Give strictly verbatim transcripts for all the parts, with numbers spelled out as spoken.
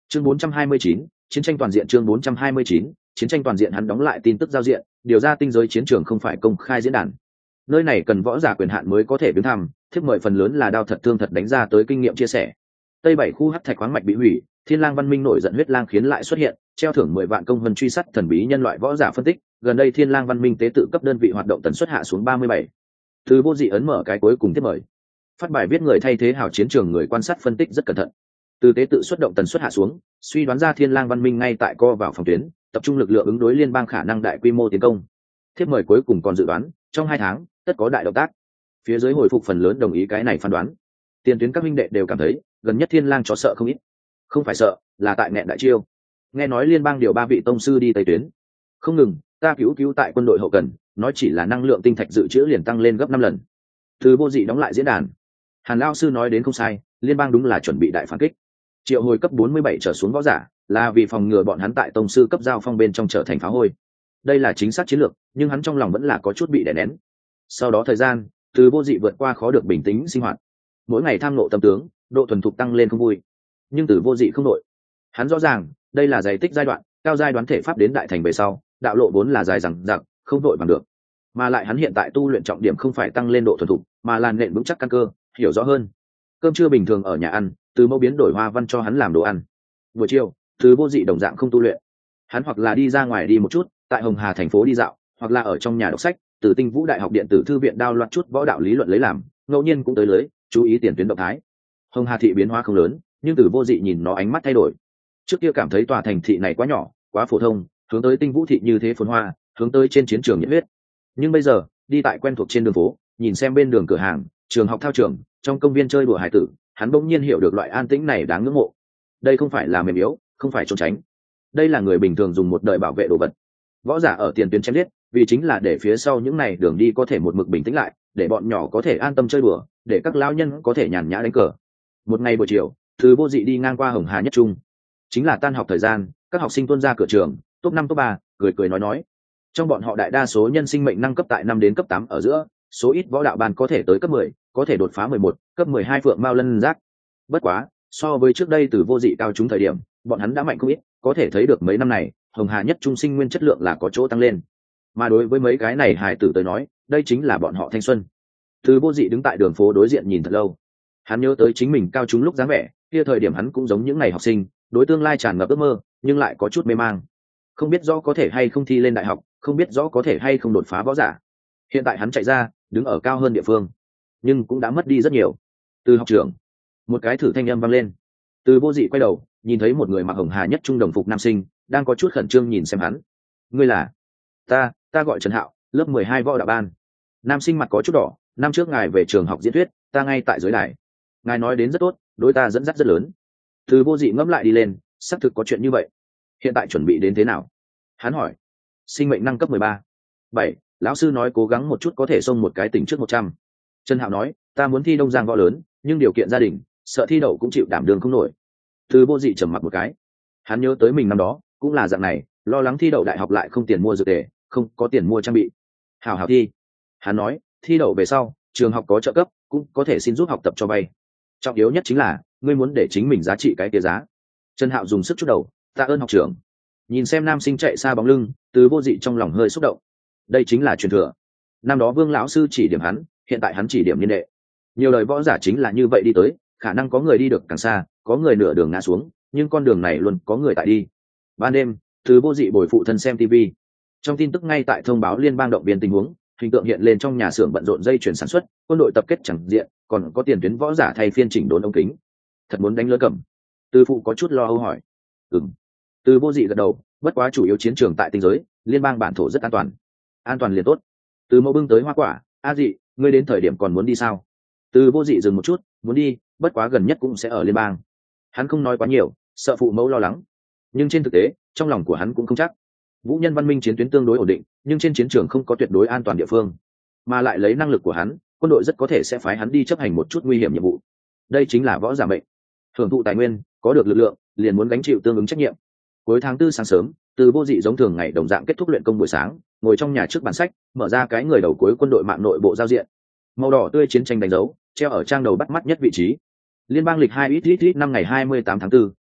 chương bốn trăm hai mươi chín, chiến tranh toàn diện. Chương bốn trăm hai mươi chín, chiến tranh toàn diện. Hắn đóng lại tin tức giao diện, điều ra tinh giới chiến trường không phải công khai diễn đàn. Nơi này cần võ giả quyền hạn mới có thể viếng thăm, thiếp mời phần lớn là đao thật thương thật đánh ra tới kinh nghiệm chia sẻ. Tây bảy khu hắc thạch khoáng mạch bị hủy, Thiên Lang Văn Minh nổi giận huyết lang khiến lại xuất hiện, treo thưởng mười vạn công vân truy sát thần bí nhân loại võ giả phân tích, gần đây Thiên Lang Văn Minh tế tự cấp đơn vị hoạt động tần suất hạ xuống ba mươi bảy. Từ Vô Dị ấn mở cái cuối cùng tiếp mời. Phát bài viết người thay thế hào chiến trường người quan sát phân tích rất cẩn thận. Từ tế tự xuất động tần suất hạ xuống, suy đoán ra Thiên Lang Văn Minh ngay tại co vào phòng tuyến, tập trung lực lượng ứng đối liên bang khả năng đại quy mô tiến công. Thiếp mời cuối cùng còn dự đoán, trong hai tháng, tất có đại động tác. Phía dưới hồi phục phần lớn đồng ý cái này phán đoán. Tiền tuyến các minh đệ đều cảm thấy, gần nhất Thiên Lang chó sợ không ít. Không phải sợ, là tại nghẹn đại chiêu. Nghe nói liên bang điều ba vị tông sư đi tây tuyến. Không ngừng, ta cứu cứu tại quân đội hậu cần, nói chỉ là năng lượng tinh thạch dự trữ liền tăng lên gấp năm lần. Từ Vô Dị đóng lại diễn đàn. Hàn lão sư nói đến không sai, liên bang đúng là chuẩn bị đại phản kích. Triệu hồi cấp bốn mươi bảy trở xuống võ giả, là vì phòng ngừa bọn hắn tại tông sư cấp giao phong bên trong trở thành phá hôi. Đây là chính xác chiến lược, nhưng hắn trong lòng vẫn là có chút bị đè nén. Sau đó thời gian, Từ Vô Dị vượt qua khó được bình tĩnh sinh hoạt. Mỗi ngày tham nộ tâm tướng, độ thuần thục tăng lên không vui. Nhưng Từ Vô Dị không nội. Hắn rõ ràng, đây là giày tích giai đoạn, cao giai đoán thể pháp đến đại thành về sau, đạo lộ vốn là dài dằng dặc, không vội bằng được. Mà lại hắn hiện tại tu luyện trọng điểm không phải tăng lên độ thuần thục, mà là nện vững chắc căn cơ, hiểu rõ hơn. Cơm trưa bình thường ở nhà ăn, Từ Mẫu biến đổi hoa văn cho hắn làm đồ ăn. Buổi chiều, Từ Vô Dị đồng dạng không tu luyện. Hắn hoặc là đi ra ngoài đi một chút, tại Hồng Hà thành phố đi dạo, hoặc là ở trong nhà đọc sách, từ Tinh Vũ Đại học điện tử thư viện đao loạt chút võ đạo lý luận lấy làm, ngẫu nhiên cũng tới lưới, chú ý tiền tuyến động thái. Hồng Hà thị biến hóa không lớn, nhưng Từ Vô Dị nhìn nó ánh mắt thay đổi. Trước kia cảm thấy tòa thành thị này quá nhỏ, quá phổ thông, hướng tới Tinh Vũ thị như thế phồn hoa, hướng tới trên chiến trường nhiệt huyết. Nhưng bây giờ, đi tại quen thuộc trên đường phố, nhìn xem bên đường cửa hàng, trường học thao trường, trong công viên chơi đùa hải tử, hắn bỗng nhiên hiểu được loại an tĩnh này đáng ngưỡng mộ. Đây không phải là mềm yếu, không phải trốn tránh. Đây là người bình thường dùng một đời bảo vệ đồ vật. Võ giả ở tiền tuyến chém giết, vì chính là để phía sau những này đường đi có thể một mực bình tĩnh lại, để bọn nhỏ có thể an tâm chơi đùa, để các lão nhân có thể nhàn nhã đánh cờ. Một ngày buổi chiều, Từ Vô Dị đi ngang qua Hồng Hà nhất trung, chính là tan học thời gian, các học sinh tuôn ra cửa trường, top năm top ba, cười cười nói nói. Trong bọn họ đại đa số nhân sinh mệnh năng cấp tại năm đến cấp tám ở giữa, số ít võ đạo ban có thể tới cấp mười, có thể đột phá mười một, cấp mười hai phượng mao lân giác. Bất quá, so với trước đây Từ Vô Dị cao trúng thời điểm, bọn hắn đã mạnh không ít, có thể thấy được mấy năm này, Hồng Hà nhất trung sinh nguyên chất lượng là có chỗ tăng lên. Mà đối với mấy cái này hài tử tới nói, đây chính là bọn họ thanh xuân. Từ Vô Dị đứng tại đường phố đối diện nhìn thật lâu. Hắn nhớ tới chính mình cao trúng lúc dáng vẻ, kia thời điểm hắn cũng giống những ngày học sinh, đối tương lai tràn ngập ước mơ, nhưng lại có chút mê mang. Không biết rõ có thể hay không thi lên đại học, không biết rõ có thể hay không đột phá võ giả. Hiện tại hắn chạy ra, đứng ở cao hơn địa phương, nhưng cũng đã mất đi rất nhiều. Từ học trưởng, một cái thử thanh âm vang lên. Từ Vô Dị quay đầu, nhìn thấy một người mặc Hồng Hà nhất trung đồng phục nam sinh, đang có chút khẩn trương nhìn xem hắn. Ngươi là? Ta, ta gọi Trần Hạo, lớp mười hai võ đạo ban. Nam sinh mặt có chút đỏ, năm trước ngài về trường học diễn thuyết, ta ngay tại dưới đài. Ngài nói đến rất tốt, đối ta dẫn dắt rất lớn. Từ Vô Dị ngẫm lại đi lên, xác thực có chuyện như vậy. Hiện tại chuẩn bị đến thế nào? Hắn hỏi. Sinh mệnh năng cấp mười ba. Bảy, lão sư nói cố gắng một chút có thể xông một cái tỉnh trước một trăm. Trần Hạo nói, ta muốn thi Đông Giang võ lớn, nhưng điều kiện gia đình, sợ thi đậu cũng chịu đảm đương không nổi. Từ Vô Dị trầm mặc một cái. Hắn nhớ tới mình năm đó, cũng là dạng này, lo lắng thi đậu đại học lại không tiền mua dược tề, không có tiền mua trang bị. Hảo hảo thi. Hắn nói, thi đậu về sau, trường học có trợ cấp, cũng có thể xin giúp học tập cho vay. Trọng yếu nhất chính là, ngươi muốn để chính mình giá trị cái kia giá. Trần Hạo dùng sức chút đầu, tạ ơn học trưởng. Nhìn xem nam sinh chạy xa bóng lưng, Từ Vô Dị trong lòng hơi xúc động. Đây chính là truyền thừa. Năm đó Vương lão sư chỉ điểm hắn, hiện tại hắn chỉ điểm niên đệ. Nhiều đời võ giả chính là như vậy đi tới, khả năng có người đi được càng xa, có người nửa đường ngã xuống, nhưng con đường này luôn có người tại đi. Ban đêm, Từ Vô Dị bồi phụ thân xem ti vi. Trong tin tức ngay tại thông báo liên bang động viên tình huống, hình tượng hiện lên trong nhà xưởng bận rộn dây chuyển sản xuất, quân đội tập kết chẳng diện, còn có tiền tuyến võ giả thay phiên chỉnh đốn ống kính. Thật muốn đánh lớn cầm. Từ phụ có chút lo âu hỏi. Ừm. Từ Vô Dị gật đầu, bất quá chủ yếu chiến trường tại tinh giới, liên bang bản thổ rất an toàn. An toàn liền tốt. Từ Mẫu bưng tới hoa quả, a Dị, ngươi đến thời điểm còn muốn đi sao? Từ Vô Dị dừng một chút, muốn đi, bất quá gần nhất cũng sẽ ở liên bang. Hắn không nói quá nhiều, sợ phụ mẫu lo lắng. Nhưng trên thực tế, trong lòng của hắn cũng không chắc. Vũ Nhân Văn Minh chiến tuyến tương đối ổn định, nhưng trên chiến trường không có tuyệt đối an toàn địa phương, mà lại lấy năng lực của hắn, quân đội rất có thể sẽ phái hắn đi chấp hành một chút nguy hiểm nhiệm vụ. Đây chính là võ giả mệnh. Hưởng thụ tài nguyên, có được lực lượng, liền muốn gánh chịu tương ứng trách nhiệm. Cuối tháng tư sáng sớm, Từ Vô Dị giống thường ngày đồng dạng kết thúc luyện công buổi sáng, ngồi trong nhà trước bàn sách, mở ra cái người đầu cuối quân đội mạng nội bộ giao diện. Màu đỏ tươi chiến tranh đánh dấu, treo ở trang đầu bắt mắt nhất vị trí. Liên bang lịch hai ít ít ít năm ngày hai mươi tám tháng tư,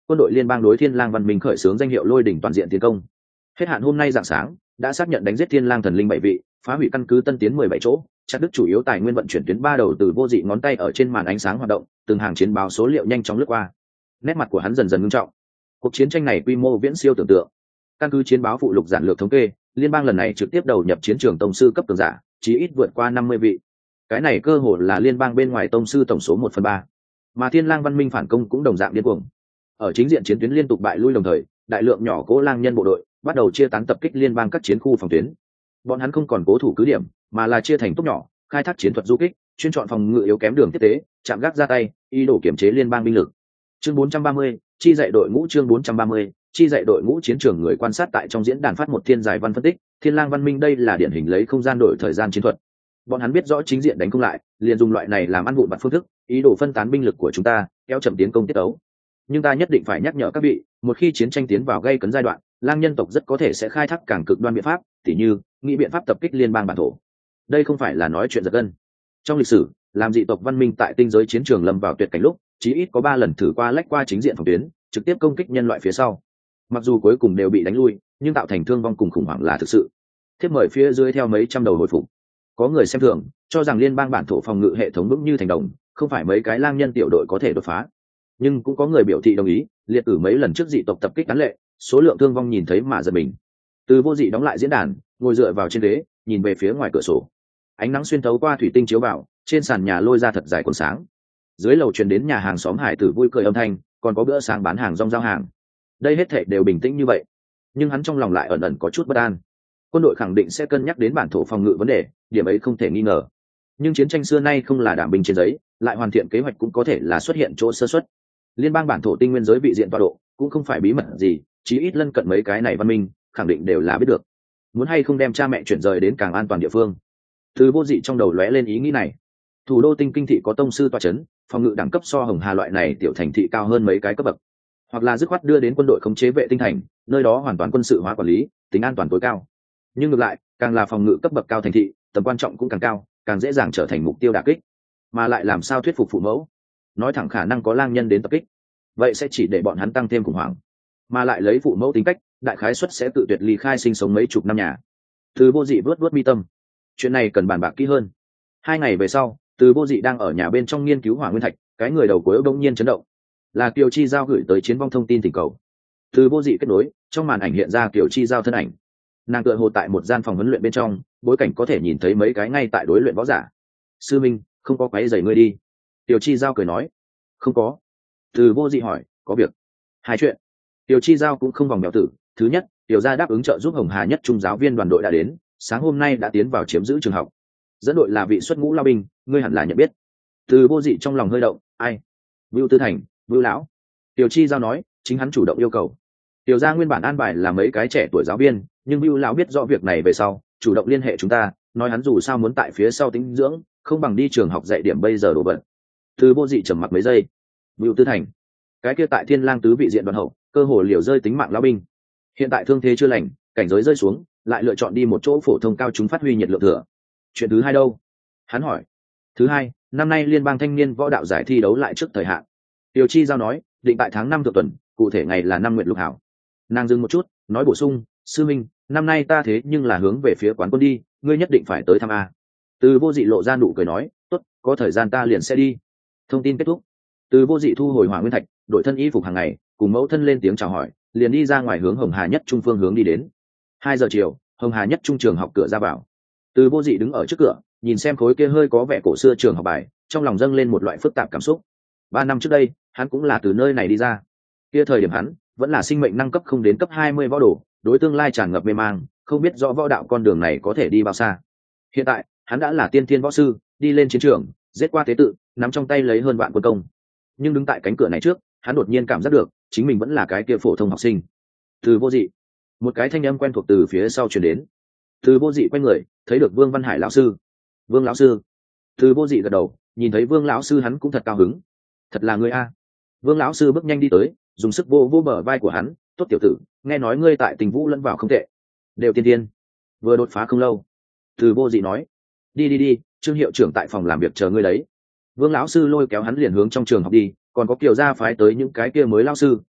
quân đội liên bang đối Thiên Lang Văn Minh khởi xướng danh hiệu lôi đỉnh toàn diện tiến công. Hết hạn hôm nay rạng sáng, đã xác nhận đánh giết Thiên Lang thần linh bảy vị, phá hủy căn cứ Tân Tiến mười bảy chỗ, chặt đứt chủ yếu tài nguyên vận chuyển tuyến ba đầu từ vô dị ngón tay ở trên màn ánh sáng hoạt động, từng hàng chiến báo số liệu nhanh chóng lướt qua. Nét mặt của hắn dần dần nghiêm trọng. Cuộc chiến tranh này quy mô viễn siêu tưởng tượng. Căn cứ chiến báo phụ lục giản lược thống kê, liên bang lần này trực tiếp đầu nhập chiến trường tông sư cấp cường giả, chí ít vượt qua năm mươi vị. Cái này cơ hồ là liên bang bên ngoài tông sư tổng số một phần ba. Mà Thiên Lang Văn Minh phản công cũng đồng dạng điên cuồng. Ở chính diện chiến tuyến liên tục bại lui đồng thời, đại lượng nhỏ cố lang nhân bộ đội bắt đầu chia tán tập kích liên bang các chiến khu phòng tuyến. Bọn hắn không còn cố thủ cứ điểm, mà là chia thành tốc nhỏ, khai thác chiến thuật du kích, chuyên chọn phòng ngự yếu kém đường tiếp tế, chạm gác ra tay, ý đồ kiểm chế liên bang binh lực. Chương bốn trăm ba mươi, chi dạy đội ngũ chương bốn trăm ba mươi, chi dạy đội ngũ chiến trường người quan sát tại trong diễn đàn phát một thiên giải văn phân tích, Thiên Lang Văn Minh đây là điển hình lấy không gian đổi thời gian chiến thuật. Bọn hắn biết rõ chính diện đánh không lại, liền dùng loại này làm ăn vụn vặt phương thức, ý đồ phân tán binh lực của chúng ta, kéo chậm tiến công tiết tấu. Nhưng ta nhất định phải nhắc nhở các vị, một khi chiến tranh tiến vào gây cấn giai đoạn, lang nhân tộc rất có thể sẽ khai thác càng cực đoan biện pháp, tỉ như nghĩ biện pháp tập kích liên bang bản thổ. Đây không phải là nói chuyện giật gân. Trong lịch sử, làm dị tộc văn minh tại tinh giới chiến trường lâm vào tuyệt cảnh lúc, chí ít có ba lần thử qua lách qua chính diện phòng tuyến, trực tiếp công kích nhân loại phía sau. Mặc dù cuối cùng đều bị đánh lui, nhưng tạo thành thương vong cùng khủng hoảng là thực sự. Thiếp mời phía dưới theo mấy trăm đầu hồi phục. Có người xem thường, cho rằng liên bang bản thổ phòng ngự hệ thống vững như thành đồng, không phải mấy cái lang nhân tiểu đội có thể đột phá. Nhưng cũng có người biểu thị đồng ý, liệt cử mấy lần trước dị tộc tập kích cán lệ, số lượng thương vong nhìn thấy mà giật mình. Từ vô dị đóng lại diễn đàn, ngồi dựa vào trên ghế, nhìn về phía ngoài cửa sổ. Ánh nắng xuyên thấu qua thủy tinh chiếu vào, trên sàn nhà lôi ra thật dài còn sáng. Dưới lầu truyền đến nhà hàng xóm hải tử vui cười âm thanh, còn có bữa sáng bán hàng rong giao hàng. Đây hết thảy đều bình tĩnh như vậy, nhưng hắn trong lòng lại ẩn ẩn có chút bất an. Quân đội khẳng định sẽ cân nhắc đến bản thổ phòng ngự vấn đề, điểm ấy không thể nghi ngờ. Nhưng chiến tranh xưa nay không là đảm binh trên giấy, lại hoàn thiện kế hoạch cũng có thể là xuất hiện chỗ sơ suất. Liên bang bản thổ tinh nguyên giới vị diện tọa độ cũng không phải bí mật gì, chí ít lân cận mấy cái này văn minh khẳng định đều là biết được. Muốn hay không đem cha mẹ chuyển rời đến càng an toàn địa phương. Từ vô dị trong đầu lóe lên ý nghĩ này. Thủ đô tinh kinh thị có tông sư tọa chấn, phòng ngự đẳng cấp so Hồng Hà loại này tiểu thành thị cao hơn mấy cái cấp bậc. Hoặc là dứt khoát đưa đến quân đội khống chế vệ tinh thành, nơi đó hoàn toàn quân sự hóa quản lý, tính an toàn tối cao. Nhưng ngược lại, càng là phòng ngự cấp bậc cao thành thị, tầm quan trọng cũng càng cao, càng dễ dàng trở thành mục tiêu đả kích. Mà lại làm sao thuyết phục phụ mẫu? Nói thẳng khả năng có lang nhân đến tập kích, vậy sẽ chỉ để bọn hắn tăng thêm khủng hoảng. Mà lại lấy phụ mẫu tính cách, đại khái suất sẽ tự tuyệt ly khai sinh sống mấy chục năm nhà. Từ vô dị vớt vớt mi tâm, chuyện này cần bàn bạc kỹ hơn. Hai ngày về sau, từ vô dị đang ở nhà bên trong nghiên cứu hỏa nguyên thạch, cái người đầu cuối bỗng nhiên chấn động, là Kiều Chi Giao gửi tới chiến vong thông tin thỉnh cầu. Từ vô dị kết nối, trong màn ảnh hiện ra Kiều Chi Giao thân ảnh. Nàng tựa hồ tại một gian phòng huấn luyện bên trong, bối cảnh có thể nhìn thấy mấy cái ngay tại đối luyện võ giả. Sư minh, không có quấy rầy ngươi đi. Kiều Chi Giao cười nói. Không có. Từ vô dị hỏi, có việc. Hai chuyện. Kiều Chi Giao cũng không vòng mèo tử. Thứ nhất, Kiều gia đáp ứng trợ giúp Hồng Hà nhất trung giáo viên đoàn đội đã đến, sáng hôm nay đã tiến vào chiếm giữ trường học. Dẫn đội là vị xuất ngũ lao binh, ngươi hẳn là nhận biết. Từ vô dị trong lòng hơi động, ai? Vưu Tư Thành, Vưu lão. Kiều Chi Giao nói, chính hắn chủ động yêu cầu. Tiểu gia nguyên bản an bài là mấy cái trẻ tuổi giáo viên, nhưng Vưu lão biết rõ việc này về sau, chủ động liên hệ chúng ta, nói hắn dù sao muốn tại phía sau tĩnh dưỡng, không bằng đi trường học dạy điểm bây giờ đổ bận. Từ vô dị trầm mặc mấy giây. Vưu Tư Thành, cái kia tại Thiên Lang tứ vị diện đoàn hậu, cơ hồ liều rơi tính mạng lão binh. Hiện tại thương thế chưa lành, cảnh giới rơi xuống, lại lựa chọn đi một chỗ phổ thông cao chúng phát huy nhiệt lượng thừa. Chuyện thứ hai đâu? Hắn hỏi. Thứ hai, năm nay liên bang thanh niên võ đạo giải thi đấu lại trước thời hạn. Tiểu Chi Giao nói, định tại tháng năm thượng tuần, cụ thể ngày là năm nguyện lục hảo. Nàng dừng một chút, nói bổ sung, sư minh, năm nay ta thế nhưng là hướng về phía quán quân đi, ngươi nhất định phải tới thăm a. Từ vô dị lộ ra nụ cười nói, tốt, có thời gian ta liền sẽ đi. Thông tin kết thúc. Từ vô dị thu hồi hỏa nguyên thạch, đổi thân y phục hàng ngày, cùng mẫu thân lên tiếng chào hỏi, liền đi ra ngoài hướng Hồng Hà nhất trung phương hướng đi đến. Hai giờ chiều, Hồng Hà nhất trung trường học cửa ra vào. Từ vô dị đứng ở trước cửa, nhìn xem khối kia hơi có vẻ cổ xưa trường học bài, trong lòng dâng lên một loại phức tạp cảm xúc. Ba năm trước đây, hắn cũng là từ nơi này đi ra. Kia thời điểm hắn vẫn là sinh mệnh năng cấp không đến cấp hai mươi võ đồ, đối tương lai tràn ngập mê mang, không biết rõ võ đạo con đường này có thể đi bao xa. Hiện tại, hắn đã là tiên thiên võ sư, đi lên chiến trường, giết qua tế tự, nắm trong tay lấy hơn vạn quân công. Nhưng đứng tại cánh cửa này trước, hắn đột nhiên cảm giác được, chính mình vẫn là cái kia phổ thông học sinh. Từ vô dị, một cái thanh âm quen thuộc từ phía sau truyền đến. Từ vô dị quay người, thấy được Vương Văn Hải lão sư. Vương lão sư. Từ vô dị gật đầu, nhìn thấy Vương lão sư hắn cũng thật cao hứng. Thật là ngươi a. Vương lão sư bước nhanh đi tới, dùng sức vô vô bờ vai của hắn, tốt tiểu tử, nghe nói ngươi tại Tình Vũ lẫn vào không tệ, đều tiên tiên, vừa đột phá không lâu. Từ vô dị nói, đi đi đi, Trương hiệu trưởng tại phòng làm việc chờ ngươi đấy. Vương lão sư lôi kéo hắn liền hướng trong trường học đi, còn có Kiều gia phái tới những cái kia mới lão sư,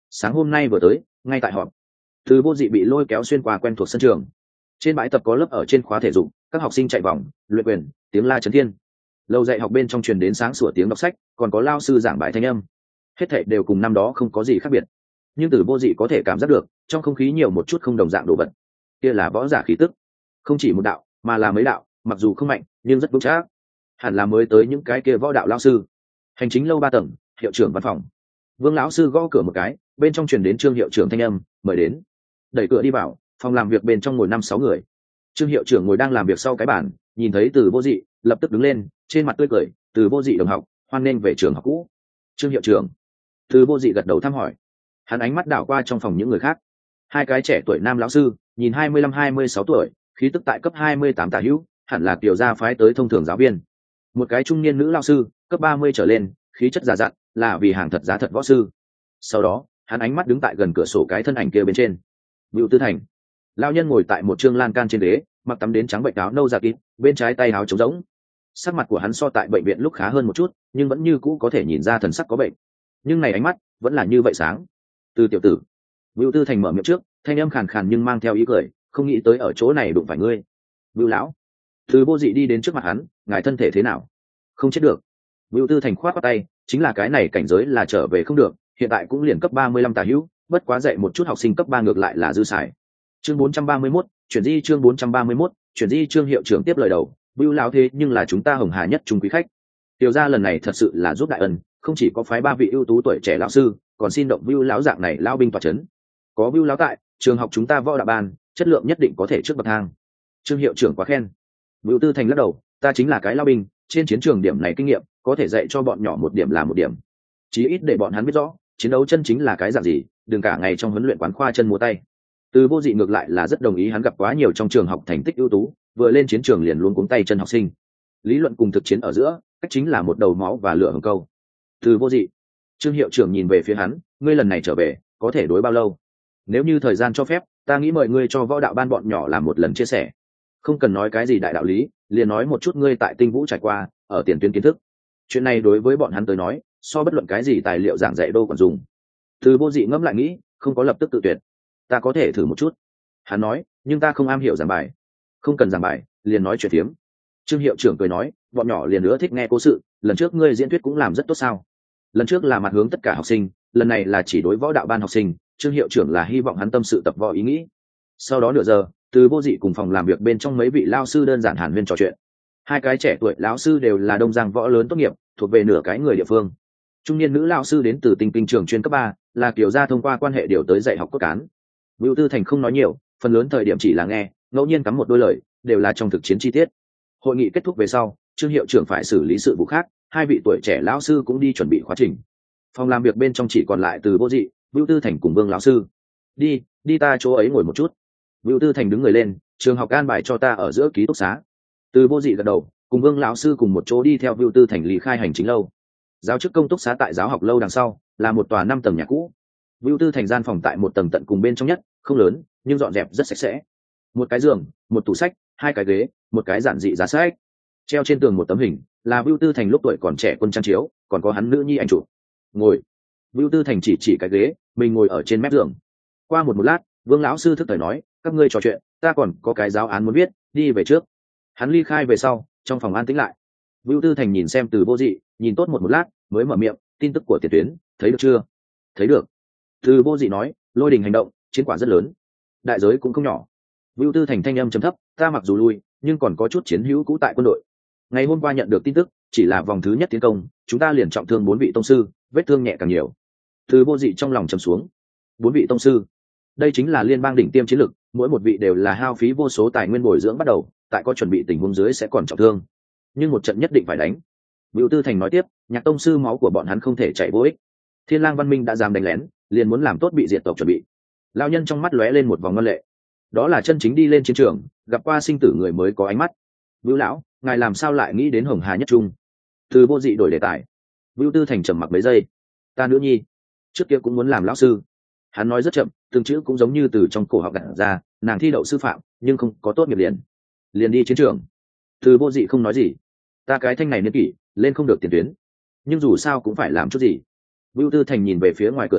sáng hôm nay vừa tới ngay tại họp. Từ Vô Dị bị lôi kéo xuyên qua quen thuộc sân trường. Trên bãi tập có lớp ở trên khóa thể dục, các học sinh chạy vòng luyện quyền, tiếng la chấn thiên. Lâu dạy học bên trong truyền đến sáng sủa tiếng đọc sách, còn có lao sư giảng bài thanh âm. Hết thảy đều cùng năm đó không có gì khác biệt, nhưng Từ Vô Dị có thể cảm giác được trong không khí nhiều một chút không đồng dạng đồ vật. Kia là võ giả khí tức, không chỉ một đạo mà là mấy đạo, mặc dù không mạnh nhưng rất vững chắc. Hẳn là mới tới những cái kia võ đạo lão sư. Hành chính lâu ba tầng, hiệu trưởng văn phòng. Vương lão sư gõ cửa một cái, bên trong truyền đến Trương hiệu trưởng thanh âm, mời đến. Đẩy cửa đi vào, phòng làm việc bên trong ngồi năm sáu người. Trương hiệu trưởng ngồi đang làm việc sau cái bàn, nhìn thấy Từ Vô Dị lập tức đứng lên, trên mặt tươi cười, Từ Vô Dị đồng học, hoan nghênh về trường học cũ. Trương hiệu trưởng. Từ Vô Dị gật đầu thăm hỏi. Hắn ánh mắt đảo qua trong phòng những người khác. Hai cái trẻ tuổi nam lão sư, nhìn hai mươi lăm hai mươi sáu tuổi, khí tức tại cấp hai mươi tám tả hữu, hẳn là kiểu gia phái tới thông thường giáo viên. Một cái trung niên nữ lão sư, cấp ba mươi trở lên, khí chất già dặn, là vì hàng thật giá thật võ sư. Sau đó, hắn ánh mắt đứng tại gần cửa sổ cái thân ảnh kia bên trên. Bưu Tư Thành. Lão nhân ngồi tại một trương lan can trên ghế, mặc tắm đến trắng bệnh áo nâu da kín, bên trái tay áo trống rỗng. Sắc mặt của hắn so tại bệnh viện lúc khá hơn một chút, nhưng vẫn như cũ có thể nhìn ra thần sắc có bệnh. Nhưng này ánh mắt vẫn là như vậy sáng. Từ tiểu tử. Bưu Tư Thành mở miệng trước, thanh âm khàn khàn nhưng mang theo ý cười, không nghĩ tới ở chỗ này đụng phải ngươi. Bưu lão. Từ Vô Dị đi đến trước mặt hắn, ngài thân thể thế nào? Không chết được. Bưu Tư Thành khoát qua tay, chính là cái này cảnh giới là trở về không được, hiện tại cũng liền cấp ba mươi lăm tà hữu, bất quá dạy một chút học sinh cấp ba ngược lại là dư xài. Chương bốn trăm ba mươi mốt, chuyển di chương bốn trăm ba mươi mốt, chuyển di Trương hiệu trưởng tiếp lời đầu, Bưu lão thế nhưng là chúng ta hồng hà nhất trung quý khách. Tiểu gia lần này thật sự là giúp đại ân, không chỉ có phái ba vị ưu tú tuổi trẻ lão sư, còn xin động Bưu lão dạng này lão binh tọa trấn. Có Bưu lão tại, trường học chúng ta võ đạo ban, chất lượng nhất định có thể trước bậc thang. Trương hiệu trưởng quá khen. Bưu Tư Thành lắc đầu, ta chính là cái lão binh, trên chiến trường điểm này kinh nghiệm, có thể dạy cho bọn nhỏ một điểm là một điểm. Chí ít để bọn hắn biết rõ, chiến đấu chân chính là cái dạng gì, đừng cả ngày trong huấn luyện quán khoa chân múa tay. Từ Vô Dị ngược lại là rất đồng ý, hắn gặp quá nhiều trong trường học thành tích ưu tú, vừa lên chiến trường liền luôn cuống tay chân học sinh. Lý luận cùng thực chiến ở giữa, cách chính là một đầu máu và lửa hồng câu. Từ Vô Dị. Trương hiệu trưởng nhìn về phía hắn, ngươi lần này trở về, có thể đối bao lâu? Nếu như thời gian cho phép, ta nghĩ mời ngươi cho võ đạo ban bọn nhỏ làm một lần chia sẻ. Không cần nói cái gì đại đạo lý, liền nói một chút ngươi tại Tinh Vũ trải qua, ở tiền tuyến kiến thức. Chuyện này đối với bọn hắn tới nói, so bất luận cái gì tài liệu giảng dạy đâu còn dùng. Từ Vô Dị ngẫm lại nghĩ, không có lập tức tự tuyệt. Ta có thể thử một chút. Hắn nói, nhưng ta không am hiểu giảng bài. Không cần giảng bài, liền nói chuyện phiếm. Trương hiệu trưởng cười nói, bọn nhỏ liền nữa thích nghe cố sự, lần trước ngươi diễn thuyết cũng làm rất tốt sao? Lần trước là mặt hướng tất cả học sinh, lần này là chỉ đối võ đạo ban học sinh, Trương hiệu trưởng là hy vọng hắn tâm sự tập võ ý nghĩ. Sau đó nửa giờ, Từ Vô Dị cùng phòng làm việc bên trong mấy vị lao sư đơn giản hàn huyên trò chuyện. Hai cái trẻ tuổi lão sư đều là đông giang võ lớn tốt nghiệp, thuộc về nửa cái người địa phương. Trung niên nữ lão sư đến từ Tinh Kinh trường chuyên cấp ba, là kiểu gia thông qua quan hệ điều tới dạy học cốt cán. Bưu Tư Thành không nói nhiều, phần lớn thời điểm chỉ là nghe, ngẫu nhiên cắm một đôi lời, đều là trong thực chiến chi tiết. Hội nghị kết thúc về sau, Trương hiệu trưởng phải xử lý sự vụ khác, hai vị tuổi trẻ lão sư cũng đi chuẩn bị khóa trình. Phòng làm việc bên trong chỉ còn lại Từ Vô Dị, Bưu Tư Thành cùng Vương lão sư. Đi, đi ta chỗ ấy ngồi một chút. Bưu Tư Thành đứng người lên, trường học an bài cho ta ở giữa ký túc xá. Từ Vô Dị gật đầu, cùng Vương lão sư cùng một chỗ đi theo Bưu Tư Thành lý khai hành chính lâu. Giáo chức công túc xá tại giáo học lâu đằng sau, là một tòa năm tầng nhà cũ. Bưu Tư Thành gian phòng tại một tầng tận cùng bên trong nhất, không lớn, nhưng dọn dẹp rất sạch sẽ. Một cái giường, một tủ sách, hai cái ghế, một cái giản dị giá sách. Treo trên tường một tấm hình, là Bưu Tư Thành lúc tuổi còn trẻ quân trang chiếu, còn có hắn nữ nhi ảnh chụp. Ngồi. Bưu Tư Thành chỉ chỉ cái ghế, mình ngồi ở trên mép giường. Qua một một lát, Vương lão sư thức thời nói, các ngươi trò chuyện, ta còn có cái giáo án muốn viết, đi về trước. Hắn ly khai về sau, trong phòng an tĩnh lại. Bưu Tư Thành nhìn xem Từ Vô Dị, nhìn tốt một một lát, mới mở miệng, tin tức của tiền tuyến, thấy được chưa? Thấy được. Từ Vô Dị nói, lôi đình hành động, chiến quả rất lớn, đại giới cũng không nhỏ. Bưu Tư Thành thanh âm trầm thấp, ta mặc dù lui, nhưng còn có chút chiến hữu cũ tại quân đội. Ngày hôm qua nhận được tin tức, chỉ là vòng thứ nhất tiến công, chúng ta liền trọng thương bốn vị tông sư, vết thương nhẹ càng nhiều. Từ Vô Dị trong lòng trầm xuống. Bốn vị tông sư, đây chính là liên bang đỉnh tiêm chiến lực, mỗi một vị đều là hao phí vô số tài nguyên bồi dưỡng bắt đầu, tại có chuẩn bị tình huống dưới sẽ còn trọng thương, nhưng một trận nhất định phải đánh. Bưu Tư Thành nói tiếp, Nhạc tông sư máu của bọn hắn không thể chảy vô ích. Thiên Lang Văn Minh đã dám đánh lén, liền muốn làm tốt bị diệt tộc chuẩn bị. Lão nhân trong mắt lóe lên một vòng ngân lệ. Đó là chân chính đi lên chiến trường, gặp qua sinh tử người mới có ánh mắt. Bưu lão, ngài làm sao lại nghĩ đến Hồng Hà nhất trung? Từ Vô Dị đổi đề tài. Bưu Tư Thành trầm mặc mấy giây. Ta nữ nhi, trước kia cũng muốn làm lão sư. Hắn nói rất chậm, từng chữ cũng giống như từ trong cổ họng gặt ra. Nàng thi đậu sư phạm, nhưng không có tốt nghiệp liền, liền đi chiến trường. Từ Vô Dị không nói gì. Ta cái thanh này niên kỷ, lên không được tiền tuyến, nhưng dù sao cũng phải làm chút gì. Bưu Tư Thành nhìn về phía ngoài cửa sổ,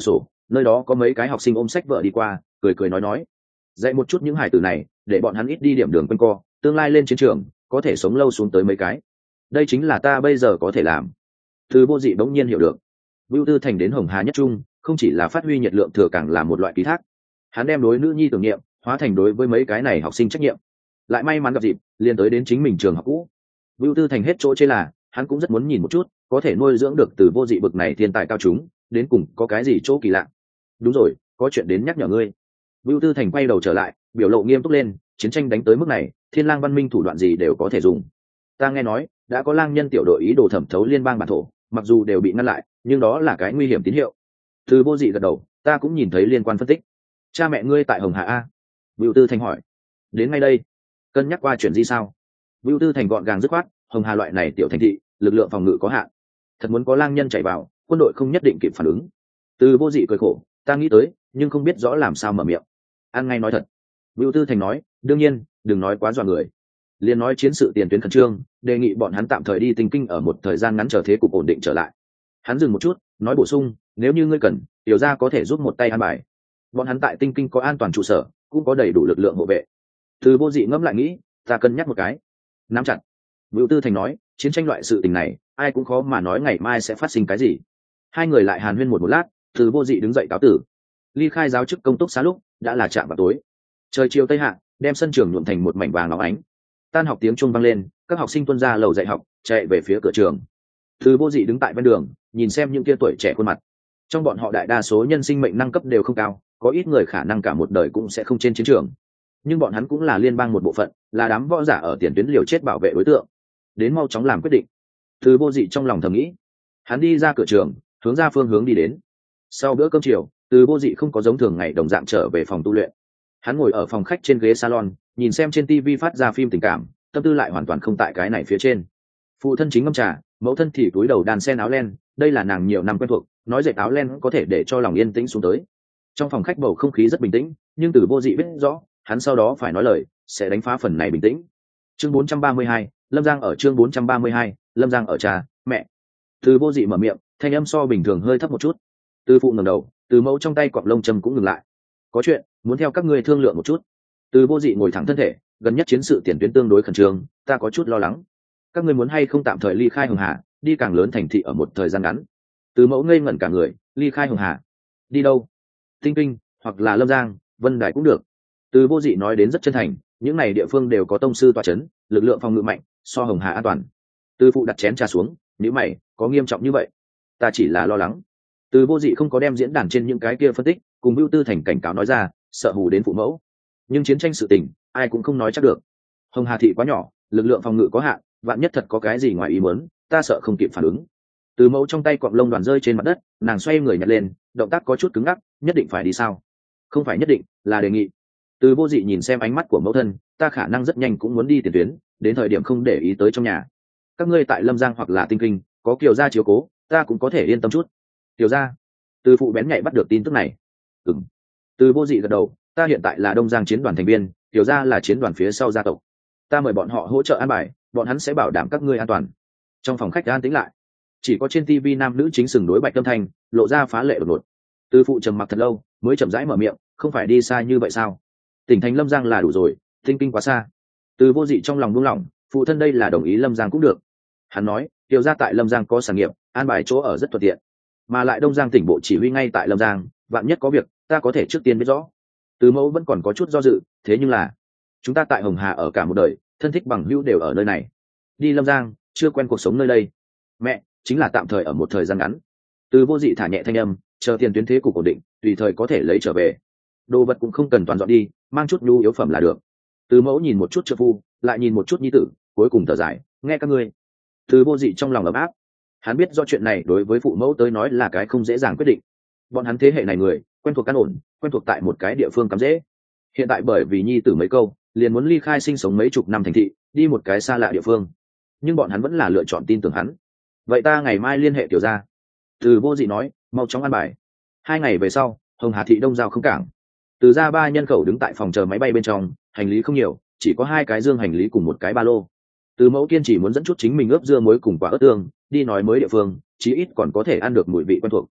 nơi đó có mấy cái học sinh ôm sách vợ đi qua, cười cười nói nói, dạy một chút những hải tử này để bọn hắn ít đi điểm đường quanh co, tương lai lên chiến trường có thể sống lâu xuống tới mấy cái. Đây chính là ta bây giờ có thể làm. Từ Vô Dị bỗng nhiên hiểu được, Vưu Tư Thành đến Hồng Hà Nhất Trung không chỉ là phát huy nhiệt lượng thừa, càng là một loại ký thác. Hắn đem đối nữ nhi tưởng niệm hóa thành đối với mấy cái này học sinh trách nhiệm. Lại may mắn gặp dịp liền tới đến chính mình trường học cũ. Vưu Tư Thành hết chỗ chê là hắn cũng rất muốn nhìn một chút có thể nuôi dưỡng được Từ Vô Dị bực này thiên tài cao chúng đến cùng có cái gì chỗ kỳ lạ. Đúng rồi, có chuyện đến nhắc nhở ngươi. Vưu Tư Thành quay đầu trở lại, biểu lộ nghiêm túc lên, chiến tranh đánh tới mức này, Thiên Lang văn minh thủ đoạn gì đều có thể dùng. Ta nghe nói đã có lang nhân tiểu đội ý đồ thẩm thấu liên bang bản thổ, mặc dù đều bị ngăn lại nhưng đó là cái nguy hiểm tín hiệu. Từ Vô Dị gật đầu, ta cũng nhìn thấy liên quan phân tích. Cha mẹ ngươi tại Hồng Hà a? Vưu Tư Thành hỏi. Đến ngay đây. Cân nhắc qua chuyện gì sao? Vưu Tư Thành gọn gàng dứt khoát, Hồng Hà loại này tiểu thành thị, lực lượng phòng ngự có hạn, thật muốn có lang nhân chạy vào, quân đội không nhất định kịp phản ứng. Từ Vô Dị cười khổ, ta nghĩ tới nhưng không biết rõ làm sao mở miệng. Ăn ngay nói thật. Vưu Tư Thành nói, đương nhiên đừng nói quá dọa người. Liên nói chiến sự tiền tuyến khẩn trương, đề nghị bọn hắn tạm thời đi Tinh Kinh ở một thời gian ngắn chờ thế cục ổn định trở lại. Hắn dừng một chút, nói bổ sung, nếu như ngươi cần, tiểu gia có thể giúp một tay an bài. Bọn hắn tại Tinh Kinh có an toàn trụ sở, cũng có đầy đủ lực lượng hộ vệ. Từ Vô Dị ngẫm lại nghĩ, ta cân nhắc một cái. Nắm chặt. Vưu Tư Thành nói, chiến tranh loại sự tình này, ai cũng khó mà nói ngày mai sẽ phát sinh cái gì. Hai người lại hàn huyên một một lát, Từ Vô Dị đứng dậy cáo tử. Ly khai giáo chức công túc xá lúc đã là trạm vào tối. Trời chiều tây hạ, đem sân trường nhuộm thành một mảnh vàng óng ánh. Tan học tiếng chuông vang lên, các học sinh tuân ra lầu dạy học, chạy về phía cửa trường. Từ Vô Dị đứng tại ven đường, nhìn xem những kia tuổi trẻ khuôn mặt. Trong bọn họ đại đa số nhân sinh mệnh năng cấp đều không cao, có ít người khả năng cả một đời cũng sẽ không trên chiến trường. Nhưng bọn hắn cũng là liên bang một bộ phận, là đám võ giả ở tiền tuyến liều chết bảo vệ đối tượng. Đến mau chóng làm quyết định. Từ Vô Dị trong lòng thầm nghĩ. Hắn đi ra cửa trường, hướng ra phương hướng đi đến. Sau bữa cơm chiều, Từ Vô Dị không có giống thường ngày đồng dạng trở về phòng tu luyện. Hắn ngồi ở phòng khách trên ghế salon, nhìn xem trên tivi phát ra phim tình cảm, tâm tư lại hoàn toàn không tại cái này phía trên. Phụ thân chính ngâm trà, mẫu thân thì túi đầu đàn sen áo len, đây là nàng nhiều năm quen thuộc, nói dệt áo len có thể để cho lòng yên tĩnh xuống tới. Trong phòng khách bầu không khí rất bình tĩnh, nhưng Từ Vô Dị biết rõ, hắn sau đó phải nói lời, sẽ đánh phá phần này bình tĩnh. Chương bốn trăm ba mươi hai, Lâm Giang ở chương bốn trăm ba mươi hai, Lâm Giang ở trà, mẹ. Từ Vô Dị mở miệng, thanh âm so bình thường hơi thấp một chút. Từ phụ ngẩng đầu, từ mẫu trong tay quặp lông châm cũng ngừng lại. Có chuyện, muốn theo các ngươi thương lượng một chút. Từ Vô Dị ngồi thẳng thân thể, gần nhất chiến sự tiền tuyến tương đối khẩn trương, ta có chút lo lắng. Các ngươi muốn hay không tạm thời ly khai Hồng Hà, đi càng lớn thành thị ở một thời gian ngắn. Từ mẫu ngây ngẩn cả người, ly khai Hồng Hà? Đi đâu? Tinh Kinh, hoặc là Lâm Giang, Vân Đài cũng được. Từ Vô Dị nói đến rất chân thành, những này địa phương đều có tông sư tọa chấn, lực lượng phòng ngự mạnh, so Hồng Hà an toàn. Từ phụ đặt chén trà xuống, nếu mày, có nghiêm trọng như vậy? Ta chỉ là lo lắng. Từ Vô Dị không có đem diễn đàn trên những cái kia phân tích cùng Vưu Tư Thành cảnh cáo nói ra, sợ hù đến phụ mẫu. Nhưng chiến tranh sự tình, ai cũng không nói chắc được. Hồng Hà thị quá nhỏ, lực lượng phòng ngự có hạn, vạn nhất thật có cái gì ngoài ý muốn, ta sợ không kịp phản ứng. Từ mẫu trong tay quặng lông đoàn rơi trên mặt đất, nàng xoay người nhặt lên, động tác có chút cứng ngắc, nhất định phải đi sao? Không phải nhất định, là đề nghị. Từ Vô Dị nhìn xem ánh mắt của mẫu thân, ta khả năng rất nhanh cũng muốn đi tiền tuyến, đến thời điểm không để ý tới trong nhà. Các ngươi tại Lâm Giang hoặc là Tinh Kinh, có Kiều gia chiếu cố, ta cũng có thể yên tâm chút. Kiều gia? Từ phụ bén nhạy bắt được tin tức này. Ừm. Từ Vô Dị gật đầu, ta hiện tại là Đông Giang chiến đoàn thành viên, Kiều gia là chiến đoàn phía sau gia tộc. Ta mời bọn họ hỗ trợ an bài, bọn hắn sẽ bảo đảm các ngươi an toàn. Trong phòng khách an tĩnh lại, chỉ có trên tivi nam nữ chính sừng đối bạch tâm thanh, lộ ra phá lệ đột ngột. Từ phụ trầm mặc thật lâu, mới chậm rãi mở miệng, không phải đi xa như vậy sao? Tỉnh thành Lâm Giang là đủ rồi, Tinh Kinh quá xa. Từ Vô Dị trong lòng buông lỏng, phụ thân đây là đồng ý Lâm Giang cũng được. Hắn nói, Kiều gia tại Lâm Giang có sản nghiệp, an bài chỗ ở rất thuận tiện, mà lại Đông Giang tỉnh bộ chỉ huy ngay tại Lâm Giang, vạn nhất có việc, ta có thể trước tiên biết rõ. Từ mẫu vẫn còn có chút do dự, thế nhưng là chúng ta tại Hồng Hà ở cả một đời, thân thích bằng hữu đều ở nơi này, đi Lâm Giang chưa quen cuộc sống nơi đây. Mẹ, chính là tạm thời ở một thời gian ngắn. Từ Vô Dị thả nhẹ thanh âm, chờ tiền tuyến thế cục ổn định, tùy thời có thể lấy trở về. Đồ vật cũng không cần toàn dọn đi, mang chút nhu yếu phẩm là được. Từ mẫu nhìn một chút trợ phu, lại nhìn một chút nhi tử, cuối cùng thở dài, nghe các ngươi. Từ Vô Dị trong lòng ấm áp, hắn biết do chuyện này đối với phụ mẫu tới nói là cái không dễ dàng quyết định. Bọn hắn thế hệ này người, quen thuộc căn ổn, quen thuộc tại một cái địa phương cắm dễ. Hiện tại bởi vì nhi tử mấy câu, liền muốn ly khai sinh sống mấy chục năm thành thị, đi một cái xa lạ địa phương. Nhưng bọn hắn vẫn là lựa chọn tin tưởng hắn. Vậy ta ngày mai liên hệ tiểu gia. Từ Vô Dị nói, mau chóng ăn bài. Hai ngày về sau, Hồng Hà thị đông giao không cảng. Từ gia ba nhân khẩu đứng tại phòng chờ máy bay bên trong, hành lý không nhiều, chỉ có hai cái dương hành lý cùng một cái ba lô. Từ mẫu kiên chỉ muốn dẫn chút chính mình ướp dưa muối cùng quả ớt tương, đi nói mới địa phương, chí ít còn có thể ăn được mùi vị quen thuộc.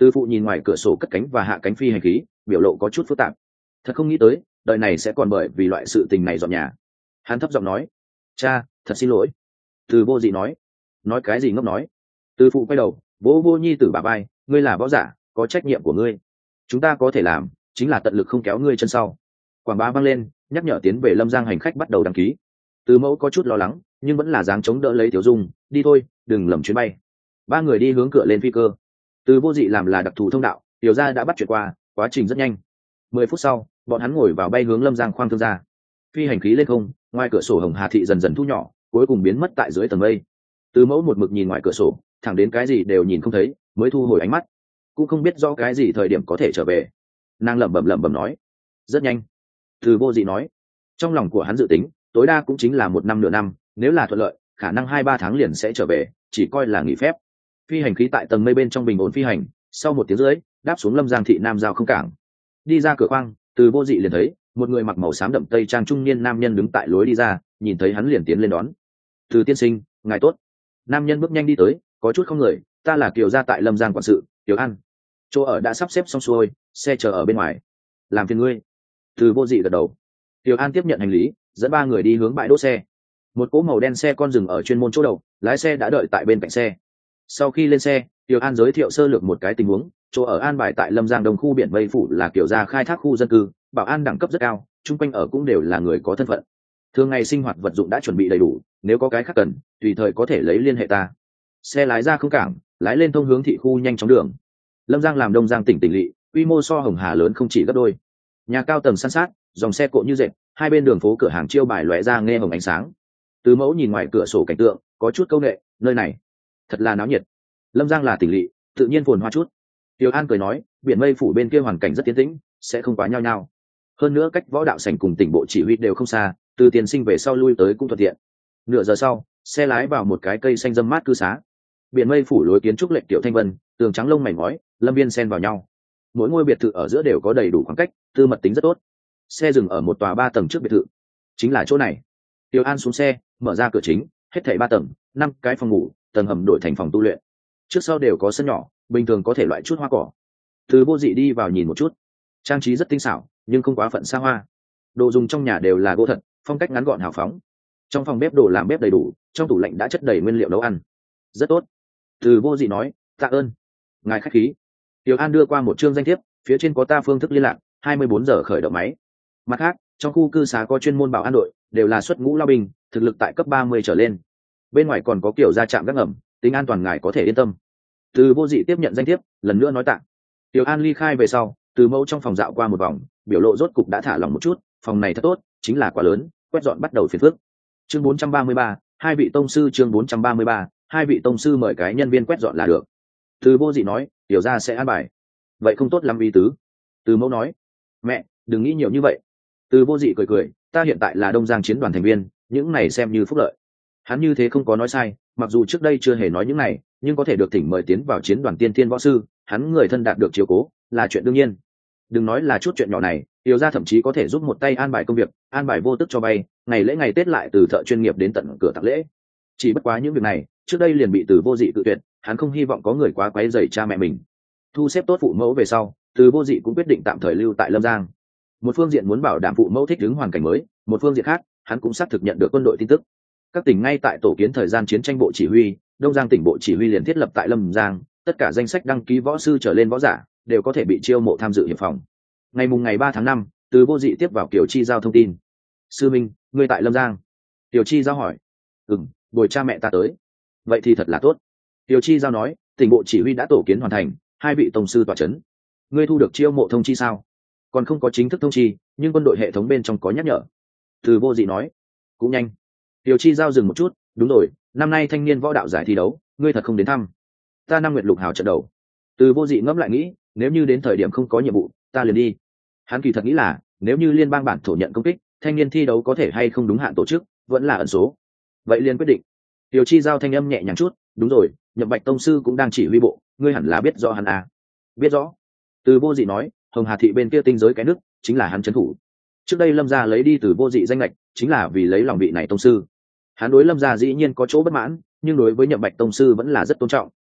Từ phụ nhìn ngoài cửa sổ cất cánh và hạ cánh phi hành khí, biểu lộ có chút phức tạp. Thật không nghĩ tới đời này sẽ còn bởi vì loại sự tình này dọn nhà. Hắn thấp giọng nói. Cha, thật xin lỗi. Từ vô dị nói. Nói cái gì ngốc nói. Từ phụ quay đầu vỗ vô nhi tử bà bay, ngươi là võ giả, có trách nhiệm của ngươi. Chúng ta có thể làm chính là tận lực không kéo ngươi chân sau. Quảng bá vang lên, nhắc nhở tiến về Lâm Giang hành khách bắt đầu đăng ký. Từ mẫu có chút lo lắng, nhưng vẫn là dáng chống đỡ lấy Tiểu Dung, đi thôi, đừng lầm chuyến bay. Ba người đi hướng cửa lên phi cơ. Từ vô dị làm là đặc thù thông đạo, Tiểu gia đã bắt chuyện qua, quá trình rất nhanh. Mười phút sau, bọn hắn ngồi vào bay hướng Lâm Giang khoang thương gia. Phi hành khí lên không, ngoài cửa sổ Hồng Hà thị dần dần thu nhỏ, cuối cùng biến mất tại dưới tầng mây. Từ mẫu một mực nhìn ngoài cửa sổ, thẳng đến cái gì đều nhìn không thấy, mới thu hồi ánh mắt. Cũng không biết do cái gì thời điểm có thể trở về. Nàng lẩm bẩm lẩm bẩm nói. Rất nhanh. Từ vô dị nói. Trong lòng của hắn dự tính, tối đa cũng chính là một năm nửa năm, nếu là thuận lợi, khả năng hai ba tháng liền sẽ trở về, chỉ coi là nghỉ phép. Phi hành khí tại tầng mây bên trong bình ổn phi hành, sau một tiếng rưỡi, đáp xuống Lâm Giang thị Nam Giao không cảng. Đi ra cửa khoang, Từ vô dị liền thấy một người mặc màu xám đậm tây trang trung niên nam nhân đứng tại lối đi ra, nhìn thấy hắn liền tiến lên đón. Từ tiên sinh, ngài tốt. Nam nhân bước nhanh đi tới, có chút không người, ta là Kiều gia tại Lâm Giang quản sự, Kiều An. Chỗ ở đã sắp xếp xong xuôi, xe chờ ở bên ngoài. Làm phiền ngươi. Từ vô dị gật đầu. Kiều An tiếp nhận hành lý, dẫn ba người đi hướng bãi đỗ xe. Một cỗ màu đen xe con dừng ở chuyên môn chỗ đầu, lái xe đã đợi tại bên cạnh xe. Sau khi lên xe, Kiều An giới thiệu sơ lược một cái tình huống, chỗ ở an bài tại Lâm Giang Đông khu biển Mây Phủ là Kiều gia khai thác khu dân cư, bảo an đẳng cấp rất cao, chung quanh ở cũng đều là người có thân phận. Thường ngày sinh hoạt vật dụng đã chuẩn bị đầy đủ, nếu có cái khác cần, tùy thời có thể lấy liên hệ ta. Xe lái ra không cảng, lái lên thông hướng thị khu nhanh chóng đường. Lâm Giang làm Đông Giang tỉnh tỉnh lỵ, quy mô so Hồng Hà lớn không chỉ gấp đôi. Nhà cao tầng san sát, dòng xe cộ như dệt, hai bên đường phố cửa hàng chiêu bài lóe ra nghe hồng ánh sáng. Từ mẫu nhìn ngoài cửa sổ cảnh tượng, có chút câu nệ, nơi này thật là náo nhiệt. Lâm Giang là tỉnh lỵ, tự nhiên phồn hoa chút. Tiểu An cười nói, biển Mây Phủ bên kia hoàn cảnh rất tiến tĩnh, sẽ không quá nhao nhao. Hơn nữa cách võ đạo sảnh cùng tỉnh bộ chỉ huy đều không xa, từ tiền sinh về sau lui tới cũng thuận tiện. Nửa giờ sau, xe lái vào một cái cây xanh râm mát cư xá. Biển Mây Phủ lối kiến trúc lệch tiểu thanh vân, tường trắng lông mảnh ngói, lâm viên xen vào nhau. Mỗi ngôi biệt thự ở giữa đều có đầy đủ khoảng cách, tư mật tính rất tốt. Xe dừng ở một tòa ba tầng trước biệt thự, chính là chỗ này. Tiểu An xuống xe, mở ra cửa chính, hết thảy ba tầng, năm cái phòng ngủ, tầng hầm đổi thành phòng tu luyện. Trước sau đều có sân nhỏ, bình thường có thể loại chút hoa cỏ. Từ vô dị đi vào nhìn một chút, trang trí rất tinh xảo, nhưng không quá phận xa hoa. Đồ dùng trong nhà đều là gỗ thật, phong cách ngắn gọn hào phóng. Trong phòng bếp đồ làm bếp đầy đủ, trong tủ lạnh đã chất đầy nguyên liệu nấu ăn. Rất tốt. Từ vô dị nói, tạ ơn. Ngài khách khí. Tiểu An đưa qua một chương danh thiếp, phía trên có ta phương thức liên lạc, hai mươi bốn giờ khởi động máy. Mặt khác, trong khu cư xá có chuyên môn bảo an đội, đều là xuất ngũ lao binh, thực lực tại cấp ba mươi trở lên. Bên ngoài còn có kiểu ra trạm gác ngầm, tính an toàn ngài có thể yên tâm. Từ vô dị tiếp nhận danh thiếp, lần nữa nói tạ. Tiểu An ly khai về sau, Từ mẫu trong phòng dạo qua một vòng, biểu lộ rốt cục đã thả lòng một chút, phòng này thật tốt, chính là quá lớn, quét dọn bắt đầu phiền phức. Chương bốn trăm ba mươi ba, hai vị tông sư chương bốn trăm ba mươi ba, hai vị tông sư mời cái nhân viên quét dọn là được. Từ vô dị nói, tiểu gia sẽ an bài. Vậy không tốt lắm ý tứ. Từ mẫu nói, mẹ, đừng nghĩ nhiều như vậy. Từ vô dị cười cười, ta hiện tại là Đông Giang chiến đoàn thành viên, những này xem như phúc lợi. Hắn như thế không có nói sai, mặc dù trước đây chưa hề nói những này, nhưng có thể được thỉnh mời tiến vào chiến đoàn tiên thiên võ sư, hắn người thân đạt được chiếu cố, là chuyện đương nhiên. Đừng nói là chút chuyện nhỏ này, tiểu gia thậm chí có thể giúp một tay an bài công việc, an bài vô tức cho bay, ngày lễ ngày Tết lại từ thợ chuyên nghiệp đến tận cửa tặng lễ. Chỉ bất quá những việc này, trước đây liền bị Từ vô dị tự tuyệt, hắn không hy vọng có người quá quấy rầy cha mẹ mình. Thu xếp tốt phụ mẫu về sau, Từ vô dị cũng quyết định tạm thời lưu tại Lâm Giang. Một phương diện muốn bảo đảm phụ mẫu thích ứng hoàn cảnh mới, một phương diện khác, hắn cũng xác thực nhận được quân đội tin tức. Các tỉnh ngay tại tổ kiến thời gian chiến tranh bộ chỉ huy, Đông Giang tỉnh bộ chỉ huy liền thiết lập tại Lâm Giang, tất cả danh sách đăng ký võ sư trở lên võ giả đều có thể bị chiêu mộ tham dự hiệp phòng. Ngày mùng ngày ba tháng năm, Từ vô dị tiếp vào Kiều Chi giao thông tin. Sư Minh, ngươi tại Lâm Giang? Kiều Chi giao hỏi. Ừm, bồi cha mẹ ta tới. Vậy thì thật là tốt. Kiều Chi giao nói, tỉnh bộ chỉ huy đã tổ kiến hoàn thành, hai vị tông sư tọa chấn. Ngươi thu được chiêu mộ thông chi sao? Còn không có chính thức thông chi, nhưng quân đội hệ thống bên trong có nhắc nhở. Từ vô dị nói. Cũng nhanh. Kiều Chi giao dừng một chút, đúng rồi, năm nay thanh niên võ đạo giải thi đấu, ngươi thật không đến thăm? Ta năm nguyệt lục hào trận đầu. Từ vô dị ngẫm lại nghĩ, nếu như đến thời điểm không có nhiệm vụ, ta liền đi. Hắn kỳ thật nghĩ là, nếu như liên bang bản thổ nhận công kích, thanh niên thi đấu có thể hay không đúng hạn tổ chức, vẫn là ẩn số. Vậy liền quyết định. Kiều Chi giao thanh âm nhẹ nhàng chút, đúng rồi, Nhậm Bạch tông sư cũng đang chỉ huy bộ, ngươi hẳn là biết rõ hắn à? Biết rõ. Từ vô dị nói, Hồng Hà thị bên kia tinh giới cái nước, chính là hắn trấn thủ. Trước đây Lâm gia lấy đi Từ vô dị danh lệch, chính là vì lấy lòng vị này tông sư. Hắn đối Lâm gia dĩ nhiên có chỗ bất mãn, nhưng đối với Nhậm Bạch tông sư vẫn là rất tôn trọng,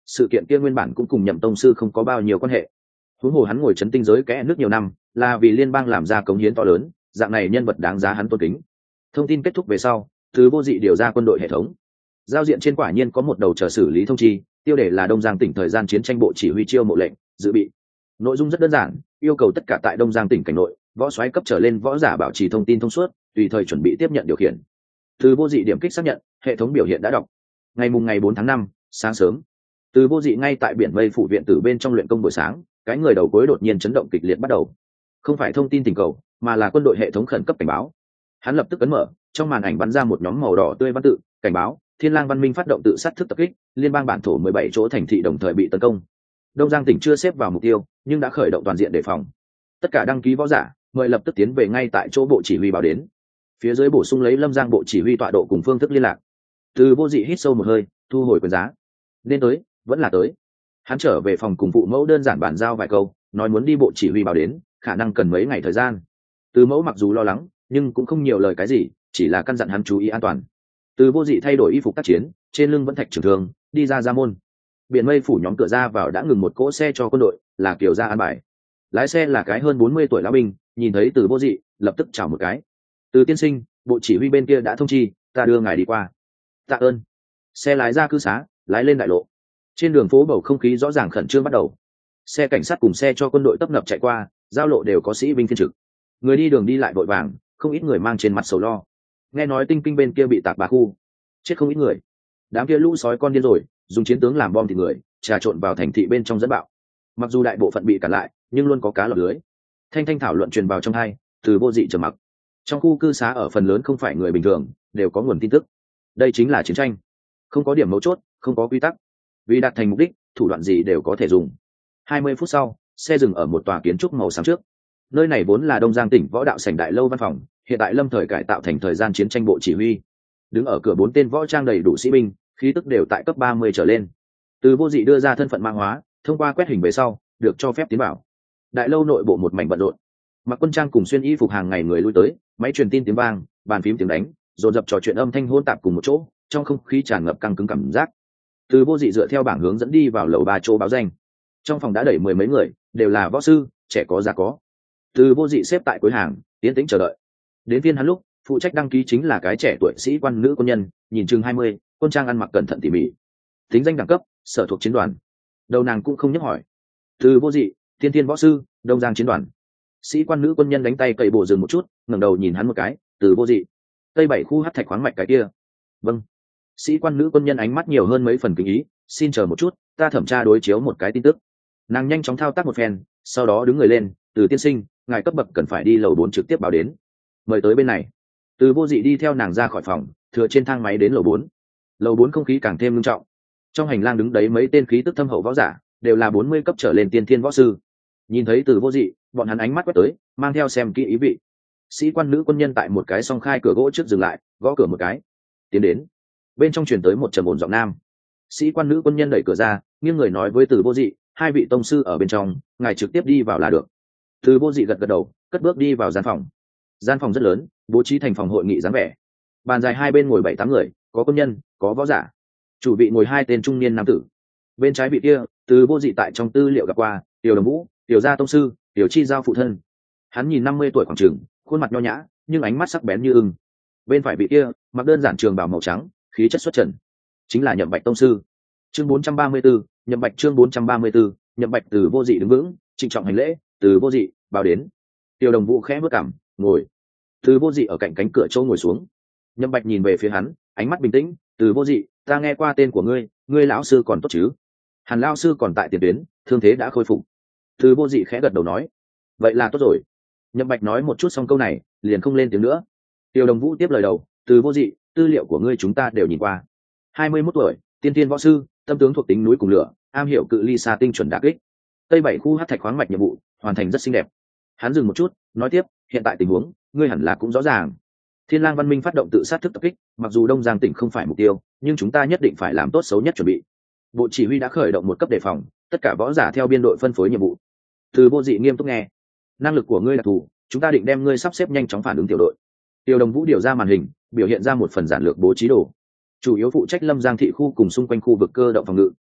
sự kiện kia nguyên bản cũng cùng Nhậm tông sư không có bao nhiêu quan hệ. Huống hồ hắn ngồi chấn tinh giới kẽ nước nhiều năm, là vì liên bang làm ra cống hiến to lớn, dạng này nhân vật đáng giá hắn tôn kính. Thông tin kết thúc về sau, Từ Vô Dị điều ra quân đội hệ thống. Giao diện trên quả nhiên có một đầu chờ xử lý thông chi, tiêu đề là Đông Giang tỉnh thời gian chiến tranh bộ chỉ huy chiêu mộ lệnh, dự bị. Nội dung rất đơn giản, yêu cầu tất cả tại Đông Giang tỉnh cảnh nội, võ soái cấp trở lên võ giả bảo trì thông tin thông suốt, tùy thời chuẩn bị tiếp nhận điều khiển. Từ Vô Dị điểm kích xác nhận, hệ thống biểu hiện đã đọc. Ngày mùng ngày bốn tháng năm, sáng sớm, Từ Vô Dị ngay tại biển mây phủ viện tử bên trong luyện công buổi sáng, cái người đầu cuối đột nhiên chấn động kịch liệt bắt đầu. Không phải thông tin tình cầu, mà là quân đội hệ thống khẩn cấp cảnh báo. Hắn lập tức ấn mở, trong màn ảnh bắn ra một nhóm màu đỏ tươi văn tự, cảnh báo, Thiên Lang Văn Minh phát động tự sát thức tập kích, liên bang bản thổ mười bảy chỗ thành thị đồng thời bị tấn công. Đông Giang tỉnh chưa xếp vào mục tiêu, nhưng đã khởi động toàn diện đề phòng. Tất cả đăng ký võ giả, mời lập tức tiến về ngay tại chỗ bộ chỉ huy báo đến. Phía dưới bổ sung lấy Lâm Giang bộ chỉ huy tọa độ cùng phương thức liên lạc. Từ Vô Dị hít sâu một hơi, thu hồi quyền giá. Nên tới, vẫn là tới. Hắn trở về phòng cùng phụ mẫu đơn giản bàn giao vài câu, nói muốn đi bộ chỉ huy báo đến, khả năng cần mấy ngày thời gian. Từ mẫu mặc dù lo lắng, nhưng cũng không nhiều lời cái gì, chỉ là căn dặn hắn chú ý an toàn. Từ Vô Dị thay đổi y phục tác chiến, trên lưng vẫn thạch trưởng thường, đi ra ra môn. Biển mây phủ nhóm cửa ra vào đã ngừng một cỗ xe cho quân đội, là Kiều gia an bài. Lái xe là cái hơn bốn mươi tuổi lão binh, nhìn thấy Từ Vô Dị, lập tức chào một cái. Từ tiên sinh, bộ chỉ huy bên kia đã thông chi, ta đưa ngài đi qua. Tạ ơn. Xe lái ra cư xá, lái lên đại lộ. Trên đường phố bầu không khí rõ ràng khẩn trương bắt đầu. Xe cảnh sát cùng xe cho quân đội tấp nập chạy qua, giao lộ đều có sĩ binh phiên trực. Người đi đường đi lại vội vàng, không ít người mang trên mặt sầu lo. Nghe nói Tinh Kinh bên kia bị tạc ba khu, chết không ít người. Đám kia lũ sói con điên rồi, dùng chiến tướng làm bom thịt người, trà trộn vào thành thị bên trong dẫn bạo. Mặc dù đại bộ phận bị cản lại, nhưng luôn có cá lọt lưới. Thanh thanh thảo luận truyền vào trong hai, Từ Vô Dị trầm mặc. Trong khu cư xá ở phần lớn không phải người bình thường, đều có nguồn tin tức. Đây chính là chiến tranh, không có điểm mấu chốt, không có quy tắc. Vì đạt thành mục đích, thủ đoạn gì đều có thể dùng. Hai mươi phút sau, xe dừng ở một tòa kiến trúc màu xám trước. Nơi này vốn là Đông Giang tỉnh võ đạo sảnh đại lâu văn phòng, hiện tại lâm thời cải tạo thành thời gian chiến tranh bộ chỉ huy. Đứng ở cửa bốn tên võ trang đầy đủ sĩ binh, khí tức đều tại cấp ba mươi trở lên. Từ Vô Dị đưa ra thân phận mã hóa, thông qua quét hình về sau, được cho phép tiến vào. Đại lâu nội bộ một mảnh bận rộn. Mặc quân trang cùng xuyên y phục hàng ngày người lui tới, máy truyền tin tiếng vang, bàn phím tiếng đánh, dồn dập trò chuyện âm thanh hỗn tạp cùng một chỗ, trong không khí tràn ngập căng cứng cảm giác. Từ Vô Dị dựa theo bảng hướng dẫn đi vào lầu ba chỗ báo danh. Trong phòng đã đẩy mười mấy người, đều là võ sư, trẻ có già có. Từ Vô Dị xếp tại cuối hàng, tiến tĩnh chờ đợi. Đến phiên hắn lúc, phụ trách đăng ký chính là cái trẻ tuổi sĩ quan nữ quân nhân, nhìn chừng hai mươi, quân trang ăn mặc cẩn thận tỉ mỉ. Tính danh đẳng cấp, sở thuộc chiến đoàn. Đầu nàng cũng không nhắc hỏi. Từ Vô Dị, Thiên Thiên võ sư, Đông Giang chiến đoàn. Sĩ quan nữ quân nhân đánh tay cậy bộ dừng một chút, ngẩng đầu nhìn hắn một cái, Từ Vô Dị, tây bảy khu hắc thạch khoáng mạch cái kia. Vâng. Sĩ quan nữ quân nhân ánh mắt nhiều hơn mấy phần kính ý, xin chờ một chút, ta thẩm tra đối chiếu một cái tin tức. Nàng nhanh chóng thao tác một phen, sau đó đứng người lên, Từ tiên sinh, ngài cấp bậc cần phải đi lầu bốn trực tiếp báo đến. Mời tới bên này. Từ Vô Dị đi theo nàng ra khỏi phòng, thừa trên thang máy đến lầu bốn. Lầu bốn không khí càng thêm nghiêm trọng. Trong hành lang đứng đấy mấy tên khí tức thâm hậu võ giả, đều là bốn mươi cấp trở lên tiên thiên võ sư. Nhìn thấy Từ Vô Dị, bọn hắn ánh mắt quét tới, mang theo xem kỹ ý vị. Sĩ quan nữ quân nhân tại một cái song khai cửa gỗ trước dừng lại, gõ cửa một cái. Tiến đến. Bên trong truyền tới một trầm ổn giọng nam. Sĩ quan nữ quân nhân đẩy cửa ra, nghiêng người nói với Từ Vô Dị, hai vị tông sư ở bên trong, ngài trực tiếp đi vào là được. Từ Vô Dị gật gật đầu, cất bước đi vào gian phòng. Gian phòng rất lớn, bố trí thành phòng hội nghị dáng vẻ. Bàn dài hai bên ngồi bảy tám người, có quân nhân, có võ giả. Chủ vị ngồi hai tên trung niên nam tử. Bên trái vị kia, Từ Vô Dị tại trong tư liệu gặp qua, Tiểu Đồng Vũ, Tiểu gia tông sư, Tiểu Chi giao phụ thân. Hắn nhìn năm mươi tuổi khoảng chừng, khuôn mặt nho nhã, nhưng ánh mắt sắc bén như ưng. Bên phải vị kia, mặc đơn giản trường bào màu trắng, khí chất xuất trần, chính là Nhậm Bạch tông sư. Chương bốn trăm ba mươi 4, Nhậm Bạch chương bốn trăm ba mươi 4, Nhậm Bạch. Từ Vô Dị đứng vững, trịnh trọng hành lễ, Từ Vô Dị, vào đến. Tiểu Đồng Vũ khẽ bước cằm, ngồi. Từ Vô Dị ở cạnh cánh cửa chỗ ngồi xuống. Nhậm Bạch nhìn về phía hắn, ánh mắt bình tĩnh, Từ Vô Dị, ta nghe qua tên của ngươi, ngươi lão sư còn tốt chứ? Hàn lão sư còn tại tiền tuyến, thương thế đã khôi phục. Từ Vô Dị khẽ gật đầu nói, vậy là tốt rồi. Nhậm Bạch nói một chút xong câu này, liền không lên tiếng nữa. Tiêu Đồng Vũ tiếp lời đầu, Từ Vô Dị, tư liệu của ngươi chúng ta đều nhìn qua. hai mươi mốt tuổi, tiên tiên võ sư, tâm tướng thuộc tính núi cùng lửa, am hiểu cự ly xa tinh chuẩn đả kích. Tây bảy khu hắc thạch khoáng mạch nhiệm vụ, hoàn thành rất xinh đẹp. Hắn dừng một chút, nói tiếp, hiện tại tình huống, ngươi hẳn là cũng rõ ràng. Thiên Lang Văn Minh phát động tự sát thức tập kích, mặc dù Đông Giang tỉnh không phải mục tiêu, nhưng chúng ta nhất định phải làm tốt xấu nhất chuẩn bị. Bộ chỉ huy đã khởi động một cấp đề phòng, tất cả võ giả theo biên đội phân phối nhiệm vụ. Từ Vô Dị nghiêm túc nghe, năng lực của ngươi là thủ, chúng ta định đem ngươi sắp xếp nhanh chóng phản ứng tiểu đội. Tiêu Đồng Vũ điều ra màn hình, biểu hiện ra một phần giản lược bố trí đồ, chủ yếu phụ trách Lâm Giang thị khu cùng xung quanh khu vực cơ động phòng ngự.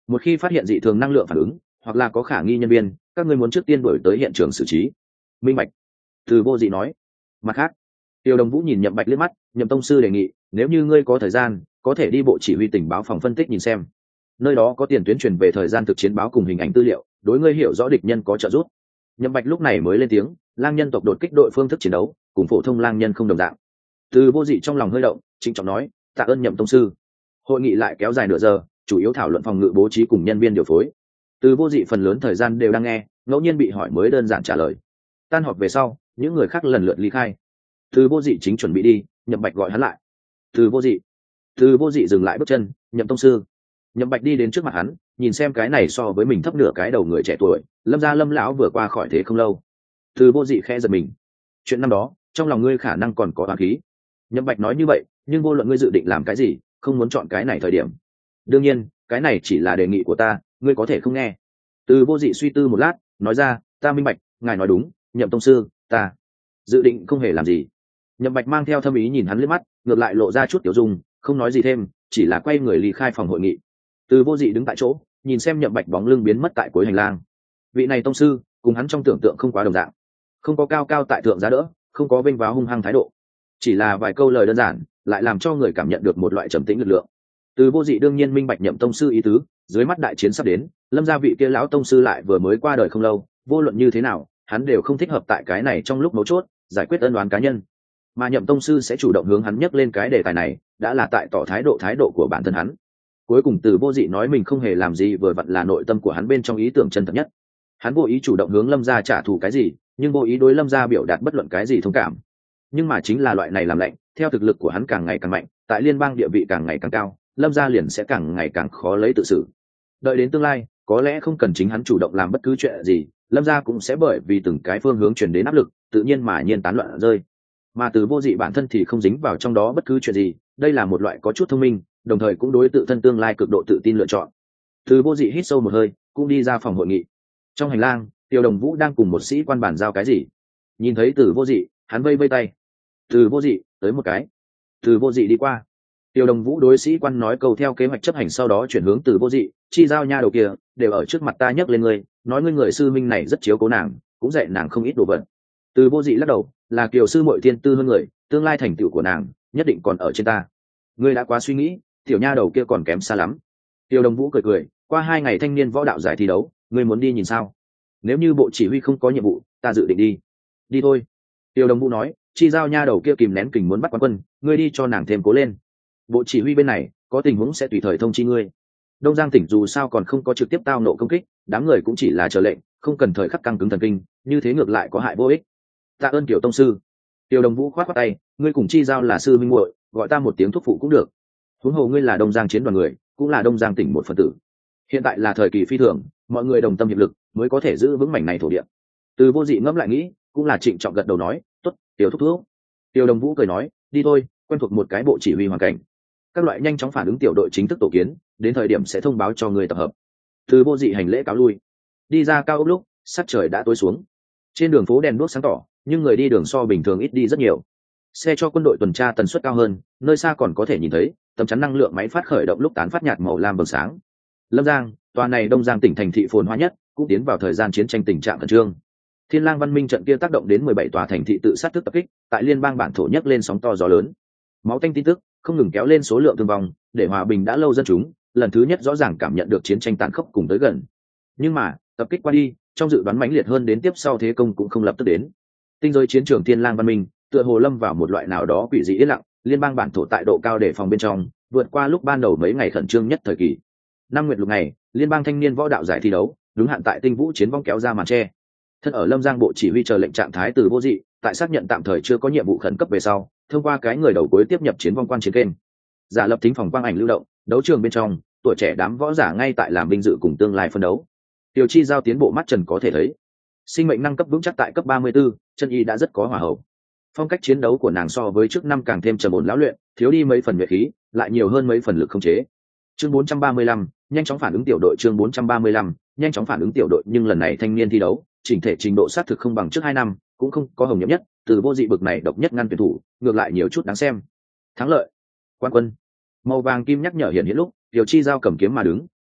một khi phát hiện dị thường năng lượng phản ứng hoặc là có khả nghi nhân viên, các ngươi muốn trước tiên đổi tới hiện trường xử trí. Minh bạch. Từ Vô Dị nói. Mặt khác, Tiêu Đồng Vũ nhìn Nhậm Bạch liếc mắt, Nhậm tông sư đề nghị, nếu như ngươi có thời gian, có thể đi bộ chỉ huy tình báo phòng phân tích nhìn xem. Nơi đó có tiền tuyến truyền về thời gian thực chiến báo cùng hình ảnh tư liệu, đối ngươi hiểu rõ địch nhân có trợ giúp. Nhậm Bạch lúc này mới lên tiếng, lang nhân tộc đột kích đội phương thức chiến đấu, cùng phổ thông lang nhân không đồng dạng. Từ Vô Dị trong lòng hơi động, trịnh trọng nói, tạ ơn Nhậm tông sư. Hội nghị lại kéo dài nửa giờ, chủ yếu thảo luận phòng ngự bố trí cùng nhân viên điều phối. Từ Vô Dị phần lớn thời gian đều đang nghe, ngẫu nhiên bị hỏi mới đơn giản trả lời. Tan họp về sau, những người khác lần lượt ly khai. Từ Vô Dị chính chuẩn bị đi, Nhậm Bạch gọi hắn lại. Từ Vô Dị. Từ Vô Dị dừng lại bước chân, Nhậm tông sư. Nhậm Bạch đi đến trước mặt hắn, nhìn xem cái này so với mình thấp nửa cái đầu người trẻ tuổi, Lâm gia Lâm lão vừa qua khỏi thế không lâu. Từ Vô Dị khẽ giật mình. Chuyện năm đó, trong lòng ngươi khả năng còn có oán khí. Nhậm Bạch nói như vậy, nhưng vô luận ngươi dự định làm cái gì, không muốn chọn cái này thời điểm. Đương nhiên, cái này chỉ là đề nghị của ta, ngươi có thể không nghe. Từ Vô Dị suy tư một lát, nói ra, ta minh bạch, ngài nói đúng, Nhậm tông sư, ta dự định không hề làm gì. Nhậm Bạch mang theo thâm ý nhìn hắn liếc mắt, ngược lại lộ ra chút tiểu dung, không nói gì thêm, chỉ là quay người ly khai phòng hội nghị. Từ Vô Dị đứng tại chỗ, nhìn xem Nhậm Bạch bóng lưng biến mất tại cuối hành lang. Vị này tông sư, cùng hắn trong tưởng tượng không quá đồng dạng, không có cao cao tại thượng giá đỡ, không có vênh váo hung hăng thái độ, chỉ là vài câu lời đơn giản, lại làm cho người cảm nhận được một loại trầm tĩnh lực lượng. Từ Vô Dị đương nhiên minh bạch Nhậm tông sư ý tứ, dưới mắt đại chiến sắp đến, Lâm gia vị kia lão tông sư lại vừa mới qua đời không lâu, vô luận như thế nào, hắn đều không thích hợp tại cái này trong lúc mấu chốt giải quyết ân oán cá nhân. Mà Nhậm tông sư sẽ chủ động hướng hắn nhắc lên cái đề tài này, đã là tại tỏ thái độ thái độ của bản thân hắn. Cuối cùng Từ Vô Dị nói mình không hề làm gì, vừa vặn là nội tâm của hắn bên trong ý tưởng chân thật nhất. Hắn vô ý chủ động hướng Lâm gia trả thù cái gì, nhưng vô ý đối Lâm gia biểu đạt bất luận cái gì thông cảm. Nhưng mà chính là loại này làm lạnh, theo thực lực của hắn càng ngày càng mạnh, tại liên bang địa vị càng ngày càng cao, Lâm gia liền sẽ càng ngày càng khó lấy tự xử. Đợi đến tương lai, có lẽ không cần chính hắn chủ động làm bất cứ chuyện gì, Lâm gia cũng sẽ bởi vì từng cái phương hướng truyền đến áp lực, tự nhiên mà nhiên tán loạn rơi. Mà Từ Vô Dị bản thân thì không dính vào trong đó bất cứ chuyện gì, đây là một loại có chút thông minh, đồng thời cũng đối tự thân tương lai cực độ tự tin lựa chọn. Từ Vô Dị hít sâu một hơi, cũng đi ra phòng hội nghị. Trong hành lang, Tiêu Đồng Vũ đang cùng một sĩ quan bàn giao cái gì. Nhìn thấy Từ Vô Dị, hắn vây vây tay. Từ Vô Dị, tới một cái. Từ Vô Dị đi qua. Tiêu Đồng Vũ đối sĩ quan nói câu theo kế hoạch chấp hành, sau đó chuyển hướng Từ Vô Dị, chi giao nha đầu kia, đều ở trước mặt ta nhắc lên ngươi, nói ngươi người sư minh này rất chiếu cố nàng, cũng dạy nàng không ít đồ vật. Từ Vô Dị lắc đầu, là Kiều sư muội thiên tư hơn người, tương lai thành tựu của nàng nhất định còn ở trên ta. Ngươi đã quá suy nghĩ, tiểu nha đầu kia còn kém xa lắm. Tiêu Đồng Vũ cười cười, qua hai ngày thanh niên võ đạo giải thi đấu, ngươi muốn đi nhìn sao? Nếu như bộ chỉ huy không có nhiệm vụ, ta dự định đi. Đi thôi. Tiêu Đồng Vũ nói, chi giao nha đầu kia kìm nén kình muốn bắt quán quân, ngươi đi cho nàng thêm cố lên. Bộ chỉ huy bên này có tình huống sẽ tùy thời thông chi ngươi. Đông Giang tỉnh dù sao còn không có trực tiếp tao nộ công kích, đám người cũng chỉ là chờ lệnh, không cần thời khắc căng cứng thần kinh, như thế ngược lại có hại vô ích. Tạ ơn Tiểu tông sư. Tiêu Đồng Vũ khoát khoát tay, ngươi cùng chi giao là sư minh muội, gọi ta một tiếng thúc phụ cũng được. Huống hồ ngươi là Đông Giang chiến đoàn người, cũng là Đông Giang tỉnh một phần tử. Hiện tại là thời kỳ phi thường, mọi người đồng tâm hiệp lực mới có thể giữ vững mảnh này thổ địa. Từ Vô Dị ngẫm lại nghĩ, cũng là trịnh trọng gật đầu nói, tốt, Tiểu thúc thúc. Tiêu Đồng Vũ cười nói, đi thôi, quen thuộc một cái bộ chỉ huy hoàn cảnh. Các loại nhanh chóng phản ứng tiểu đội chính thức tổ kiến, đến thời điểm sẽ thông báo cho người tập hợp. Từ Vô Dị hành lễ cáo lui, đi ra cao ốc lúc sắc trời đã tối xuống. Trên đường phố đèn đuốc sáng tỏ, nhưng người đi đường so bình thường ít đi rất nhiều. Xe cho quân đội tuần tra tần suất cao hơn, nơi xa còn có thể nhìn thấy tấm chắn năng lượng máy phát khởi động lúc tán phát nhạt màu lam vầng sáng. Lâm Giang, tòa này Đông Giang tỉnh thành thị phồn hoa nhất, cũng tiến vào thời gian chiến tranh tình trạng khẩn trương. Thiên Lang Văn Minh trận kia tác động đến mười bảy tòa thành thị tự sát thức tập kích, tại liên bang bản thổ nhấc lên sóng to gió lớn. Máu tanh tin tức không ngừng kéo lên số lượng thương vong, để hòa bình đã lâu dân chúng lần thứ nhất rõ ràng cảm nhận được chiến tranh tàn khốc cùng tới gần. Nhưng mà tập kích qua đi, trong dự đoán mãnh liệt hơn đến tiếp sau thế công cũng không lập tức đến. Tinh giới chiến trường Thiên Lang Văn Minh tựa hồ lâm vào một loại nào đó quỷ dị yên lặng, liên bang bản thổ tại độ cao để phòng bên trong, vượt qua lúc ban đầu mấy ngày khẩn trương nhất thời kỳ. Năm nguyệt lục ngày, liên bang thanh niên võ đạo giải thi đấu đúng hạn tại Tinh Vũ chiến vong kéo ra màn che. Thân ở Lâm Giang bộ chỉ huy chờ lệnh trạng thái Từ Vô Dị, tại xác nhận tạm thời chưa có nhiệm vụ khẩn cấp về sau, thông qua cái người đầu cuối tiếp nhập chiến vong quan chiến kênh. Giả lập thính phòng quang ảnh lưu động, đấu trường bên trong, tuổi trẻ đám võ giả ngay tại làm vinh dự cùng tương lai phân đấu. Tiêu Chi giao tiến bộ mắt trần có thể thấy, sinh mệnh năng cấp vững chắc tại cấp ba mươi 34, chân y đã rất có hòa hậu. Phong cách chiến đấu của nàng so với trước năm càng thêm trầm ổn lão luyện, thiếu đi mấy phần nhuệ khí, lại nhiều hơn mấy phần lực không chế. Chương bốn trăm ba mươi lăm, nhanh chóng phản ứng tiểu đội chương bốn trăm ba mươi lăm, nhanh chóng phản ứng tiểu đội, nhưng lần này thanh niên thi đấu, chỉnh thể trình độ sát thực không bằng trước hai năm, cũng không có hồng nhiệm nhất, Từ Vô Dị bực này độc nhất ngăn tuyển thủ, ngược lại nhiều chút đáng xem. Thắng lợi, quan quân. Màu vàng kim nhắc nhở hiện hiện lúc, Tiêu Chi giao cầm kiếm mà đứng,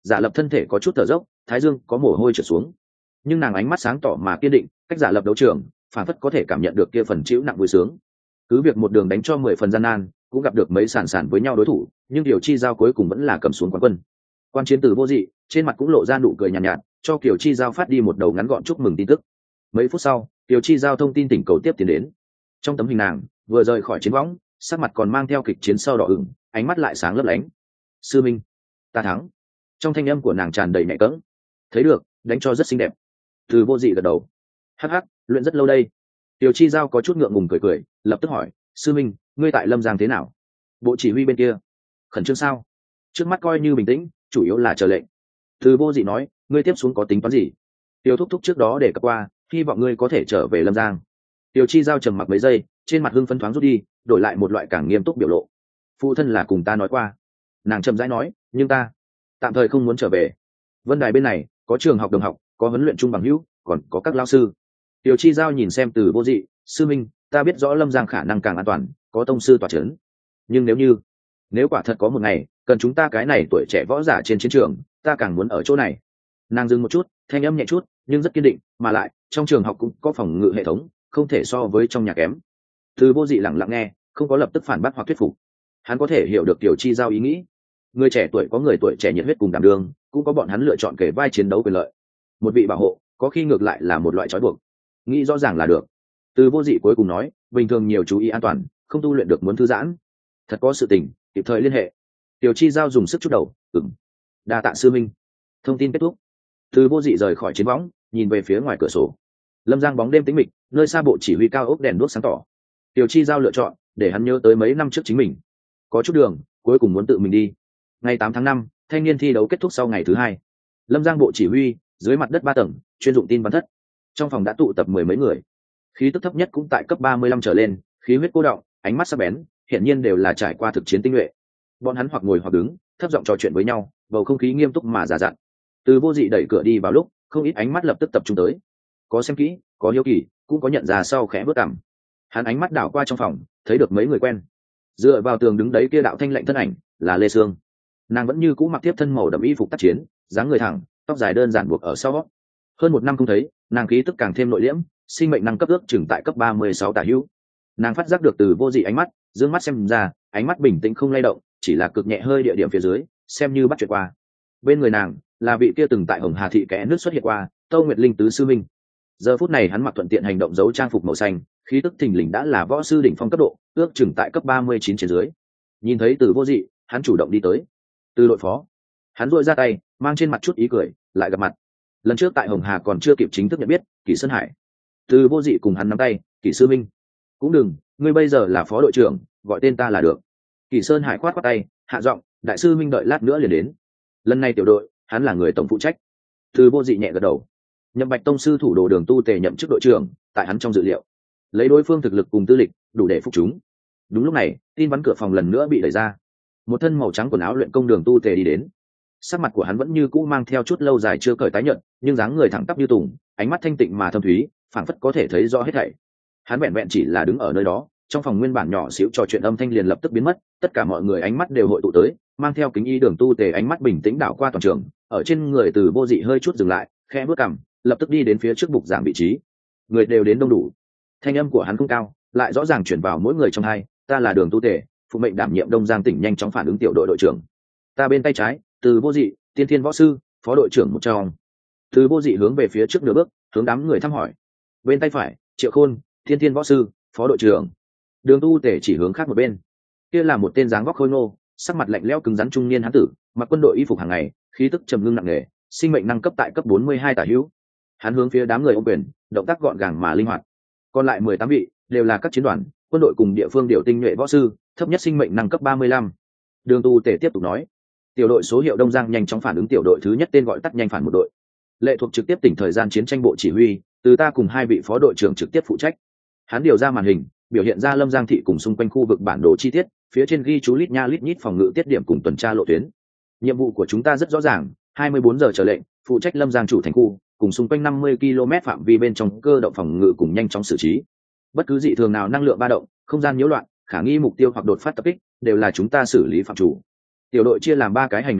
Giả Lập thân thể có chút thở dốc, thái dương có mồ hôi trượt xuống, nhưng nàng ánh mắt sáng tỏ mà kiên định, cách Giả Lập đấu trường phản phất có thể cảm nhận được kia phần chịu nặng vui sướng. Cứ việc một đường đánh cho mười phần gian nan, cũng gặp được mấy sàn sàn với nhau đối thủ, nhưng Kiều Chi Giao cuối cùng vẫn là cầm xuống quán quân. Quan chiến từ Vô Dị trên mặt cũng lộ ra nụ cười nhàn nhạt, nhạt, cho Kiều Chi Giao phát đi một đầu ngắn gọn chúc mừng tin tức. Mấy phút sau, Kiều Chi Giao thông tin tỉnh cầu tiếp tiến đến. Trong tấm hình nàng vừa rời khỏi chiến võng, sắc mặt còn mang theo kịch chiến sau đỏ ửng, ánh mắt lại sáng lấp lánh. Sư minh, ta thắng. Trong thanh âm của nàng tràn đầy nhẹ cẫng. Thấy được, đánh cho rất xinh đẹp. Từ Vô Dị gật đầu. Hắc hắc, luyện rất lâu đây. Kiều Chi Giao có chút ngượng ngùng cười cười, lập tức hỏi, sư minh, ngươi tại Lâm Giang thế nào? Bộ chỉ huy bên kia khẩn trương sao? Trước mắt coi như bình tĩnh, chủ yếu là chờ lệnh. Từ Vô Dị nói, ngươi tiếp xuống có tính toán gì? Tiêu thúc thúc trước đó để cập qua, hy vọng ngươi có thể trở về Lâm Giang. Tiêu Chi Giao trầm mặc mấy giây, trên mặt hưng phấn thoáng rút đi, đổi lại một loại càng nghiêm túc biểu lộ. Phụ thân là cùng ta nói qua. Nàng chậm rãi nói, nhưng ta tạm thời không muốn trở về. Vân Đài bên này có trường học đồng học, có huấn luyện chung bằng hữu, còn có các lao sư. Tiêu Chi Giao nhìn xem Từ Vô Dị, sư minh, ta biết rõ Lâm Giang khả năng càng an toàn, có tông sư tọa chấn. Nhưng nếu như, nếu quả thật có một ngày cần chúng ta cái này tuổi trẻ võ giả trên chiến trường, ta càng muốn ở chỗ này. Nàng dừng một chút, thanh âm nhẹ chút, nhưng rất kiên định, mà lại trong trường học cũng có phòng ngự hệ thống, không thể so với trong nhà kém. Từ Vô Dị lặng lặng nghe, không có lập tức phản bác hoặc thuyết phục. Hắn có thể hiểu được Tiểu Chi Giao ý nghĩ. Người trẻ tuổi có người tuổi trẻ nhiệt huyết cùng đảm đương, cũng có bọn hắn lựa chọn kể vai chiến đấu quyền lợi. Một vị bảo hộ, có khi ngược lại là một loại trói buộc. Nghĩ rõ ràng là được. Từ Vô Dị cuối cùng nói, bình thường nhiều chú ý an toàn, không tu luyện được muốn thư giãn. Thật có sự tình, kịp thời liên hệ. Tiểu Chi Giao dùng sức chút đầu, ừm. Đa tạ sư minh. Thông tin kết thúc. Từ Vô Dị rời khỏi chiến võng, nhìn về phía ngoài cửa sổ. Lâm Giang bóng đêm tĩnh mịch, nơi xa bộ chỉ huy cao ốc đèn đuốc sáng tỏ. Tiểu Chi Giao lựa chọn để hắn nhớ tới mấy năm trước chính mình. Có chút đường, cuối cùng muốn tự mình đi. Ngày tám tháng năm, thanh niên thi đấu kết thúc sau ngày thứ hai. Lâm Giang bộ chỉ huy, dưới mặt đất ba tầng, chuyên dụng tin bắn thất. Trong phòng đã tụ tập mười mấy người. Khí tức thấp nhất cũng tại cấp ba mươi lăm trở lên, khí huyết cô đọng, ánh mắt sắc bén, hiển nhiên đều là trải qua thực chiến tinh nhuệ. Bọn hắn hoặc ngồi hoặc đứng, thấp giọng trò chuyện với nhau, bầu không khí nghiêm túc mà giả dặn. Từ Vô Dị đẩy cửa đi vào lúc, không ít ánh mắt lập tức tập trung tới. Có xem kỹ, có hiếu kỳ, cũng có nhận ra sau khẽ bước cằm. Hắn ánh mắt đảo qua trong phòng, thấy được mấy người quen. Dựa vào tường đứng đấy kia đạo thanh lệnh thân ảnh, là Lê Sương. Nàng vẫn như cũ mặc tiếp thân màu đậm y phục tác chiến, dáng người thẳng, tóc dài đơn giản buộc ở sau. Hơn một năm không thấy, nàng khí tức càng thêm nội liễm, sinh mệnh năng cấp ước chừng tại cấp ba mươi sáu tả hữu. Nàng phát giác được Từ Vô Dị ánh mắt, dương mắt xem ra, ánh mắt bình tĩnh không lay động, chỉ là cực nhẹ hơi địa điểm phía dưới, xem như bắt chuyện qua. Bên người nàng là vị kia từng tại Hồng Hà thị kẽ nước xuất hiện qua, Tâu Nguyệt Linh tứ sư minh. Giờ phút này hắn mặc thuận tiện hành động giấu trang phục màu xanh, khí tức thình lình đã là võ sư đỉnh phong cấp độ, ước chừng tại cấp ba mươi chín trên dưới. Nhìn thấy Từ Vô Dị, hắn chủ động đi tới. Từ đội phó. Hắn duỗi ra tay, mang trên mặt chút ý cười, lại gặp mặt. Lần trước tại Hồng Hà còn chưa kịp chính thức nhận biết, Kỷ Sơn Hải. Từ Vô Dị cùng hắn nắm tay, Kỷ sư minh. Cũng đừng, ngươi bây giờ là phó đội trưởng, gọi tên ta là được. Kỷ Sơn Hải khoát khoát tay, hạ giọng, đại sư minh đợi lát nữa liền đến. Lần này tiểu đội, hắn là người tổng phụ trách. Từ Vô Dị nhẹ gật đầu. Nhậm Bạch tông sư thủ đồ Đường Tu Tề nhậm chức đội trưởng, tại hắn trong dự liệu. Lấy đối phương thực lực cùng tư lịch, đủ để phục chúng. Đúng lúc này, tin vắn cửa phòng lần nữa bị đẩy ra. Một thân màu trắng quần áo luyện công Đường Tu Tề đi đến. Sắc mặt của hắn vẫn như cũ mang theo chút lâu dài chưa cởi tái nhợt, nhưng dáng người thẳng tắp như tùng, ánh mắt thanh tịnh mà thâm thúy, phảng phất có thể thấy rõ hết thảy. Hắn vẹn vẹn chỉ là đứng ở nơi đó, trong phòng nguyên bản nhỏ xíu trò chuyện âm thanh liền lập tức biến mất, tất cả mọi người ánh mắt đều hội tụ tới, mang theo kính y Đường Tu Tề ánh mắt bình tĩnh đảo qua toàn trường, ở trên người Từ Vô Dị hơi chút dừng lại, khẽ bước cằm, lập tức đi đến phía trước bục giảng vị trí. Người đều đến đông đủ. Thanh âm của hắn không cao, lại rõ ràng chuyển vào mỗi người trong hai, ta là Đường Tu Tề, phụ mệnh đảm nhiệm Đông Giang tỉnh nhanh chóng phản ứng tiểu đội đội trưởng. Ta bên tay trái, Từ Vô Dị, tiên thiên võ sư, phó đội trưởng một trong. Từ Vô Dị hướng về phía trước nửa bước, hướng đám người thăm hỏi. Bên tay phải, Triệu Khôn, tiên thiên võ sư, phó đội trưởng. Đường Tu Tề chỉ hướng khác một bên. Kia là một tên dáng vóc khôi ngô, sắc mặt lạnh lẽo cứng rắn trung niên hán tử, mặc quân đội y phục hàng ngày, khí tức trầm ngưng nặng nề, sinh mệnh năng cấp tại cấp bốn mươi hai tả hữu. Hắn hướng phía đám người ôm quyền, động tác gọn gàng mà linh hoạt. Còn lại mười tám vị đều là các chiến đoàn, quân đội cùng địa phương điều tinh nhuệ võ sư, thấp nhất sinh mệnh năng cấp ba mươi lăm. Đường Tu Tề tiếp tục nói, tiểu đội số hiệu Đông Giang nhanh chóng phản ứng tiểu đội thứ nhất tên gọi tắt nhanh phản một đội. Lệ thuộc trực tiếp tỉnh thời gian chiến tranh bộ chỉ huy, từ ta cùng hai vị phó đội trưởng trực tiếp phụ trách. Hắn điều ra màn hình, biểu hiện ra Lâm Giang thị cùng xung quanh khu vực bản đồ chi tiết, phía trên ghi chú lít nha lít nhít phòng ngự tiết điểm cùng tuần tra lộ tuyến. Nhiệm vụ của chúng ta rất rõ ràng, hai mươi bốn giờ trở lệnh, phụ trách Lâm Giang chủ thành khu, cùng xung quanh năm mươi ki lô mét phạm vi bên trong cơ động phòng ngự cùng nhanh chóng xử trí. Bất cứ dị thường nào năng lượng ba động, không gian nhiễu loạn, khả nghi mục tiêu hoặc đột phát tập kích, đều là chúng ta xử lý phạm chủ. Tiểu đội chia làm ba cái hành động tổ,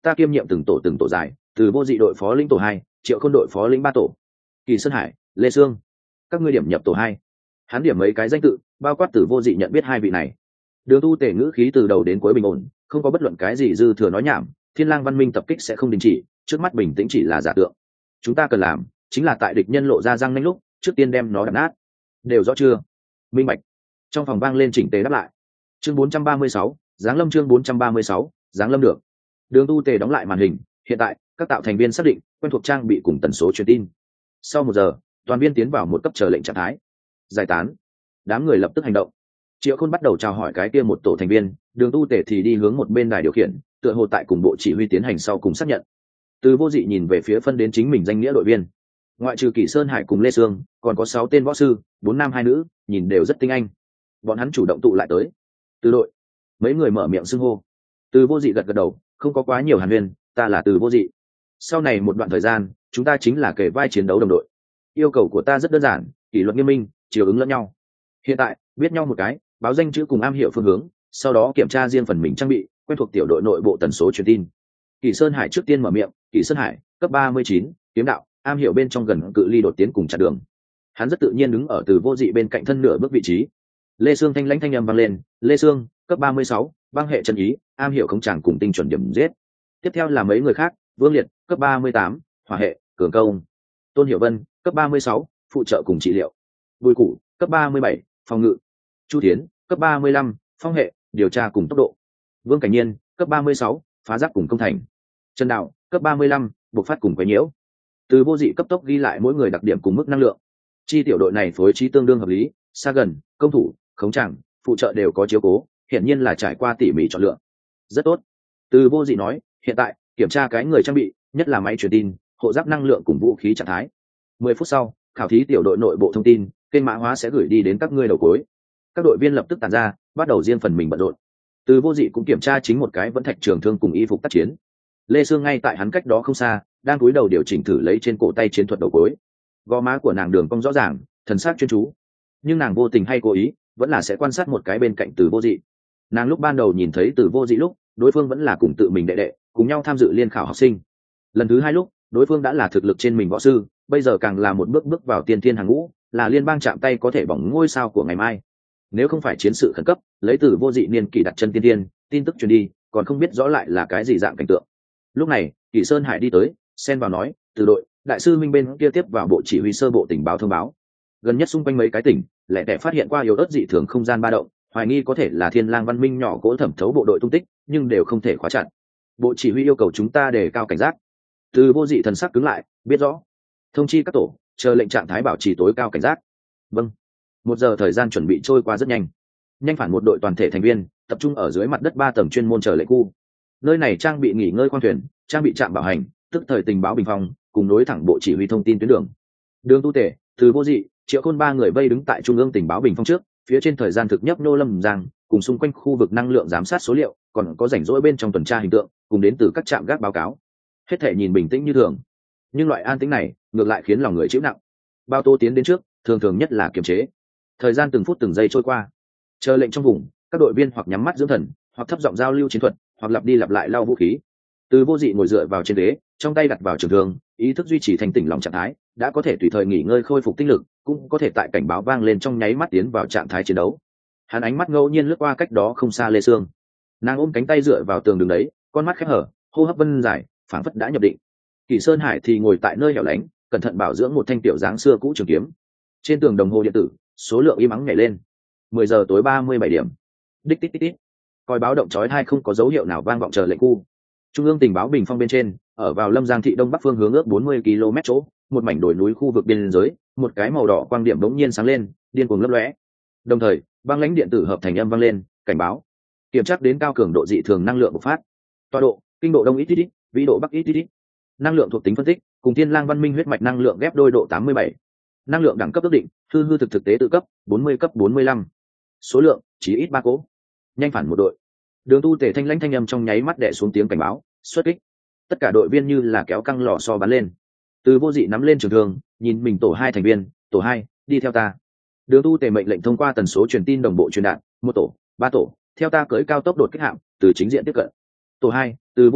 ta kiêm nhiệm từng tổ từng tổ dài, từ vô dị đội phó lĩnh tổ hai, Triệu Khôn đội phó lĩnh ba tổ. Kỳ Sơn Hải, Lê Sương, các ngươi điểm nhập tổ hai. Hắn điểm mấy cái danh tự, bao quát từ vô dị nhận biết hai vị này. Đường Tu Tề ngữ khí từ đầu đến cuối bình ổn, không có bất luận cái gì dư thừa nói nhảm. Thiên Lang Văn Minh tập kích sẽ không đình chỉ, trước mắt bình tĩnh chỉ là giả tượng. Chúng ta cần làm chính là tại địch nhân lộ ra răng nanh lúc, trước tiên đem nó đập nát. Đều rõ chưa? Minh bạch. Trong phòng vang lên chỉnh tề đáp lại. Chương bốn trăm ba mươi sáu, Giáng Lâm chương bốn trăm ba mươi sáu, Giáng Lâm được. Đường Tu Tề đóng lại màn hình, hiện tại các tạo thành viên xác định quen thuộc trang bị cùng tần số truyền tin. Sau một giờ, toàn viên tiến vào một cấp chờ lệnh trạng thái. Giải tán. Đám người lập tức hành động. Triệu Khôn bắt đầu chào hỏi cái kia một tổ thành viên, Đường Tu Tề thì đi hướng một bên đài điều khiển, tựa hồ tại cùng bộ chỉ huy tiến hành sau cùng xác nhận. Từ vô dị nhìn về phía phân đến chính mình danh nghĩa đội viên. Ngoại trừ Kỷ Sơn Hải cùng Lê Sương, còn có sáu tên võ sư, bốn nam hai nữ, nhìn đều rất tinh anh. Bọn hắn chủ động tụ lại tới. Từ đội. Mấy người mở miệng xưng hô. Từ vô dị gật gật đầu, không có quá nhiều hàn huyên, ta là Từ vô dị. Sau này một đoạn thời gian, chúng ta chính là kề vai chiến đấu đồng đội. Yêu cầu của ta rất đơn giản, kỷ luật nghiêm minh, chiều ứng lẫn nhau. Hiện tại, biết nhau một cái, báo danh chữ cùng am hiểu phương hướng, sau đó kiểm tra riêng phần mình trang bị, quen thuộc tiểu đội nội bộ tần số truyền tin. Kỷ Sơn Hải trước tiên mở miệng, Kỷ Sơn Hải, cấp ba mươi chín, kiếm đạo, am hiểu bên trong gần cự ly đột tiến cùng chặn đường. Hắn rất tự nhiên đứng ở Từ vô dị bên cạnh thân nửa bước vị trí. Lê Sương thanh lãnh thanh âm vang lên, Lê Sương, cấp ba mươi sáu, băng hệ chân ý, am hiểu khống tràng cùng tinh chuẩn điểm giết. Tiếp theo là mấy người khác, Vương Liệt, cấp ba mươi tám, hỏa hệ, cường công. Tôn Hiểu Vân, cấp ba mươi sáu, phụ trợ cùng trị liệu. Bùi Củ, cấp ba mươi bảy, phòng ngự. Chu Thiến, cấp ba mươi lăm, phong hệ, điều tra cùng tốc độ. Vương Cảnh Nhiên, cấp ba mươi sáu, phá giáp cùng công thành. Trần Đạo, cấp ba mươi lăm, bộc phát cùng quấy nhiễu. Từ vô dị cấp tốc ghi lại mỗi người đặc điểm cùng mức năng lượng. Chi tiểu đội này phối trí tương đương hợp lý, xa gần, công thủ, khống tràng, phụ trợ đều có chiếu cố, hiển nhiên là trải qua tỉ mỉ chọn lựa. Rất tốt. Từ vô dị nói, hiện tại kiểm tra cái người trang bị, nhất là máy truyền tin, hộ giáp năng lượng cùng vũ khí trạng thái. Mười phút sau, khảo thí tiểu đội nội bộ thông tin, kênh mã hóa sẽ gửi đi đến các ngươi đầu cuối. Các đội viên lập tức tản ra, bắt đầu riêng phần mình bận rộn. Từ vô dị cũng kiểm tra chính một cái vẫn thạch trường thương cùng y phục tác chiến. Lê Sương ngay tại hắn cách đó không xa, đang cúi đầu điều chỉnh thử lấy trên cổ tay chiến thuật đầu cuối. Gò má của nàng đường cong rõ ràng, thần sắc chuyên chú. Nhưng nàng vô tình hay cố ý, vẫn là sẽ quan sát một cái bên cạnh Từ vô dị. Nàng lúc ban đầu nhìn thấy Từ vô dị lúc, đối phương vẫn là cùng tự mình đệ đệ, cùng nhau tham dự liên khảo học sinh. Lần thứ hai lúc, đối phương đã là thực lực trên mình võ sư, bây giờ càng là một bước bước vào tiên thiên hàng ngũ, là liên bang chạm tay có thể bỏng ngôi sao của ngày mai. Nếu không phải chiến sự khẩn cấp, lấy Từ vô dị niên kỷ đặt chân tiên thiên, tin tức truyền đi, còn không biết rõ lại là cái gì dạng cảnh tượng. Lúc này, Kỷ Sơn Hải đi tới, xen vào nói, Từ đội, đại sư Minh bên kia tiếp vào bộ chỉ huy sơ bộ tình báo thông báo. Gần nhất xung quanh mấy cái tỉnh, lẻ tẻ phát hiện qua yếu ớt dị thường không gian ba động, hoài nghi có thể là Thiên Lang Văn Minh nhỏ cỗ thẩm thấu bộ đội tung tích, nhưng đều không thể khóa chặt. Bộ chỉ huy yêu cầu chúng ta đề cao cảnh giác. Từ vô dị thần sắc cứng lại, biết rõ. Thông chi các tổ, chờ lệnh trạng thái bảo trì tối cao cảnh giác. Vâng. Một giờ thời gian chuẩn bị trôi qua rất nhanh. Nhanh phản một đội toàn thể thành viên, tập trung ở dưới mặt đất ba tầng chuyên môn chờ lệnh khu. Nơi này trang bị nghỉ ngơi khoang thuyền, trang bị trạm bảo hành, tức thời tình báo bình phong, cùng nối thẳng bộ chỉ huy thông tin tuyến đường. Đường Tu Tể, Từ vô dị, Triệu Khôn ba người vây đứng tại trung ương tình báo bình phong trước, phía trên thời gian thực nhấp nô lâm giang, cùng xung quanh khu vực năng lượng giám sát số liệu, còn có rảnh rỗi bên trong tuần tra hình tượng, cùng đến từ các trạm gác báo cáo. Hết thể nhìn bình tĩnh như thường, nhưng loại an tĩnh này ngược lại khiến lòng người chịu nặng. Bao Tô tiến đến trước, thường thường nhất là kiềm chế. Thời gian từng phút từng giây trôi qua, chờ lệnh trong vùng, các đội viên hoặc nhắm mắt dưỡng thần, hoặc thấp giọng giao lưu chiến thuật, hoặc lặp đi lặp lại lau vũ khí. Từ vô dị ngồi dựa vào trên ghế, trong tay đặt vào trường thương, ý thức duy trì thành tỉnh lòng trạng thái, đã có thể tùy thời nghỉ ngơi khôi phục tinh lực, cũng có thể tại cảnh báo vang lên trong nháy mắt tiến vào trạng thái chiến đấu. Hắn ánh mắt ngẫu nhiên lướt qua cách đó không xa Lê Sương, nàng ôm cánh tay dựa vào tường đường đấy, con mắt khép hở, hô hấp vân dài, phảng phất đã nhập định. Kỷ Sơn Hải thì ngồi tại nơi hẻo lánh, cẩn thận bảo dưỡng một thanh tiểu dáng xưa cũ trường kiếm. Trên tường đồng hồ điện tử, số lượng im ắng nhảy lên. Mười giờ tối ba mươi bảy điểm. Đích tít tít tít. Còi báo động chói tai không có dấu hiệu nào vang vọng chờ lệnh khu. Trung ương tình báo bình phong bên trên, ở vào Lâm Giang thị đông bắc phương hướng ước bốn mươi ki lô mét chỗ, một mảnh đồi núi khu vực biên giới, một cái màu đỏ quang điểm bỗng nhiên sáng lên, điên cuồng lấp lóe. Đồng thời, băng lãnh điện tử hợp thành âm vang lên, cảnh báo. Kiểm tra đến cao cường độ dị thường năng lượng bộc phát. Tọa độ, kinh độ đông ít ít ít, vĩ độ bắc ít ít ít. Năng lượng thuộc tính phân tích, cùng Thiên Lang Văn Minh huyết mạch năng lượng ghép đôi độ tám mươi bảy. Năng lượng đẳng cấp ước định, hư hư thực thực tế tự cấp, bốn mươi cấp bốn mươi lăm. Số lượng, chỉ ít ba cỗ. Nhanh phản một đội. Đường Tu Tể thanh lãnh thanh âm trong nháy mắt đè xuống tiếng cảnh báo, xuất kích. Tất cả đội viên như là kéo căng lò xo bắn lên. Từ vô dị nắm lên trường thương, nhìn mình tổ hai thành viên, tổ hai, đi theo ta. Đường Tu Tể mệnh lệnh thông qua tần số truyền tin đồng bộ truyền đạt, một tổ, ba tổ, theo ta cưỡi cao tốc đột kích hạm, từ chính diện tiếp cận. Tổ hai, từ vô dị,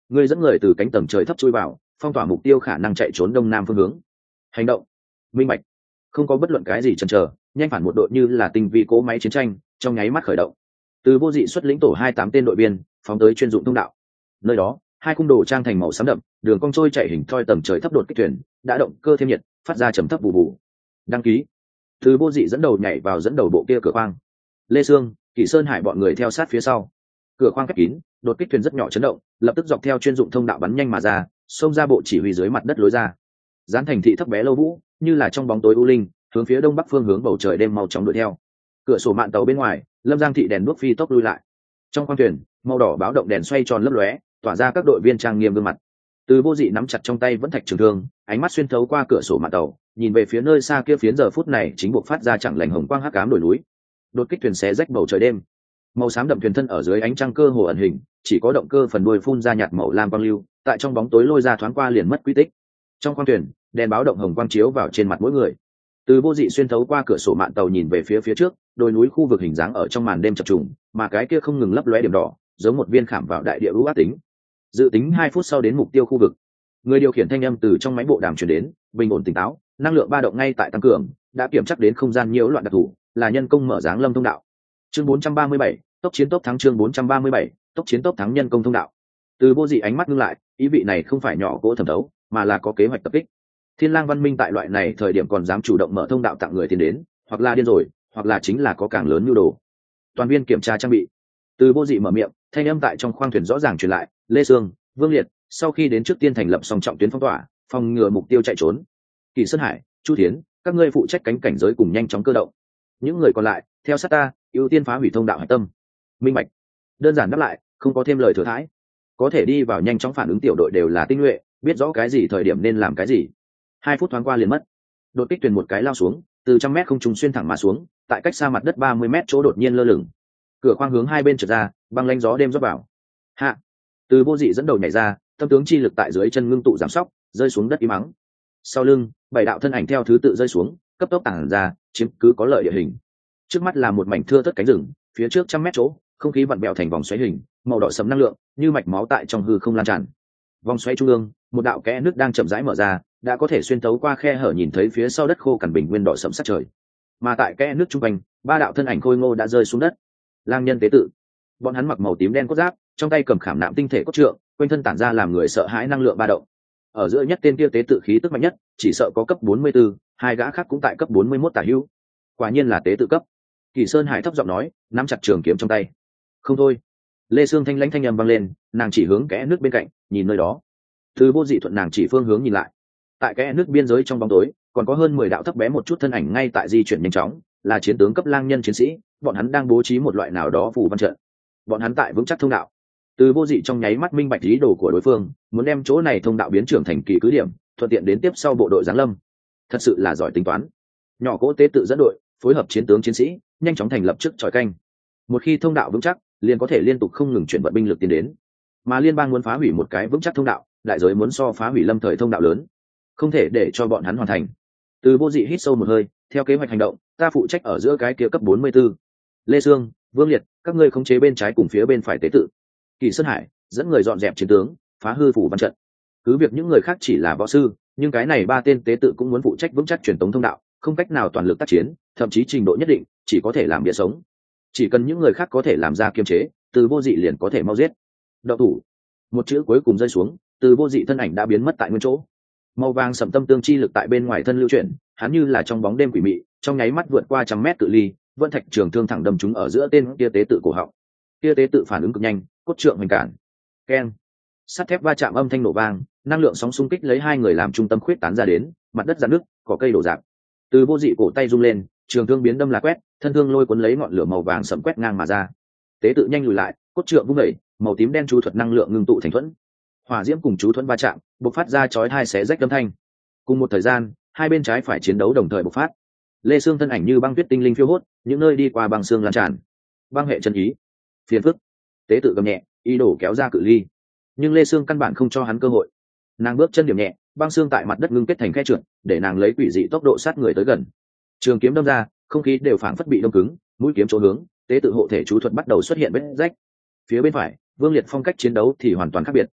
Ngươi dẫn người từ cánh tầng trời thấp chui vào, phong tỏa mục tiêu khả năng chạy trốn đông nam phương hướng. Hành động. Minh bạch. Không có bất luận cái gì chần chờ, nhanh phản một đội như là tinh vi cỗ máy chiến tranh, trong nháy mắt khởi động. Từ Vô Dị xuất lĩnh tổ hai mươi tám tên đội viên, phóng tới chuyên dụng thông đạo. Nơi đó, hai khung đồ trang thành màu xám đậm, đường cong trôi chạy hình thoi tầng trời thấp đột kích thuyền, đã động cơ thêm nhiệt, phát ra trầm thấp bù bù. Đăng ký. Từ Vô Dị dẫn đầu nhảy vào dẫn đầu bộ kia cửa khoang. Lê Sương, Kỷ Sơn Hải bọn người theo sát phía sau. Cửa khoang khép kín, đột kích thuyền rất nhỏ chấn động, lập tức dọc theo chuyên dụng thông đạo bắn nhanh mà ra, xông ra bộ chỉ huy dưới mặt đất lối ra. Gián thành thị thấp bé lâu vũ, như là trong bóng tối u linh, hướng phía đông bắc phương hướng bầu trời đêm mau chóng đuổi theo. Cửa sổ mạn tàu bên ngoài, Lâm Giang thị đèn đuốc phi tốc lui lại. Trong khoang thuyền, màu đỏ báo động đèn xoay tròn lấp lóe, tỏa ra các đội viên trang nghiêm gương mặt. Từ Vô Dị nắm chặt trong tay vẫn thạch trường thương, ánh mắt xuyên thấu qua cửa sổ mạn tàu, nhìn về phía nơi xa kia phiến giờ phút này chính buộc phát ra chẳng lành hồng quang hắc ám đồi núi. Đột kích thuyền xé rách bầu trời đêm, màu xám đậm thuyền thân ở dưới ánh trăng cơ hồ ẩn hình, chỉ có động cơ phần đuôi phun ra nhạt màu lam quang lưu, tại trong bóng tối lôi ra thoáng qua liền mất quy tích. Trong khoang thuyền, đèn báo động hồng quang chiếu vào trên mặt mỗi người. Từ Vô Dị xuyên thấu qua cửa sổ mạn tàu nhìn về phía phía trước, đồi núi khu vực hình dáng ở trong màn đêm chập trùng, mà cái kia không ngừng lấp lóe điểm đỏ, giống một viên khảm vào đại địa ưu ác tính. Dự tính hai phút sau đến mục tiêu khu vực. Người điều khiển thanh âm từ trong máy bộ đàm truyền đến, bình ổn tỉnh táo, năng lượng ba động ngay tại tăng cường, đã kiểm chắc đến không gian nhiễu loạn đặc thù, là nhân công mở dáng lâm thông đạo. Chương bốn trăm ba mươi bảy, tốc chiến tốc thắng chương bốn trăm ba mươi bảy, tốc chiến tốc thắng nhân công thông đạo. Từ Vô Dị ánh mắt ngưng lại, ý vị này không phải nhỏ cỗ thẩm thấu, mà là có kế hoạch tập kích. Thiên Lang Văn Minh tại loại này thời điểm còn dám chủ động mở thông đạo tặng người tiền đến, hoặc là điên rồi, hoặc là chính là có càng lớn nhu đồ. Toàn viên kiểm tra trang bị. Từ Vô Dị mở miệng, thanh âm tại trong khoang thuyền rõ ràng truyền lại, Lê Sương, Vương Liệt, sau khi đến trước tiên thành lập song trọng tuyến phong tỏa, phòng ngừa mục tiêu chạy trốn. Kỳ Sơn Hải, Chu Thiến, các ngươi phụ trách cánh cảnh giới cùng nhanh chóng cơ động. Những người còn lại, theo sát ta, ưu tiên phá hủy thông đạo hải tâm. Minh bạch. Đơn giản đáp lại, không có thêm lời thừa thãi. Có thể đi vào nhanh chóng phản ứng tiểu đội đều là tinh nhuệ, biết rõ cái gì thời điểm nên làm cái gì. Hai phút thoáng qua liền mất. Đột kích thuyền một cái lao xuống, từ trăm mét không trùng xuyên thẳng mà xuống, tại cách xa mặt đất ba mươi mét chỗ đột nhiên lơ lửng. Cửa khoang hướng hai bên trượt ra, băng lanh gió đêm rót vào. Hạ. Từ Vô Dị dẫn đầu nhảy ra, tâm tướng chi lực tại dưới chân ngưng tụ giảm sóc, rơi xuống đất im mắng. Sau lưng, bảy đạo thân ảnh theo thứ tự rơi xuống, cấp tốc tản ra, chiếm cứ có lợi địa hình. Trước mắt là một mảnh thưa thớt cánh rừng, phía trước trăm mét chỗ, không khí vặn bèo thành vòng xoáy hình, màu đỏ sẫm năng lượng, như mạch máu tại trong hư không lan tràn. Vòng xoáy trung ương, một đạo kẽ nước đang chậm rãi mở ra, đã có thể xuyên tấu qua khe hở nhìn thấy phía sau đất khô cằn bình nguyên đỏ sẫm sắc trời. Mà tại kẽ nước trung quanh, ba đạo thân ảnh khôi ngô đã rơi xuống đất. Lang nhân tế tự. Bọn hắn mặc màu tím đen cốt giáp, trong tay cầm khảm nạm tinh thể cốt trượng, quanh thân tản ra làm người sợ hãi năng lượng ba động. Ở giữa nhất tên kia tế tự khí tức mạnh nhất, chỉ sợ có cấp bốn mươi tư, hai gã khác cũng tại cấp bốn mươi mốt tả hữu. Quả nhiên là tế tự cấp. Kỳ Sơn Hải thấp giọng nói, nắm chặt trường kiếm trong tay. Không thôi. Lê Sương thanh lãnh thanh âm vang lên, nàng chỉ hướng kẽ nước bên cạnh, nhìn nơi đó. Từ Vô Dị thuận nàng chỉ phương hướng nhìn lại. Tại kẽ nước biên giới trong bóng tối, còn có hơn mười đạo thấp bé một chút thân ảnh ngay tại di chuyển nhanh chóng, là chiến tướng cấp lang nhân chiến sĩ, bọn hắn đang bố trí một loại nào đó phù văn trận. Bọn hắn tại vững chắc thông đạo. Từ Vô Dị trong nháy mắt minh bạch ý đồ của đối phương, muốn đem chỗ này thông đạo biến trưởng thành kỳ cứ điểm, thuận tiện đến tiếp sau bộ đội giáng lâm. Thật sự là giỏi tính toán. Nhỏ cỗ tế tự dẫn đội, phối hợp chiến tướng chiến sĩ, nhanh chóng thành lập trước chòi canh. Một khi thông đạo vững chắc, liền có thể liên tục không ngừng chuyển vận binh lực tiến đến. Mà liên bang muốn phá hủy một cái vững chắc thông đạo, đại giới muốn so phá hủy lâm thời thông đạo lớn, không thể để cho bọn hắn hoàn thành. Từ Vô Dị hít sâu một hơi, theo kế hoạch hành động, ta phụ trách ở giữa cái kia cấp bốn mươi tư. Lê Sương, Vương Liệt, các ngươi khống chế bên trái cùng phía bên phải tế tự. Kỳ Sơn Hải dẫn người dọn dẹp chiến tướng, phá hư phủ văn trận. Cứ việc những người khác chỉ là võ sư, nhưng cái này ba tên tế tự cũng muốn phụ trách vững chắc truyền tống thông đạo, không cách nào toàn lực tác chiến, thậm chí trình độ nhất định chỉ có thể làm bia sống. Chỉ cần những người khác có thể làm ra kiềm chế, Từ Vô Dị liền có thể mau giết. Đậu thủ. Một chữ cuối cùng rơi xuống, Từ Vô Dị thân ảnh đã biến mất tại nguyên chỗ. Màu vàng sẫm tâm tương chi lực tại bên ngoài thân lưu chuyển, hắn như là trong bóng đêm quỷ mị, trong nháy mắt vượt qua trăm mét cự ly, vân thạch trường thương thẳng đâm trúng ở giữa tên kia tế tự cổ họng. Kia tế tự phản ứng cực nhanh, cốt trượng hoành cản. Keng. Sắt thép va chạm âm thanh nổ vang, năng lượng sóng xung kích lấy hai người làm trung tâm khuyết tán ra đến, mặt đất rạn nứt, cỏ cây đổ rạp. Từ Vô Dị cổ tay rung lên, trường thương biến đâm là quét, thân thương lôi cuốn lấy ngọn lửa màu vàng sẫm quét ngang mà ra. Tế tự nhanh lùi lại, cốt trượng vung đẩy, màu tím đen chú thuật năng lượng ngưng tụ thành thuẫn. Hỏa diễm cùng chú thuẫn va chạm, bộc phát ra chói tai xé rách âm thanh. Cùng một thời gian, hai bên trái phải chiến đấu đồng thời bộc phát. Lê Sương thân ảnh như băng tuyết tinh linh phiêu hốt, những nơi đi qua băng xương lan tràn. Băng hệ chân ý, phiền phức. Tế tự gầm nhẹ, ý đồ kéo ra cự ly, nhưng Lê Sương căn bản không cho hắn cơ hội. Nàng bước chân điểm nhẹ, băng xương tại mặt đất ngưng kết thành khe trượt, để nàng lấy quỷ dị tốc độ sát người tới gần. Trường kiếm đâm ra, không khí đều phảng phất bị đông cứng, mũi kiếm chỗ hướng, tế tự hộ thể chú thuật bắt đầu xuất hiện vết rách. Phía bên phải, Vương Liệt phong cách chiến đấu thì hoàn toàn khác biệt.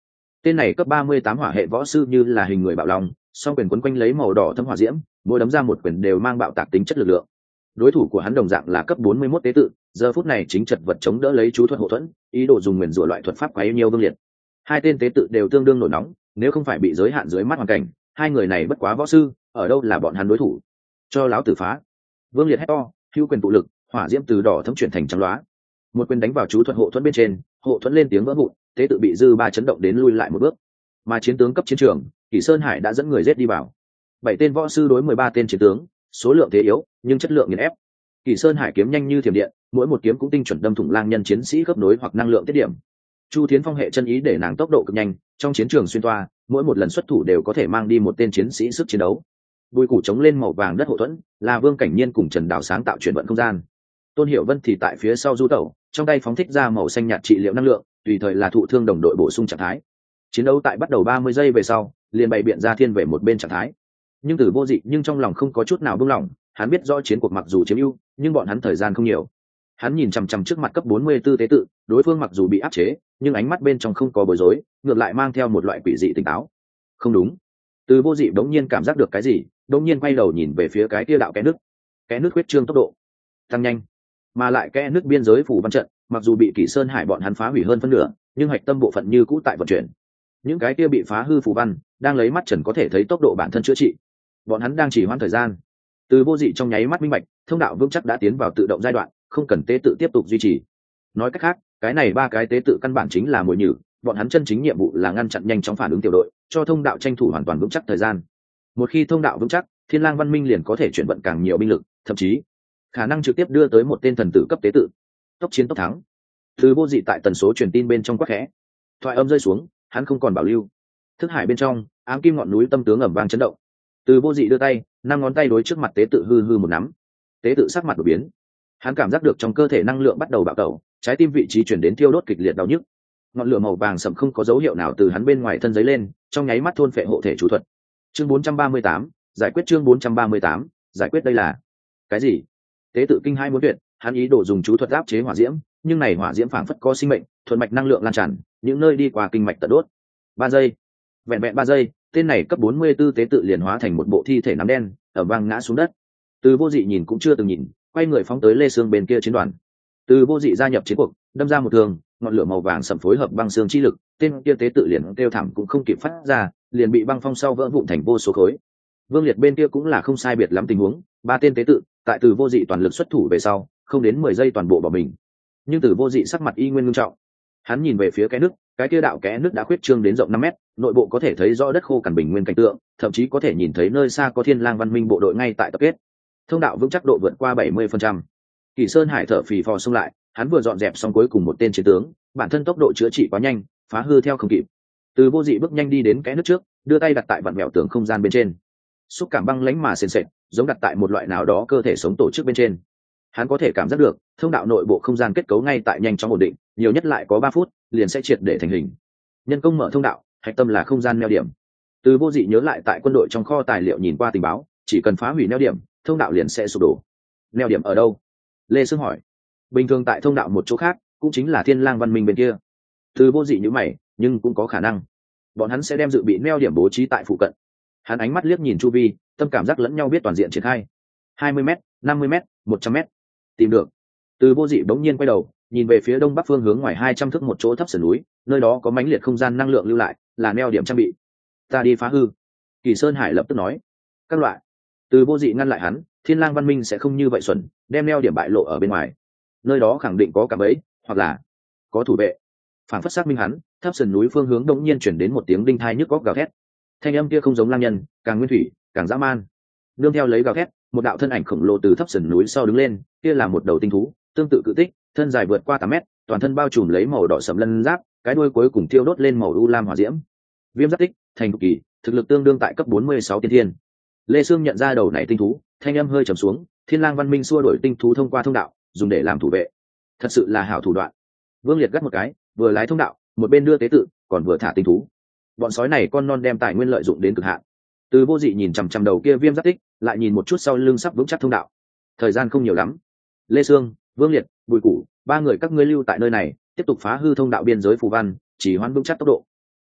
Tên này cấp ba mươi tám hỏa hệ võ sư như là hình người bạo long, song quyền quấn quanh lấy màu đỏ thâm hỏa diễm, mỗi đấm ra một quyền đều mang bạo tạc tính chất lực lượng. Đối thủ của hắn đồng dạng là cấp bốn mươi mốt tế tự, giờ phút này chính chật vật chống đỡ lấy chú thuật hộ thuẫn, ý đồ dùng nguyền rủa loại thuật pháp quá yêu nhiều Vương Liệt. Hai tên tế tự đều tương đương nổi nóng, nếu không phải bị giới hạn dưới mắt hoàn cảnh, hai người này bất quá võ sư, ở đâu là bọn hắn đối thủ. Cho láo tử phá. Vương Liệt hét to, hữu quyền tụ lực, hỏa diễm từ đỏ thấm chuyển thành trắng loá. Một quyền đánh vào chú thuật hộ thuẫn bên trên, hộ thuẫn lên tiếng vỡ vụn, tế tự bị dư ba chấn động đến lui lại một bước. Mà chiến tướng cấp chiến trường, Kỷ Sơn Hải đã dẫn người giết đi vào. Bảy tên võ sư đối mười ba tên chiến tướng, số lượng thế yếu, nhưng chất lượng nghiền ép. Kỷ Sơn Hải kiếm nhanh như thiểm điện, mỗi một kiếm cũng tinh chuẩn đâm thủng lang nhân chiến sĩ khớp nối hoặc năng lượng tiết điểm. Chu Thiến Phong hệ chân ý để nàng tốc độ cực nhanh, trong chiến trường xuyên toa, mỗi một lần xuất thủ đều có thể mang đi một tên chiến sĩ sức chiến đấu. Bùi củ chống lên màu vàng đất hộ thuẫn, là Vương Cảnh Nhiên cùng Trần Đào sáng tạo chuyển vận không gian. Tôn Hiểu Vân thì tại phía sau du tẩu, trong tay phóng thích ra màu xanh nhạt trị liệu năng lượng, tùy thời là thụ thương đồng đội bổ sung trạng thái. Chiến đấu tại bắt đầu ba mươi giây về sau, liền bày biện ra thiên về một bên trạng thái. Nhưng Tử Vô Dị nhưng trong lòng không có chút nào buông lỏng, hắn biết rõ chiến cuộc mặc dù chiếm ưu, nhưng bọn hắn thời gian không nhiều. Hắn nhìn chằm chằm trước mặt cấp bốn mươi tư tế tự, đối phương mặc dù bị áp chế, nhưng ánh mắt bên trong không có bối rối, ngược lại mang theo một loại quỷ dị tỉnh táo. Không đúng. Từ Vô Dị đống nhiên cảm giác được cái gì, đống nhiên quay đầu nhìn về phía cái kia đạo kẽ nước. Kẽ nước huyết trương tốc độ tăng nhanh, mà lại kẽ nước biên giới phủ văn trận, mặc dù bị Kỷ Sơn Hải bọn hắn phá hủy hơn phân nửa, nhưng hạch tâm bộ phận như cũ tại vận chuyển. Những cái kia bị phá hư phù văn, đang lấy mắt trần có thể thấy tốc độ bản thân chữa trị. Bọn hắn đang chỉ hoãn thời gian. Từ Vô Dị trong nháy mắt minh bạch, thông đạo vững chắc đã tiến vào tự động giai đoạn, không cần tế tự tiếp tục duy trì. Nói cách khác, cái này ba cái tế tự căn bản chính là mồi nhử, bọn hắn chân chính nhiệm vụ là ngăn chặn nhanh chóng phản ứng tiểu đội, cho thông đạo tranh thủ hoàn toàn vững chắc thời gian. Một khi thông đạo vững chắc, Thiên Lang Văn Minh liền có thể chuyển vận càng nhiều binh lực, thậm chí khả năng trực tiếp đưa tới một tên thần tử cấp tế tự. Tốc chiến tốc thắng. Từ Vô Dị tại tần số truyền tin bên trong quát khẽ, thoại âm rơi xuống, hắn không còn bảo lưu. Thức hải bên trong, ám kim ngọn núi tâm tướng ầm vang chấn động. Từ Vô Dị đưa tay, năm ngón tay đối trước mặt tế tự hư hư một nắm. Tế tự sắc mặt đổi biến. Hắn cảm giác được trong cơ thể năng lượng bắt đầu bạo tẩu, trái tim vị trí chuyển đến thiêu đốt kịch liệt đau nhức. Ngọn lửa màu vàng sẫm không có dấu hiệu nào từ hắn bên ngoài thân giấy lên, trong nháy mắt thôn phệ hộ thể chủ thuật. Chương bốn trăm ba mươi tám, giải quyết chương bốn trăm ba mươi tám, giải quyết đây là cái gì? Tế tự kinh hai muốn tuyệt, hắn ý đồ dùng chú thuật áp chế hỏa diễm, nhưng này hỏa diễm phảng phất có sinh mệnh, thuần mạch năng lượng lan tràn, những nơi đi qua kinh mạch tận đốt. Ba giây, vẹn vẹn ba giây, tên này cấp bốn mươi tư tế tự liền hóa thành một bộ thi thể nắm đen, ở vang ngã xuống đất. Từ Vô Dị nhìn cũng chưa từng nhìn, quay người phóng tới Lê Sương bên kia chiến đoàn. Từ Vô Dị gia nhập chiến cuộc, đâm ra một thương, ngọn lửa màu vàng sẫm phối hợp băng xương chi lực, tên kia tế tự liền kêu thảm cũng không kịp phát ra, liền bị băng phong sau vỡ vụn thành vô số khối. Vương Liệt bên kia cũng là không sai biệt lắm tình huống, ba tên tế tự, tại Từ Vô Dị toàn lực xuất thủ về sau, không đến mười giây toàn bộ bỏ mình. Nhưng Từ Vô Dị sắc mặt y nguyên nghiêm trọng. Hắn nhìn về phía cái nước, cái kia đạo kẽ nước đã khuyết trương đến rộng năm mét, nội bộ có thể thấy rõ đất khô cằn bình nguyên cảnh tượng, thậm chí có thể nhìn thấy nơi xa có Thiên Lang Văn Minh bộ đội ngay tại tập kết. Thông đạo vững chắc độ vượt qua bảy mươi phần trăm. Kỷ Sơn Hải thở phì phò xông lại, hắn vừa dọn dẹp xong cuối cùng một tên chiến tướng, bản thân tốc độ chữa trị quá nhanh, phá hư theo không kịp. Từ Vô Dị bước nhanh đi đến kẽ nước trước, đưa tay đặt tại vặn vẹo tường không gian bên trên. Xúc cảm băng lãnh mà sền sệt, giống đặt tại một loại nào đó cơ thể sống tổ chức bên trên. Hắn có thể cảm giác được, thông đạo nội bộ không gian kết cấu ngay tại nhanh chóng ổn định, nhiều nhất lại có ba phút, liền sẽ triệt để thành hình. Nhân công mở thông đạo, hạch tâm là không gian neo điểm. Từ Vô Dị nhớ lại tại quân đội trong kho tài liệu nhìn qua tình báo, chỉ cần phá hủy neo điểm, thông đạo liền sẽ sụp đổ. Neo điểm ở đâu? Lê Sương hỏi. Bình thường tại thông đạo một chỗ khác, cũng chính là Thiên Lang Văn Minh bên kia. Từ Vô Dị nhíu mày, nhưng cũng có khả năng bọn hắn sẽ đem dự bị neo điểm bố trí tại phụ cận. Hắn ánh mắt liếc nhìn chu vi, tâm cảm giác lẫn nhau biết toàn diện triển khai. hai mươi mét, năm mươi mét, một trăm mét. Tìm được. Từ Vô Dị bỗng nhiên quay đầu, nhìn về phía đông bắc phương hướng ngoài hai trăm thước một chỗ thấp sườn núi, nơi đó có mãnh liệt không gian năng lượng lưu lại, là neo điểm trang bị. Ta đi phá hư. Kỳ Sơn Hải lập tức nói. Các loại. Từ Vô Dị ngăn lại hắn, Thiên Lang Văn Minh sẽ không như vậy xuẩn, đem neo điểm bại lộ ở bên ngoài. Nơi đó khẳng định có cả bẫy, hoặc là có thủ vệ. Phản phất xác minh hắn, thấp sườn núi phương hướng đống nhiên chuyển đến một tiếng đinh thai nhức góc gào thét. Thanh âm kia không giống lang nhân, càng nguyên thủy, càng dã man. Nương theo lấy gào thét, một đạo thân ảnh khổng lồ từ thấp sườn núi sau đứng lên, kia là một đầu tinh thú, tương tự cự tích, thân dài vượt qua tám mét, toàn thân bao trùm lấy màu đỏ sẫm lân giáp, cái đuôi cuối cùng thiêu đốt lên màu u lam hỏa diễm. Viêm giáp tích, thành thục kỳ, thực lực tương đương tại cấp bốn mươi sáu tiên thiên. Lê Sương nhận ra đầu này tinh thú, thanh âm hơi trầm xuống, Thiên Lang Văn Minh xua đuổi tinh thú thông qua thông đạo, dùng để làm thủ vệ. Thật sự là hảo thủ đoạn. Vương Liệt gắt một cái, vừa lái thông đạo, một bên đưa tế tự, còn vừa thả tinh thú. Bọn sói này con non đem tài nguyên lợi dụng đến cực hạn. Từ Vô Dị nhìn chằm chằm đầu kia viêm giáp tích, lại nhìn một chút sau lưng sắp vững chắc thông đạo. Thời gian không nhiều lắm. Lê Sương, Vương Liệt, Bùi Củ, ba người các ngươi lưu tại nơi này, tiếp tục phá hư thông đạo biên giới phù văn, chỉ hoãn vững chắc tốc độ.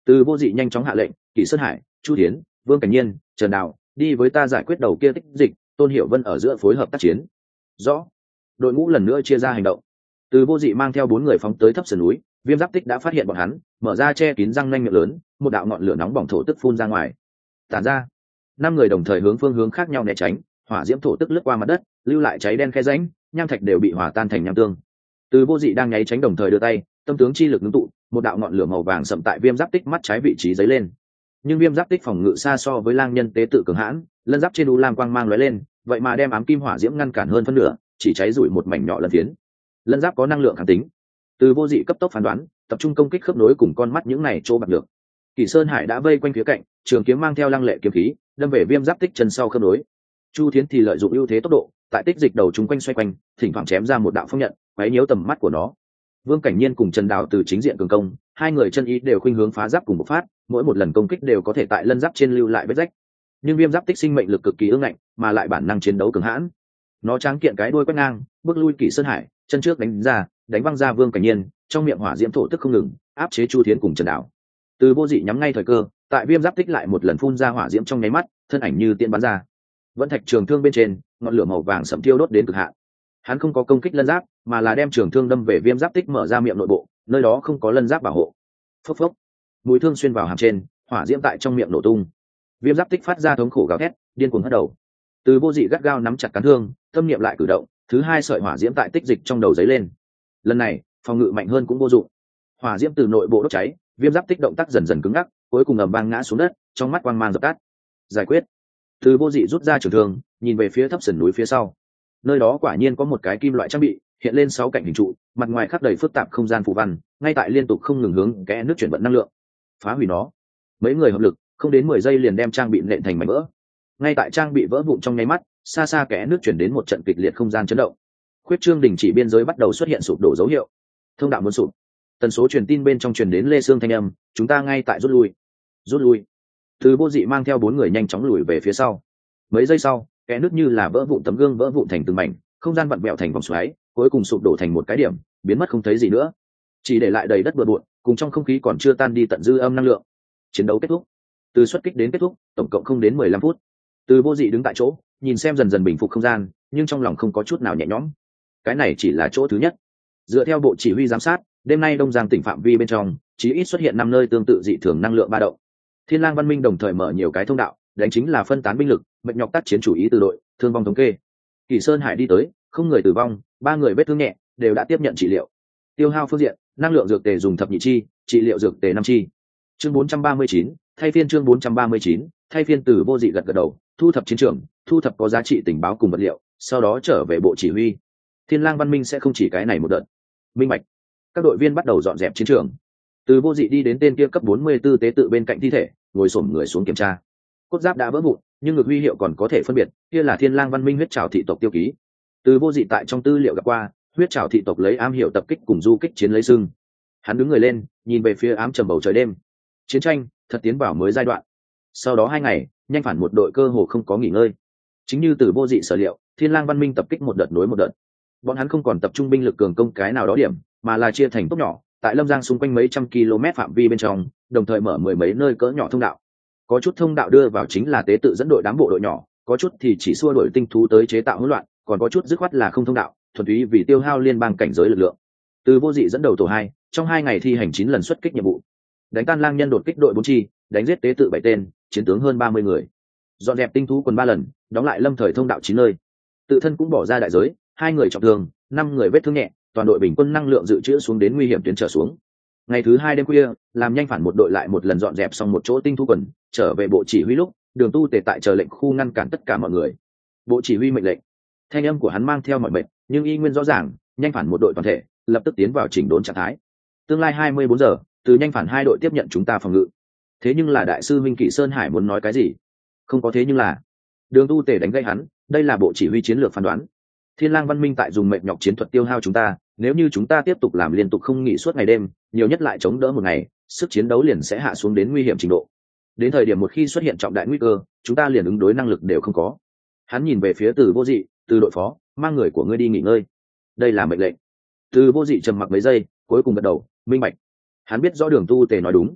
Từ Vô Dị nhanh chóng hạ lệnh, Kỷ Sơn Hải, Chu Thiến, Vương Cảnh Nhiên, Trần Đào, đi với ta giải quyết đầu kia tích dịch, Tôn Hiểu Vân ở giữa phối hợp tác chiến. Rõ. Đội ngũ lần nữa chia ra hành động. Từ Vô Dị mang theo bốn người phóng tới thấp sườn núi, Viêm Giáp Tích đã phát hiện bọn hắn, mở ra che kín răng nanh miệng lớn, một đạo ngọn lửa nóng bỏng thổ tức phun ra ngoài. Tản ra. Năm người đồng thời hướng phương hướng khác nhau né tránh, hỏa diễm thổ tức lướt qua mặt đất, lưu lại cháy đen khe rãnh, nham thạch đều bị hòa tan thành nham tương. Từ Vô Dị đang nháy tránh đồng thời đưa tay, tâm tướng chi lực ngưng tụ, một đạo ngọn lửa màu vàng sậm tại Viêm Giáp Tích mắt trái vị trí giấy lên. Nhưng Viêm Giáp Tích phòng ngự xa so với lang nhân tế tự cường hãn, lân giáp trên u lam quang mang lóe lên, vậy mà đem ám kim hỏa diễm ngăn cản hơn phân nửa, chỉ cháy rủi một mảnh nhỏ lân phiến. Lân giáp có năng lượng kháng tính. Từ Vô Dị cấp tốc phán đoán, tập trung công kích khớp nối cùng con mắt những này chỗ bạc được. Kỷ Sơn Hải đã vây quanh phía cạnh, trường kiếm mang theo lăng lệ kiếm khí, đâm về Viêm Giáp Tích chân sau khớp nối. Chu Thiến thì lợi dụng ưu thế tốc độ, tại tích dịch đầu chúng quanh xoay quanh, thỉnh thoảng chém ra một đạo phong nhận, quấy nhiễu tầm mắt của nó. Vương Cảnh Nhiên cùng Trần Đào từ chính diện cường công, hai người chân ý đều khuynh hướng phá giáp cùng một phát, mỗi một lần công kích đều có thể tại lân giáp trên lưu lại vết rách. Nhưng Viêm Giáp Tích sinh mệnh lực cực kỳ ương ngạnh, mà lại bản năng chiến đấu cường hãn. Nó tráng kiện cái đuôi quét ngang, bước lui Kỷ Sơn Hải, chân trước đánh ra, đánh văng ra Vương Cảnh Nhiên, trong miệng hỏa diễm thổ tức không ngừng, áp chế Chu Thiến cùng Trần Đào. Từ Vô Dị nhắm ngay thời cơ, tại Viêm Giáp Tích lại một lần phun ra hỏa diễm trong nháy mắt, thân ảnh như tiễn bắn ra. Vẫn thạch trường thương bên trên, ngọn lửa màu vàng sẫm thiêu đốt đến cực hạn. Hắn không có công kích lân giáp, mà là đem trường thương đâm về Viêm Giáp Tích mở ra miệng nội bộ, nơi đó không có lân giáp bảo hộ. Phốc phốc, mũi thương xuyên vào hàm trên, hỏa diễm tại trong miệng nổ tung. Viêm Giáp Tích phát ra thống khổ gào thét, điên cuồng hất đầu. Từ Vô Dị gắt gao nắm chặt cán thương, tâm niệm lại cử động, thứ hai sợi hỏa diễm tại tích dịch trong đầu giấy lên. Lần này, phòng ngự mạnh hơn cũng vô dụng. Hỏa diễm từ nội bộ đốt cháy, Viêm Giáp Tích động tác dần dần cứng ngắc, cuối cùng ầm vang ngã xuống đất, trong mắt quang mang dập tắt. Giải quyết. Từ Vô Dị rút ra trường thương, nhìn về phía thấp sườn núi phía sau. Nơi đó quả nhiên có một cái kim loại trang bị, hiện lên sáu cạnh hình trụ, mặt ngoài khắc đầy phức tạp không gian phù văn, ngay tại liên tục không ngừng hướng kẽ nước chuyển vận năng lượng. Phá hủy nó. Mấy người hợp lực, không đến mười giây liền đem trang bị nện thành mảnh vỡ. Ngay tại trang bị vỡ vụn trong nháy mắt, xa xa kẽ nước chuyển đến một trận kịch liệt không gian chấn động. Khuyết trương đình chỉ biên giới bắt đầu xuất hiện sụp đổ dấu hiệu. Thông đạo muốn sụp. Tần số truyền tin bên trong truyền đến Lê Sương thanh âm, chúng ta ngay tại rút lui. Rút lui. Từ Vô Dị mang theo bốn người nhanh chóng lùi về phía sau. Mấy giây sau, kẽ nước như là vỡ vụn tấm gương vỡ vụn thành từng mảnh, không gian vặn vẹo thành vòng xoáy, cuối cùng sụp đổ thành một cái điểm, biến mất không thấy gì nữa, chỉ để lại đầy đất bừa bộn, cùng trong không khí còn chưa tan đi tận dư âm năng lượng. Chiến đấu kết thúc. Từ xuất kích đến kết thúc, tổng cộng không đến mười lăm phút. Từ Vô Dị đứng tại chỗ, nhìn xem dần dần bình phục không gian, nhưng trong lòng không có chút nào nhẹ nhõm. Cái này chỉ là chỗ thứ nhất. Dựa theo bộ chỉ huy giám sát, đêm nay Đông Giang tỉnh phạm vi bên trong, chí ít xuất hiện năm nơi tương tự dị thường năng lượng ba động. Thiên Lang Văn Minh đồng thời mở nhiều cái thông đạo, đánh chính là phân tán binh lực, mệt nhọc tác chiến chủ ý từ đội, thương vong thống kê. Kỷ Sơn Hải đi tới, không người tử vong, ba người vết thương nhẹ, đều đã tiếp nhận trị liệu. Tiêu hao phương diện, năng lượng dược tề dùng thập nhị chi, trị liệu dược tề năm chi. Chương bốn trăm ba mươi chín, thay phiên chương bốn trăm ba mươi chín, thay phiên. Từ Vô Dị gật gật đầu, thu thập chiến trường, thu thập có giá trị tình báo cùng vật liệu, sau đó trở về bộ chỉ huy. Thiên Lang Văn Minh sẽ không chỉ cái này một đợt. Minh bạch. Các đội viên bắt đầu dọn dẹp chiến trường. Từ Vô Dị đi đến tên kia cấp bốn mươi 44 tế tự bên cạnh thi thể, ngồi xổm người xuống kiểm tra. Cốt giáp đã vỡ vụn, nhưng ngực huy hiệu còn có thể phân biệt, kia là Thiên Lang Văn Minh huyết trảo thị tộc tiêu ký. Từ Vô Dị tại trong tư liệu gặp qua, huyết trảo thị tộc lấy am hiểu tập kích cùng du kích chiến lấy sưng. Hắn đứng người lên, nhìn về phía ám trầm bầu trời đêm. Chiến tranh thật tiến vào mới giai đoạn. Sau đó hai ngày, nhanh phản một đội cơ hồ không có nghỉ ngơi. Chính như Từ Vô Dị sở liệu, Thiên Lang Văn Minh tập kích một đợt nối một đợt. Bọn hắn không còn tập trung binh lực cường công cái nào đó điểm, mà là chia thành tốc nhỏ, tại Lâm Giang xung quanh mấy trăm km phạm vi bên trong, đồng thời mở mười mấy nơi cỡ nhỏ thông đạo. Có chút thông đạo đưa vào chính là tế tự dẫn đội đám bộ đội nhỏ, có chút thì chỉ xua đuổi tinh thú tới chế tạo hỗn loạn, còn có chút dứt khoát là không thông đạo, thuần túy vì tiêu hao liên bang cảnh giới lực lượng. Từ Vô Dị dẫn đầu tổ hai, trong hai ngày thi hành chín lần xuất kích nhiệm vụ, đánh tan lang nhân đột kích đội bốn chi, đánh giết tế tự bảy tên, chiến tướng hơn ba mươi người, dọn dẹp tinh thú quần ba lần, đóng lại lâm thời thông đạo chín nơi. Tự thân cũng bỏ ra đại giới, hai người trọng thương, năm người vết thương nhẹ, toàn đội bình quân năng lượng dự trữ xuống đến nguy hiểm tuyến trở xuống. Ngày thứ hai đêm khuya, làm nhanh phản một đội lại một lần dọn dẹp xong một chỗ tinh thú quần, trở về bộ chỉ huy lúc, Đường Tu Tề tại chờ lệnh khu ngăn cản tất cả mọi người. Bộ chỉ huy mệnh lệnh. Thanh âm của hắn mang theo mọi mệnh, nhưng y nguyên rõ ràng, nhanh phản một đội toàn thể, lập tức tiến vào chỉnh đốn trạng thái. Tương lai hai mươi bốn giờ, từ nhanh phản hai đội tiếp nhận chúng ta phòng ngự. Thế nhưng là đại sư Minh Kỷ Sơn Hải muốn nói cái gì? Không có thế nhưng là. Đường Tu Tề đánh gây hắn, đây là bộ chỉ huy chiến lược phán đoán. Thiên Lang Văn Minh tại dùng mệt nhọc chiến thuật tiêu hao chúng ta, nếu như chúng ta tiếp tục làm liên tục không nghỉ suốt ngày đêm, nhiều nhất lại chống đỡ một ngày, sức chiến đấu liền sẽ hạ xuống đến nguy hiểm trình độ. Đến thời điểm một khi xuất hiện trọng đại nguy cơ, chúng ta liền ứng đối năng lực đều không có. Hắn nhìn về phía Từ Vô Dị, Từ đội phó, mang người của ngươi đi nghỉ ngơi. Đây là mệnh lệnh. Từ Vô Dị trầm mặc mấy giây, cuối cùng gật đầu, minh bạch. Hắn biết rõ Đường Tu Tề nói đúng.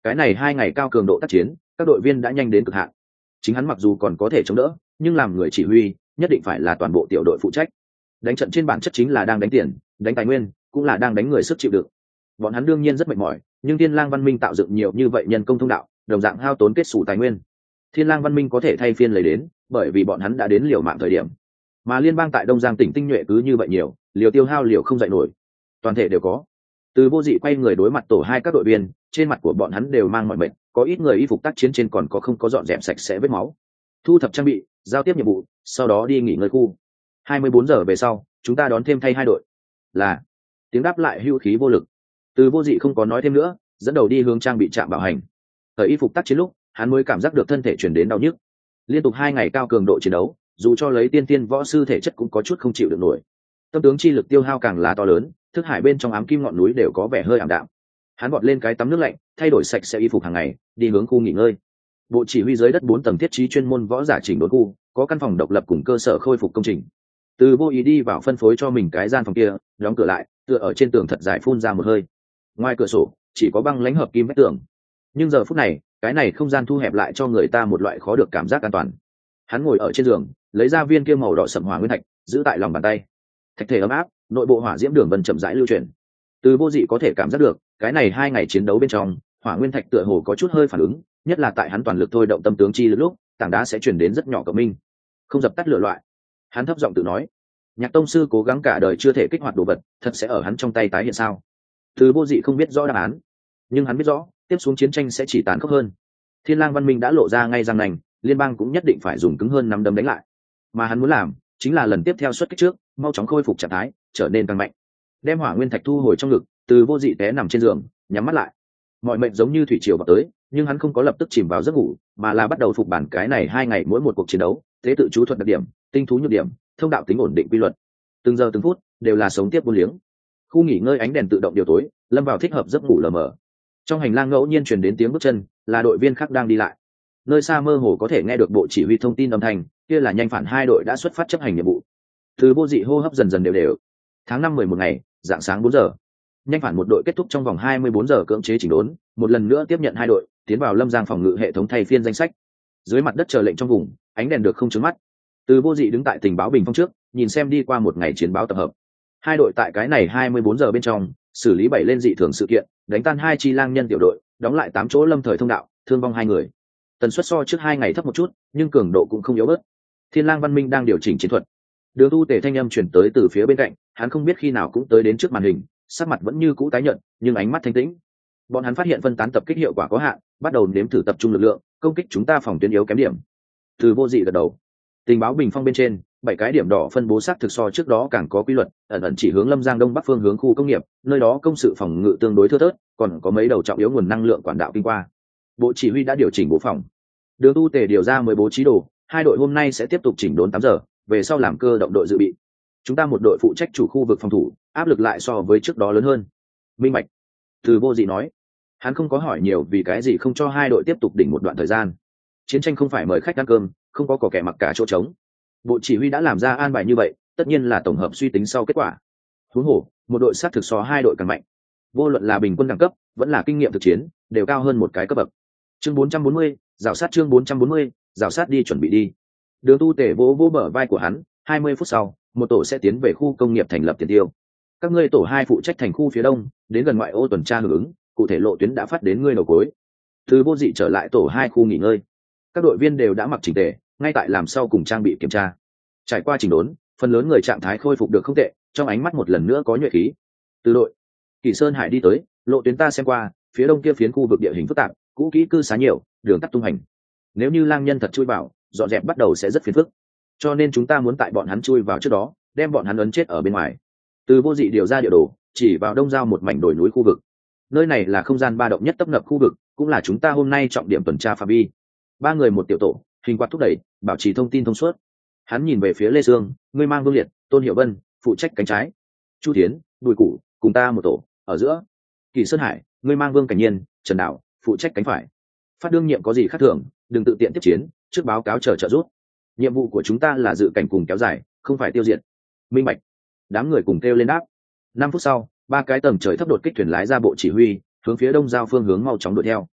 cái này hai ngày cao cường độ tác chiến, các đội viên đã nhanh đến cực hạn. Chính hắn mặc dù còn có thể chống đỡ, nhưng làm người chỉ huy nhất định phải là toàn bộ tiểu đội phụ trách. Đánh trận trên bản chất chính là đang đánh tiền, đánh tài nguyên, cũng là đang đánh người sức chịu đựng. Bọn hắn đương nhiên rất mệt mỏi, nhưng Thiên Lang Văn Minh tạo dựng nhiều như vậy nhân công thông đạo, đồng dạng hao tốn kết sủ tài nguyên. Thiên Lang Văn Minh có thể thay phiên lấy đến, bởi vì bọn hắn đã đến liều mạng thời điểm. Mà liên bang tại Đông Giang tỉnh tinh nhuệ cứ như vậy nhiều, liều tiêu hao liều không dậy nổi. Toàn thể đều có. Từ Vô Dị quay người đối mặt tổ hai các đội viên, trên mặt của bọn hắn đều mang mọi mệt, có ít người y phục tác chiến trên còn có không có dọn dẹp sạch sẽ vết máu. Thu thập trang bị, giao tiếp nhiệm vụ, sau đó đi nghỉ ngơi khu. hai mươi bốn giờ về sau, chúng ta đón thêm thay hai đội. Là. Tiếng đáp lại hưu khí vô lực. Từ Vô Dị không có nói thêm nữa, dẫn đầu đi hướng trang bị trạm bảo hành. Ở y phục tác chiến lúc, hắn mới cảm giác được thân thể chuyển đến đau nhức. Liên tục hai ngày cao cường độ chiến đấu, dù cho lấy tiên tiên võ sư thể chất cũng có chút không chịu được nổi. Tâm tướng chi lực tiêu hao càng là to lớn, thức hải bên trong ám kim ngọn núi đều có vẻ hơi ảm đạm. Hắn vọt lên cái tắm nước lạnh, thay đổi sạch sẽ y phục hàng ngày, đi hướng khu nghỉ ngơi. Bộ chỉ huy dưới đất bốn tầng thiết trí chuyên môn võ giả chỉnh đốn khu, có căn phòng độc lập cùng cơ sở khôi phục công trình. Từ Vô Ý đi vào phân phối cho mình cái gian phòng kia, đóng cửa lại, tựa ở trên tường thật dài phun ra một hơi. Ngoài cửa sổ chỉ có băng lãnh hợp kim vách tường, nhưng giờ phút này cái này không gian thu hẹp lại cho người ta một loại khó được cảm giác an toàn. Hắn ngồi ở trên giường, lấy ra viên kia màu đỏ sậm hỏa nguyên thạch, giữ tại lòng bàn tay. Thạch thể ấm áp, nội bộ hỏa diễm đường vân chậm rãi lưu chuyển. Từ Vô Dị có thể cảm giác được cái này hai ngày chiến đấu bên trong, hỏa nguyên thạch tựa hồ có chút hơi phản ứng, nhất là tại hắn toàn lực thôi động tâm tướng chi lực lúc, tảng đá sẽ chuyển đến rất nhỏ cộng minh, không dập tắt lửa loại. Hắn thấp giọng tự nói, Nhạc tông sư cố gắng cả đời chưa thể kích hoạt đồ vật, thật sẽ ở hắn trong tay tái hiện sao? Từ Vô Dị không biết rõ đáp án, nhưng hắn biết rõ tiếp xuống chiến tranh sẽ chỉ tàn khốc hơn. Thiên Lang Văn Minh đã lộ ra ngay răng nành, liên bang cũng nhất định phải dùng cứng hơn nắm đấm đánh lại. Mà hắn muốn làm chính là lần tiếp theo xuất kích trước, mau chóng khôi phục trạng thái, trở nên càng mạnh. Đem hỏa nguyên thạch thu hồi trong ngực, Từ Vô Dị té nằm trên giường, nhắm mắt lại. Mọi mệnh giống như thủy triều vào tới, nhưng hắn không có lập tức chìm vào giấc ngủ, mà là bắt đầu phục bản cái này hai ngày mỗi một cuộc chiến đấu, thế tự chú thuật đặc điểm, tinh thú nhược điểm, thông đạo tính ổn định quy luật. Từng giờ từng phút đều là sống tiếp vô liếng. Khu nghỉ ngơi ánh đèn tự động điều tối, lâm vào thích hợp giấc ngủ lờ mờ. Trong hành lang ngẫu nhiên truyền đến tiếng bước chân, là đội viên khác đang đi lại. Nơi xa mơ hồ có thể nghe được bộ chỉ huy thông tin âm thanh, kia là nhanh phản hai đội đã xuất phát chấp hành nhiệm vụ. Từ Vô Dị hô hấp dần dần đều đều. Tháng năm mười một ngày, dạng sáng bốn giờ. Nhanh phản một đội kết thúc trong vòng hai mươi bốn giờ cưỡng chế chỉnh đốn, một lần nữa tiếp nhận hai đội, tiến vào Lâm Giang phòng ngự hệ thống thay phiên danh sách. Dưới mặt đất chờ lệnh trong vùng, ánh đèn được không chớp mắt. Từ Vô Dị đứng tại tình báo bình phong trước, nhìn xem đi qua một ngày chiến báo tập hợp. Hai đội tại cái này hai mươi bốn giờ bên trong, xử lý bảy lên dị thường sự kiện, đánh tan hai chi lang nhân tiểu đội, đóng lại tám chỗ lâm thời thông đạo, thương vong hai người. Tần suất so trước hai ngày thấp một chút, nhưng cường độ cũng không yếu bớt. Thiên Lang Văn Minh đang điều chỉnh chiến thuật. Đường Tu Tề thanh âm truyền tới từ phía bên cạnh, hắn không biết khi nào cũng tới đến trước màn hình, sắc mặt vẫn như cũ tái nhợt, nhưng ánh mắt thanh tĩnh. Bọn hắn phát hiện phân tán tập kích hiệu quả có hạn, bắt đầu nếm thử tập trung lực lượng, công kích chúng ta phòng tuyến yếu kém điểm. Từ Vô Dị gật đầu. Tình báo bình phong bên trên, bảy cái điểm đỏ phân bố sát thực so trước đó càng có quy luật, ẩn ẩn chỉ hướng Lâm Giang đông bắc phương hướng khu công nghiệp, nơi đó công sự phòng ngự tương đối thưa thớt, còn có mấy đầu trọng yếu nguồn năng lượng quản đạo kinh qua. Bộ chỉ huy đã điều chỉnh bộ phòng. Đường Tu Tề điều ra mười bố trí đồ, hai đội hôm nay sẽ tiếp tục chỉnh đốn tám giờ, về sau làm cơ động đội dự bị. Chúng ta một đội phụ trách chủ khu vực phòng thủ, áp lực lại so với trước đó lớn hơn. Minh bạch. Từ Vô Dị nói. Hắn không có hỏi nhiều vì cái gì không cho hai đội tiếp tục đỉnh một đoạn thời gian. Chiến tranh không phải mời khách ăn cơm, không có cỏ kẻ mặc cả chỗ trống. Bộ chỉ huy đã làm ra an bài như vậy, tất nhiên là tổng hợp suy tính sau kết quả. Huống hồ, một đội sát thực so hai đội càng mạnh. Vô luận là bình quân đẳng cấp, vẫn là kinh nghiệm thực chiến, đều cao hơn một cái cấp bậc. Chương bốn trăm bốn mươi, rào sát chương bốn trăm bốn mươi, rào sát đi chuẩn bị đi. Đường Tu Tề vỗ vỗ bờ vai của hắn, hai mươi phút sau, một tổ sẽ tiến về khu công nghiệp thành lập tiền tiêu. Các ngươi tổ hai phụ trách thành khu phía đông, đến gần ngoại ô tuần tra hưởng ứng, cụ thể lộ tuyến đã phát đến ngươi đầu cuối. Từ Vô Dị trở lại tổ hai khu nghỉ ngơi. Các đội viên đều đã mặc chỉnh tề, ngay tại làm sau cùng trang bị kiểm tra. Trải qua chỉnh đốn, phần lớn người trạng thái khôi phục được không tệ, trong ánh mắt một lần nữa có nhuệ khí. Từ đội Kỳ Sơn Hải đi tới, lộ tuyến ta xem qua, phía đông kia phiến khu vực địa hình phức tạp, cũ kỹ cư xá nhiều, đường tắt tung hành. Nếu như lang nhân thật chui vào, dọn dẹp bắt đầu sẽ rất phiền phức. Cho nên chúng ta muốn tại bọn hắn chui vào trước đó, đem bọn hắn ấn chết ở bên ngoài. Từ Vô Dị điều ra địa đồ, chỉ vào đông giao một mảnh đồi núi khu vực. Nơi này là không gian ba động nhất tấp nập khu vực, cũng là chúng ta hôm nay trọng điểm tuần tra phạm vi. Ba người một tiểu tổ, hình quạt thúc đẩy, bảo trì thông tin thông suốt. Hắn nhìn về phía Lê Dương, ngươi mang Vương Liệt, Tôn Hiệu Vân phụ trách cánh trái, Chu Thiến, Bùi Củ cùng ta một tổ ở giữa, Kỳ Sơn Hải, ngươi mang Vương Cảnh Nhiên, Trần Đạo phụ trách cánh phải. Phát đương nhiệm có gì khác thường, đừng tự tiện tiếp chiến, trước báo cáo chờ trợ giúp. Nhiệm vụ của chúng ta là dự cảnh cùng kéo dài, không phải tiêu diệt. Minh bạch. Đám người cùng kêu lên đáp. Năm phút sau, ba cái tầng trời thấp đột kích thuyền lái ra bộ chỉ huy, hướng phía đông giao phương hướng mau chóng đuổi theo.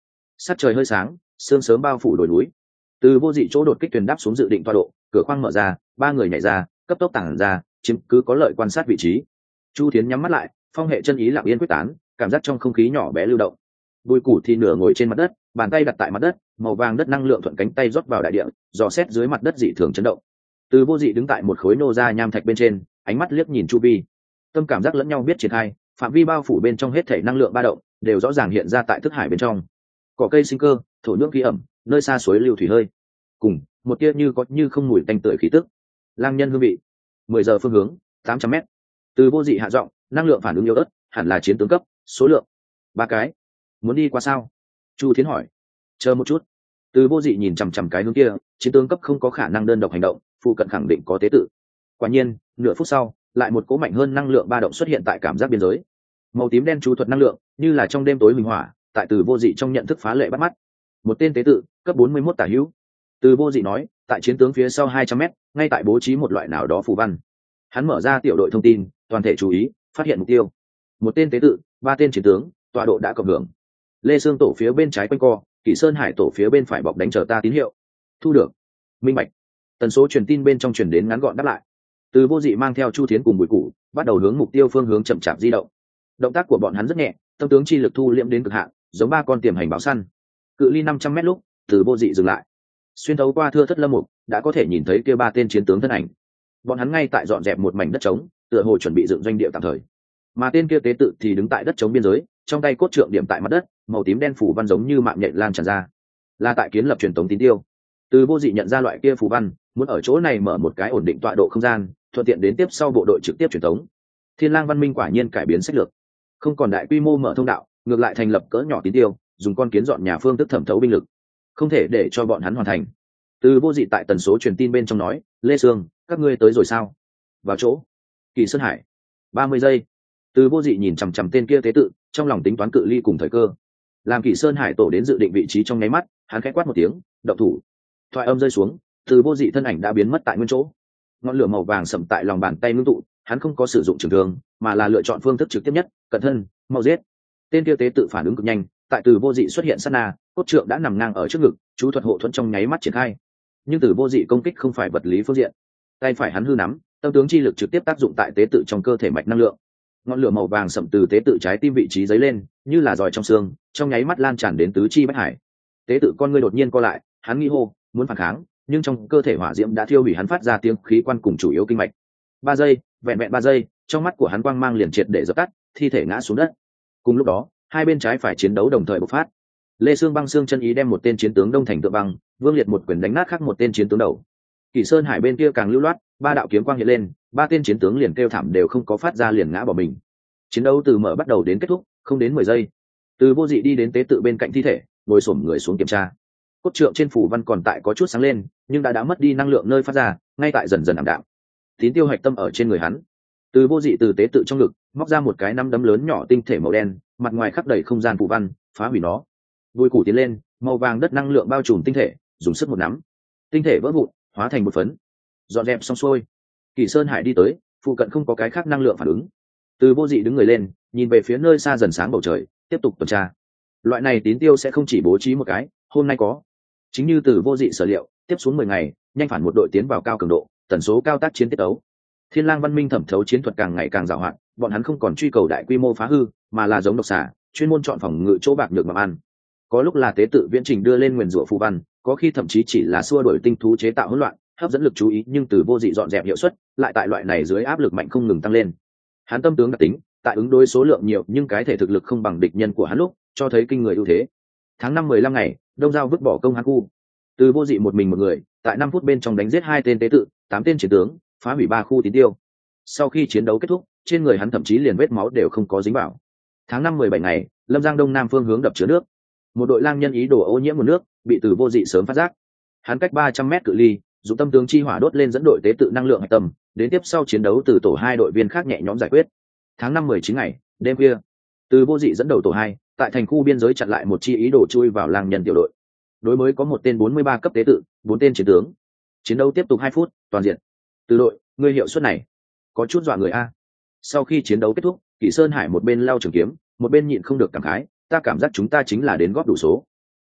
Sắc trời hơi sáng, sương sớm bao phủ đồi núi. Từ vô dị chỗ đột kích thuyền đáp xuống dự định tọa độ, cửa khoang mở ra, ba người nhảy ra, cấp tốc tàng ra, chiếm cứ có lợi quan sát vị trí. Chu Thiến nhắm mắt lại, phong hệ chân ý lặng yên quyết tán, cảm giác trong không khí nhỏ bé lưu động. Bùi Củ thì nửa ngồi trên mặt đất, bàn tay đặt tại mặt đất, màu vàng đất năng lượng thuận cánh tay rót vào đại địa, dò xét dưới mặt đất dị thường chấn động. Từ vô dị đứng tại một khối nô ra nham thạch bên trên, ánh mắt liếc nhìn chu vi, tâm cảm giác lẫn nhau biết triển khai, phạm vi bao phủ bên trong hết thể năng lượng ba động đều rõ ràng hiện ra tại thức hải bên trong. Cỏ cây sinh cơ, thổ nhưỡng khí ẩm, nơi xa suối lưu thủy hơi, cùng một tia như có như không mùi tanh tưởi khí tức. Lang nhân hương vị. Mười giờ phương hướng, tám trăm mét. Từ vô dị hạ giọng, năng lượng phản ứng yếu ớt, hẳn là chiến tướng cấp, số lượng ba cái. Muốn đi qua sao? Chu Thiến hỏi. Chờ một chút. Từ vô dị nhìn chằm chằm cái hướng kia, chiến tướng cấp không có khả năng đơn độc hành động, phụ cận khẳng định có tế tự. Quả nhiên, nửa phút sau, lại một cỗ mạnh hơn năng lượng ba động xuất hiện tại cảm giác biên giới. Màu tím đen chú thuật năng lượng, như là trong đêm tối huỳnh hỏa, tại Từ vô dị trong nhận thức phá lệ bắt mắt. Một tên tế tự, cấp bốn mươi mốt tả hữu. Từ vô dị nói, tại chiến tướng phía sau hai trăm mét, ngay tại bố trí một loại nào đó phù văn. Hắn mở ra tiểu đội thông tin, toàn thể chú ý, phát hiện mục tiêu. Một tên tế tự, ba tên chiến tướng, tọa độ đã cộng hưởng. Lê Sương tổ phía bên trái quanh co, Kỷ Sơn Hải tổ phía bên phải bọc đánh chờ ta tín hiệu. Thu được. Minh bạch. Tần số truyền tin bên trong truyền đến ngắn gọn đáp lại. Từ vô dị mang theo Chu Thiến cùng Bùi Củ, bắt đầu hướng mục tiêu phương hướng chậm chạp di động. Động tác của bọn hắn rất nhẹ, tâm tướng chi lực thu liễm đến cực hạn, giống ba con tiềm hành báo săn. Cự ly năm trăm mét lúc, Từ vô dị dừng lại. Xuyên thấu qua thưa thất lâm mục, đã có thể nhìn thấy kia ba tên chiến tướng thân ảnh. Bọn hắn ngay tại dọn dẹp một mảnh đất trống, tựa hồ chuẩn bị dựng doanh địa tạm thời. Mà tên kia tế tự thì đứng tại đất trống biên giới, trong tay cốt trượng điểm tại mặt đất, màu tím đen phủ văn giống như mạng nhện lan tràn ra, là tại kiến lập truyền tống tín tiêu. Từ vô dị nhận ra loại kia phù văn, muốn ở chỗ này mở một cái ổn định tọa độ không gian, thuận tiện đến tiếp sau bộ đội trực tiếp truyền tống. Thiên Lang văn minh quả nhiên cải biến sách lược, không còn đại quy mô mở thông đạo, ngược lại thành lập cỡ nhỏ tín tiêu, dùng con kiến dọn nhà phương thức thẩm thấu binh lực, không thể để cho bọn hắn hoàn thành. Từ vô dị tại tần số truyền tin bên trong nói, Lê Sương, các ngươi tới rồi sao? Vào chỗ. Kỳ Sơn Hải. ba mươi giây. Từ vô dị nhìn chằm chằm tên kia tế tự, trong lòng tính toán cự ly cùng thời cơ. Làm Kỳ Sơn Hải tổ đến dự định vị trí trong nháy mắt, hắn khẽ quát một tiếng, động thủ. Thoại âm rơi xuống, từ vô dị thân ảnh đã biến mất tại nguyên chỗ. Ngọn lửa màu vàng sậm tại lòng bàn tay ngưng tụ, hắn không có sử dụng trường thương, mà là lựa chọn phương thức trực tiếp nhất, cẩn thân, mau giết. Tên kia tế tự phản ứng cực nhanh, tại từ vô dị xuất hiện sát na, cốt trượng đã nằm ngang ở trước ngực, chú thuật hộ thuẫn trong nháy mắt triển khai. Nhưng từ vô dị công kích không phải vật lý phương diện, tay phải hắn hư nắm, tâm tướng chi lực trực tiếp tác dụng tại tế tự trong cơ thể mạch năng lượng. Ngọn lửa màu vàng sậm từ tế tự trái tim vị trí dấy lên, như là giòi trong xương, trong nháy mắt lan tràn đến tứ chi bách hải. Tế tự con ngươi đột nhiên co lại, hắn nghi hô, muốn phản kháng, nhưng trong cơ thể hỏa diễm đã thiêu hủy hắn phát ra tiếng khí quan cùng chủ yếu kinh mạch. Ba giây, vẹn vẹn ba giây, trong mắt của hắn quang mang liền triệt để dập tắt, thi thể ngã xuống đất. Cùng lúc đó, hai bên trái phải chiến đấu đồng thời bộc phát. Lê Sương băng xương chân ý đem một tên chiến tướng đông thành tượng băng, Vương Liệt một quyền đánh nát khác một tên chiến tướng đầu. Kỷ Sơn Hải bên kia càng lưu loát, ba đạo kiếm quang hiện lên, ba tên chiến tướng liền kêu thảm đều không có phát ra liền ngã bỏ mình. Chiến đấu từ mở bắt đầu đến kết thúc, không đến mười giây. Từ vô dị đi đến tế tự bên cạnh thi thể, ngồi xổm người xuống kiểm tra. Cốt trượng trên phủ văn còn tại có chút sáng lên, nhưng đã đã mất đi năng lượng nơi phát ra, ngay tại dần dần ảm đạm. Tín tiêu hạch tâm ở trên người hắn. Từ vô dị từ tế tự trong ngực móc ra một cái nắm đấm lớn nhỏ tinh thể màu đen, mặt ngoài khắc đầy không gian phủ văn, phá hủy nó. Bùi Củ tiến lên, màu vàng đất năng lượng bao trùm tinh thể, dùng sức một nắm, tinh thể vỡ vụn, hóa thành một phấn. Dọn dẹp xong xuôi, Kỷ Sơn Hải đi tới, phụ cận không có cái khác năng lượng phản ứng. Từ vô dị đứng người lên, nhìn về phía nơi xa dần sáng bầu trời, tiếp tục tuần tra. Loại này tín tiêu sẽ không chỉ bố trí một cái, hôm nay có. Chính như từ vô dị sở liệu, tiếp xuống mười ngày, nhanh phản một đội tiến vào cao cường độ, tần số cao tác chiến tiết tấu. Thiên Lang văn minh thẩm thấu chiến thuật càng ngày càng giàu hạn, bọn hắn không còn truy cầu đại quy mô phá hư, mà là giống độc xà, chuyên môn chọn phòng ngự chỗ bạc nhược mà ăn. Có lúc là tế tự viễn trình đưa lên nguyền rủa phù văn, có khi thậm chí chỉ là xua đuổi tinh thú chế tạo hỗn loạn, hấp dẫn lực chú ý, nhưng từ vô dị dọn dẹp hiệu suất, lại tại loại này dưới áp lực mạnh không ngừng tăng lên. Hắn tâm tướng đặc tính, tại ứng đối số lượng nhiều nhưng cái thể thực lực không bằng địch nhân của hắn lúc, cho thấy kinh người ưu thế. Tháng năm mười lăm ngày, Đông Giao vứt bỏ công hắn khu. Từ vô dị một mình một người, tại năm phút bên trong đánh giết hai tên tế tự, tám tên chiến tướng, phá hủy ba khu tín tiêu. Sau khi chiến đấu kết thúc, trên người hắn thậm chí liền vết máu đều không có dính vào. Tháng năm mười bảy ngày, Lâm Giang đông nam phương hướng đập chứa nước. Một đội lang nhân ý đồ ô nhiễm nguồn nước, bị từ vô dị sớm phát giác. Hắn cách ba trăm mét cự ly, dùng tâm tướng chi hỏa đốt lên dẫn đội tế tự năng lượng hạch tâm, đến tiếp sau chiến đấu từ tổ hai đội viên khác nhẹ nhõm giải quyết. Tháng năm mười chín ngày, đêm khuya, từ vô dị dẫn đầu tổ hai, tại thành khu biên giới chặn lại một chi ý đồ chui vào lang nhân tiểu đội. Đối mới có một tên bốn mươi ba cấp tế tự, bốn tên chiến tướng. Chiến đấu tiếp tục hai phút, toàn diện. Từ đội, ngươi hiệu suất này có chút dọa người a. Sau khi chiến đấu kết thúc, Kỷ Sơn Hải một bên lau trường kiếm, một bên nhịn không được cảm khái, ta cảm giác chúng ta chính là đến góp đủ số.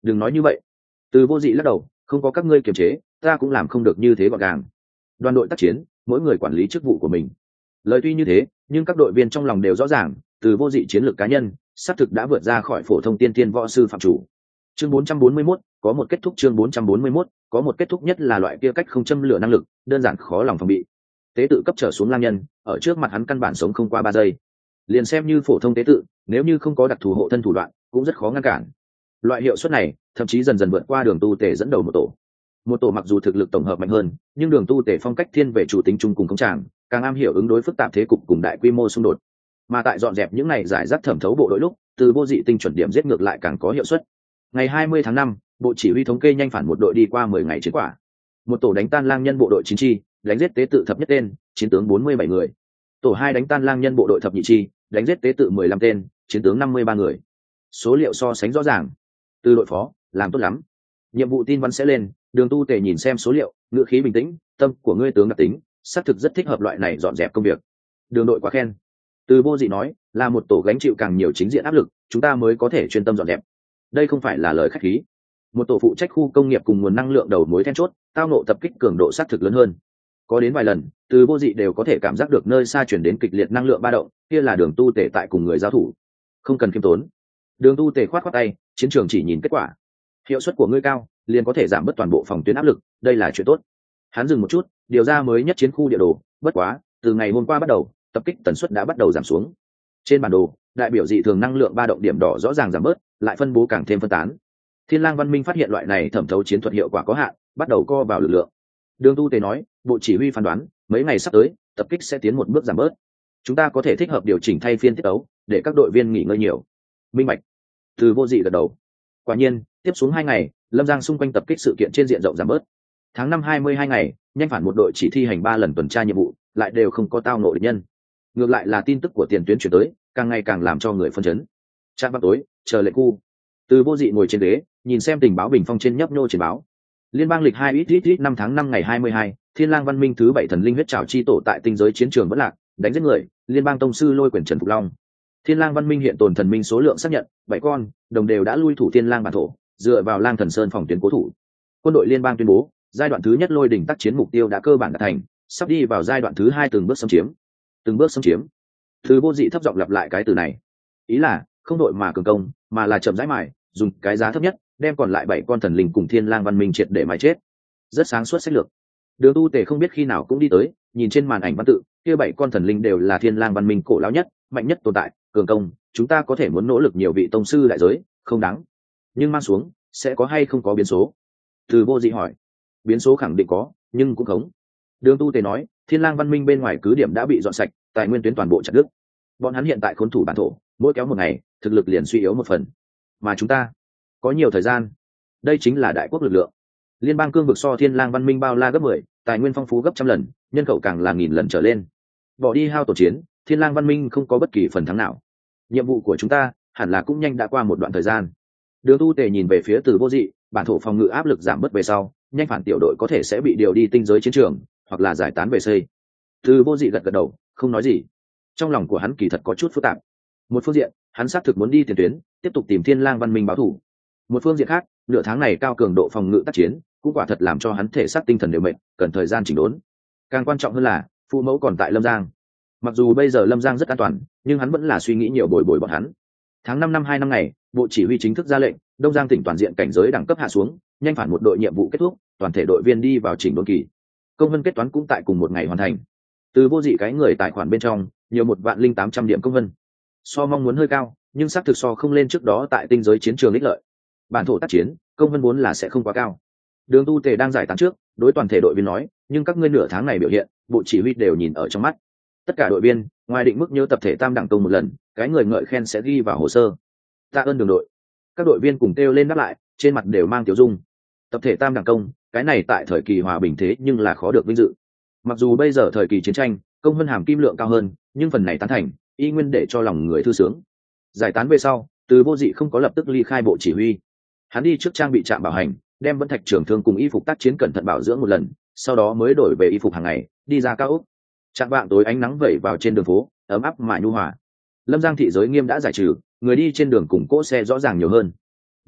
đừng nói như vậy. Từ Vô Dị lắc đầu, không có các ngươi kiềm chế, ta cũng làm không được như thế gọn gàng. Đoàn đội tác chiến, mỗi người quản lý chức vụ của mình. Lời tuy như thế, nhưng các đội viên trong lòng đều rõ ràng, Từ Vô Dị chiến lược cá nhân xác thực đã vượt ra khỏi phổ thông tiên tiên võ sư phạm chủ. Chương bốn trăm bốn mươi mốt, có một kết thúc. Chương bốn trăm bốn mươi mốt, có một kết thúc, nhất là loại kia cách không châm lửa năng lực, đơn giản khó lòng phòng bị. Tế tự cấp trở xuống lang nhân, ở trước mặt hắn căn bản sống không qua ba giây. Liền xem như phổ thông tế tự, nếu như không có đặc thù hộ thân thủ đoạn, cũng rất khó ngăn cản. Loại hiệu suất này, thậm chí dần dần vượt qua Đường Tu Tể dẫn đầu một tổ. Một tổ mặc dù thực lực tổng hợp mạnh hơn, nhưng Đường Tu Tể phong cách thiên về chủ tính chung cùng công tràng, càng am hiểu ứng đối phức tạp thế cục cùng đại quy mô xung đột. Mà tại dọn dẹp những này giải rác thẩm thấu bộ đội lúc, Từ Vô Dị tinh chuẩn điểm giết ngược lại càng có hiệu suất. Ngày hai mươi tháng năm, bộ chỉ huy thống kê nhanh phản một đội đi qua mười ngày chiến quả. Một tổ đánh tan lang nhân bộ đội chín chi, đánh giết tế tự thập nhất tên, chiến tướng bốn mươi bảy người. Tổ hai đánh tan lang nhân bộ đội thập nhị chi, đánh giết tế tự mười lăm tên, chiến tướng năm mươi ba người. Số liệu so sánh rõ ràng. Từ đội phó, làm tốt lắm. Nhiệm vụ tin văn sẽ lên, Đường Tu Tể nhìn xem số liệu, ngữ khí bình tĩnh, tâm của ngươi tướng đặc tính, xác thực rất thích hợp loại này dọn dẹp công việc. Đường đội quá khen. Từ Vô Dị nói, là một tổ gánh chịu càng nhiều chính diện áp lực, chúng ta mới có thể chuyên tâm dọn dẹp. Đây không phải là lời khách khí. Một tổ phụ trách khu công nghiệp cùng nguồn năng lượng đầu mối then chốt, tao nộ tập kích cường độ sát thực lớn hơn. Có đến vài lần, Từ Vô Dị đều có thể cảm giác được nơi xa chuyển đến kịch liệt năng lượng ba động, kia là Đường Tu Tể tại cùng người giao thủ. Không cần khiêm tốn. Đường Tu Tể khoát khoát tay, chiến trường chỉ nhìn kết quả. Hiệu suất của ngươi cao, liền có thể giảm bớt toàn bộ phòng tuyến áp lực, đây là chuyện tốt. Hắn dừng một chút, điều ra mới nhất chiến khu địa đồ, bất quá, từ ngày hôm qua bắt đầu, tập kích tần suất đã bắt đầu giảm xuống. Trên bản đồ, đại biểu dị thường năng lượng ba động điểm đỏ rõ ràng giảm bớt, lại phân bố càng thêm phân tán. Thiên Lang Văn Minh phát hiện loại này thẩm thấu chiến thuật hiệu quả có hạn, bắt đầu co vào lực lượng. Đường Tu Tể nói, bộ chỉ huy phán đoán, mấy ngày sắp tới, tập kích sẽ tiến một bước giảm bớt. Chúng ta có thể thích hợp điều chỉnh thay phiên tiết ấu, để các đội viên nghỉ ngơi nhiều. Minh bạch. Từ Vô Dị gật đầu. Quả nhiên, tiếp xuống hai ngày, Lâm Giang xung quanh tập kích sự kiện trên diện rộng giảm bớt. Tháng năm hai mươi hai ngày, nhanh phản một đội chỉ thi hành ba lần tuần tra nhiệm vụ, lại đều không có tao ngộ địch nhân. Ngược lại là tin tức của tiền tuyến chuyển tới, càng ngày càng làm cho người phân chấn. Trạm vào tối, chờ lệnh khu. Từ Vô Dị ngồi trên ghế, nhìn xem tình báo bình phong trên nhấp nhô trên báo. Liên bang lịch hai ít ít ít năm tháng năm ngày hai mươi hai, Thiên Lang Văn Minh thứ bảy thần linh huyết trảo chi tổ tại tinh giới chiến trường vẫn lạc, đánh giết người, liên bang tông sư lôi quyền Trần Phục Long. Thiên Lang Văn Minh hiện tồn thần minh số lượng xác nhận bảy con, đồng đều đã lui thủ Thiên Lang bản thổ, dựa vào Lang Thần Sơn phòng tuyến cố thủ. Quân đội liên bang tuyên bố, giai đoạn thứ nhất lôi đỉnh tác chiến mục tiêu đã cơ bản đạt thành, sắp đi vào giai đoạn thứ hai từng bước xâm chiếm. Từng bước xâm chiếm. Từ Vô Dị thấp giọng lặp lại cái từ này. Ý là, không đội mà cường công, mà là chậm rãi mài, dùng cái giá thấp nhất, đem còn lại bảy con thần linh cùng Thiên Lang Văn Minh triệt để mài chết. Rất sáng suốt sách lược. Đường Tu Tể không biết khi nào cũng đi tới, nhìn trên màn ảnh văn tự, kia bảy con thần linh đều là Thiên Lang Văn Minh cổ lão nhất, mạnh nhất tồn tại, cường công, chúng ta có thể muốn nỗ lực nhiều vị tông sư đại giới, không đáng. Nhưng mang xuống, sẽ có hay không có biến số? Từ Vô Dị hỏi. Biến số khẳng định có, nhưng cũng không. Đường Tu Tể nói, Thiên Lang Văn Minh bên ngoài cứ điểm đã bị dọn sạch, tài nguyên tuyến toàn bộ chặt đứt. Bọn hắn hiện tại khốn thủ bản thổ, mỗi kéo một ngày, thực lực liền suy yếu một phần. Mà chúng ta có nhiều thời gian. Đây chính là đại quốc lực lượng. Liên bang cương vực so Thiên Lang Văn Minh bao la gấp mười, tài nguyên phong phú gấp trăm lần, nhân khẩu càng là nghìn lần trở lên. Bỏ đi hao tổ chiến, Thiên Lang Văn Minh không có bất kỳ phần thắng nào. Nhiệm vụ của chúng ta hẳn là cũng nhanh đã qua một đoạn thời gian. Đường Tu Tể nhìn về phía Từ Vô Dị, bản thổ phòng ngự áp lực giảm bớt về sau, nhanh phản tiểu đội có thể sẽ bị điều đi tinh giới chiến trường, hoặc là giải tán về xây. Từ Vô Dị gật gật đầu, không nói gì. Trong lòng của hắn kỳ thật có chút phức tạp. Một phương diện, hắn xác thực muốn đi tiền tuyến, tiếp tục tìm Thiên Lang Văn Minh báo thù. Một phương diện khác, nửa tháng này cao cường độ phòng ngự tác chiến, cũng quả thật làm cho hắn thể xác tinh thần đều mệt, cần thời gian chỉnh đốn. Càng quan trọng hơn là, phụ mẫu còn tại Lâm Giang. Mặc dù bây giờ Lâm Giang rất an toàn, nhưng hắn vẫn là suy nghĩ nhiều bồi bồi bọn hắn. Tháng năm năm hai năm ngày, bộ chỉ huy chính thức ra lệnh, Đông Giang tỉnh toàn diện cảnh giới đẳng cấp hạ xuống, nhanh phản một đội nhiệm vụ kết thúc, toàn thể đội viên đi vào chỉnh đốn kỳ. Công vân kết toán cũng tại cùng một ngày hoàn thành. Từ Vô Dị cái người tài khoản bên trong, nhiều một vạn linh tám trăm điểm công vân. So mong muốn hơi cao, nhưng xác thực so không lên trước đó tại tinh giới chiến trường ích lợi. Bản thổ tác chiến, công vân vốn là sẽ không quá cao. Đường Tu Tể đang giải tán trước, đối toàn thể đội viên nói, nhưng các ngươi nửa tháng này biểu hiện, bộ chỉ huy đều nhìn ở trong mắt. Tất cả đội viên, ngoài định mức nhớ tập thể tam đẳng công một lần, cái người ngợi khen sẽ ghi vào hồ sơ. Tạ ơn Đường đội. Các đội viên cùng kêu lên đáp lại, trên mặt đều mang tiểu dung. Tập thể tam đẳng công, cái này tại thời kỳ hòa bình thế nhưng là khó được vinh dự. Mặc dù bây giờ thời kỳ chiến tranh, công vân hàm kim lượng cao hơn, nhưng phần này tán thành, y nguyên để cho lòng người thư sướng. Giải tán về sau, Từ Vô Dị không có lập tức ly khai bộ chỉ huy. Hắn đi trước trang bị trạm bảo hành, đem Vân Thạch trưởng thương cùng y phục tác chiến cẩn thận bảo dưỡng một lần, sau đó mới đổi về y phục hàng ngày, đi ra cao ốc. Trạng vạng tối ánh nắng vẩy vào trên đường phố, ấm áp mà nhu hòa. Lâm Giang thị giới nghiêm đã giải trừ, người đi trên đường cùng cỗ xe rõ ràng nhiều hơn.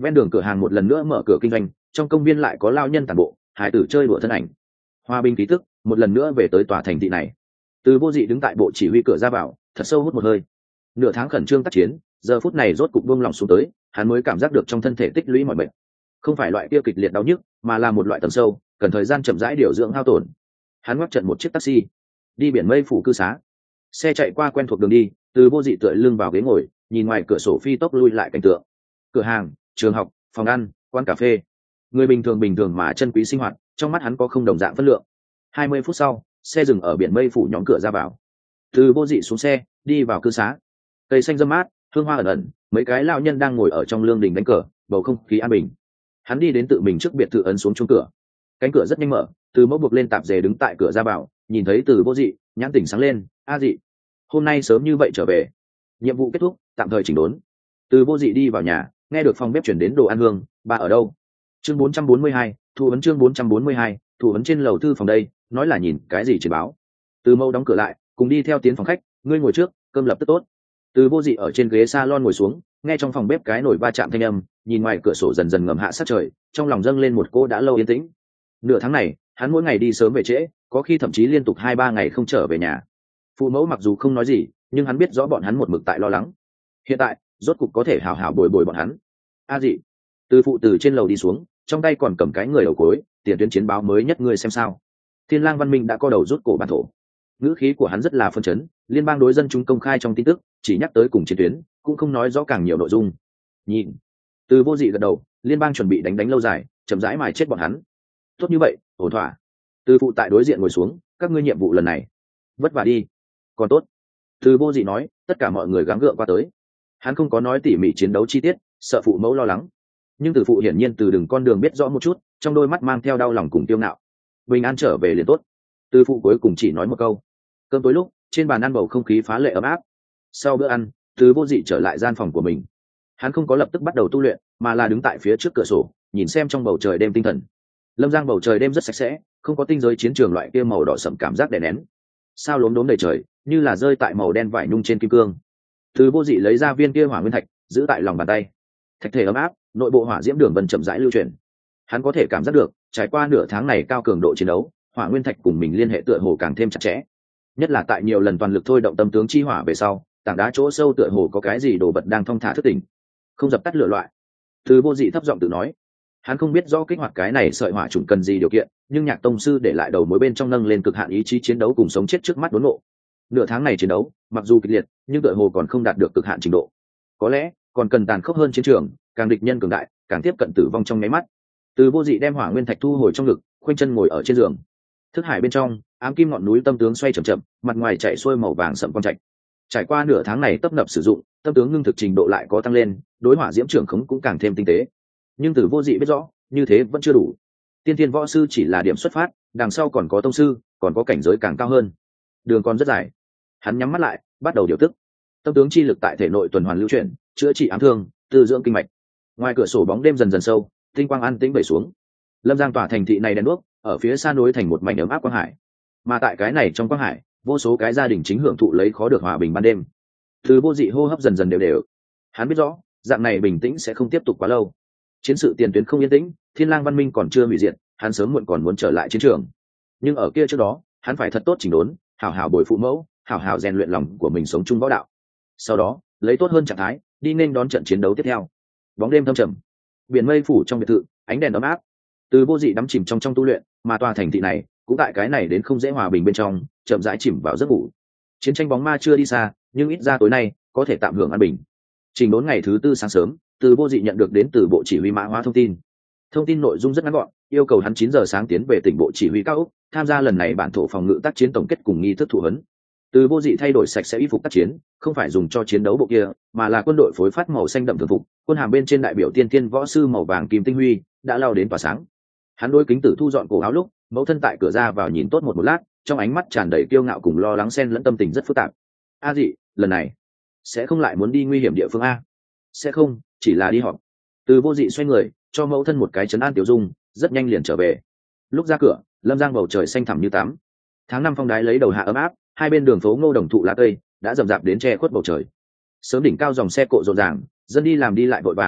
Ven đường cửa hàng một lần nữa mở cửa kinh doanh, trong công viên lại có lao nhân tản bộ, hải tử chơi đùa thân ảnh. Hòa bình ký tức một lần nữa về tới tòa thành thị này. Từ Vô Dị đứng tại bộ chỉ huy cửa ra vào, thật sâu hút một hơi. Nửa tháng khẩn trương tác chiến, giờ phút này rốt cục buông lòng xuống tới, hắn mới cảm giác được trong thân thể tích lũy mọi bệnh. Không phải loại kia kịch liệt đau nhức, mà là một loại tầng sâu, cần thời gian chậm rãi điều dưỡng hao tổn. Hắn ngoắc trận một chiếc taxi, đi biển mây phủ cư xá. Xe chạy qua quen thuộc đường đi, Từ Vô Dị tựa lưng vào ghế ngồi, nhìn ngoài cửa sổ phi tốc lui lại cảnh tượng. Cửa hàng, trường học, phòng ăn, quán cà phê. Người bình thường bình thường mà chân quý sinh hoạt, trong mắt hắn có không đồng dạng phân lượng. Hai mươi phút sau, xe dừng ở biển mây phủ nhóm cửa ra vào. Từ Vô Dị xuống xe, đi vào cư xá. Cây xanh râm mát, hương hoa ẩn ẩn, mấy cái lão nhân đang ngồi ở trong lương đình đánh cờ, bầu không khí an bình. Hắn đi đến tự mình trước biệt thự ấn xuống chuông cửa. Cánh cửa rất nhanh mở, Từ Mẫu buộc lên tạp dề đứng tại cửa ra vào, nhìn thấy Từ Vô Dị, nhãn tỉnh sáng lên, "A Dị, hôm nay sớm như vậy trở về?" Nhiệm vụ kết thúc, tạm thời chỉnh đốn. Từ Vô Dị đi vào nhà, nghe được phòng bếp chuyển đến đồ ăn hương, "Bà ở đâu?" Chương bốn trăm bốn mươi hai, thu vấn chương bốn trăm bốn mươi hai, thu vấn trên lầu thư phòng đây, nói là nhìn cái gì chỉ báo. Từ Mẫu đóng cửa lại, cùng đi theo tiến phòng khách, "Ngươi ngồi trước, cơm lập tức tốt." Từ Vô Dị ở trên ghế salon ngồi xuống, nghe trong phòng bếp cái nồi va chạm thanh âm, nhìn ngoài cửa sổ dần dần ngầm hạ sát trời, trong lòng dâng lên một cô đã lâu yên tĩnh. Nửa tháng này, hắn mỗi ngày đi sớm về trễ, có khi thậm chí liên tục hai ba ngày không trở về nhà. Phụ mẫu mặc dù không nói gì, nhưng hắn biết rõ bọn hắn một mực tại lo lắng. Hiện tại, rốt cục có thể hào hào bồi bồi bọn hắn. "A Dị." Từ phụ từ trên lầu đi xuống, trong tay còn cầm cái người đầu cối, "Tiền tuyến chiến báo mới nhất ngươi xem sao?" Thiên Lang Văn Minh đã co đầu rút cổ bản thổ. Ngữ khí của hắn rất là phân chấn, liên bang đối dân chúng công khai trong tin tức, chỉ nhắc tới cùng chiến tuyến, cũng không nói rõ càng nhiều nội dung. Nhìn. Từ Vô Dị gật đầu, liên bang chuẩn bị đánh đánh lâu dài, chậm rãi mài chết bọn hắn. Tốt như vậy, ổn thỏa. Từ phụ tại đối diện ngồi xuống, "Các ngươi nhiệm vụ lần này, vất vả đi." "Còn tốt." Từ Vô Dị nói, tất cả mọi người gắng gượng qua tới. Hắn không có nói tỉ mỉ chiến đấu chi tiết, sợ phụ mẫu lo lắng. Nhưng từ phụ hiển nhiên từ đường con đường biết rõ một chút, trong đôi mắt mang theo đau lòng cùng tiêu ngạo. "Bình an trở về liền tốt." Từ phụ cuối cùng chỉ nói một câu. Cơm tối lúc, trên bàn ăn bầu không khí phá lệ ấm áp. Sau bữa ăn, Từ Vô Dị trở lại gian phòng của mình. Hắn không có lập tức bắt đầu tu luyện, mà là đứng tại phía trước cửa sổ, nhìn xem trong bầu trời đêm tinh thần. Lâm Giang bầu trời đêm rất sạch sẽ, không có tinh giới chiến trường loại kia màu đỏ sẫm cảm giác đè nén. Sao lốm đốm đầy trời, như là rơi tại màu đen vải nhung trên kim cương. Từ Vô Dị lấy ra viên kia hỏa nguyên thạch, giữ tại lòng bàn tay. Thạch thể ấm áp, nội bộ hỏa diễm đường vân chậm rãi lưu chuyển. Hắn có thể cảm giác được, trải qua nửa tháng này cao cường độ chiến đấu, hỏa nguyên thạch cùng mình liên hệ tựa hồ càng thêm chặt chẽ. Nhất là tại nhiều lần toàn lực thôi động tâm tướng chi hỏa về sau, tảng đá chỗ sâu tựa hồ có cái gì đồ vật đang thong thả thức tỉnh, không dập tắt lửa loại. Từ Vô Dị thấp giọng tự nói. Hắn không biết rõ kích hoạt cái này sợi hỏa trùng cần gì điều kiện, nhưng Nhạc tông sư để lại đầu mối bên trong nâng lên cực hạn ý chí chiến đấu cùng sống chết trước mắt đốn ngộ. Nửa tháng này chiến đấu, mặc dù kịch liệt, nhưng tựa hồ còn không đạt được cực hạn trình độ. Có lẽ còn cần tàn khốc hơn chiến trường, càng địch nhân cường đại, càng tiếp cận tử vong trong nháy mắt. Từ Vô Dị đem hỏa nguyên thạch thu hồi trong ngực, khoanh chân ngồi ở trên giường. Thức hải bên trong, ám kim ngọn núi tâm tướng xoay chậm chậm, mặt ngoài chạy xuôi màu vàng sẫm quang trạch. Trải qua nửa tháng này tấp nập sử dụng, tâm tướng ngưng thực trình độ lại có tăng lên, đối hỏa diễm trưởng khống cũng càng thêm tinh tế. Nhưng Từ Vô Dị biết rõ, như thế vẫn chưa đủ. Tiên thiên võ sư chỉ là điểm xuất phát, đằng sau còn có tông sư, còn có cảnh giới càng cao hơn. Đường còn rất dài. Hắn nhắm mắt lại, bắt đầu điều tức. Tâm tướng chi lực tại thể nội tuần hoàn lưu chuyển, chữa trị ám thương, tư dưỡng kinh mạch. Ngoài cửa sổ bóng đêm dần dần sâu, tinh quang an tĩnh bẩy xuống. Lâm Giang tỏa thành thị này đèn đuốc, ở phía xa nối thành một mảnh ấm áp quang hải. Mà tại cái này trong quang hải, vô số cái gia đình chính hưởng thụ lấy khó được hòa bình ban đêm. Từ Vô Dị hô hấp dần dần đều đều. Hắn biết rõ, dạng này bình tĩnh sẽ không tiếp tục quá lâu. Chiến sự tiền tuyến không yên tĩnh, Thiên Lang Văn Minh còn chưa hủy diệt, hắn sớm muộn còn muốn trở lại chiến trường. Nhưng ở kia trước đó, hắn phải thật tốt chỉnh đốn, hảo hảo bồi phụ mẫu, hảo hảo rèn luyện lòng của mình sống chung võ đạo. Sau đó, lấy tốt hơn trạng thái, đi nên đón trận chiến đấu tiếp theo. Bóng đêm thâm trầm, biển mây phủ trong biệt thự, ánh đèn ấm áp. Từ Vô Dị đắm chìm trong trong tu luyện, mà tòa thành thị này cũng tại cái này đến không dễ hòa bình bên trong, chậm rãi chìm vào giấc ngủ. Chiến tranh bóng ma chưa đi xa, nhưng ít ra tối nay có thể tạm hưởng an bình. Trình đốn ngày thứ tư sáng sớm, Từ Vô Dị nhận được đến từ bộ chỉ huy mã hóa thông tin. Thông tin nội dung rất ngắn gọn, yêu cầu hắn chín giờ sáng tiến về tỉnh bộ chỉ huy cao ốc, tham gia lần này bản thổ phòng ngự tác chiến tổng kết cùng nghi thức thụ huấn. Từ Vô Dị thay đổi sạch sẽ y phục tác chiến, không phải dùng cho chiến đấu bộ kia, mà là quân đội phối phát màu xanh đậm thường phục, quân hàm bên trên đại biểu tiên tiên võ sư màu vàng kim tinh huy, đã lao đến tỏa sáng. Hắn đối kính tử thu dọn cổ áo lúc, mẫu thân tại cửa ra vào nhìn tốt một một lát, trong ánh mắt tràn đầy kiêu ngạo cùng lo lắng xen lẫn tâm tình rất phức tạp. "A Dị, lần này sẽ không lại muốn đi nguy hiểm địa phương a?" "Sẽ không, chỉ là đi họp." Từ Vô Dị xoay người, cho mẫu thân một cái trấn an tiểu dung, rất nhanh liền trở về. Lúc ra cửa, Lâm Giang bầu trời xanh thẳm như tắm. Tháng năm phong đái lấy đầu hạ ấm áp, hai bên đường phố ngô đồng thụ lá cây đã rậm rạp đến che khuất bầu trời. Sớm đỉnh cao dòng xe cộ rộn ràng, dân đi làm đi lại vội vàng,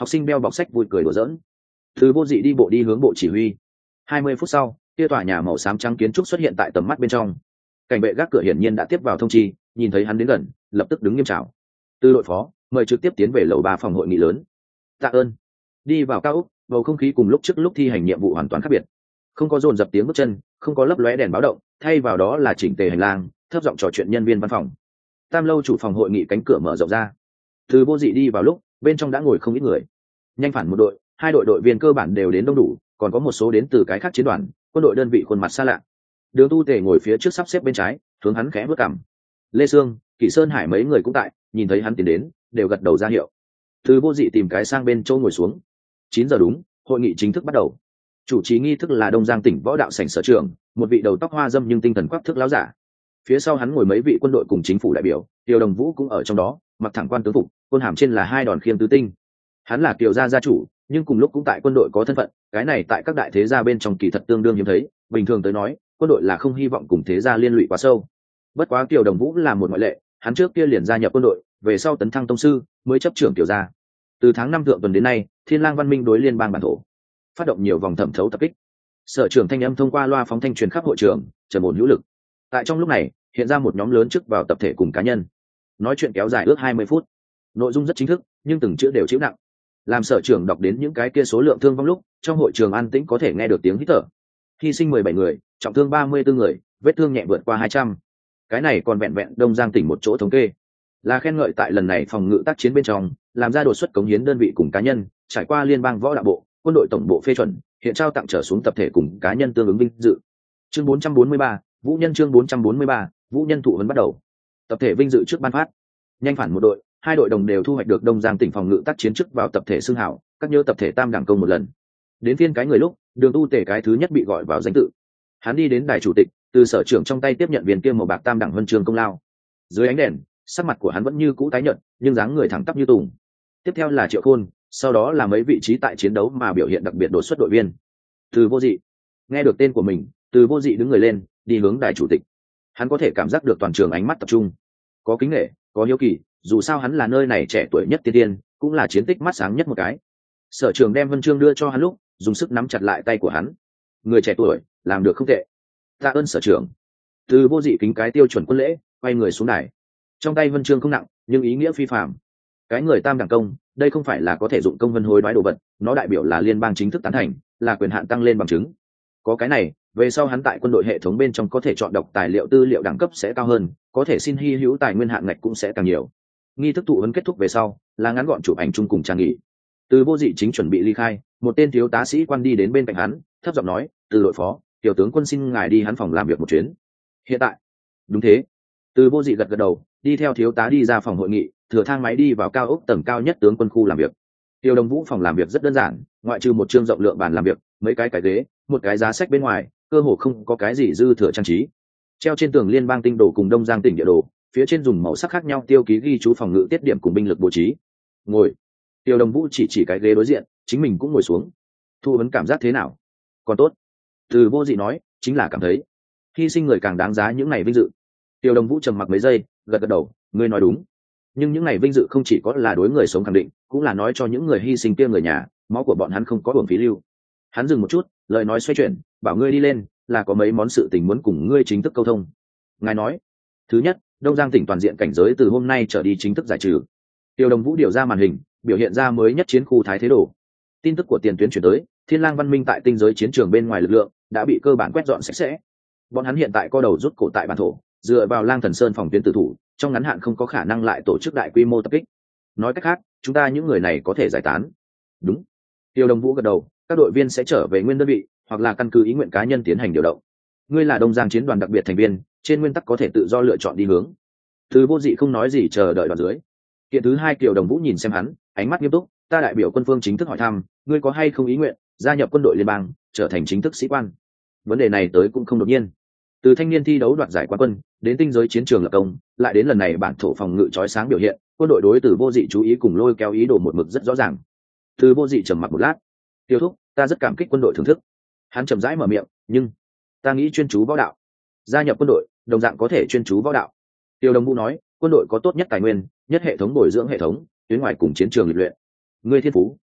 học sinh đeo bọc sách vui cười đùa giỡn. Từ Vô Dị đi bộ đi hướng bộ chỉ huy. Hai mươi phút sau, kia tòa nhà màu xám trắng kiến trúc xuất hiện tại tầm mắt bên trong. Cảnh vệ gác cửa hiển nhiên đã tiếp vào thông chi, nhìn thấy hắn đến gần, lập tức đứng nghiêm chào. Từ đội phó, mời trực tiếp tiến về lầu ba phòng hội nghị lớn. Tạ ơn. Đi vào cao ốc, bầu không khí cùng lúc trước lúc thi hành nhiệm vụ hoàn toàn khác biệt. Không có dồn dập tiếng bước chân, không có lấp lóe đèn báo động, thay vào đó là chỉnh tề hành lang, thấp giọng trò chuyện nhân viên văn phòng. Tam lâu chủ phòng hội nghị cánh cửa mở rộng ra. Từ Vô Dị đi vào lúc, bên trong đã ngồi không ít người. Nhanh phản một đội, hai đội đội viên cơ bản đều đến đông đủ, còn có một số đến từ cái khác chiến đoàn, quân đội đơn vị khuôn mặt xa lạ. Đường Tu Tề ngồi phía trước sắp xếp bên trái, hướng hắn khẽ bước cằm. Lê Sương, Kỷ Sơn Hải mấy người cũng tại, nhìn thấy hắn tiến đến, đều gật đầu ra hiệu. Từ Vô Dị tìm cái sang bên chỗ ngồi xuống. Chín giờ đúng, hội nghị chính thức bắt đầu. Chủ trì nghi thức là Đông Giang tỉnh võ đạo sảnh sở trưởng, một vị đầu tóc hoa râm nhưng tinh thần quắc thước láo giả. Phía sau hắn ngồi mấy vị quân đội cùng chính phủ đại biểu, Tiêu Đồng Vũ cũng ở trong đó, mặc thẳng quan tướng phục, quân hàm trên là hai đòn khiêm tứ tinh. Hắn là Kiều gia gia chủ, nhưng cùng lúc cũng tại quân đội có thân phận, cái này tại các đại thế gia bên trong kỳ thật tương đương hiếm thấy. Bình thường tới nói, quân đội là không hy vọng cùng thế gia liên lụy quá sâu. Bất quá Kiều Đồng Vũ là một ngoại lệ, hắn trước kia liền gia nhập quân đội, về sau tấn thăng tông sư, mới chấp trưởng Kiều gia. Từ tháng năm thượng tuần đến nay, Thiên Lang Văn Minh đối liên bang bản thổ, phát động nhiều vòng thẩm thấu tập kích. Sở trưởng thanh âm thông qua loa phóng thanh truyền khắp hội trường, trầm ổn hữu lực. Tại trong lúc này, hiện ra một nhóm lớn chức vào tập thể cùng cá nhân. Nói chuyện kéo dài ước hai mươi phút. Nội dung rất chính thức, nhưng từng chữ đều chịu nặng. Làm sở trưởng đọc đến những cái kia số lượng thương vong lúc, trong hội trường an tĩnh có thể nghe được tiếng hít thở. Hy sinh mười bảy người, trọng thương ba mươi tư người, vết thương nhẹ vượt qua hai trăm. Cái này còn vẹn vẹn Đông Giang tỉnh một chỗ thống kê. Là khen ngợi tại lần này phòng ngự tác chiến bên trong, làm ra đột xuất cống hiến đơn vị cùng cá nhân, trải qua liên bang võ đạo bộ, quân đội tổng bộ phê chuẩn, hiện trao tặng trở xuống tập thể cùng cá nhân tương ứng vinh dự. Chương bốn trăm bốn mươi ba, Vũ Nhân chương bốn trăm bốn mươi ba, Vũ Nhân thụ huấn bắt đầu. Tập thể vinh dự trước ban phát. Nhanh phản một đội, hai đội đồng đều thu hoạch được Đông Giang tỉnh phòng ngự tác chiến chức vào tập thể xưng hảo, các nhớ tập thể tam đẳng công một lần. Đến phiên cái người lúc, Đường Tu Tề cái thứ nhất bị gọi vào danh tự. Hắn đi đến đài chủ tịch, từ sở trưởng trong tay tiếp nhận viên kia màu bạc tam đẳng huân chương công lao. Dưới ánh đèn, sắc mặt của hắn vẫn như cũ tái nhợt, nhưng dáng người thẳng tắp như tùng. Tiếp theo là Triệu Khôn, sau đó là mấy vị trí tại chiến đấu mà biểu hiện đặc biệt đột xuất đội viên. Từ Vô Dị nghe được tên của mình, Từ Vô Dị đứng người lên, đi hướng đài chủ tịch. Hắn có thể cảm giác được toàn trường ánh mắt tập trung, có kính nể, có hiếu kỳ, dù sao hắn là nơi này trẻ tuổi nhất tiên tiên, cũng là chiến tích mắt sáng nhất một cái. Sở trưởng đem huân chương đưa cho hắn lúc, dùng sức nắm chặt lại tay của hắn. Người trẻ tuổi, làm được không tệ. Tạ ơn sở trưởng. Từ Vô Dị kính cái tiêu chuẩn quân lễ, quay người xuống đài. Trong tay huân chương không nặng, nhưng ý nghĩa phi phàm. Cái người tam đẳng công, đây không phải là có thể dụng công vân hối đoái đồ vật, nó đại biểu là liên bang chính thức tán thành, là quyền hạn tăng lên bằng chứng. Có cái này, về sau hắn tại quân đội hệ thống bên trong có thể chọn đọc tài liệu tư liệu đẳng cấp sẽ cao hơn, có thể xin hy hữu tài nguyên hạn ngạch cũng sẽ càng nhiều. Nghi thức thụ huấn kết thúc về sau, là ngắn gọn chụp ảnh chung cùng trang nghỉ. Từ Vô Dị chính chuẩn bị ly khai, một tên thiếu tá sĩ quan đi đến bên cạnh hắn, thấp giọng nói, "Từ đội phó, tiểu tướng quân xin ngài đi hắn phòng làm việc một chuyến." Hiện tại? Đúng thế. Từ Vô Dị gật gật đầu, đi theo thiếu tá đi ra phòng hội nghị, thừa thang máy đi vào cao ốc tầng cao nhất tướng quân khu làm việc. Tiêu Đồng Vũ phòng làm việc rất đơn giản, ngoại trừ một chương rộng lượng bàn làm việc, mấy cái cái ghế, một cái giá sách bên ngoài, cơ hồ không có cái gì dư thừa trang trí. Treo trên tường liên bang tinh đồ cùng Đông Giang tỉnh địa đồ, phía trên dùng màu sắc khác nhau tiêu ký ghi chú phòng ngự tiết điểm cùng binh lực bố trí. Ngồi. Tiêu Đồng Vũ chỉ chỉ cái ghế đối diện, chính mình cũng ngồi xuống. Thu vấn cảm giác thế nào? Còn tốt. Từ Vô Dị nói, chính là cảm thấy hy sinh người càng đáng giá những ngày vinh dự. Tiêu Đồng Vũ trầm mặc mấy giây, gật gật đầu, ngươi nói đúng. Nhưng những ngày vinh dự không chỉ có là đối người sống khẳng định, cũng là nói cho những người hy sinh kia người nhà, máu của bọn hắn không có uổng phí lưu. Hắn dừng một chút, lời nói xoay chuyển, bảo ngươi đi lên, là có mấy món sự tình muốn cùng ngươi chính thức câu thông. Ngài nói, thứ nhất, Đông Giang tỉnh toàn diện cảnh giới từ hôm nay trở đi chính thức giải trừ. Tiêu Đồng Vũ điều ra màn hình, biểu hiện ra mới nhất chiến khu thái thế đồ. Tin tức của tiền tuyến chuyển tới, Thiên Lang Văn Minh tại tinh giới chiến trường bên ngoài lực lượng đã bị cơ bản quét dọn sạch sẽ. Bọn hắn hiện tại co đầu rút cổ tại bản thổ, dựa vào Lang Thần Sơn phòng tuyến tử thủ, trong ngắn hạn không có khả năng lại tổ chức đại quy mô tập kích. Nói cách khác, chúng ta những người này có thể giải tán. Đúng. Tiêu Đồng Vũ gật đầu, các đội viên sẽ trở về nguyên đơn vị, hoặc là căn cứ ý nguyện cá nhân tiến hành điều động. Ngươi là Đông Giang chiến đoàn đặc biệt thành viên, trên nguyên tắc có thể tự do lựa chọn đi hướng. Từ Vô Dị không nói gì chờ đợi đoàn dưới. Kiện thứ hai, Kiều Đồng Vũ nhìn xem hắn, ánh mắt nghiêm túc, ta đại biểu quân phương chính thức hỏi thăm, ngươi có hay không ý nguyện gia nhập quân đội liên bang, trở thành chính thức sĩ quan? Vấn đề này tới cũng không đột nhiên. Từ thanh niên thi đấu đoạt giải quán quân, đến tinh giới chiến trường lập công, lại đến lần này bản thổ phòng ngự chói sáng biểu hiện, quân đội đối Từ Vô Dị chú ý cùng lôi kéo ý đồ một mực rất rõ ràng. Từ Vô Dị trầm mặc một lát, tiêu thúc, ta rất cảm kích quân đội thưởng thức. Hắn chậm rãi mở miệng, nhưng ta nghĩ chuyên chú võ đạo. Gia nhập quân đội, đồng dạng có thể chuyên chú võ đạo. Tiêu Đồng Vũ nói, quân đội có tốt nhất tài nguyên, nhất hệ thống bồi dưỡng hệ thống, tuyến ngoài cùng chiến trường lịch luyện. Ngươi thiên phú,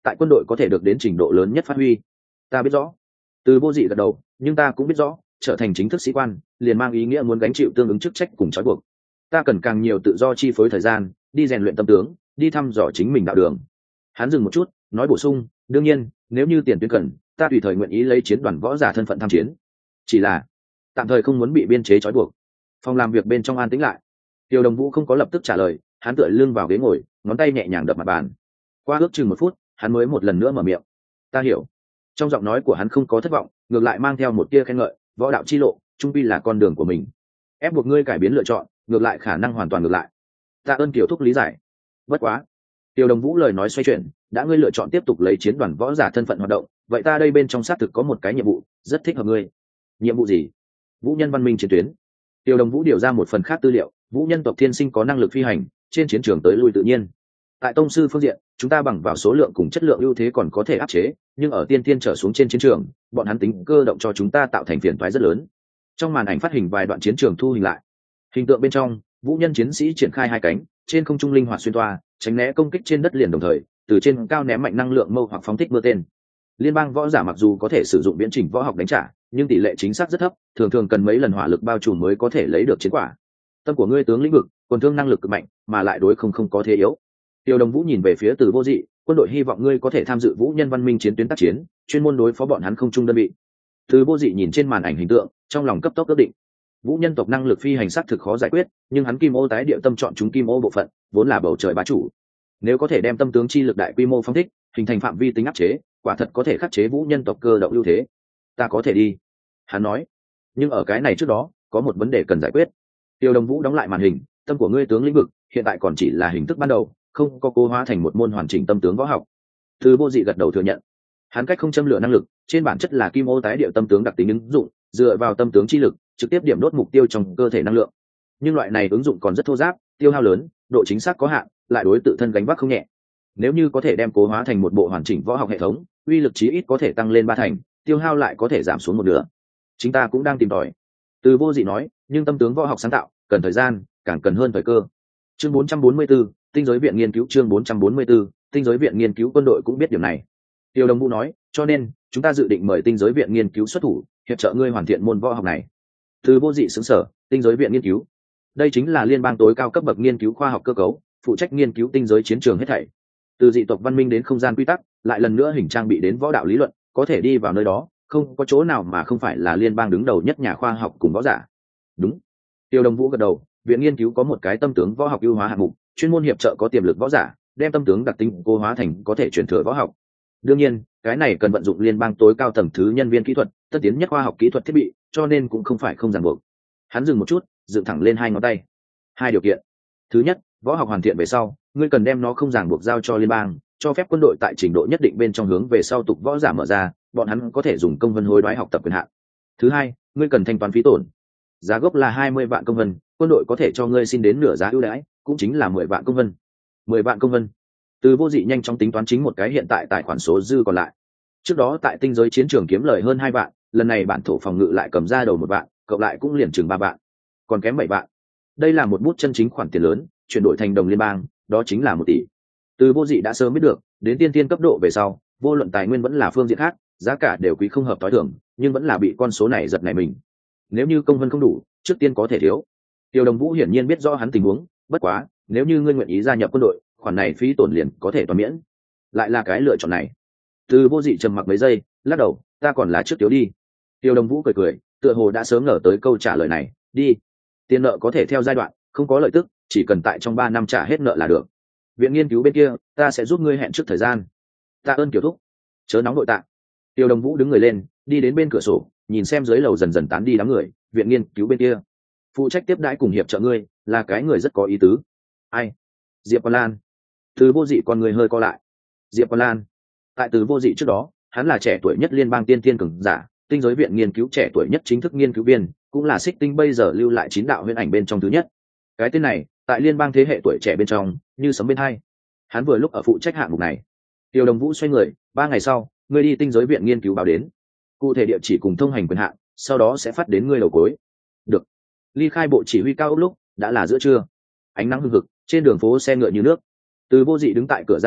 tại quân đội có thể được đến trình độ lớn nhất phát huy. Ta biết rõ. Từ Vô Dị gật đầu, nhưng ta cũng biết rõ, trở thành chính thức sĩ quan liền mang ý nghĩa muốn gánh chịu tương ứng chức trách cùng trói buộc. Ta cần càng nhiều tự do chi phối thời gian, đi rèn luyện tâm tướng, đi thăm dò chính mình đạo đường. Hắn dừng một chút, nói bổ sung, đương nhiên, nếu như tiền tuyến cần, ta tùy thời nguyện ý lấy chiến đoàn võ giả thân phận tham chiến. Chỉ là tạm thời không muốn bị biên chế trói buộc. Phòng làm việc bên trong an tĩnh lại. Tiêu Đồng Vũ không có lập tức trả lời, hắn tựa lưng vào ghế ngồi, ngón tay nhẹ nhàng đập mặt bàn. Qua ước chừng một phút, hắn mới một lần nữa mở miệng. Ta hiểu. Trong giọng nói của hắn không có thất vọng, ngược lại mang theo một tia khen ngợi, võ đạo chi lộ, trung quy là con đường của mình. Ép buộc ngươi cải biến lựa chọn, ngược lại khả năng hoàn toàn ngược lại. Ta ơn Tiểu Thúc lý giải. Bất quá. Tiêu Đồng Vũ lời nói xoay chuyển, đã ngươi lựa chọn tiếp tục lấy chiến đoàn võ giả thân phận hoạt động, vậy ta đây bên trong xác thực có một cái nhiệm vụ, rất thích hợp ngươi. Nhiệm vụ gì? Vũ Nhân văn minh chiến tuyến. Tiêu Đồng Vũ điều ra một phần khác tư liệu, vũ nhân tộc thiên sinh có năng lực phi hành, trên chiến trường tới lui tự nhiên. Tại tông sư phương diện, chúng ta bằng vào số lượng cùng chất lượng ưu thế còn có thể áp chế, nhưng ở tiên tiên trở xuống trên chiến trường, bọn hắn tính cơ động cho chúng ta tạo thành phiền toái rất lớn. Trong màn ảnh phát hình vài đoạn chiến trường thu hình lại. Hình tượng bên trong, vũ nhân chiến sĩ triển khai hai cánh, trên không trung linh hoạt xuyên toa, tránh né công kích trên đất liền đồng thời, từ trên cao ném mạnh năng lượng mâu hoặc phóng thích mưa tên. Liên bang võ giả mặc dù có thể sử dụng viễn trình võ học đánh trả, nhưng tỷ lệ chính xác rất thấp, thường thường cần mấy lần hỏa lực bao trùm mới có thể lấy được chiến quả. Tâm của ngươi tướng lĩnh vực, quân thương năng lực cực mạnh, mà lại đối không không có thế yếu. Tiêu Đồng Vũ nhìn về phía Từ Vô Dị, quân đội hy vọng ngươi có thể tham dự vũ nhân văn minh chiến tuyến tác chiến, chuyên môn đối phó bọn hắn không trung đơn vị. Từ Vô Dị nhìn trên màn ảnh hình tượng, trong lòng cấp tốc quyết định. Vũ nhân tộc năng lực phi hành sát thực khó giải quyết, nhưng hắn kim ô tái địa tâm chọn chúng kim ô bộ phận, vốn là bầu trời bá chủ. Nếu có thể đem tâm tướng chi lực đại quy mô phóng thích, hình thành phạm vi tính áp chế, quả thật có thể khắc chế vũ nhân tộc cơ động ưu thế. Ta có thể đi, hắn nói. Nhưng ở cái này trước đó, có một vấn đề cần giải quyết. Tiêu Đồng Vũ đóng lại màn hình, tâm của ngươi tướng lĩnh vực, hiện tại còn chỉ là hình thức ban đầu, không có cố hóa thành một môn hoàn chỉnh tâm tướng võ học. Từ Vô Dị gật đầu thừa nhận. Hắn cách không châm lửa năng lực, trên bản chất là kim ô tái địa tâm tướng đặc tính ứng dụng, dựa vào tâm tướng chi lực, trực tiếp điểm đốt mục tiêu trong cơ thể năng lượng. Nhưng loại này ứng dụng còn rất thô ráp, tiêu hao lớn, độ chính xác có hạn, lại đối tự thân gánh vác không nhẹ. Nếu như có thể đem cố hóa thành một bộ hoàn chỉnh võ học hệ thống, uy lực chí ít có thể tăng lên ba thành, tiêu hao lại có thể giảm xuống một nửa. Chúng ta cũng đang tìm tòi. Từ Vô Dị nói, nhưng tâm tướng võ học sáng tạo, cần thời gian, càng cần hơn thời cơ. Chương bốn trăm bốn mươi 4, tinh giới viện nghiên cứu chương bốn trăm bốn mươi 4, tinh giới viện nghiên cứu quân đội cũng biết điểm này. Tiêu Đồng Vũ nói, cho nên, chúng ta dự định mời tinh giới viện nghiên cứu xuất thủ, hiệp trợ ngươi hoàn thiện môn võ học này. Từ Vô Dị sững sờ, tinh giới viện nghiên cứu. Đây chính là liên bang tối cao cấp bậc nghiên cứu khoa học cơ cấu, phụ trách nghiên cứu tinh giới chiến trường hết thảy. Từ dị tộc văn minh đến không gian quy tắc, lại lần nữa hình trang bị đến võ đạo lý luận, có thể đi vào nơi đó, không có chỗ nào mà không phải là liên bang đứng đầu nhất nhà khoa học cùng võ giả. Đúng. Tiêu Đồng Vũ gật đầu, viện nghiên cứu có một cái tâm tướng võ học ưu hóa hạng mục, chuyên môn hiệp trợ có tiềm lực võ giả, đem tâm tướng đặc tính cô hóa thành có thể truyền thừa võ học. Đương nhiên, cái này cần vận dụng liên bang tối cao tầng thứ nhân viên kỹ thuật, tân tiến nhất khoa học kỹ thuật thiết bị, cho nên cũng không phải không ràng buộc. Hắn dừng một chút, dựng thẳng lên hai ngón tay. Hai điều kiện. Thứ nhất, võ học hoàn thiện về sau, ngươi cần đem nó không ràng buộc giao cho liên bang, cho phép quân đội tại trình độ nhất định bên trong hướng về sau tục võ giả mở ra, bọn hắn có thể dùng công vân hối đoái học tập quyền hạn. Thứ hai, ngươi cần thanh toán phí tổn. Giá gốc là hai mươi vạn công vân, quân đội có thể cho ngươi xin đến nửa giá ưu đãi, cũng chính là mười vạn công vân. mười vạn công vân. Từ Vô Dị nhanh chóng tính toán chính một cái hiện tại tài khoản số dư còn lại. Trước đó tại tinh giới chiến trường kiếm lời hơn hai vạn, lần này bản thổ phòng ngự lại cầm ra đầu một vạn, cộng lại cũng liền chừng ba vạn, còn kém bảy vạn. Đây là một bút chân chính khoản tiền lớn, chuyển đổi thành đồng liên bang, đó chính là một tỷ. Từ Vô Dị đã sớm biết được, đến tiên tiên cấp độ về sau, vô luận tài nguyên vẫn là phương diện khác, giá cả đều quý không hợp tối thường, nhưng vẫn là bị con số này giật nảy mình. Nếu như công vân không đủ, trước tiên có thể thiếu. Tiêu Đồng Vũ hiển nhiên biết rõ hắn tình huống, bất quá, nếu như ngươi nguyện ý gia nhập quân đội, khoản này phí tổn liền có thể toàn miễn. Lại là cái lựa chọn này. Từ Vô Dị trầm mặc mấy giây, lắc đầu, ta còn là trước thiếu đi. Tiêu Đồng Vũ cười cười, tựa hồ đã sớm ngờ tới câu trả lời này, đi. Tiền nợ có thể theo giai đoạn, không có lợi tức, chỉ cần tại trong ba năm trả hết nợ là được. Viện nghiên cứu bên kia, ta sẽ giúp ngươi hẹn trước thời gian. Ta ơn Kiều thúc. Chớ nóng nội tạ. Tiêu Đồng Vũ đứng người lên, đi đến bên cửa sổ, nhìn xem dưới lầu dần dần tán đi đám người, viện nghiên cứu bên kia. Phụ trách tiếp đãi cùng hiệp trợ ngươi, là cái người rất có ý tứ. Ai? Diệp Quan Lan. Từ Vô Dị con người hơi co lại. Diệp Quan Lan. Tại Từ Vô Dị trước đó, hắn là trẻ tuổi nhất liên bang tiên tiên cường giả, tinh giới viện nghiên cứu trẻ tuổi nhất chính thức nghiên cứu viên, cũng là xích tinh bây giờ lưu lại chín đạo huyền ảnh bên trong thứ nhất. Cái tên này, tại liên bang thế hệ tuổi trẻ bên trong, như sấm bên hai. Hắn vừa lúc ở phụ trách hạng mục này. Tiêu Đồng Vũ xoay người, ba ngày sau, ngươi đi tinh giới viện nghiên cứu báo đến. Cụ thể địa chỉ cùng thông hành quyền hạn, sau đó sẽ phát đến ngươi đầu cuối. Được. Ly khai bộ chỉ huy cao ốc lúc, đã là giữa trưa. Ánh nắng hừng hực, trên đường phố xe ngựa như nước. Từ Vô Dị đứng tại cửa ra vào,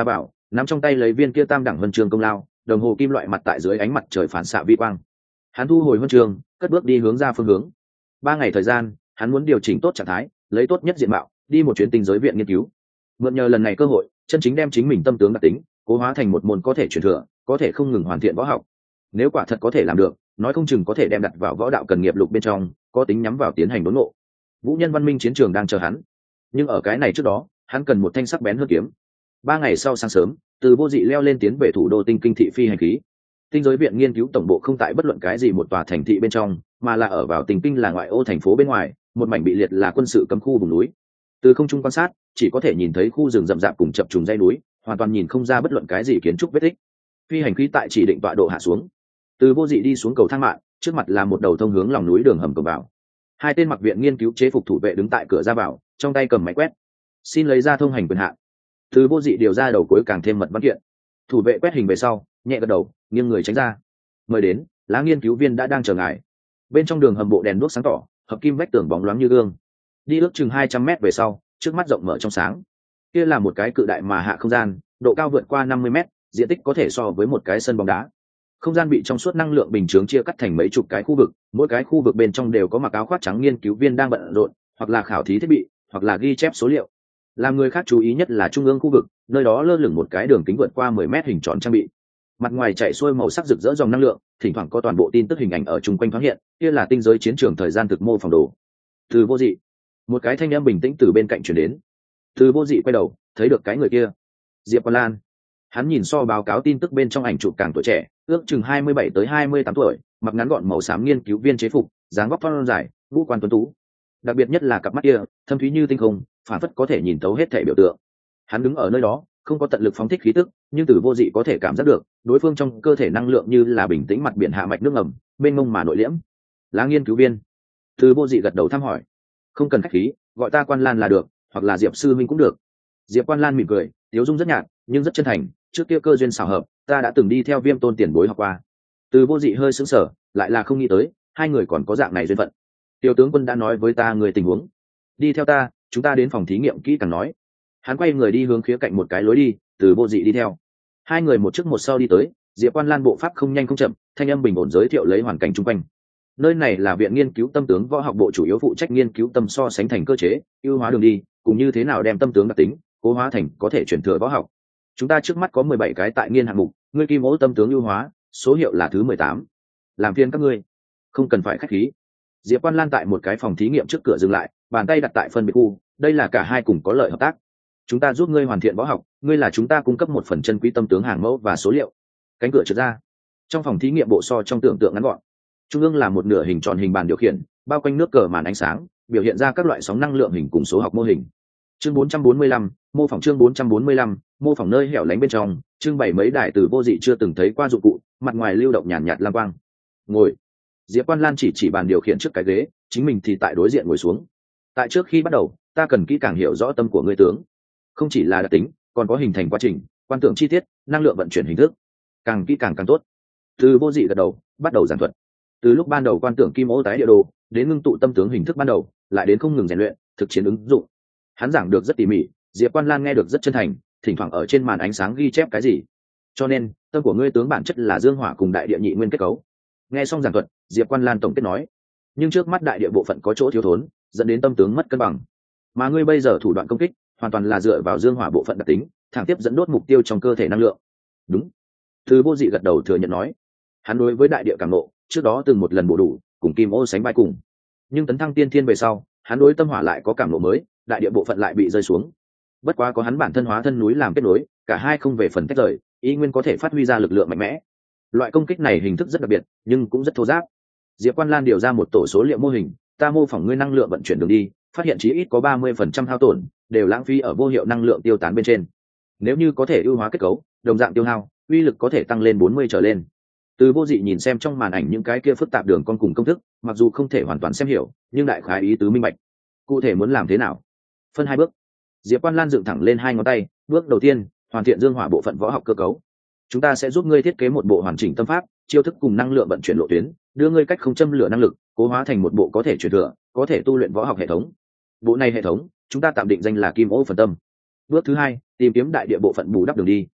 nắm trong tay lấy viên kia tam đẳng huân chương công lao, đồng hồ kim loại mặt tại dưới ánh mặt trời phản xạ vi quang. Hắn thu hồi huân chương, cất bước đi hướng ra phương hướng. Ba ngày thời gian, hắn muốn điều chỉnh tốt trạng thái, lấy tốt nhất diện mạo, đi một chuyến tinh giới viện nghiên cứu. Mượn nhờ lần này cơ hội, chân chính đem chính mình tâm tướng đặc tính cố hóa thành một môn có thể truyền thừa, có thể không ngừng hoàn thiện võ học. Nếu quả thật có thể làm được, nói không chừng có thể đem đặt vào võ đạo cần nghiệp lục bên trong, có tính nhắm vào tiến hành đốn ngộ. Vũ Nhân Văn Minh chiến trường đang chờ hắn, nhưng ở cái này trước đó, hắn cần một thanh sắc bén hơn kiếm. Ba ngày sau sáng sớm, Từ Vô Dị leo lên tiến về thủ đô Tinh Kinh thị phi hành khí. Tinh giới viện nghiên cứu tổng bộ không tại bất luận cái gì một tòa thành thị bên trong, mà là ở vào Tinh Kinh là ngoại ô thành phố bên ngoài, một mảnh bị liệt là quân sự cấm khu vùng núi. Từ không trung quan sát, chỉ có thể nhìn thấy khu rừng rậm rạp cùng chập trùng dãy núi, hoàn toàn nhìn không ra bất luận cái gì kiến trúc vết tích. Phi hành khí tại chỉ định tọa độ hạ xuống. Từ Vô Dị đi xuống cầu thang mạng, trước mặt là một đầu thông hướng lòng núi đường hầm cầu vào. Hai tên mặc viện nghiên cứu chế phục thủ vệ đứng tại cửa ra vào, trong tay cầm máy quét. Xin lấy ra thông hành quyền hạn. Từ Vô Dị điều ra đầu cuối càng thêm mật văn kiện. Thủ vệ quét hình về sau, nhẹ gật đầu, nghiêng người tránh ra. Mời đến, lá nghiên cứu viên đã đang chờ ngài. Bên trong đường hầm bộ đèn đuốc sáng tỏ, hợp kim vách tường bóng loáng như gương. Đi ước chừng hai trăm mét về sau, trước mắt rộng mở trong sáng. Kia là một cái cự đại mà hạ không gian, độ cao vượt qua năm mươi mét, diện tích có thể so với một cái sân bóng đá. Không gian bị trong suốt năng lượng bình chướng chia cắt thành mấy chục cái khu vực, mỗi cái khu vực bên trong đều có mặc áo khoác trắng nghiên cứu viên đang bận rộn, hoặc là khảo thí thiết bị, hoặc là ghi chép số liệu. Làm người khác chú ý nhất là trung ương khu vực, nơi đó lơ lửng một cái đường kính vượt qua mười mét hình tròn trang bị. Mặt ngoài chạy xuôi màu sắc rực rỡ dòng năng lượng, thỉnh thoảng có toàn bộ tin tức hình ảnh ở chung quanh thoáng hiện, kia là tinh giới chiến trường thời gian thực mô phỏng đồ. Từ Vô Dị, một cái thanh âm bình tĩnh từ bên cạnh truyền đến. Từ Vô Dị quay đầu, thấy được cái người kia, Diệp Quan Lan. Hắn nhìn so báo cáo tin tức bên trong ảnh chụp càng tuổi trẻ, ước chừng hai mươi bảy tới hai mươi tám tuổi, mặc ngắn gọn màu xám nghiên cứu viên chế phục, dáng vóc thon dài, ngũ quan tuấn tú. Đặc biệt nhất là cặp mắt kia, thâm thúy như tinh không, phản phất có thể nhìn thấu hết thể biểu tượng. Hắn đứng ở nơi đó, không có tận lực phóng thích khí tức, nhưng Từ Vô Dị có thể cảm giác được, đối phương trong cơ thể năng lượng như là bình tĩnh mặt biển hạ mạch nước ngầm, mênh mông mà nội liễm. Lá nghiên cứu viên. Từ Vô Dị gật đầu thăm hỏi. Không cần khách khí, gọi ta Quan Lan là được, hoặc là Diệp sư minh cũng được. Diệp Quan Lan mỉm cười, tiếu dung rất nhạt, nhưng rất chân thành. Trước kia cơ duyên xảo hợp, ta đã từng đi theo Viêm Tôn tiền bối học qua. Từ Vô Dị hơi sững sờ, lại là không nghĩ tới, hai người còn có dạng này duyên phận. Tiểu tướng quân đã nói với ta người tình huống, đi theo ta, chúng ta đến phòng thí nghiệm kỹ càng nói. Hắn quay người đi hướng khía cạnh một cái lối đi, Từ Vô Dị đi theo. Hai người một trước một sau đi tới, Diệp Quan Lan bộ pháp không nhanh không chậm, thanh âm bình ổn giới thiệu lấy hoàn cảnh chung quanh. Nơi này là viện nghiên cứu tâm tướng võ học bộ chủ yếu phụ trách nghiên cứu tâm so sánh thành cơ chế, ưu hóa đường đi, cũng như thế nào đem tâm tướng đặc tính cố hóa thành có thể chuyển thừa võ học. Chúng ta trước mắt có mười bảy cái tại nghiên hạng mục, ngươi kim mẫu tâm tướng ưu hóa, số hiệu là thứ mười tám. Làm phiền các ngươi, không cần phải khách khí. Diệp Quan Lan tại một cái phòng thí nghiệm trước cửa dừng lại, bàn tay đặt tại phân biệt khu, đây là cả hai cùng có lợi hợp tác. Chúng ta giúp ngươi hoàn thiện võ học, ngươi là chúng ta cung cấp một phần chân quý tâm tướng hàng mẫu và số liệu. Cánh cửa trượt ra, trong phòng thí nghiệm bộ so trong tưởng tượng ngắn gọn. Trung ương là một nửa hình tròn hình bàn điều khiển, bao quanh nước cờ màn ánh sáng, biểu hiện ra các loại sóng năng lượng hình cùng số học mô hình. Chương bốn trăm bốn mươi lăm, mô phỏng chương bốn trăm bốn mươi lăm, mô phỏng nơi hẻo lánh bên trong, trưng bày mấy đài Từ Vô Dị chưa từng thấy qua dụng cụ, mặt ngoài lưu động nhàn nhạt, nhạt lam quang. Ngồi. Diệp Quan Lan chỉ chỉ bàn điều khiển trước cái ghế, chính mình thì tại đối diện ngồi xuống. Tại trước khi bắt đầu, ta cần kỹ càng hiểu rõ tâm của ngươi tướng, không chỉ là đặc tính, còn có hình thành quá trình, quan tưởng chi tiết, năng lượng vận chuyển hình thức, càng kỹ càng càng tốt. Từ Vô Dị gật đầu, bắt đầu giảng thuật. Từ lúc ban đầu quan tưởng kim ô tái địa đồ, đến ngưng tụ tâm tướng hình thức ban đầu, lại đến không ngừng rèn luyện, thực chiến ứng dụng. Hắn giảng được rất tỉ mỉ, Diệp Quan Lan nghe được rất chân thành, thỉnh thoảng ở trên màn ánh sáng ghi chép cái gì. Cho nên, tâm của ngươi tướng bản chất là dương hỏa cùng đại địa nhị nguyên kết cấu. Nghe xong giảng thuật, Diệp Quan Lan tổng kết nói, nhưng trước mắt đại địa bộ phận có chỗ thiếu thốn, dẫn đến tâm tướng mất cân bằng. Mà ngươi bây giờ thủ đoạn công kích, hoàn toàn là dựa vào dương hỏa bộ phận đặc tính, thẳng tiếp dẫn đốt mục tiêu trong cơ thể năng lượng. Đúng. Từ Vô Dị gật đầu thừa nhận nói, hắn đối với đại địa cảm ngộ, trước đó từng một lần bổ đủ, cùng kim ô sánh vai cùng. Nhưng tấn thăng tiên thiên về sau, hắn đối tâm hỏa lại có cảm ngộ mới, đại địa bộ phận lại bị rơi xuống. Bất quá có hắn bản thân hóa thân núi làm kết nối, cả hai không về phần tách rời, ý nguyên có thể phát huy ra lực lượng mạnh mẽ. Loại công kích này hình thức rất đặc biệt, nhưng cũng rất thô ráp. Diệp Quan Lan điều ra một tổ số liệu mô hình, ta mô phỏng ngươi năng lượng vận chuyển đường đi, phát hiện chí ít có ba mươi phần trăm hao tổn đều lãng phí ở vô hiệu năng lượng tiêu tán bên trên. Nếu như có thể ưu hóa kết cấu, đồng dạng tiêu hao, uy lực có thể tăng lên bốn mươi trở lên. Từ Vô Dị nhìn xem trong màn ảnh những cái kia phức tạp đường con cùng công thức, mặc dù không thể hoàn toàn xem hiểu, nhưng đại khái ý tứ minh bạch. Cụ thể muốn làm thế nào? Phân hai bước. Diệp Quan Lan dựng thẳng lên hai ngón tay, bước đầu tiên, hoàn thiện dương hỏa bộ phận võ học cơ cấu. Chúng ta sẽ giúp ngươi thiết kế một bộ hoàn chỉnh tâm pháp, chiêu thức cùng năng lượng vận chuyển lộ tuyến, đưa ngươi cách không châm lửa năng lực, cố hóa thành một bộ có thể truyền thừa, có thể tu luyện võ học hệ thống. Bộ này hệ thống, chúng ta tạm định danh là Kim Ô phần tâm. Bước thứ hai, tìm kiếm đại địa bộ phận bù đắp đường đi.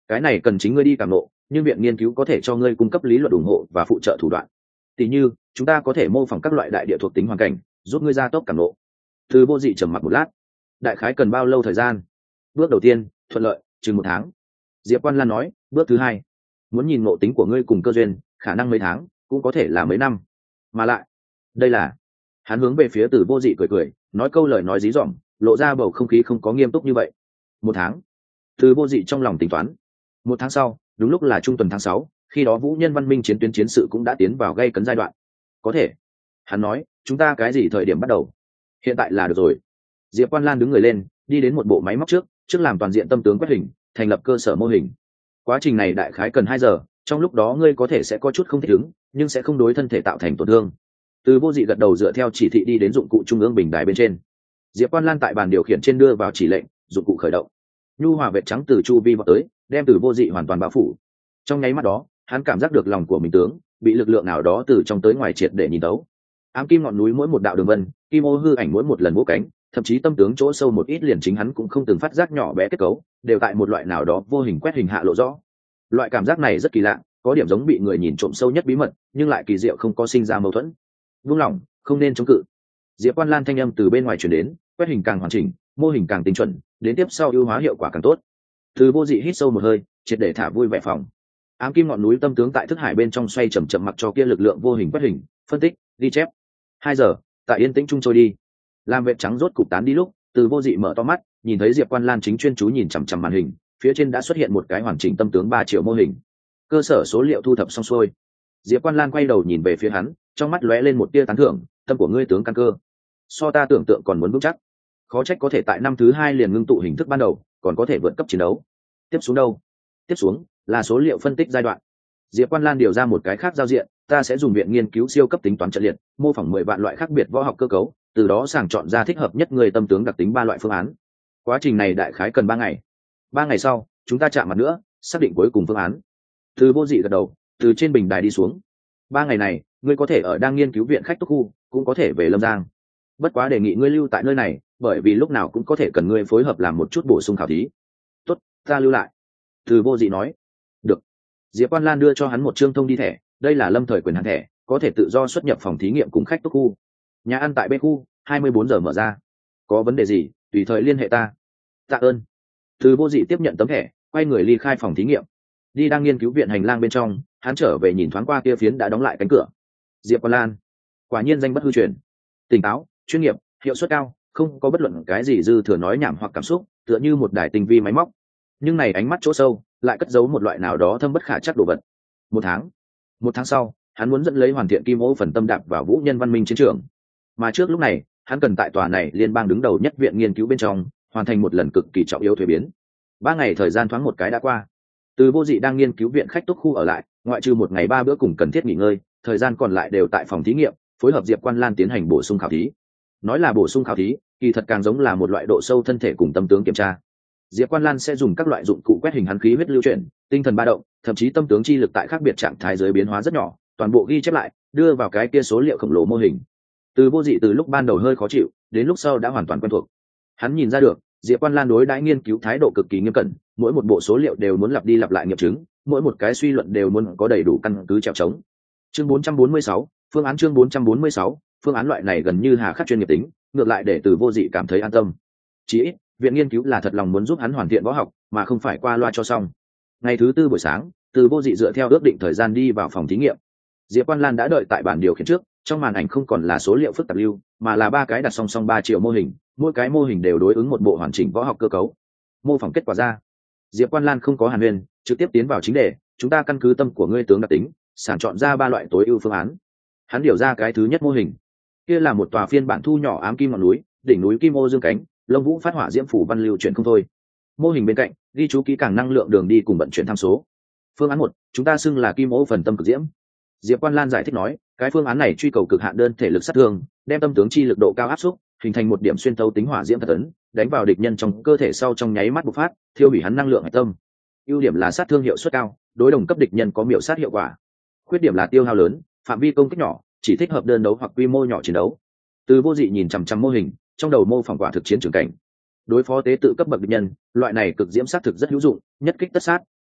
cái này cần chính ngươi đi cảm nộ, nhưng viện nghiên cứu có thể cho ngươi cung cấp lý luận ủng hộ và phụ trợ thủ đoạn. Tỷ như chúng ta có thể mô phỏng các loại đại địa thuộc tính hoàn cảnh, giúp ngươi gia tốc cảm nộ. Từ Vô Dị trầm mặc một lát. Đại khái cần bao lâu thời gian? Bước đầu tiên thuận lợi chừng một tháng. Diệp Quan Lan nói. Bước thứ hai, muốn nhìn ngộ tính của ngươi cùng cơ duyên, khả năng mấy tháng cũng có thể là mấy năm. Mà lại đây là, hắn hướng về phía Từ Vô Dị cười cười, nói câu lời nói dí dỏm, lộ ra bầu không khí không có nghiêm túc như vậy. Một tháng. Từ Vô Dị trong lòng tính toán. Một tháng sau, đúng lúc là trung tuần tháng sáu, khi đó Vũ Nhân Văn Minh chiến tuyến chiến sự cũng đã tiến vào gây cấn giai đoạn. Có thể. Hắn nói. Chúng ta cái gì thời điểm bắt đầu? Hiện tại là được rồi. Diệp Quan Lan đứng người lên, đi đến một bộ máy móc trước, trước làm toàn diện tâm tướng quét hình, thành lập cơ sở mô hình. Quá trình này đại khái cần hai giờ, trong lúc đó ngươi có thể sẽ có chút không thích ứng, nhưng sẽ không đối thân thể tạo thành tổn thương. Từ Vô Dị gật đầu dựa theo chỉ thị đi đến dụng cụ trung ương bình đài bên trên. Diệp Quan Lan tại bàn điều khiển trên đưa vào chỉ lệnh, dụng cụ khởi động. Nhu hòa vệt trắng từ chu vi vọt tới, đem Từ Vô Dị hoàn toàn bao phủ. Trong nháy mắt đó, hắn cảm giác được lòng của mình tướng bị lực lượng nào đó từ trong tới ngoài triệt để nhìn tấu. Ám kim ngọn núi mỗi một đạo đường vân, kim ô hư ảnh mỗi một lần vỗ cánh, thậm chí tâm tướng chỗ sâu một ít liền chính hắn cũng không từng phát giác nhỏ bé kết cấu, đều tại một loại nào đó vô hình quét hình hạ lộ rõ. Loại cảm giác này rất kỳ lạ, có điểm giống bị người nhìn trộm sâu nhất bí mật, nhưng lại kỳ diệu không có sinh ra mâu thuẫn. Vung lòng, không nên chống cự. Diệp Quan Lan thanh âm từ bên ngoài truyền đến, quét hình càng hoàn chỉnh, mô hình càng tinh chuẩn, đến tiếp sau ưu hóa hiệu quả càng tốt. Từ Vô Dị hít sâu một hơi, triệt để thả vui vẻ phòng. Ám kim ngọn núi tâm tướng tại thức hải bên trong xoay chậm chậm mặc cho kia lực lượng vô hình quét hình, phân tích, ghi chép. Hai giờ, tại yên tĩnh trung trôi đi. Làm vệt trắng rốt cục tán đi lúc, Từ Vô Dị mở to mắt, nhìn thấy Diệp Quan Lan chính chuyên chú nhìn chằm chằm màn hình, phía trên đã xuất hiện một cái hoàn chỉnh tâm tướng ba triệu mô hình. Cơ sở số liệu thu thập xong xuôi. Diệp Quan Lan quay đầu nhìn về phía hắn, trong mắt lóe lên một tia tán thưởng, tâm của ngươi tướng căn cơ so ta tưởng tượng còn muốn vững chắc, khó trách có thể tại năm thứ hai liền ngưng tụ hình thức ban đầu, còn có thể vượt cấp chiến đấu. Tiếp xuống đâu? Tiếp xuống là số liệu phân tích giai đoạn. Diệp Quan Lan điều ra một cái khác giao diện, ta sẽ dùng viện nghiên cứu siêu cấp tính toán trận liệt, mô phỏng mười vạn loại khác biệt võ học cơ cấu, từ đó sàng chọn ra thích hợp nhất người tâm tướng đặc tính ba loại phương án. Quá trình này đại khái cần ba ngày. Ba ngày sau, chúng ta chạm mặt nữa, xác định cuối cùng phương án. Từ Vô Dị gật đầu, từ trên bình đài đi xuống. Ba ngày này, ngươi có thể ở đang nghiên cứu viện khách túc khu, cũng có thể về Lâm Giang. Bất quá đề nghị ngươi lưu tại nơi này, bởi vì lúc nào cũng có thể cần ngươi phối hợp làm một chút bổ sung khảo thí. Tốt, ta lưu lại. Từ Vô Dị nói. Được. Diệp Quan Lan đưa cho hắn một chương thông đi thẻ, đây là lâm thời quyền hạn thẻ, có thể tự do xuất nhập phòng thí nghiệm cùng khách túc khu. Nhà ăn tại B khu, hai mươi bốn giờ mở ra. Có vấn đề gì, tùy thời liên hệ ta. Tạ ơn. Từ Vô Dị tiếp nhận tấm thẻ, quay người ly khai phòng thí nghiệm. Đi đang nghiên cứu viện hành lang bên trong, hắn trở về nhìn thoáng qua kia phiến đã đóng lại cánh cửa. Diệp Quan Lan, quả nhiên danh bất hư truyền, tỉnh táo, chuyên nghiệp, hiệu suất cao, không có bất luận cái gì dư thừa nói nhảm hoặc cảm xúc, tựa như một đài tinh vi máy móc. Nhưng này ánh mắt chỗ sâu lại cất giấu một loại nào đó thâm bất khả trắc đồ vật. Một tháng, một tháng sau, hắn muốn dẫn lấy hoàn thiện kim ô phần tâm đạp vào Vũ Nhân Văn Minh chiến trường. Mà trước lúc này, hắn cần tại tòa này liên bang đứng đầu nhất viện nghiên cứu bên trong hoàn thành một lần cực kỳ trọng yếu thuế biến. Ba ngày thời gian thoáng một cái đã qua. Từ Vô Dị đang nghiên cứu viện khách túc khu ở lại, ngoại trừ một ngày ba bữa cùng cần thiết nghỉ ngơi, thời gian còn lại đều tại phòng thí nghiệm phối hợp Diệp Quan Lan tiến hành bổ sung khảo thí. Nói là bổ sung khảo thí, kỳ thật càng giống là một loại độ sâu thân thể cùng tâm tướng kiểm tra. Diệp Quan Lan sẽ dùng các loại dụng cụ quét hình hắn khí huyết lưu chuyển, tinh thần ba động, thậm chí tâm tướng chi lực tại khác biệt trạng thái dưới biến hóa rất nhỏ, toàn bộ ghi chép lại, đưa vào cái kia số liệu khổng lồ mô hình. Từ Vô Dị từ lúc ban đầu hơi khó chịu, đến lúc sau đã hoàn toàn quen thuộc. Hắn nhìn ra được, Diệp Quan Lan đối đãi nghiên cứu thái độ cực kỳ nghiêm cẩn, mỗi một bộ số liệu đều muốn lặp đi lặp lại nghiệm chứng, mỗi một cái suy luận đều muốn có đầy đủ căn cứ trèo trống. Chương bốn trăm bốn mươi sáu, phương án chương bốn trăm bốn mươi sáu, phương án loại này gần như hà khắc chuyên nghiệp tính, ngược lại để Từ Vô Dị cảm thấy an tâm. Chỉ ít, viện nghiên cứu là thật lòng muốn giúp hắn hoàn thiện võ học, mà không phải qua loa cho xong. Ngày thứ tư buổi sáng, Từ Vô Dị dựa theo ước định thời gian đi vào phòng thí nghiệm. Diệp Quan Lan đã đợi tại bàn điều khiển trước, trong màn ảnh không còn là số liệu phức tạp lưu, mà là ba cái đặt song song ba triệu mô hình, mỗi cái mô hình đều đối ứng một bộ hoàn chỉnh võ học cơ cấu. Mô phỏng kết quả ra. Diệp Quan Lan không có hàn huyên, trực tiếp tiến vào chính đề, chúng ta căn cứ tâm của ngươi tướng đặc tính, sàng chọn ra ba loại tối ưu phương án. Hắn điều ra cái thứ nhất mô hình, kia là một tòa phiên bản thu nhỏ ám kim ngọn núi, đỉnh núi kim ô dương cánh, lông vũ phát hỏa diễm phủ văn lưu chuyển không thôi. Mô hình bên cạnh ghi chú kỹ càng năng lượng đường đi cùng vận chuyển tham số. Phương án một, chúng ta xưng là kim ô phần tâm cực diễm. Diệp Quan Lan giải thích nói, cái phương án này truy cầu cực hạn đơn thể lực sát thương, đem tâm tướng chi lực độ cao áp xúc, hình thành một điểm xuyên thấu tính hỏa diễm thật ấn, đánh vào địch nhân trong cơ thể sau trong nháy mắt bộc phát, thiêu hủy hắn năng lượng hạch tâm. Ưu điểm là sát thương hiệu suất cao, đối đồng cấp địch nhân có miểu sát hiệu quả. Khuyết điểm là tiêu hao lớn, phạm vi công kích nhỏ, chỉ thích hợp đơn đấu hoặc quy mô nhỏ chiến đấu. Từ Vô Dị nhìn chằm chằm mô hình, trong đầu mô phỏng quả thực chiến trường cảnh. Đối phó tế tự cấp bậc địch nhân, loại này cực diễm sát thực rất hữu dụng, nhất kích tất sát,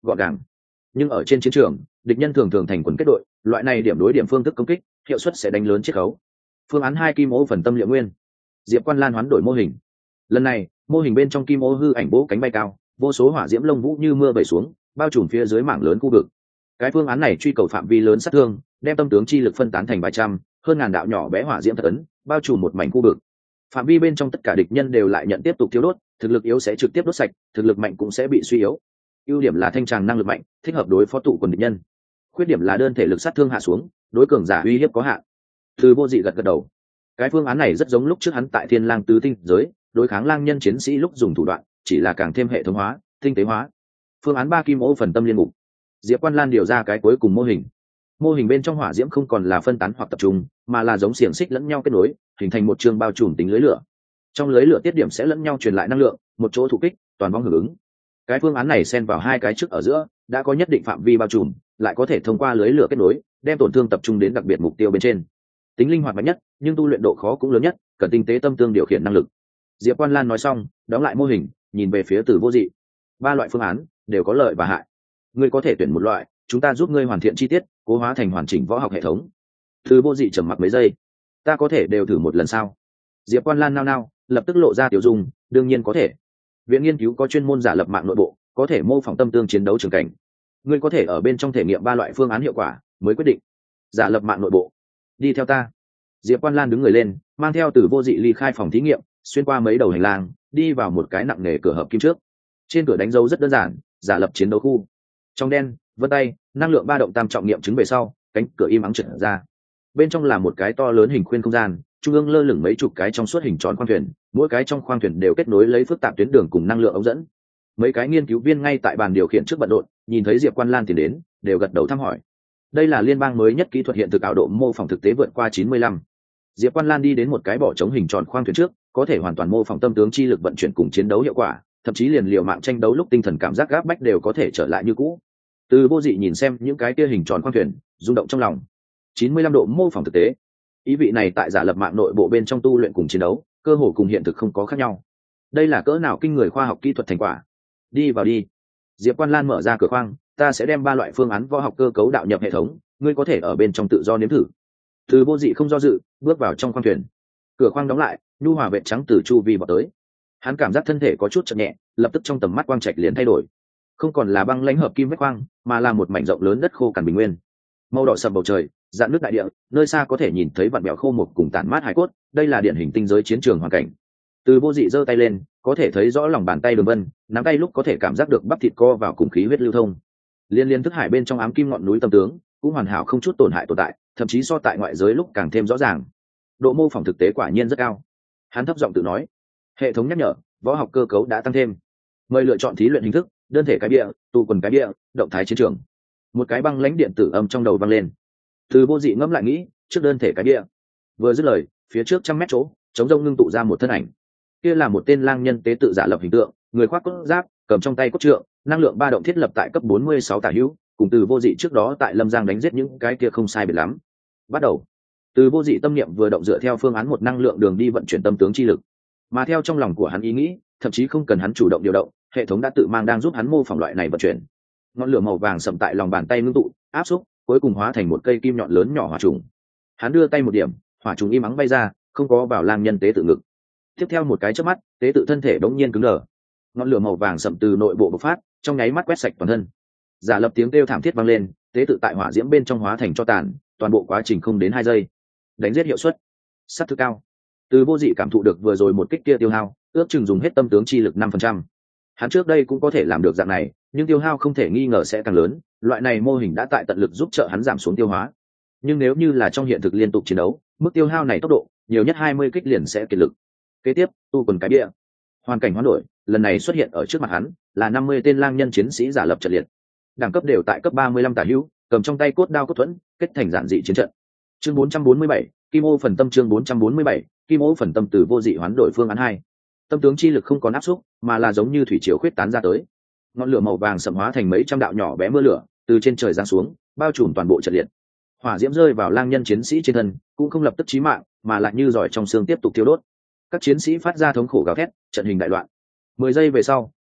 gọn gàng. Nhưng ở trên chiến trường, địch nhân thường thường thành quần kết đội, loại này điểm đối điểm phương thức công kích hiệu suất sẽ đánh lớn chiết khấu. Phương án hai, kim ô phần tâm liệu nguyên. Diệp Quan Lan hoán đổi mô hình. Lần này mô hình bên trong kim ô hư ảnh bố cánh bay cao, vô số hỏa diễm lông vũ như mưa bày xuống, bao trùm phía dưới mảng lớn khu vực. Cái phương án này truy cầu phạm vi lớn sát thương, đem tâm tướng chi lực phân tán thành vài trăm hơn ngàn đạo nhỏ bé hỏa diễm thật ấn, bao trùm một mảnh khu vực. Phạm vi bên trong tất cả địch nhân đều lại nhận tiếp tục thiếu đốt, thực lực yếu sẽ trực tiếp đốt sạch, thực lực mạnh cũng sẽ bị suy yếu. Ưu điểm là thanh tràng năng lực mạnh, thích hợp đối phó tụ quần địch nhân. Khuyết điểm là đơn thể lực sát thương hạ xuống, đối cường giả uy hiếp có hạn. Từ Vô Dị gật gật đầu. Cái phương án này rất giống lúc trước hắn tại Thiên Lang tứ tinh giới đối kháng lang nhân chiến sĩ lúc dùng thủ đoạn, chỉ là càng thêm hệ thống hóa, tinh tế hóa. Phương án ba, kim ô phần tâm liên mục. Diệp Quan Lan điều ra cái cuối cùng mô hình. Mô hình bên trong hỏa diễm không còn là phân tán hoặc tập trung, mà là giống xiềng xích lẫn nhau kết nối, hình thành một trường bao trùm tính lưới lửa. Trong lưới lửa tiết điểm sẽ lẫn nhau truyền lại năng lượng, một chỗ thụ kích, toàn vong hưởng ứng. Cái phương án này xen vào hai cái trước ở giữa, đã có nhất định phạm vi bao trùm, lại có thể thông qua lưới lửa kết nối, đem tổn thương tập trung đến đặc biệt mục tiêu bên trên. Tính linh hoạt mạnh nhất, nhưng tu luyện độ khó cũng lớn nhất, cần tinh tế tâm tương điều khiển năng lực. Diệp Quan Lan nói xong, đóng lại mô hình, nhìn về phía Từ Vô Dị. Ba loại phương án đều có lợi và hại. Ngươi có thể tuyển một loại, chúng ta giúp ngươi hoàn thiện chi tiết, cố hóa thành hoàn chỉnh võ học hệ thống. Từ Vô Dị trầm mặc mấy giây. Ta có thể đều thử một lần sao? Diệp Quan Lan nao nao, lập tức lộ ra tiểu dung, đương nhiên có thể. Viện nghiên cứu có chuyên môn giả lập mạng nội bộ, có thể mô phỏng tâm tương chiến đấu trường cảnh. Ngươi có thể ở bên trong thể nghiệm ba loại phương án hiệu quả, mới quyết định. Giả lập mạng nội bộ. Đi theo ta. Diệp Quan Lan đứng người lên, mang theo Từ Vô Dị ly khai phòng thí nghiệm, xuyên qua mấy đầu hành lang, đi vào một cái nặng nề cửa hợp kim trước. Trên cửa đánh dấu rất đơn giản, giả lập chiến đấu khu. Trong đen, vân tay, năng lượng ba động tam trọng nghiệm chứng về sau, cánh cửa im ắng trượt ra. Bên trong là một cái to lớn hình khuyên không gian, trung ương lơ lửng mấy chục cái trong suốt hình tròn khoang thuyền, mỗi cái trong khoang thuyền đều kết nối lấy phức tạp tuyến đường cùng năng lượng ống dẫn. Mấy cái nghiên cứu viên ngay tại bàn điều khiển trước bận rộn, nhìn thấy Diệp Quan Lan tiến đến, đều gật đầu thăm hỏi. Đây là liên bang mới nhất kỹ thuật hiện thực ảo độ mô phỏng thực tế vượt qua chín mươi lăm. Diệp Quan Lan đi đến một cái bỏ trống hình tròn khoang thuyền trước, có thể hoàn toàn mô phỏng tâm tướng chi lực vận chuyển cùng chiến đấu hiệu quả, thậm chí liền liều mạng tranh đấu lúc tinh thần cảm giác gáp bách đều có thể trở lại như cũ. Từ Vô Dị nhìn xem những cái kia hình tròn khoang thuyền, rung động trong lòng. chín mươi lăm độ mô phỏng thực tế, ý vị này tại giả lập mạng nội bộ bên trong tu luyện cùng chiến đấu, cơ hồ cùng hiện thực không có khác nhau. Đây là cỡ nào kinh người khoa học kỹ thuật thành quả. Đi vào đi. Diệp Quan Lan mở ra cửa khoang, ta sẽ đem ba loại phương án võ học cơ cấu đạo nhập hệ thống, ngươi có thể ở bên trong tự do nếm thử. Từ Vô Dị không do dự, bước vào trong khoang thuyền. Cửa khoang đóng lại, nhu hòa vệt trắng từ chu vi bọt tới. Hắn cảm giác thân thể có chút chậm nhẹ, lập tức trong tầm mắt quang trạch liền thay đổi. Không còn là băng lãnh hợp kim vách khoang, mà là một mảnh rộng lớn đất khô cằn bình nguyên. Màu đỏ sầm bầu trời, dạn nước đại địa, nơi xa có thể nhìn thấy vạn bèo khô mục cùng tản mát hải cốt, đây là điển hình tinh giới chiến trường hoàn cảnh. Từ Vô Dị giơ tay lên, có thể thấy rõ lòng bàn tay đường vân, nắm tay lúc có thể cảm giác được bắp thịt co vào cùng khí huyết lưu thông. Liên liên thức hải bên trong ám kim ngọn núi tâm tướng, cũng hoàn hảo không chút tổn hại tồn tại, thậm chí so tại ngoại giới lúc càng thêm rõ ràng. Độ mô phỏng thực tế quả nhiên rất cao. Hắn thấp giọng tự nói. Hệ thống nhắc nhở, võ học cơ cấu đã tăng thêm. Mời lựa chọn thí luyện hình thức, đơn thể cái bia, tụ quần cái bia, động thái chiến trường. Một cái băng lãnh điện tử âm trong đầu vang lên. Từ Vô Dị ngẫm lại nghĩ, trước đơn thể cái bia. Vừa dứt lời, phía trước trăm mét chỗ, chống rông ngưng tụ ra một thân ảnh. Kia là một tên lang nhân tế tự giả lập hình tượng, người khoác cốt giáp, cầm trong tay cốt trượng, năng lượng ba động thiết lập tại cấp bốn mươi sáu tả hữu, cùng Từ Vô Dị trước đó tại Lâm Giang đánh giết những cái kia không sai biệt lắm. Bắt đầu. Từ Vô Dị tâm niệm vừa động dựa theo phương án một năng lượng đường đi vận chuyển tâm tướng chi lực, mà theo trong lòng của hắn ý nghĩ, thậm chí không cần hắn chủ động điều động, hệ thống đã tự mang đang giúp hắn mô phỏng loại này vận chuyển. Ngọn lửa màu vàng sậm tại lòng bàn tay ngưng tụ, áp xúc, cuối cùng hóa thành một cây kim nhọn lớn nhỏ hỏa trùng. Hắn đưa tay một điểm, hỏa trùng im ắng bay ra, không có vào lang nhân tế tự ngực. Tiếp theo một cái chớp mắt, tế tự thân thể đống nhiên cứng đờ. Ngọn lửa màu vàng sậm từ nội bộ bộc phát, trong nháy mắt quét sạch toàn thân. Giả lập tiếng kêu thảm thiết vang lên, tế tự tại hỏa diễm bên trong hóa thành tro tàn, toàn bộ quá trình không đến hai giây. Đánh giết hiệu suất, sát thương cao. Từ Vô Dị cảm thụ được vừa rồi một kích kia tiêu hao, ước chừng dùng hết tâm tướng chi lực năm phần trăm. Hắn trước đây cũng có thể làm được dạng này, nhưng tiêu hao không thể nghi ngờ sẽ càng lớn, loại này mô hình đã tại tận lực giúp trợ hắn giảm xuống tiêu hóa. Nhưng nếu như là trong hiện thực liên tục chiến đấu, mức tiêu hao này tốc độ, nhiều nhất hai mươi kích liền sẽ kiệt lực. Kế tiếp, tu quần cái bia. Hoàn cảnh hoán đổi, lần này xuất hiện ở trước mặt hắn, là năm mươi tên lang nhân chiến sĩ giả lập trận liệt. Đẳng cấp đều tại cấp ba mươi lăm tả hữu, cầm trong tay cốt đao cốt thuẫn, kết thành giản dị chiến trận. Chương bốn trăm bốn mươi bảy, Kim Ô phần tâm chương bốn trăm bốn mươi bảy, Kim Ô phần tâm Từ Vô Dị hoán đổi phương án hai. Tâm tướng chi lực không còn áp xúc, mà là giống như thủy triều khuyết tán ra tới. Ngọn lửa màu vàng sậm hóa thành mấy trăm đạo nhỏ bé mưa lửa, từ trên trời giáng xuống, bao trùm toàn bộ trận liệt. Hỏa diễm rơi vào lang nhân chiến sĩ trên thân, cũng không lập tức chí mạng, mà lại như giỏi trong xương tiếp tục thiêu đốt. Các chiến sĩ phát ra thống khổ gào thét, trận hình đại loạn. Mười giây về sau,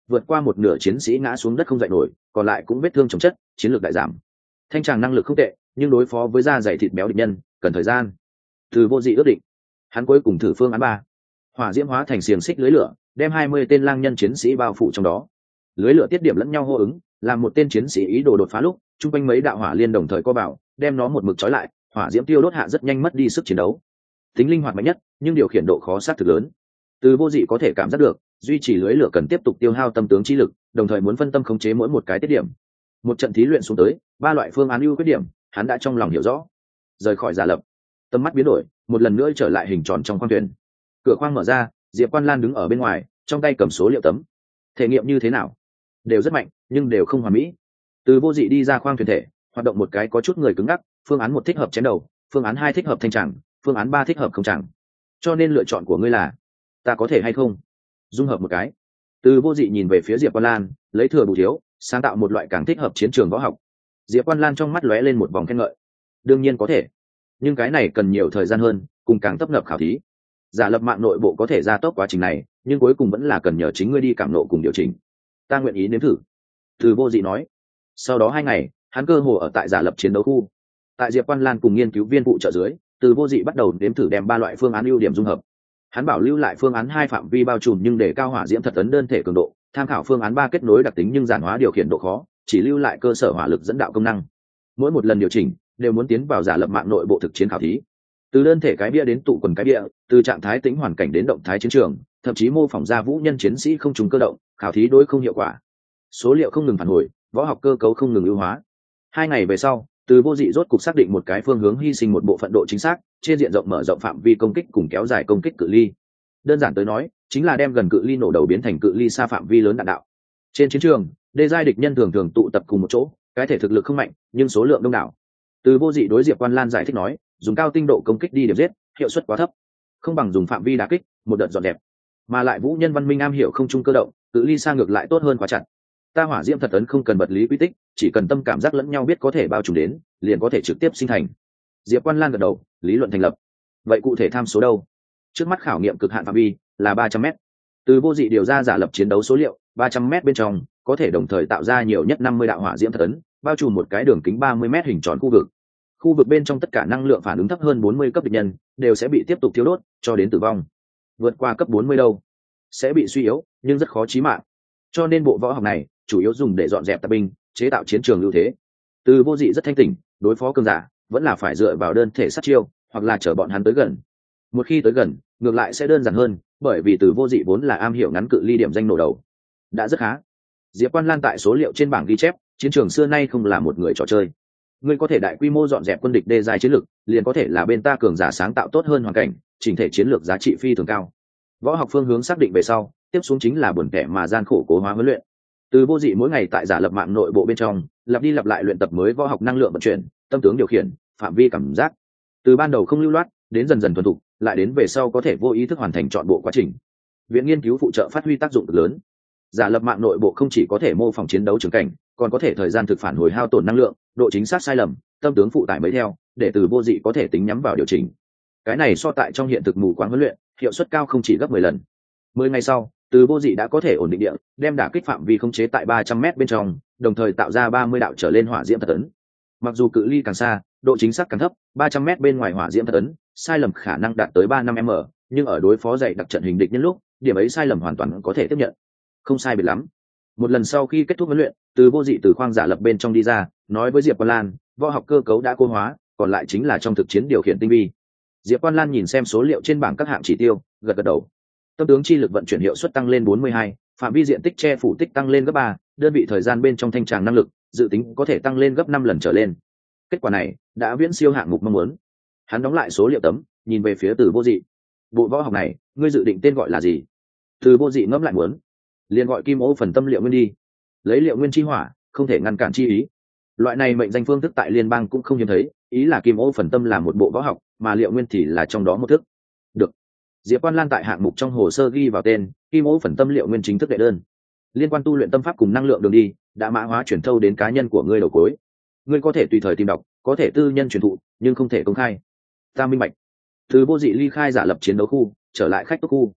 vượt qua một nửa chiến sĩ ngã xuống đất không dậy nổi, còn lại cũng vết thương chồng chất, chiến lược đại giảm. Thanh tràng năng lực không tệ, nhưng đối phó với da dày thịt béo địch nhân cần thời gian. Từ Vô Dị ước định, hắn cuối cùng thử phương án ba. Hỏa diễm hóa thành xiềng xích lưới lửa, đem hai mươi tên lang nhân chiến sĩ bao phủ trong đó. Lưới lửa tiết điểm lẫn nhau hô ứng, làm một tên chiến sĩ ý đồ đột phá lúc, trung quanh mấy đạo hỏa liên đồng thời co vào, đem nó một mực trói lại, hỏa diễm tiêu đốt hạ rất nhanh mất đi sức chiến đấu. Tính linh hoạt mạnh nhất, nhưng điều khiển độ khó sát thực lớn. Từ Vô Dị có thể cảm giác được, duy trì lưới lửa cần tiếp tục tiêu hao tâm tướng trí lực, đồng thời muốn phân tâm khống chế mỗi một cái tiết điểm. Một trận thí luyện xuống tới, ba loại phương án ưu khuyết điểm, hắn đã trong lòng hiểu rõ. Rời khỏi giả lập, tầm mắt biến đổi, một lần nữa trở lại hình tròn trong khoang thuyền. Cửa khoang mở ra, Diệp Quan Lan đứng ở bên ngoài, trong tay cầm số liệu tấm. Thể nghiệm như thế nào? Đều rất mạnh, nhưng đều không hoàn mỹ. Từ Vô Dị đi ra khoang thuyền thể, hoạt động một cái có chút người cứng ngắc, phương án một thích hợp chém đầu, phương án hai thích hợp thanh tràng, phương án ba thích hợp không tràng. Cho nên lựa chọn của ngươi là, ta có thể hay không dung hợp một cái. Từ Vô Dị nhìn về phía Diệp Quan Lan, lấy thừa bù thiếu, sáng tạo một loại càng thích hợp chiến trường võ học. Diệp Quan Lan trong mắt lóe lên một vòng khen ngợi. Đương nhiên có thể, nhưng cái này cần nhiều thời gian hơn, cùng càng tấp nập khảo thí. Giả lập mạng nội bộ có thể gia tốc quá trình này, nhưng cuối cùng vẫn là cần nhờ chính ngươi đi cảm nộ cùng điều chỉnh. Ta nguyện ý nếm thử. Từ Vô Dị nói. Sau đó hai ngày, hắn cơ hồ ở tại giả lập chiến đấu khu. Tại Diệp Quan Lan cùng nghiên cứu viên phụ trợ dưới, Từ Vô Dị bắt đầu nếm thử đem ba loại phương án ưu điểm dung hợp. Hắn bảo lưu lại phương án hai phạm vi bao trùm nhưng để cao hỏa diễm thật ấn đơn thể cường độ, tham khảo phương án ba kết nối đặc tính nhưng giản hóa điều khiển độ khó, chỉ lưu lại cơ sở hỏa lực dẫn đạo công năng. Mỗi một lần điều chỉnh đều muốn tiến vào giả lập mạng nội bộ thực chiến khảo thí. Từ đơn thể cái bia đến tụ quần cái bia, từ trạng thái tính hoàn cảnh đến động thái chiến trường, thậm chí mô phỏng ra vũ nhân chiến sĩ không trùng cơ động, khảo thí đối không hiệu quả. Số liệu không ngừng phản hồi, võ học cơ cấu không ngừng ưu hóa. Hai ngày về sau, Từ Vô Dị rốt cục xác định một cái phương hướng hy sinh một bộ phận độ chính xác, trên diện rộng mở rộng phạm vi công kích cùng kéo dài công kích cự ly. Đơn giản tới nói, chính là đem gần cự ly nổ đầu biến thành cự ly xa phạm vi lớn đạn đạo. Trên chiến trường, đê giai địch nhân thường thường tụ tập cùng một chỗ, cái thể thực lực không mạnh, nhưng số lượng đông đảo. Từ Vô Dị đối Diệp Quan Lan giải thích nói, dùng cao tinh độ công kích đi điểm giết, hiệu suất quá thấp, không bằng dùng phạm vi đả kích, một đợt dọn đẹp. Mà lại vũ nhân văn minh am hiểu không trung cơ động, cự ly xa ngược lại tốt hơn quá chặt. Ta hỏa diễm thật ấn không cần vật lý quy tích, chỉ cần tâm cảm giác lẫn nhau biết có thể bao trùm đến, liền có thể trực tiếp sinh thành. Diệp Quan Lan gật đầu, lý luận thành lập. Vậy cụ thể tham số đâu? Trước mắt khảo nghiệm cực hạn phạm vi là ba trăm mét. Từ Vô Dị điều ra giả lập chiến đấu số liệu, ba trăm mét bên trong có thể đồng thời tạo ra nhiều nhất năm mươi đạo hỏa diễm thật ấn, bao trùm một cái đường kính ba mươi mét hình tròn khu vực. Khu vực bên trong tất cả năng lượng phản ứng thấp hơn bốn mươi cấp địch nhân đều sẽ bị tiếp tục thiếu đốt cho đến tử vong. Vượt qua cấp bốn mươi đâu, sẽ bị suy yếu, nhưng rất khó chí mạng. Cho nên bộ võ học này chủ yếu dùng để dọn dẹp tạp binh, chế tạo chiến trường ưu thế. Từ Vô Dị rất thanh tỉnh, đối phó cường giả vẫn là phải dựa vào đơn thể sát chiêu, hoặc là chở bọn hắn tới gần. Một khi tới gần, ngược lại sẽ đơn giản hơn, bởi vì Từ Vô Dị vốn là am hiểu ngắn cự ly điểm danh nổ đầu. Đã rất khá. Diệp Quan Lan tại số liệu trên bảng ghi chép, chiến trường xưa nay không là một người trò chơi. Ngươi có thể đại quy mô dọn dẹp quân địch đê giai chiến lược, liền có thể là bên ta cường giả sáng tạo tốt hơn hoàn cảnh, chỉnh thể chiến lược giá trị phi thường cao. Võ học phương hướng xác định về sau, tiếp xuống chính là buồn kẻ mà gian khổ cố hóa huấn luyện. Từ Vô Dị mỗi ngày tại giả lập mạng nội bộ bên trong, lặp đi lặp lại luyện tập mới võ học năng lượng vận chuyển, tâm tướng điều khiển, phạm vi cảm giác. Từ ban đầu không lưu loát, đến dần dần thuần thục, lại đến về sau có thể vô ý thức hoàn thành trọn bộ quá trình. Viện nghiên cứu phụ trợ phát huy tác dụng cực lớn. Giả lập mạng nội bộ không chỉ có thể mô phỏng chiến đấu trường cảnh, còn có thể thời gian thực phản hồi hao tổn năng lượng, độ chính xác sai lầm, tâm tướng phụ tải mới theo, để Từ Vô Dị có thể tính nhắm vào điều chỉnh. Cái này so tại trong hiện thực mù quáng huấn luyện, hiệu suất cao không chỉ gấp mười lần. Mười ngày sau, Từ Vô Dị đã có thể ổn định địa, đem đả kích phạm vi khống chế tại ba trăm mét bên trong, đồng thời tạo ra ba mươi đạo trở lên hỏa diễm thật ấn. Mặc dù cự ly càng xa, độ chính xác càng thấp, ba trăm mét bên ngoài hỏa diễm thật ấn, sai lầm khả năng đạt tới ba năm m, nhưng ở đối phó dày đặc trận hình địch nhân lúc, điểm ấy sai lầm hoàn toàn có thể tiếp nhận. Không sai biệt lắm. Một lần sau khi kết thúc huấn luyện, Từ Vô Dị từ khoang giả lập bên trong đi ra, nói với Diệp Quan Lan, võ học cơ cấu đã cô hóa, còn lại chính là trong thực chiến điều khiển tinh vi. Diệp Quan Lan nhìn xem số liệu trên bảng các hạng chỉ tiêu, gật gật đầu. Tâm tướng chi lực vận chuyển hiệu suất tăng lên bốn mươi hai, phạm vi diện tích che phủ tích tăng lên gấp ba, đơn vị thời gian bên trong thanh tràng năng lực dự tính có thể tăng lên gấp năm lần trở lên. Kết quả này đã viễn siêu hạng mục mong muốn. Hắn đóng lại số liệu tấm, nhìn về phía Từ Vô Dị. Bộ võ học này, ngươi dự định tên gọi là gì? Từ Vô Dị ngẫm lại muốn, liền gọi Kim Ô phần tâm liệu nguyên đi. Lấy liệu nguyên chi hỏa, không thể ngăn cản chi ý. Loại này mệnh danh phương thức tại liên bang cũng không hiếm thấy, ý là Kim Ô phần tâm là một bộ võ học, mà liệu nguyên thì là trong đó một thức. Được. Diệp Quan Lan tại hạng mục trong hồ sơ ghi vào tên Kim Ô phần tâm liệu nguyên chính thức đệ đơn. Liên quan tu luyện tâm pháp cùng năng lượng đường đi, đã mã hóa chuyển thâu đến cá nhân của ngươi đầu cuối. Ngươi có thể tùy thời tìm đọc, có thể tư nhân truyền thụ, nhưng không thể công khai. Ta minh bạch. Từ Vô Dị ly khai giả lập chiến đấu khu, trở lại khách túc khu.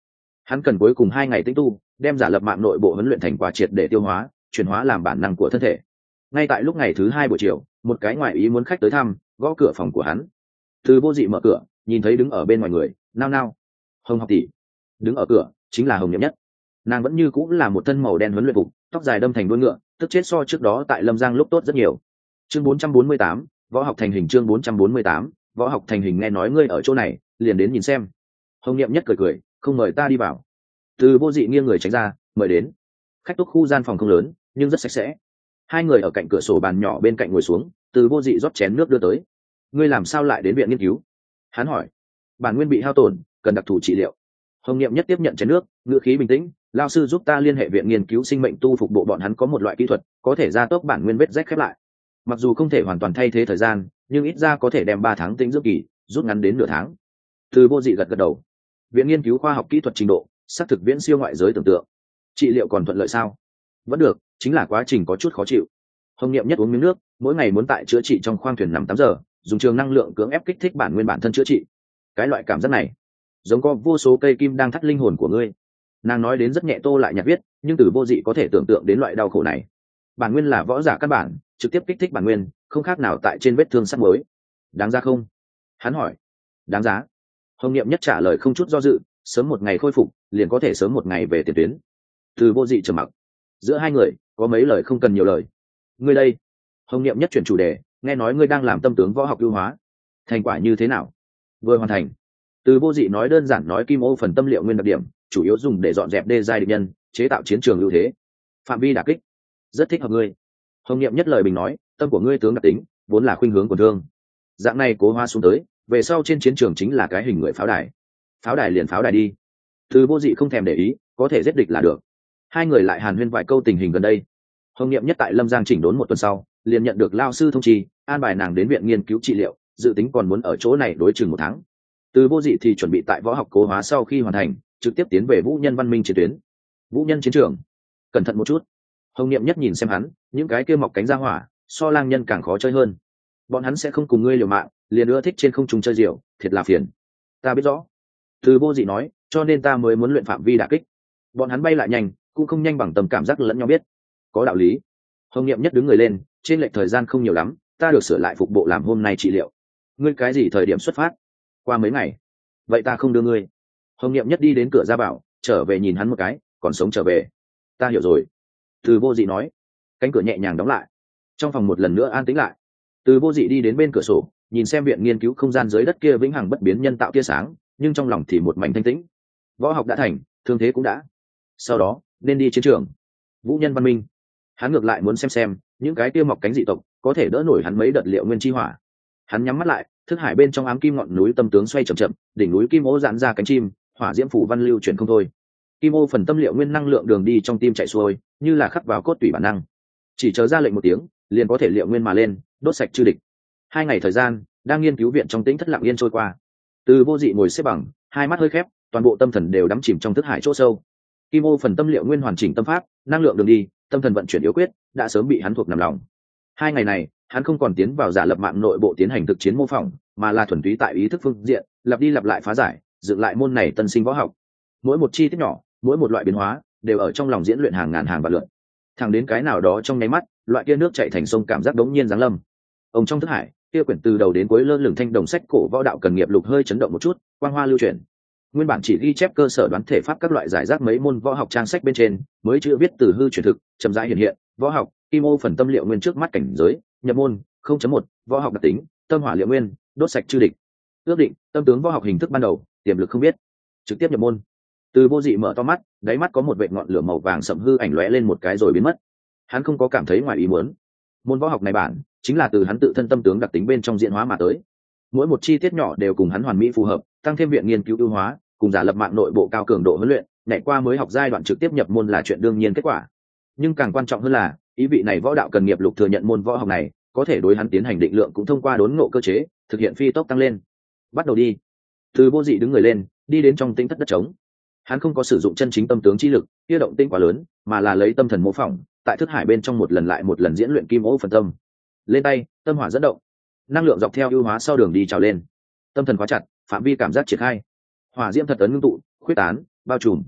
Hắn cần cuối cùng hai ngày tĩnh tu, đem giả lập mạng nội bộ huấn luyện thành quả triệt để tiêu hóa, chuyển hóa làm bản năng của thân thể. Ngay tại lúc ngày thứ hai buổi chiều, một cái ngoại ý muốn khách tới thăm, gõ cửa phòng của hắn. Từ Vô Dị mở cửa, nhìn thấy đứng ở bên ngoài người, nao nao. Hồng học tỷ. Đứng ở cửa chính là Hồng Niệm Nhất. Nàng vẫn như cũng là một thân màu đen huấn luyện phục, tóc dài đâm thành đuôi ngựa, tức chết so trước đó tại Lâm Giang lúc tốt rất nhiều. Chương bốn trăm bốn mươi tám, võ học thành hình. Chương bốn trăm bốn mươi tám, võ học thành hình. Nghe nói ngươi ở chỗ này, liền đến nhìn xem. Hồng Niệm Nhất cười cười, không mời ta đi vào. Từ Vô Dị nghiêng người tránh ra, mời đến. Khách túc khu gian phòng không lớn, nhưng rất sạch sẽ. Hai người ở cạnh cửa sổ bàn nhỏ bên cạnh ngồi xuống, Từ Vô Dị rót chén nước đưa tới. Ngươi làm sao lại đến viện nghiên cứu? Hắn hỏi. Bản nguyên bị hao tổn, cần đặc thù trị liệu. Hồng Niệm Nhất tiếp nhận chén nước, ngữ khí bình tĩnh. Lao sư giúp ta liên hệ viện nghiên cứu sinh mệnh tu phục bộ, bọn hắn có một loại kỹ thuật có thể gia tốc bản nguyên vết rách khép lại. Mặc dù không thể hoàn toàn thay thế thời gian, nhưng ít ra có thể đem ba tháng tĩnh dưỡng kỳ rút ngắn đến nửa tháng. Từ Vô Dị gật gật đầu. Viện nghiên cứu khoa học kỹ thuật trình độ xác thực viễn siêu ngoại giới tưởng tượng. Trị liệu còn thuận lợi sao? Vẫn được, chính là quá trình có chút khó chịu. Hồng Niệm Nhất uống miếng nước, mỗi ngày muốn tại chữa trị trong khoang thuyền nằm tám giờ, dùng trường năng lượng cưỡng ép kích thích bản nguyên bản thân chữa trị. Cái loại cảm giác này giống có vô số cây kim đang thắt linh hồn của ngươi. Nàng nói đến rất nhẹ tô lại nhạt viết, nhưng Từ Vô Dị có thể tưởng tượng đến loại đau khổ này. Bản nguyên là võ giả căn bản, trực tiếp kích thích bản nguyên, không khác nào tại trên vết thương sắt mới. Đáng giá không? Hắn hỏi. Đáng giá. Hồng Niệm Nhất trả lời không chút do dự, sớm một ngày khôi phục, liền có thể sớm một ngày về tiền tuyến. Từ Vô Dị trầm mặc. Giữa hai người có mấy lời không cần nhiều lời. Ngươi đây. Hồng Niệm Nhất chuyển chủ đề, nghe nói ngươi đang làm tâm tướng võ học ưu hóa, thành quả như thế nào? Vừa hoàn thành. Từ Vô Dị nói đơn giản nói kim ô phần tâm liệu nguyên đặc điểm, chủ yếu dùng để dọn dẹp đê giai địch nhân, chế tạo chiến trường ưu thế. Phạm vi đả kích rất thích hợp ngươi. Hồng Niệm Nhất lời bình nói, tâm của ngươi tướng đặc tính vốn là khuynh hướng quần thương, dạng này cố hóa xuống tới, về sau trên chiến trường chính là cái hình người pháo đài. Pháo đài liền pháo đài đi. Từ Vô Dị không thèm để ý, có thể giết địch là được. Hai người lại hàn huyên vài câu tình hình gần đây. Hồng Niệm Nhất tại Lâm Giang chỉnh đốn một tuần sau, liền nhận được lao sư thông trì, an bài nàng đến viện nghiên cứu trị liệu, dự tính còn muốn ở chỗ này đối chừng một tháng. Từ Vô Dị thì chuẩn bị tại võ học cố hóa sau khi hoàn thành, trực tiếp tiến về Vũ Nhân văn minh chiến tuyến. Vũ Nhân chiến trường, cẩn thận một chút. Hồng Niệm Nhất nhìn xem hắn, những cái kia mọc cánh ra hỏa, so lang nhân càng khó chơi hơn. Bọn hắn sẽ không cùng ngươi liều mạng, liền ưa thích trên không trung chơi diều, thiệt là phiền. Ta biết rõ. Từ Vô Dị nói, cho nên ta mới muốn luyện phạm vi đả kích. Bọn hắn bay lại nhanh, cũng không nhanh bằng tầm cảm giác lẫn nhau biết. Có đạo lý. Hồng Niệm Nhất đứng người lên, trên lệch thời gian không nhiều lắm, ta được sửa lại phục bộ làm hôm nay trị liệu. Ngươi cái gì thời điểm xuất phát? Qua mấy ngày. Vậy ta không đưa ngươi. Hồng Niệm Nhất đi đến cửa ra bảo, trở về nhìn hắn một cái, còn sống trở về. Ta hiểu rồi. Từ Vô Dị nói. Cánh cửa nhẹ nhàng đóng lại. Trong phòng một lần nữa an tĩnh lại. Từ Vô Dị đi đến bên cửa sổ, nhìn xem viện nghiên cứu không gian dưới đất kia vĩnh hằng bất biến nhân tạo tia sáng, nhưng trong lòng thì một mảnh thanh tĩnh. Võ học đã thành, thương thế cũng đã. Sau đó nên đi chiến trường. Vũ Nhân văn minh. Hắn ngược lại muốn xem xem những cái kia mọc cánh dị tộc có thể đỡ nổi hắn mấy đợt liệu nguyên chi hỏa. Hắn nhắm mắt lại, thức hải bên trong ám kim ngọn núi tâm tướng xoay chậm chậm, đỉnh núi kim ô giãn ra cánh chim, hỏa diễm phủ văn lưu chuyển không thôi. Kim ô phần tâm liệu nguyên năng lượng đường đi trong tim chạy xuôi, như là khắc vào cốt tủy bản năng. Chỉ chờ ra lệnh một tiếng, liền có thể liệu nguyên mà lên, đốt sạch chư địch. Hai ngày thời gian, đang nghiên cứu viện trong tĩnh thất lặng yên trôi qua. Từ Vô Dị ngồi xếp bằng, hai mắt hơi khép, toàn bộ tâm thần đều đắm chìm trong thức hải chỗ sâu. Kim ô phần tâm liệu nguyên hoàn chỉnh tâm pháp, năng lượng đường đi, tâm thần vận chuyển yếu quyết, đã sớm bị hắn thuộc nằm lòng. Hai ngày này, hắn không còn tiến vào giả lập mạng nội bộ tiến hành thực chiến mô phỏng, mà là thuần túy tại ý thức phương diện, lặp đi lặp lại phá giải, dựng lại môn này tân sinh võ học. Mỗi một chi tiết nhỏ, mỗi một loại biến hóa, đều ở trong lòng diễn luyện hàng ngàn hàng vạn lượt. Thẳng đến cái nào đó trong nháy mắt, loại kia nước chảy thành sông cảm giác đống nhiên giáng lâm. Ông trong thức hải, kia quyển từ đầu đến cuối lơ lửng thanh đồng sách cổ võ đạo cần nghiệp lục hơi chấn động một chút, quang hoa lưu chuyển. Nguyên bản chỉ ghi chép cơ sở đoán thể pháp các loại giải rác mấy môn võ học trang sách bên trên, mới chữ viết từ hư chuyển thực, chậm rãi hiện hiện, võ học, kim ô phần tâm liệu nguyên trước mắt cảnh giới, nhập môn, không chấm một, võ học đặc tính, tâm hỏa liệu nguyên, đốt sạch chư địch. Ước định, tâm tướng võ học hình thức ban đầu, tiềm lực không biết. Trực tiếp nhập môn. Từ Vô Dị mở to mắt, đáy mắt có một vệt ngọn lửa màu vàng sậm hư ảnh lóe lên một cái rồi biến mất. Hắn không có cảm thấy ngoài ý muốn. Môn võ học này bản chính là từ hắn tự thân tâm tướng đặc tính bên trong diễn hóa mà tới. Mỗi một chi tiết nhỏ đều cùng hắn hoàn mỹ phù hợp, tăng thêm viện nghiên cứu ưu hóa, cùng giả lập mạng nội bộ cao cường độ huấn luyện, nhảy qua mới học giai đoạn trực tiếp nhập môn là chuyện đương nhiên kết quả. Nhưng càng quan trọng hơn là, ý vị này võ đạo cần nghiệp lục thừa nhận môn võ học này, có thể đối hắn tiến hành định lượng cũng thông qua đốn ngộ cơ chế, thực hiện phi tốc tăng lên. Bắt đầu đi. Từ Vô Dị đứng người lên, đi đến trong tinh thất đất trống. Hắn không có sử dụng chân chính tâm tướng chi lực, kia động tinh quá lớn, mà là lấy tâm thần mô phỏng, tại thức hải bên trong một lần lại một lần diễn luyện kim ô phần tâm. Lên tay, tâm hỏa dẫn động, năng lượng dọc theo ưu hóa sau đường đi trào lên. Tâm thần khóa chặt, phạm vi cảm giác triển khai. Hỏa diễm thật ấn ngưng tụ, khuyết tán, bao trùm,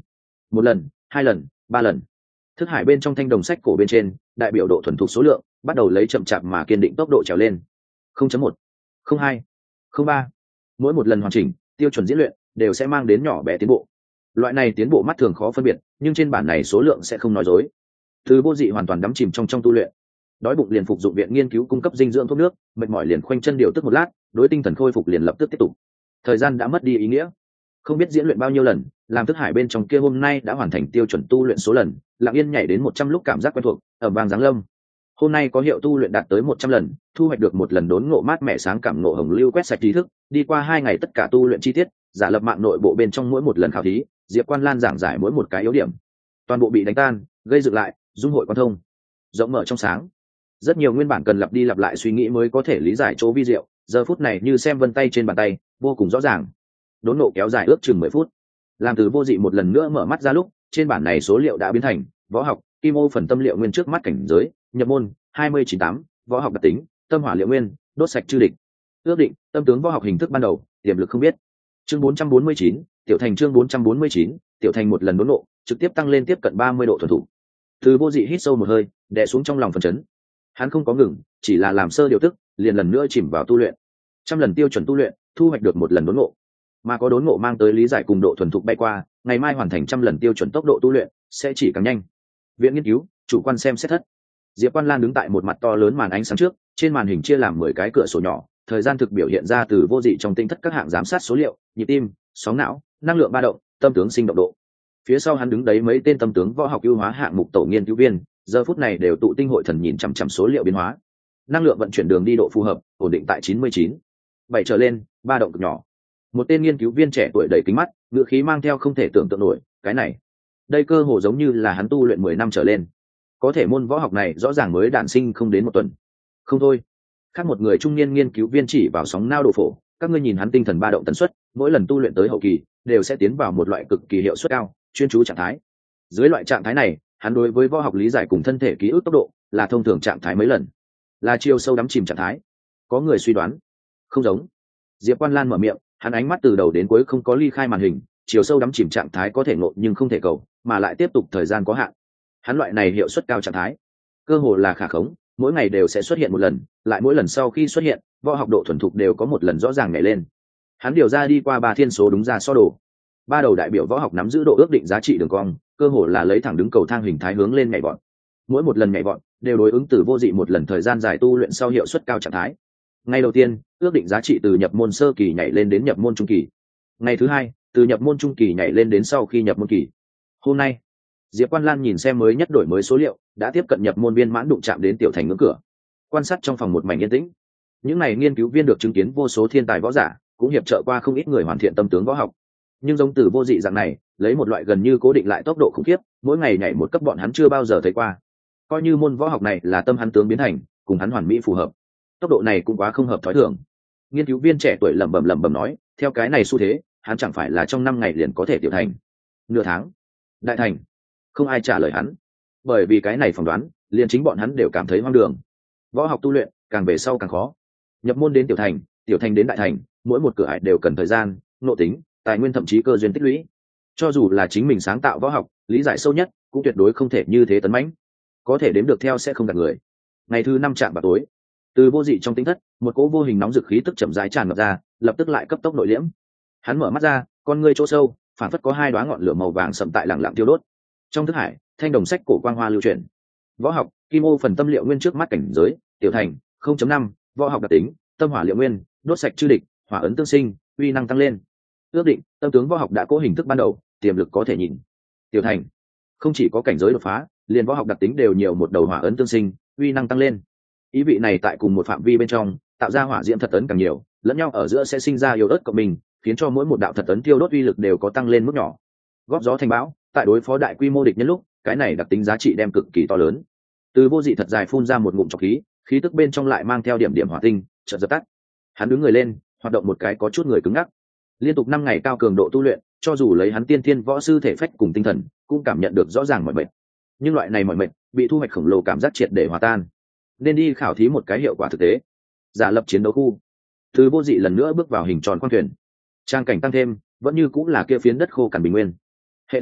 một lần, hai lần, ba lần. Thức hải bên trong thanh đồng sách cổ bên trên, đại biểu độ thuần thục số lượng bắt đầu lấy chậm chạp mà kiên định tốc độ trèo lên. không chấm một, không hai, không ba. Mỗi một lần hoàn chỉnh, tiêu chuẩn diễn luyện đều sẽ mang đến nhỏ bé tiến bộ. Loại này tiến bộ mắt thường khó phân biệt, nhưng trên bản này số lượng sẽ không nói dối. Từ Vô Dị hoàn toàn đắm chìm trong trong tu luyện. Đói bụng liền phục dụng viện nghiên cứu cung cấp dinh dưỡng thuốc nước, mệt mỏi liền khoanh chân điều tức một lát, đối tinh thần khôi phục liền lập tức tiếp tục. Thời gian đã mất đi ý nghĩa. Không biết diễn luyện bao nhiêu lần, làm thức hải bên trong kia hôm nay đã hoàn thành tiêu chuẩn tu luyện số lần, lặng yên nhảy đến một trăm lúc cảm giác quen thuộc, ầm vang giáng lâm. Hôm nay có hiệu tu luyện đạt tới một trăm lần, thu hoạch được một lần đốn ngộ mát mẻ sáng cảm ngộ hồng lưu quét sạch trí thức, đi qua hai ngày tất cả tu luyện chi tiết, giả lập mạng nội bộ bên trong mỗi một lần khảo thí, Diệp Quan Lan giảng giải mỗi một cái yếu điểm, toàn bộ bị đánh tan, gây dựng lại, dung hội quan thông, rộng mở trong sáng. Rất nhiều nguyên bản cần lặp đi lặp lại suy nghĩ mới có thể lý giải chỗ vi diệu, giờ phút này như xem vân tay trên bàn tay, vô cùng rõ ràng. Đốn ngộ kéo dài ước chừng mười phút. Làm Từ Vô Dị một lần nữa mở mắt ra lúc, trên bản này số liệu đã biến thành võ học, kim ô phần tâm liệu nguyên trước mắt cảnh giới, nhập môn hai mươi chín tám, võ học đặc tính, tâm hỏa liệu nguyên, đốt sạch chư địch. Ước định, tâm tướng võ học hình thức ban đầu, tiềm lực không biết. Chương bốn trăm bốn mươi chín, tiểu thành chương bốn trăm bốn mươi chín, tiểu thành một lần đốn ngộ, trực tiếp tăng lên tiếp cận ba mươi độ thuần thủ. Từ Vô Dị hít sâu một hơi, đè xuống trong lòng phấn chấn. Hắn không có ngừng, chỉ là làm sơ điều tức, liền lần nữa chìm vào tu luyện. Trăm lần tiêu chuẩn tu luyện, thu hoạch được một lần đốn ngộ. Mà có đốn ngộ mang tới lý giải cùng độ thuần thục bay qua, ngày mai hoàn thành trăm lần tiêu chuẩn tốc độ tu luyện sẽ chỉ càng nhanh. Viện nghiên cứu, chủ quan xem xét thất. Diệp Quan Lan đứng tại một mặt to lớn màn ánh sáng trước, trên màn hình chia làm mười cái cửa sổ nhỏ, thời gian thực biểu hiện ra Từ Vô Dị trong tinh thất các hạng giám sát số liệu, nhịp tim, sóng não, năng lượng ba động, tâm tướng sinh động độ. Phía sau hắn đứng đấy mấy tên tâm tướng võ học ưu hóa hạng mục tổ nghiên cứu viên, giờ phút này đều tụ tinh hội thần nhìn chằm chằm số liệu biến hóa. Năng lượng vận chuyển đường đi độ phù hợp, ổn định tại chín mươi chín. bảy trở lên, ba động cực nhỏ. Một tên nghiên cứu viên trẻ tuổi đầy kính mắt, ngữ khí mang theo không thể tưởng tượng nổi, cái này, đây cơ hồ giống như là hắn tu luyện mười năm trở lên. Có thể môn võ học này rõ ràng mới đản sinh không đến một tuần. Không thôi. Khác một người trung niên nghiên cứu viên chỉ vào sóng nao độ phổ, các ngươi nhìn hắn tinh thần ba động tần suất, mỗi lần tu luyện tới hậu kỳ, đều sẽ tiến vào một loại cực kỳ hiệu suất cao, chuyên chú trạng thái. Dưới loại trạng thái này, hắn đối với võ học lý giải cùng thân thể ký ức tốc độ, là thông thường trạng thái mấy lần, là chiều sâu đắm chìm trạng thái. Có người suy đoán, không giống. Diệp Quan Lan mở miệng, hắn ánh mắt từ đầu đến cuối không có ly khai màn hình, chiều sâu đắm chìm trạng thái có thể ngộ nhưng không thể cầu, mà lại tiếp tục thời gian có hạn. Hắn loại này hiệu suất cao trạng thái, cơ hồ là khả khống, mỗi ngày đều sẽ xuất hiện một lần, lại mỗi lần sau khi xuất hiện, võ học độ thuần thục đều có một lần rõ ràng nhảy lên. Hắn điều ra đi qua ba thiên số đúng ra so đồ. Ba đầu đại biểu võ học nắm giữ độ ước định giá trị đường cong, cơ hồ là lấy thẳng đứng cầu thang hình thái hướng lên nhảy vọt. Mỗi một lần nhảy vọt đều đối ứng Từ Vô Dị một lần thời gian dài tu luyện sau hiệu suất cao trạng thái. Ngày đầu tiên, ước định giá trị từ nhập môn sơ kỳ nhảy lên đến nhập môn trung kỳ. Ngày thứ hai, từ nhập môn trung kỳ nhảy lên đến sau khi nhập môn kỳ. Hôm nay, Diệp Quan Lan nhìn xem mới nhất đổi mới số liệu, đã tiếp cận nhập môn viên mãn đụng chạm đến tiểu thành ngưỡng cửa. Quan sát trong phòng một mảnh yên tĩnh. Những này nghiên cứu viên được chứng kiến vô số thiên tài võ giả, cũng hiệp trợ qua không ít người hoàn thiện tâm tướng võ học. Nhưng giống Từ Vô Dị dạng này, lấy một loại gần như cố định lại tốc độ khủng khiếp, mỗi ngày nhảy một cấp bọn hắn chưa bao giờ thấy qua. Coi như môn võ học này là tâm hắn tướng biến thành, cùng hắn hoàn mỹ phù hợp. Tốc độ này cũng quá không hợp thói thường. Nghiên cứu viên trẻ tuổi lẩm bẩm lẩm bẩm nói, theo cái này xu thế, hắn chẳng phải là trong năm ngày liền có thể tiểu thành, nửa tháng, đại thành. Không ai trả lời hắn, bởi vì cái này phỏng đoán, liền chính bọn hắn đều cảm thấy hoang đường. Võ học tu luyện càng về sau càng khó, nhập môn đến tiểu thành, tiểu thành đến đại thành, mỗi một cửa ải đều cần thời gian, nội tính, tài nguyên thậm chí cơ duyên tích lũy. Cho dù là chính mình sáng tạo võ học, lý giải sâu nhất, cũng tuyệt đối không thể như thế tấn mãnh. Có thể đếm được theo sẽ không gạt người. Ngày thứ năm chạm vào tối, Từ Vô Dị trong tinh thất, một cỗ vô hình nóng dực khí tức chậm rãi tràn ngập ra, lập tức lại cấp tốc nội liễm. Hắn mở mắt ra, con ngươi chỗ sâu, phản phất có hai đóa ngọn lửa màu vàng sậm tại lặng lặng tiêu đốt. Trong thức hải, thanh đồng sách cổ quang hoa lưu chuyển. Võ học, kim ô phần tâm liệu nguyên trước mắt cảnh giới, tiểu thành không chấm năm, võ học đặc tính, tâm hỏa liệu nguyên, đốt sạch chư địch, hỏa ấn tương sinh, uy năng tăng lên. Ước định, tâm tướng võ học đã có hình thức ban đầu, tiềm lực có thể nhìn. Tiểu thành, không chỉ có cảnh giới đột phá, liền võ học đặc tính đều nhiều một đầu hỏa ấn tương sinh, uy năng tăng lên. Ý vị này tại cùng một phạm vi bên trong, tạo ra hỏa diễm thật ấn càng nhiều, lẫn nhau ở giữa sẽ sinh ra yếu ớt cộng mình, khiến cho mỗi một đạo thật ấn tiêu đốt uy lực đều có tăng lên mức nhỏ. Góp gió thành bão, tại đối phó đại quy mô địch nhân lúc, cái này đặc tính giá trị đem cực kỳ to lớn. Từ Vô Dị thật dài phun ra một ngụm trọc khí, khí tức bên trong lại mang theo điểm điểm hỏa tinh, chợt dập tắt. Hắn đứng người lên, hoạt động một cái có chút người cứng ngắc. Liên tục năm ngày cao cường độ tu luyện, cho dù lấy hắn tiên thiên võ sư thể phách cùng tinh thần, cũng cảm nhận được rõ ràng mỏi mệt. Nhưng loại này mỏi mệt, bị thu hoạch khổng lồ cảm giác triệt để hòa tan. Nên đi khảo thí một cái hiệu quả thực tế. Giả lập chiến đấu khu. Từ Vô Dị lần nữa bước vào hình tròn quang thuyền. Trang cảnh tăng thêm, vẫn như cũng là kia phiến đất khô cằn bình nguyên. Hệ thống,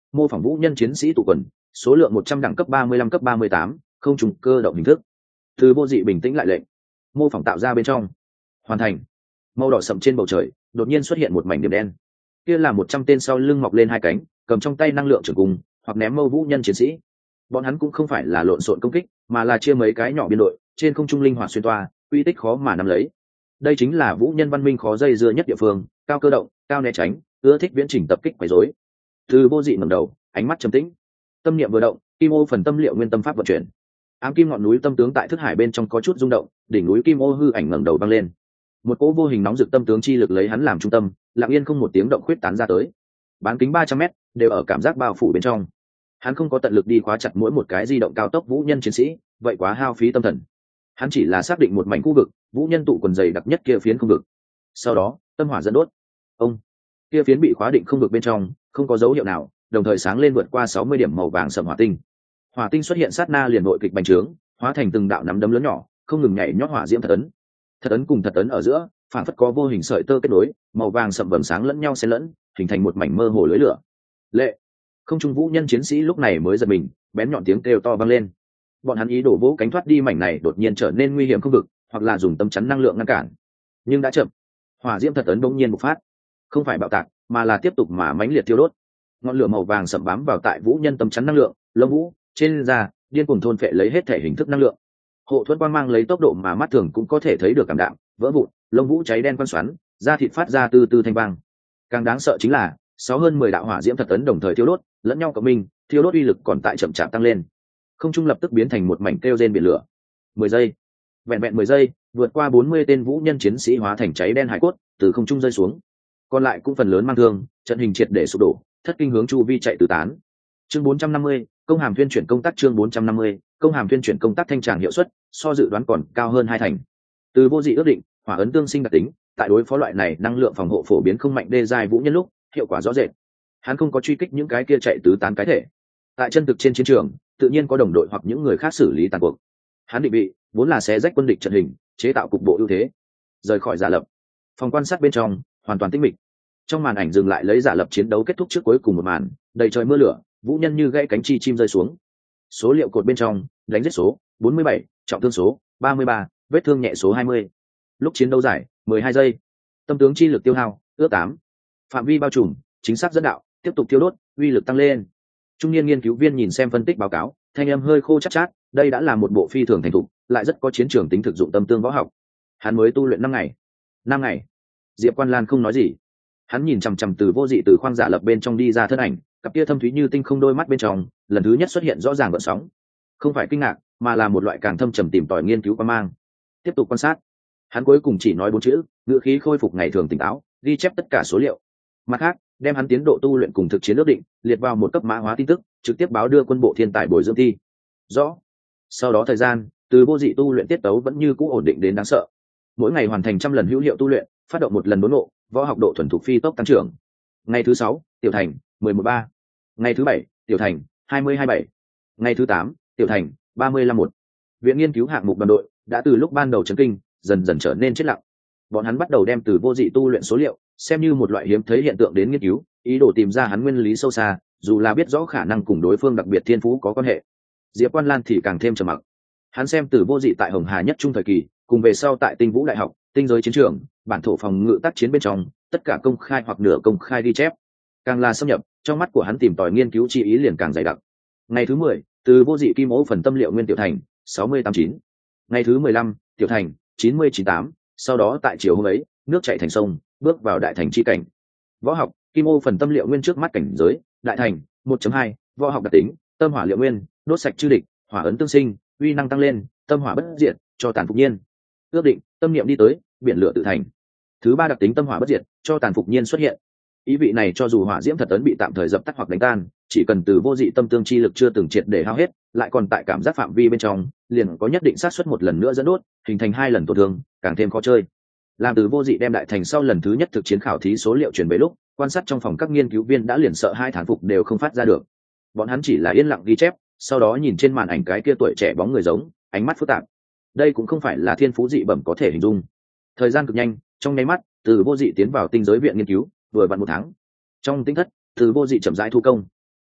mô phỏng vũ nhân chiến sĩ tụ quần, số lượng một trăm đẳng cấp ba mươi lăm cấp ba mươi tám, không trùng cơ động hình thức. Từ vô dị bình tĩnh lại lệnh, mô phỏng tạo ra bên trong. Hoàn thành. Màu đỏ sậm trên bầu trời đột nhiên xuất hiện một mảnh điểm đen, kia là một trăm tên sau lưng mọc lên hai cánh, cầm trong tay năng lượng trường cung hoặc ném mâu vũ nhân chiến sĩ. Bọn hắn cũng không phải là lộn xộn công kích, mà là chia mấy cái nhỏ biên đội, trên không trung linh hoạt xuyên toa, uy tích khó mà nắm lấy. Đây chính là vũ nhân văn minh khó dây dưa nhất địa phương, cao cơ động, cao né tránh, ưa thích viễn trình tập kích quấy rối. Từ vô dị ngẩng đầu, ánh mắt trầm tĩnh, tâm niệm vừa động, kim ô phần tâm liệu nguyên tâm pháp vận chuyển. Ám kim ngọn núi tâm tướng tại thức hải bên trong có chút rung động, đỉnh núi kim ô hư ảnh ngẩng đầu băng lên. Một cỗ vô hình nóng rực tâm tướng chi lực lấy hắn làm trung tâm, lặng yên không một tiếng động khuyết tán ra tới. Bán kính ba trăm mét đều ở cảm giác bao phủ bên trong. Hắn không có tận lực đi khóa chặt mỗi một cái di động cao tốc vũ nhân chiến sĩ, vậy quá hao phí tâm thần. Hắn chỉ là xác định một mảnh khu vực, vũ nhân tụ quần dày đặc nhất kia phiến không vực. Sau đó, tâm hỏa dẫn đốt. Ông, kia phiến bị khóa định không vực bên trong, không có dấu hiệu nào, đồng thời sáng lên vượt qua sáu mươi điểm màu vàng sẫm hỏa tinh. Hỏa tinh xuất hiện sát na liền nội kịch bành trướng, hóa thành từng đạo nắm đấm lớn nhỏ, không ngừng nhảy nhót hỏa diễm thật ấn. Thật ấn cùng thật ấn ở giữa, phản phất có vô hình sợi tơ kết nối, màu vàng sậm vầng sáng lẫn nhau xen lẫn, hình thành một mảnh mơ hồ lưới lửa. Lệ, không trung vũ nhân chiến sĩ lúc này mới giật mình, bén nhọn tiếng kêu to vang lên. Bọn hắn ý đổ vỗ cánh thoát đi mảnh này đột nhiên trở nên nguy hiểm không vực, hoặc là dùng tấm chắn năng lượng ngăn cản, nhưng đã chậm. Hỏa diễm thật ấn bỗng nhiên bộc phát, không phải bạo tạc, mà là tiếp tục mà mãnh liệt thiêu đốt. Ngọn lửa màu vàng sậm bám vào tại vũ nhân tấm chắn năng lượng, lông vũ trên da điên cuồng thôn phệ lấy hết thể hình thức năng lượng. Hộ thuẫn quang mang lấy tốc độ mà mắt thường cũng có thể thấy được cảm đạm, vỡ vụn, lông vũ cháy đen quăn xoắn, da thịt phát ra từ từ thanh vang. Càng đáng sợ chính là sáu hơn mười đạo hỏa diễm thật ấn đồng thời thiêu đốt, lẫn nhau cộng minh, thiêu đốt uy lực còn tại chậm chạp tăng lên. Không trung lập tức biến thành một mảnh kêu rên biển lửa. Mười giây, vẹn vẹn mười giây, vượt qua bốn mươi tên vũ nhân chiến sĩ hóa thành cháy đen hải cốt, từ không trung rơi xuống. Còn lại cũng phần lớn mang thương, trận hình triệt để sụp đổ, thất kinh hướng chu vi chạy tứ tán. Chương bốn trăm năm mươi, công hàm tuyên chuyển công tác chương bốn trăm năm mươi, công hàm tuyên chuyển công tác thanh tràng hiệu suất so dự đoán còn cao hơn hai thành. Từ vô dị ước định, hỏa ấn tương sinh đặc tính, tại đối phó loại này năng lượng phòng hộ phổ biến không mạnh đê giai vũ nhân lúc, hiệu quả rõ rệt. Hắn không có truy kích những cái kia chạy tứ tán cái thể. Tại chân thực trên chiến trường, tự nhiên có đồng đội hoặc những người khác xử lý tàn cuộc. Hắn định vị vốn là xé rách quân địch trận hình, chế tạo cục bộ ưu thế. Rời khỏi giả lập, phòng quan sát bên trong hoàn toàn tĩnh mịch. Trong màn ảnh dừng lại lấy giả lập chiến đấu kết thúc trước cuối cùng một màn, đầy trời mưa lửa, vũ nhân như gãy cánh chi chim rơi xuống. Số liệu cột bên trong, đánh giết số bốn mươi bảy, trọng thương số ba mươi ba, vết thương nhẹ số hai mươi. Lúc chiến đấu giải mười hai giây. Tâm tướng chi lực tiêu hao ước tám. Phạm vi bao trùm, chính xác dẫn đạo, tiếp tục thiêu đốt, uy lực tăng lên. Trung niên nghiên cứu viên nhìn xem phân tích báo cáo, thanh âm hơi khô chát chát, đây đã là một bộ phi thường thành thục, lại rất có chiến trường tính thực dụng tâm tương võ học. Hắn mới tu luyện năm ngày. năm ngày. Diệp Quan Lan không nói gì. Hắn nhìn chằm chằm từ vô dị từ khoang giả lập bên trong đi ra thân ảnh, cặp kia thâm thúy như tinh không đôi mắt bên trong, lần thứ nhất xuất hiện rõ ràng gợn sóng. Không phải kinh ngạc, mà là một loại càng thâm trầm tìm tòi nghiên cứu quan mang. Tiếp tục quan sát. Hắn cuối cùng chỉ nói bốn chữ, ngữ khí khôi phục ngày thường tỉnh táo, ghi chép tất cả số liệu. Mặt khác, đem hắn tiến độ tu luyện cùng thực chiến ước định liệt vào một cấp mã hóa tin tức, trực tiếp báo đưa quân bộ thiên tài bồi dưỡng thi. Rõ. Sau đó thời gian, từ vô dị tu luyện tiết tấu vẫn như cũ ổn định đến đáng sợ. Mỗi ngày hoàn thành trăm lần hữu hiệu tu luyện, phát động một lần đốn ngộ, võ học độ thuần thục phi tốc tăng trưởng. Ngày thứ sáu, tiểu thành mười một ba. Ngày thứ bảy, tiểu thành hai mươi hai bảy. Ngày thứ tám, tiểu thành ba mươi lăm một. Viện nghiên cứu hạng mục đoàn đội đã từ lúc ban đầu chấn kinh, dần dần trở nên chết lặng. Bọn hắn bắt đầu đem từ vô dị tu luyện số liệu xem như một loại hiếm thấy hiện tượng đến nghiên cứu, ý đồ tìm ra hắn nguyên lý sâu xa, dù là biết rõ khả năng cùng đối phương đặc biệt thiên phú có quan hệ. Diệp Quan Lan thì càng thêm trầm mặc. Hắn xem từ vô dị tại Hồng Hà nhất trung thời kỳ, cùng về sau tại Tinh Vũ Đại học, tinh giới chiến trường, bản thổ phòng ngự tác chiến bên trong, tất cả công khai hoặc nửa công khai ghi chép. Càng là xâm nhập, trong mắt của hắn tìm tòi nghiên cứu chi ý liền càng dày đặc. Ngày thứ mười, từ vô dị kim ố phần tâm liệu nguyên tiểu thành sáu mươi tám chín. Ngày thứ mười lăm, tiểu thành chín mươi chín tám. Sau đó tại chiều hôm ấy, nước chảy thành sông, bước vào đại thành chi cảnh. Võ học, kim ô phần tâm liệu nguyên trước mắt cảnh giới, đại thành một chấm hai. Võ học đặc tính, tâm hỏa liệu nguyên, đốt sạch chư địch, hỏa ấn tương sinh, uy năng tăng lên, tâm hỏa bất diệt, cho tàn phục nhiên. Ước định, tâm niệm đi tới, biển lửa tự thành. Thứ ba đặc tính tâm hỏa bất diệt, cho tàn phục nhiên xuất hiện. Ý vị này cho dù hỏa diễm thật ấn bị tạm thời dập tắt hoặc đánh tan, chỉ cần từ vô dị tâm tương chi lực chưa từng triệt để hao hết, lại còn tại cảm giác phạm vi bên trong, liền có nhất định xác suất một lần nữa dẫn đốt, hình thành hai lần tổn thương, càng thêm khó chơi. Làm từ vô dị đem đại thành sau lần thứ nhất thực chiến khảo thí số liệu truyền về lúc, quan sát trong phòng các nghiên cứu viên đã liền sợ hai thán phục đều không phát ra được. Bọn hắn chỉ là yên lặng ghi chép, sau đó nhìn trên màn ảnh cái kia tuổi trẻ bóng người giống, ánh mắt phức tạp. Đây cũng không phải là thiên phú dị bẩm có thể hình dung. Thời gian cực nhanh, trong nháy mắt, từ vô dị tiến vào tinh giới viện nghiên cứu, vừa vặn một tháng. Trong tinh thất, từ vô dị chậm rãi thu công.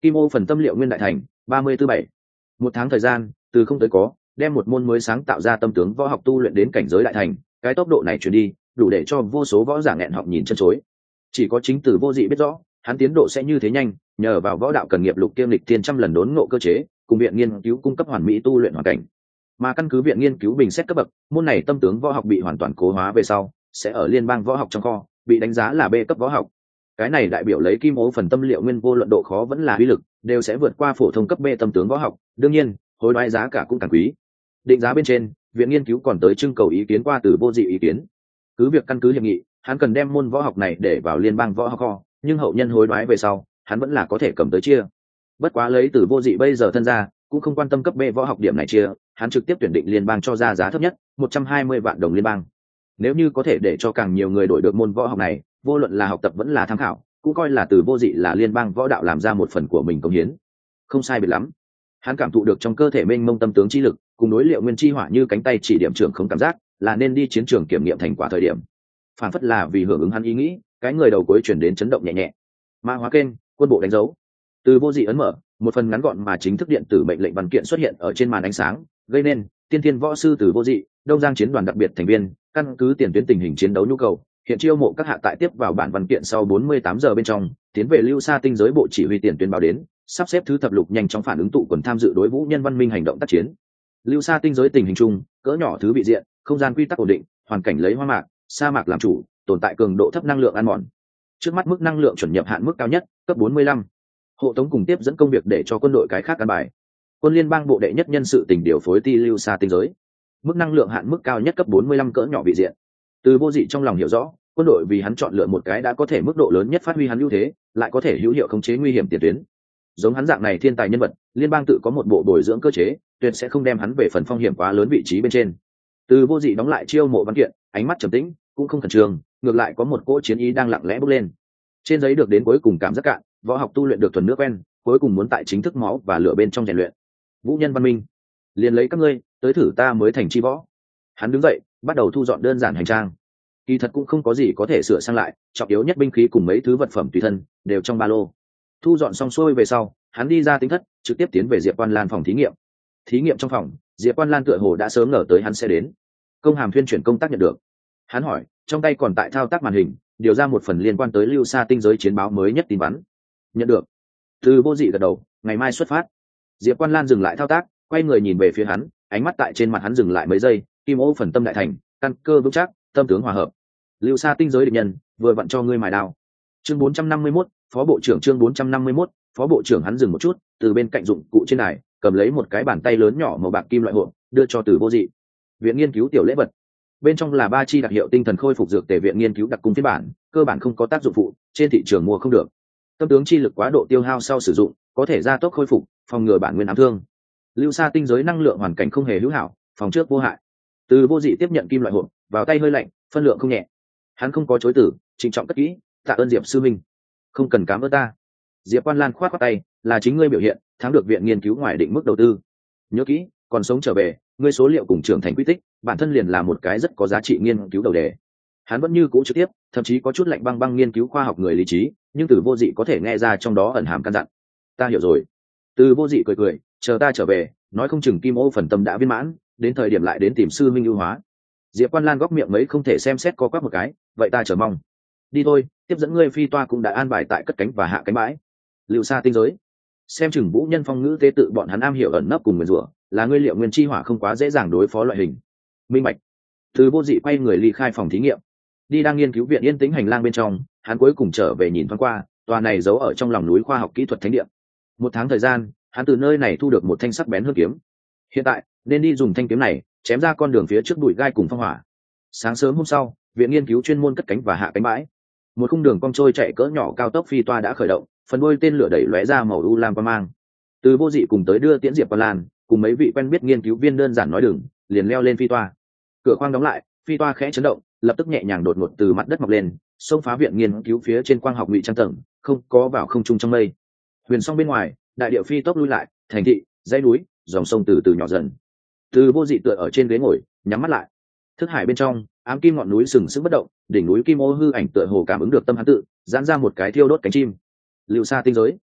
Kim ô phần tâm liệu nguyên đại thành ba mươi tư bảy. Một tháng thời gian từ không tới có, đem một môn mới sáng tạo ra tâm tướng võ học tu luyện đến cảnh giới đại thành, cái tốc độ này chuyển đi đủ để cho vô số võ giả nghẹn họng nhìn chân chối. Chỉ có chính Từ Vô Dị biết rõ hắn tiến độ sẽ như thế nhanh, nhờ vào võ đạo cần nghiệp lục kiêm lịch thiên trăm lần đốn ngộ cơ chế, cùng viện nghiên cứu cung cấp hoàn mỹ tu luyện hoàn cảnh. Mà căn cứ viện nghiên cứu bình xét cấp bậc, môn này tâm tướng võ học bị hoàn toàn cố hóa về sau, sẽ ở liên bang võ học trong kho bị đánh giá là B cấp võ học. Cái này đại biểu lấy kim ô phần tâm liệu nguyên vô luận độ khó vẫn là uy lực, đều sẽ vượt qua phổ thông cấp B tâm tướng võ học, đương nhiên, hối đoái giá cả cũng càng quý. Định giá bên trên, viện nghiên cứu còn tới trưng cầu ý kiến qua Từ Vô Dị ý kiến. Cứ việc căn cứ hiệp nghị, hắn cần đem môn võ học này để vào liên bang võ học kho, nhưng hậu nhân hối đoái về sau, hắn vẫn là có thể cầm tới chia. Bất quá lấy Từ Vô Dị bây giờ thân ra, cũng không quan tâm cấp B võ học điểm này chia, hắn trực tiếp tuyển định liên bang cho ra giá thấp nhất, một trăm hai mươi vạn đồng liên bang. Nếu như có thể để cho càng nhiều người đổi được môn võ học này, vô luận là học tập vẫn là tham khảo, cũng coi là Từ Vô Dị là liên bang võ đạo làm ra một phần của mình công hiến. Không sai biệt lắm. Hắn cảm thụ được trong cơ thể mênh mông tâm tướng chi lực, cùng đối liệu nguyên chi hỏa như cánh tay chỉ điểm trưởng không cảm giác, là nên đi chiến trường kiểm nghiệm thành quả thời điểm. Phản phất là vì hưởng ứng hắn ý nghĩ, cái người đầu cuối chuyển đến chấn động nhẹ nhẹ. Mã hóa kênh, quân bộ đánh dấu. Từ Vô Dị ấn mở, một phần ngắn gọn mà chính thức điện tử mệnh lệnh văn kiện xuất hiện ở trên màn ánh sáng, gây nên tiên thiên võ sư Từ Vô Dị, Đông Giang chiến đoàn đặc biệt thành viên, căn cứ tiền tuyến tình hình chiến đấu nhu cầu, hiện chiêu mộ các hạ tại tiếp vào bản văn kiện sau bốn mươi tám giờ bên trong, tiến về Lưu Sa tinh giới bộ chỉ huy tiền tuyến báo đến, sắp xếp thứ thập lục nhanh chóng phản ứng tụ quần tham dự đối vũ nhân văn minh hành động tác chiến. Lưu Sa tinh giới tình hình chung, cỡ nhỏ thứ bị diện, không gian quy tắc ổn định, hoàn cảnh lấy hoa mạc, sa mạc làm chủ, tồn tại cường độ thấp năng lượng ăn mòn. Trước mắt mức năng lượng chuẩn nhập hạn mức cao nhất, cấp bốn mươi lăm. Hộ tống cùng tiếp dẫn công việc để cho quân đội cái khác căn bài. Quân liên bang bộ đệ nhất nhân sự tình điều phối ti Lưu Sa tinh giới. Mức năng lượng hạn mức cao nhất cấp bốn mươi lăm cỡ nhỏ bị diện. Từ Vô Dị trong lòng hiểu rõ, quân đội vì hắn chọn lựa một cái đã có thể mức độ lớn nhất phát huy hắn ưu thế, lại có thể hữu hiệu khống chế nguy hiểm tiền tuyến. Giống hắn dạng này thiên tài nhân vật, liên bang tự có một bộ bồi dưỡng cơ chế, tuyệt sẽ không đem hắn về phần phong hiểm quá lớn vị trí bên trên. Từ Vô Dị đóng lại chiêu mộ văn kiện, ánh mắt trầm tĩnh, cũng không khẩn trương, ngược lại có một cỗ chiến ý đang lặng lẽ bốc lên. Trên giấy được đến cuối cùng cảm giác cạn, võ học tu luyện được thuần nước quen, cuối cùng muốn tại chính thức máu và lửa bên trong rèn luyện. Vũ nhân văn minh, liền lấy các ngươi tới thử ta mới thành chi võ. Hắn đứng dậy, bắt đầu thu dọn đơn giản hành trang. Kỳ thật cũng không có gì có thể sửa sang lại, trọng yếu nhất binh khí cùng mấy thứ vật phẩm tùy thân đều trong ba lô. Thu dọn xong xuôi về sau, hắn đi ra tính thất, trực tiếp tiến về Diệp Quan Lan phòng thí nghiệm. Thí nghiệm trong phòng, Diệp Quan Lan tựa hồ đã sớm ngờ tới hắn sẽ đến. Công hàm thuyên chuyển công tác nhận được. Hắn hỏi, trong tay còn tại thao tác màn hình, điều ra một phần liên quan tới Lưu Sa tinh giới chiến báo mới nhất tin vắn. Nhận được. Từ Vô Dị gật đầu, ngày mai xuất phát. Diệp Quan Lan dừng lại thao tác, quay người nhìn về phía hắn, ánh mắt tại trên mặt hắn dừng lại mấy giây, kim ô phần tâm đại thành, căn cơ vững chắc, tâm tướng hòa hợp. Lưu Sa tinh giới địch nhân, vừa vặn cho ngươi mài đao. Chương bốn trăm năm mươi mốt, phó bộ trưởng chương bốn trăm năm mươi mốt, phó bộ trưởng. Hắn dừng một chút, từ bên cạnh dụng cụ trên đài, cầm lấy một cái bàn tay lớn nhỏ màu bạc kim loại hộp, đưa cho Từ Vô Dị. Viện nghiên cứu tiểu lễ vật. Bên trong là ba chi đặc hiệu tinh thần khôi phục dược tề viện nghiên cứu đặc cung phiên bản, cơ bản không có tác dụng phụ, trên thị trường mua không được. Tâm tướng chi lực quá độ tiêu hao sau sử dụng, có thể gia tốc khôi phục, phòng ngừa bản nguyên ám thương. Lưu Sa tinh giới năng lượng hoàn cảnh không hề hữu hảo, phòng trước vô hại. Từ Vô Dị tiếp nhận kim loại hộp, vào tay hơi lạnh, phân lượng không nhẹ. Hắn không có chối từ, trịnh trọng cất kỹ, tạ ơn Diệp sư minh. Không cần cảm ơn ta. Diệp Quan Lan khoát khoát tay, là chính ngươi biểu hiện, thắng được viện nghiên cứu ngoài định mức đầu tư. Nhớ kỹ, còn sống trở về, ngươi số liệu cùng trưởng thành quy tích, bản thân liền là một cái rất có giá trị nghiên cứu đầu đề. Hắn vẫn như cũ trực tiếp, thậm chí có chút lạnh băng băng nghiên cứu khoa học người lý trí, nhưng Từ Vô Dị có thể nghe ra trong đó ẩn hàm căn dặn. Ta hiểu rồi. Từ Vô Dị cười cười, chờ ta trở về, nói không chừng kim ô phần tâm đã viên mãn, đến thời điểm lại đến tìm sư minh ưu hóa. Diệp Quan Lan góc miệng mấy không thể xem xét co quắp một cái, vậy ta chờ mong. Đi thôi, tiếp dẫn ngươi phi toa cũng đã an bài tại cất cánh và hạ cánh bãi. Lưu Sa tinh giới, xem chừng vũ nhân phong ngữ tế tự bọn hắn am hiểu ẩn nấp cùng nguyên rủa, là ngươi liệu nguyên chi hỏa không quá dễ dàng đối phó loại hình. Minh bạch. Từ Vô Dị quay người ly khai phòng thí nghiệm, đi đang nghiên cứu viện yên tĩnh hành lang bên trong, hắn cuối cùng trở về nhìn thoáng qua, tòa này giấu ở trong lòng núi khoa học kỹ thuật thánh địa. Một tháng thời gian, hắn từ nơi này thu được một thanh sắc bén hương kiếm. Hiện tại nên đi dùng thanh kiếm này chém ra con đường phía trước bụi gai cùng phong hỏa. Sáng sớm hôm sau, viện nghiên cứu chuyên môn cất cánh và hạ cánh bãi. Một khung đường cong trôi chạy cỡ nhỏ cao tốc phi toa đã khởi động, phần đuôi tên lửa đẩy lóe ra màu u lam quang mang. Từ Vô Dị cùng tới đưa tiễn Diệp Quan Lan, cùng mấy vị quen biết nghiên cứu viên đơn giản nói đường, liền leo lên phi toa. Cửa khoang đóng lại, phi toa khẽ chấn động, lập tức nhẹ nhàng đột ngột từ mặt đất mọc lên, xông phá viện nghiên cứu phía trên quang học ngụy trang tầng, không có vào không trung trong mây. Huyền song bên ngoài, đại điệu phi tốc lui lại, thành thị, dãy núi, dòng sông từ từ nhỏ dần. Từ Vô Dị tựa ở trên ghế ngồi, nhắm mắt lại. Thức hải bên trong, ám kim ngọn núi sừng sững bất động, đỉnh núi kim ô hư ảnh tựa hồ cảm ứng được tâm hắn tự, giãn ra một cái thiêu đốt cánh chim. Lưu Sa tinh giới,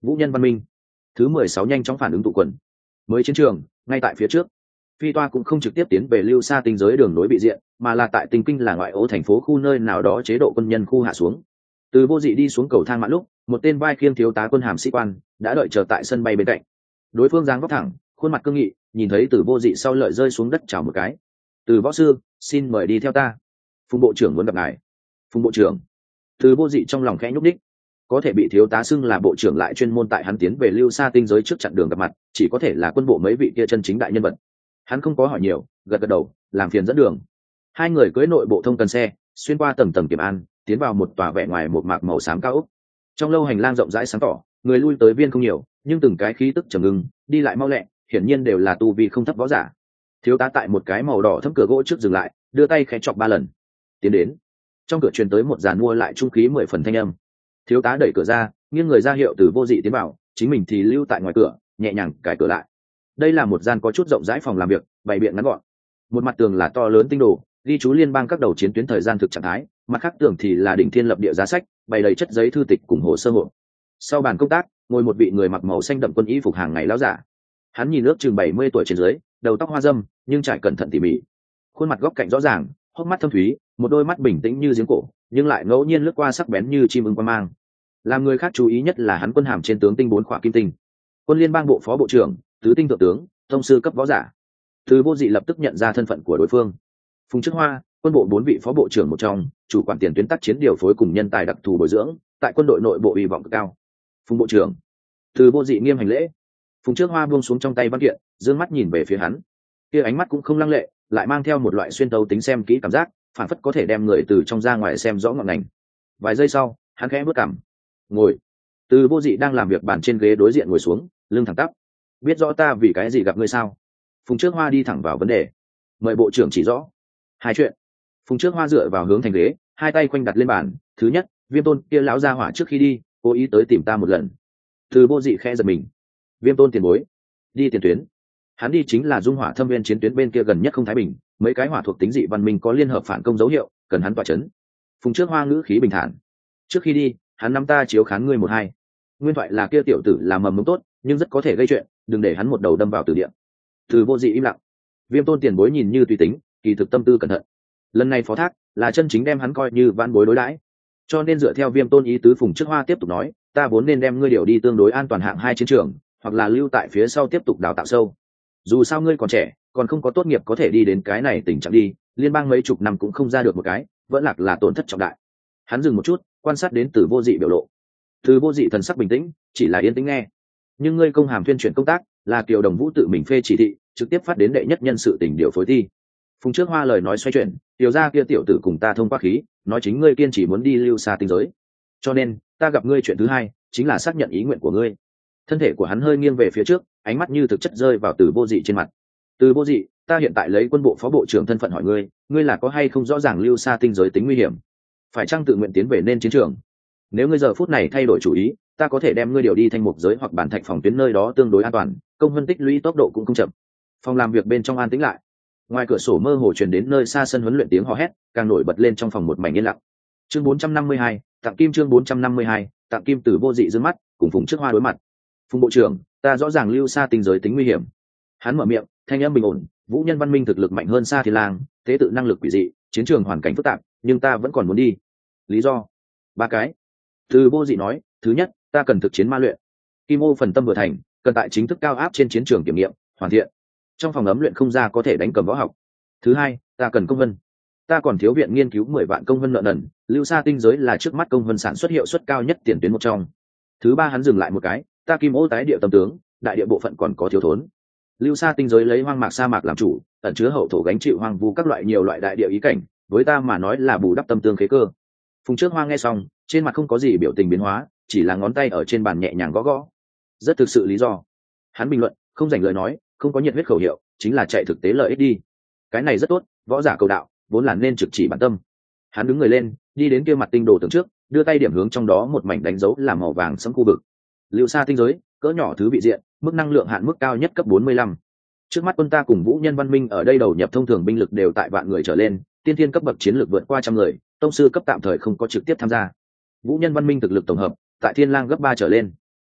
Vũ Nhân Văn Minh thứ mười sáu nhanh chóng phản ứng tụ quần. Mới chiến trường ngay tại phía trước, phi toa cũng không trực tiếp tiến về lưu xa tinh giới đường nối bị diện, mà là tại tinh kinh là ngoại ô thành phố khu nơi nào đó chế độ quân nhân khu hạ xuống. Từ Vô Dị đi xuống cầu thang mạn lúc, một tên vai khiêng thiếu tá quân hàm sĩ quan đã đợi chờ tại sân bay bên cạnh. Đối phương dáng vóc thẳng, khuôn mặt cương nghị, nhìn thấy Từ Vô Dị sau lợi rơi xuống đất chào một cái. Từ võ sư, xin mời đi theo ta. Phùng bộ trưởng muốn gặp ngài. Phùng bộ trưởng. Từ Vô Dị trong lòng khẽ nhúc nhích. Có thể bị thiếu tá xưng là bộ trưởng lại chuyên môn tại hắn tiến về lưu xa tinh giới trước chặn đường gặp mặt, chỉ có thể là quân bộ mấy vị kia chân chính đại nhân vật. Hắn không có hỏi nhiều, gật gật đầu, làm phiền dẫn đường. Hai người cưỡi nội bộ thông cần xe, xuyên qua tầng tầng kiểm an, tiến vào một tòa vẻ ngoài một mạc màu xám cao ốc. Trong lâu hành lang rộng rãi sáng tỏ, người lui tới viên không nhiều, nhưng từng cái khí tức trầm ngưng, đi lại mau lẹ, hiển nhiên đều là tu vi không thấp võ giả. Thiếu tá tại một cái màu đỏ thấm cửa gỗ trước dừng lại, đưa tay khẽ chọc ba lần. Tiến đến. Trong cửa truyền tới một dàn mua lại trung khí mười phần thanh âm. Thiếu tá đẩy cửa ra, nghiêng người ra hiệu Từ Vô Dị tiến vào, chính mình thì lưu tại ngoài cửa, nhẹ nhàng cài cửa lại. Đây là một gian có chút rộng rãi phòng làm việc, bày biện ngắn gọn. Một mặt tường là to lớn tinh đồ, ghi chú liên bang các đầu chiến tuyến thời gian thực trạng thái, mặt khác tường thì là đỉnh thiên lập địa giá sách, bày đầy chất giấy thư tịch cùng hồ sơ hộ. Sau bàn công tác, ngồi một vị người mặc màu xanh đậm quân y phục hàng ngày lão giả. Hắn nhìn ước chừng bảy mươi tuổi trên dưới, đầu tóc hoa râm, nhưng trải cẩn thận tỉ mỉ. Khuôn mặt góc cạnh rõ ràng, hốc mắt thâm thúy, một đôi mắt bình tĩnh như giếng cổ, nhưng lại ngẫu nhiên lướt qua sắc bén như chim ưng quan mang. Làm người khác chú ý nhất là hắn quân hàm trên tướng tinh bốn khỏa kim tinh. Quân liên bang bộ phó bộ trưởng, tứ tinh thượng tướng, thông sư cấp võ giả. Từ Vô Dị lập tức nhận ra thân phận của đối phương. Phùng Trước Hoa, quân bộ bốn vị phó bộ trưởng một trong, chủ quản tiền tuyến tác chiến điều phối cùng nhân tài đặc thù bồi dưỡng, tại quân đội nội bộ uy vọng cực cao. Phùng bộ trưởng. Từ Vô Dị nghiêm hành lễ. Phùng Trước Hoa buông xuống trong tay văn kiện, dương mắt nhìn về phía hắn. Kia ánh mắt cũng không lăng lệ, lại mang theo một loại xuyên tấu tính xem kỹ cảm giác, phản phất có thể đem người từ trong ra ngoài xem rõ ngọn ngành. Vài giây sau, hắn khẽ bước cằm. Ngồi. Từ Vô Dị đang làm việc bàn trên ghế đối diện ngồi xuống, lưng thẳng tắp. Biết rõ ta vì cái gì gặp ngươi sao? Phùng Trước Hoa đi thẳng vào vấn đề. Mời bộ trưởng chỉ rõ. Hai chuyện. Phùng Trước Hoa dựa vào hướng thành ghế, hai tay quanh đặt lên bàn. Thứ nhất, Viêm Tôn kia lão gia hỏa trước khi đi, cố ý tới tìm ta một lần. Từ Vô Dị khẽ giật mình. Viêm Tôn tiền bối, đi tiền tuyến. Hắn đi chính là Dung Hỏa Thâm Viên chiến tuyến bên kia gần nhất không thái bình, mấy cái hỏa thuộc tính dị văn minh có liên hợp phản công dấu hiệu, cần hắn tỏa chấn. Phùng Trước Hoa ngữ khí bình thản. Trước khi đi, hắn nắm ta chiếu khán ngươi một hai. Nguyên thoại là kia tiểu tử là mầm mống tốt, nhưng rất có thể gây chuyện, đừng để hắn một đầu đâm vào tử địa. Từ Vô Dị im lặng. Viêm Tôn tiền bối nhìn như tùy tính, kỳ thực tâm tư cẩn thận. Lần này phó thác là chân chính đem hắn coi như van bối đối đãi, cho nên dựa theo Viêm Tôn ý tứ, Phùng Trước Hoa tiếp tục nói, ta vốn nên đem ngươi điều đi tương đối an toàn hạng hai chiến trường, hoặc là lưu tại phía sau tiếp tục đào tạo sâu. Dù sao ngươi còn trẻ, còn không có tốt nghiệp có thể đi đến cái này tình trạng đi, liên bang mấy chục năm cũng không ra được một cái, vẫn lạc là tổn thất trọng đại. Hắn dừng một chút, quan sát đến Từ Vô Dị biểu lộ. Từ Vô Dị thần sắc bình tĩnh, chỉ là yên tĩnh nghe. Nhưng ngươi công hàm tuyên truyền công tác là Kiều Đồng Vũ tự mình phê chỉ thị, trực tiếp phát đến đệ nhất nhân sự tình điều phối thi. Phùng Trước Hoa lời nói xoay chuyển, tiểu gia kia tiểu tử cùng ta thông qua khí, nói chính ngươi kiên trì muốn đi lưu xa tinh giới, cho nên ta gặp ngươi chuyện thứ hai chính là xác nhận ý nguyện của ngươi. Thân thể của hắn hơi nghiêng về phía trước, ánh mắt như thực chất rơi vào Từ Vô Dị trên mặt. Từ Vô Dị, ta hiện tại lấy quân bộ phó bộ trưởng thân phận hỏi ngươi, ngươi là có hay không rõ ràng lưu xa tinh giới tính nguy hiểm, phải chăng tự nguyện tiến về nên chiến trường? Nếu ngươi giờ phút này thay đổi chủ ý, ta có thể đem ngươi điều đi thanh mục giới hoặc bản thạch phòng tuyến nơi đó tương đối an toàn, công vân tích lũy tốc độ cũng không chậm. Phòng làm việc bên trong an tĩnh lại, ngoài cửa sổ mơ hồ truyền đến nơi xa sân huấn luyện tiếng hò hét, càng nổi bật lên trong phòng một mảnh yên lặng. Chương bốn trăm năm mươi hai, tặng kim. Chương bốn trăm năm mươi hai, tặng kim. Từ Vô Dị dương mắt, cùng Phùng Trước Hoa đối mặt. Phùng bộ trưởng, ta rõ ràng lưu xa tinh giới tính nguy hiểm. Hắn mở miệng, thanh âm bình ổn, Vũ Nhân văn minh thực lực mạnh hơn xa Thiên Lang, thế tự năng lực quỷ dị, chiến trường hoàn cảnh phức tạp, nhưng ta vẫn còn muốn đi. Lý do? Ba cái. Từ Vô Dị nói, thứ nhất, ta cần thực chiến ma luyện. Kim ô phần tâm vừa thành, cần tại chính thức cao áp trên chiến trường kiểm nghiệm, hoàn thiện. Trong phòng ấm luyện không ra có thể đánh cầm võ học. Thứ hai, ta cần công vân. Ta còn thiếu viện nghiên cứu mười vạn công vân nợ nần, lưu xa tinh giới là trước mắt công vân sản xuất hiệu suất cao nhất tiền tuyến một trong. Thứ ba, hắn dừng lại một cái, ta Kim ô tái địa tâm tướng, đại địa bộ phận còn có thiếu thốn. Lưu xa tinh giới lấy hoang mạc sa mạc làm chủ, ẩn chứa hậu thổ gánh chịu hoang vu các loại nhiều loại đại địa ý cảnh, với ta mà nói là bù đắp tâm tương khế cơ. Phùng Trước Hoa nghe xong, trên mặt không có gì biểu tình biến hóa, chỉ là ngón tay ở trên bàn nhẹ nhàng gõ gõ. Rất thực sự lý do. Hắn bình luận, không dành lời nói, không có nhiệt huyết khẩu hiệu, chính là chạy thực tế lợi ích đi. Cái này rất tốt, võ giả cầu đạo, vốn là nên trực chỉ bản tâm. Hắn đứng người lên, đi đến kia mặt tinh đồ tưởng trước, đưa tay điểm hướng trong đó một mảnh đánh dấu là màu vàng sẫm khu vực. Lưu xa tinh giới, cỡ nhỏ thứ vị diện, mức năng lượng hạn mức cao nhất cấp bốn mươi lăm. Trước mắt quân ta cùng Vũ Nhân văn minh ở đây đầu nhập thông thường binh lực đều tại vạn người trở lên, tiên thiên cấp bậc chiến lược vượt qua trăm người, tông sư cấp tạm thời không có trực tiếp tham gia. Vũ Nhân văn minh thực lực tổng hợp tại Thiên Lang gấp ba trở lên.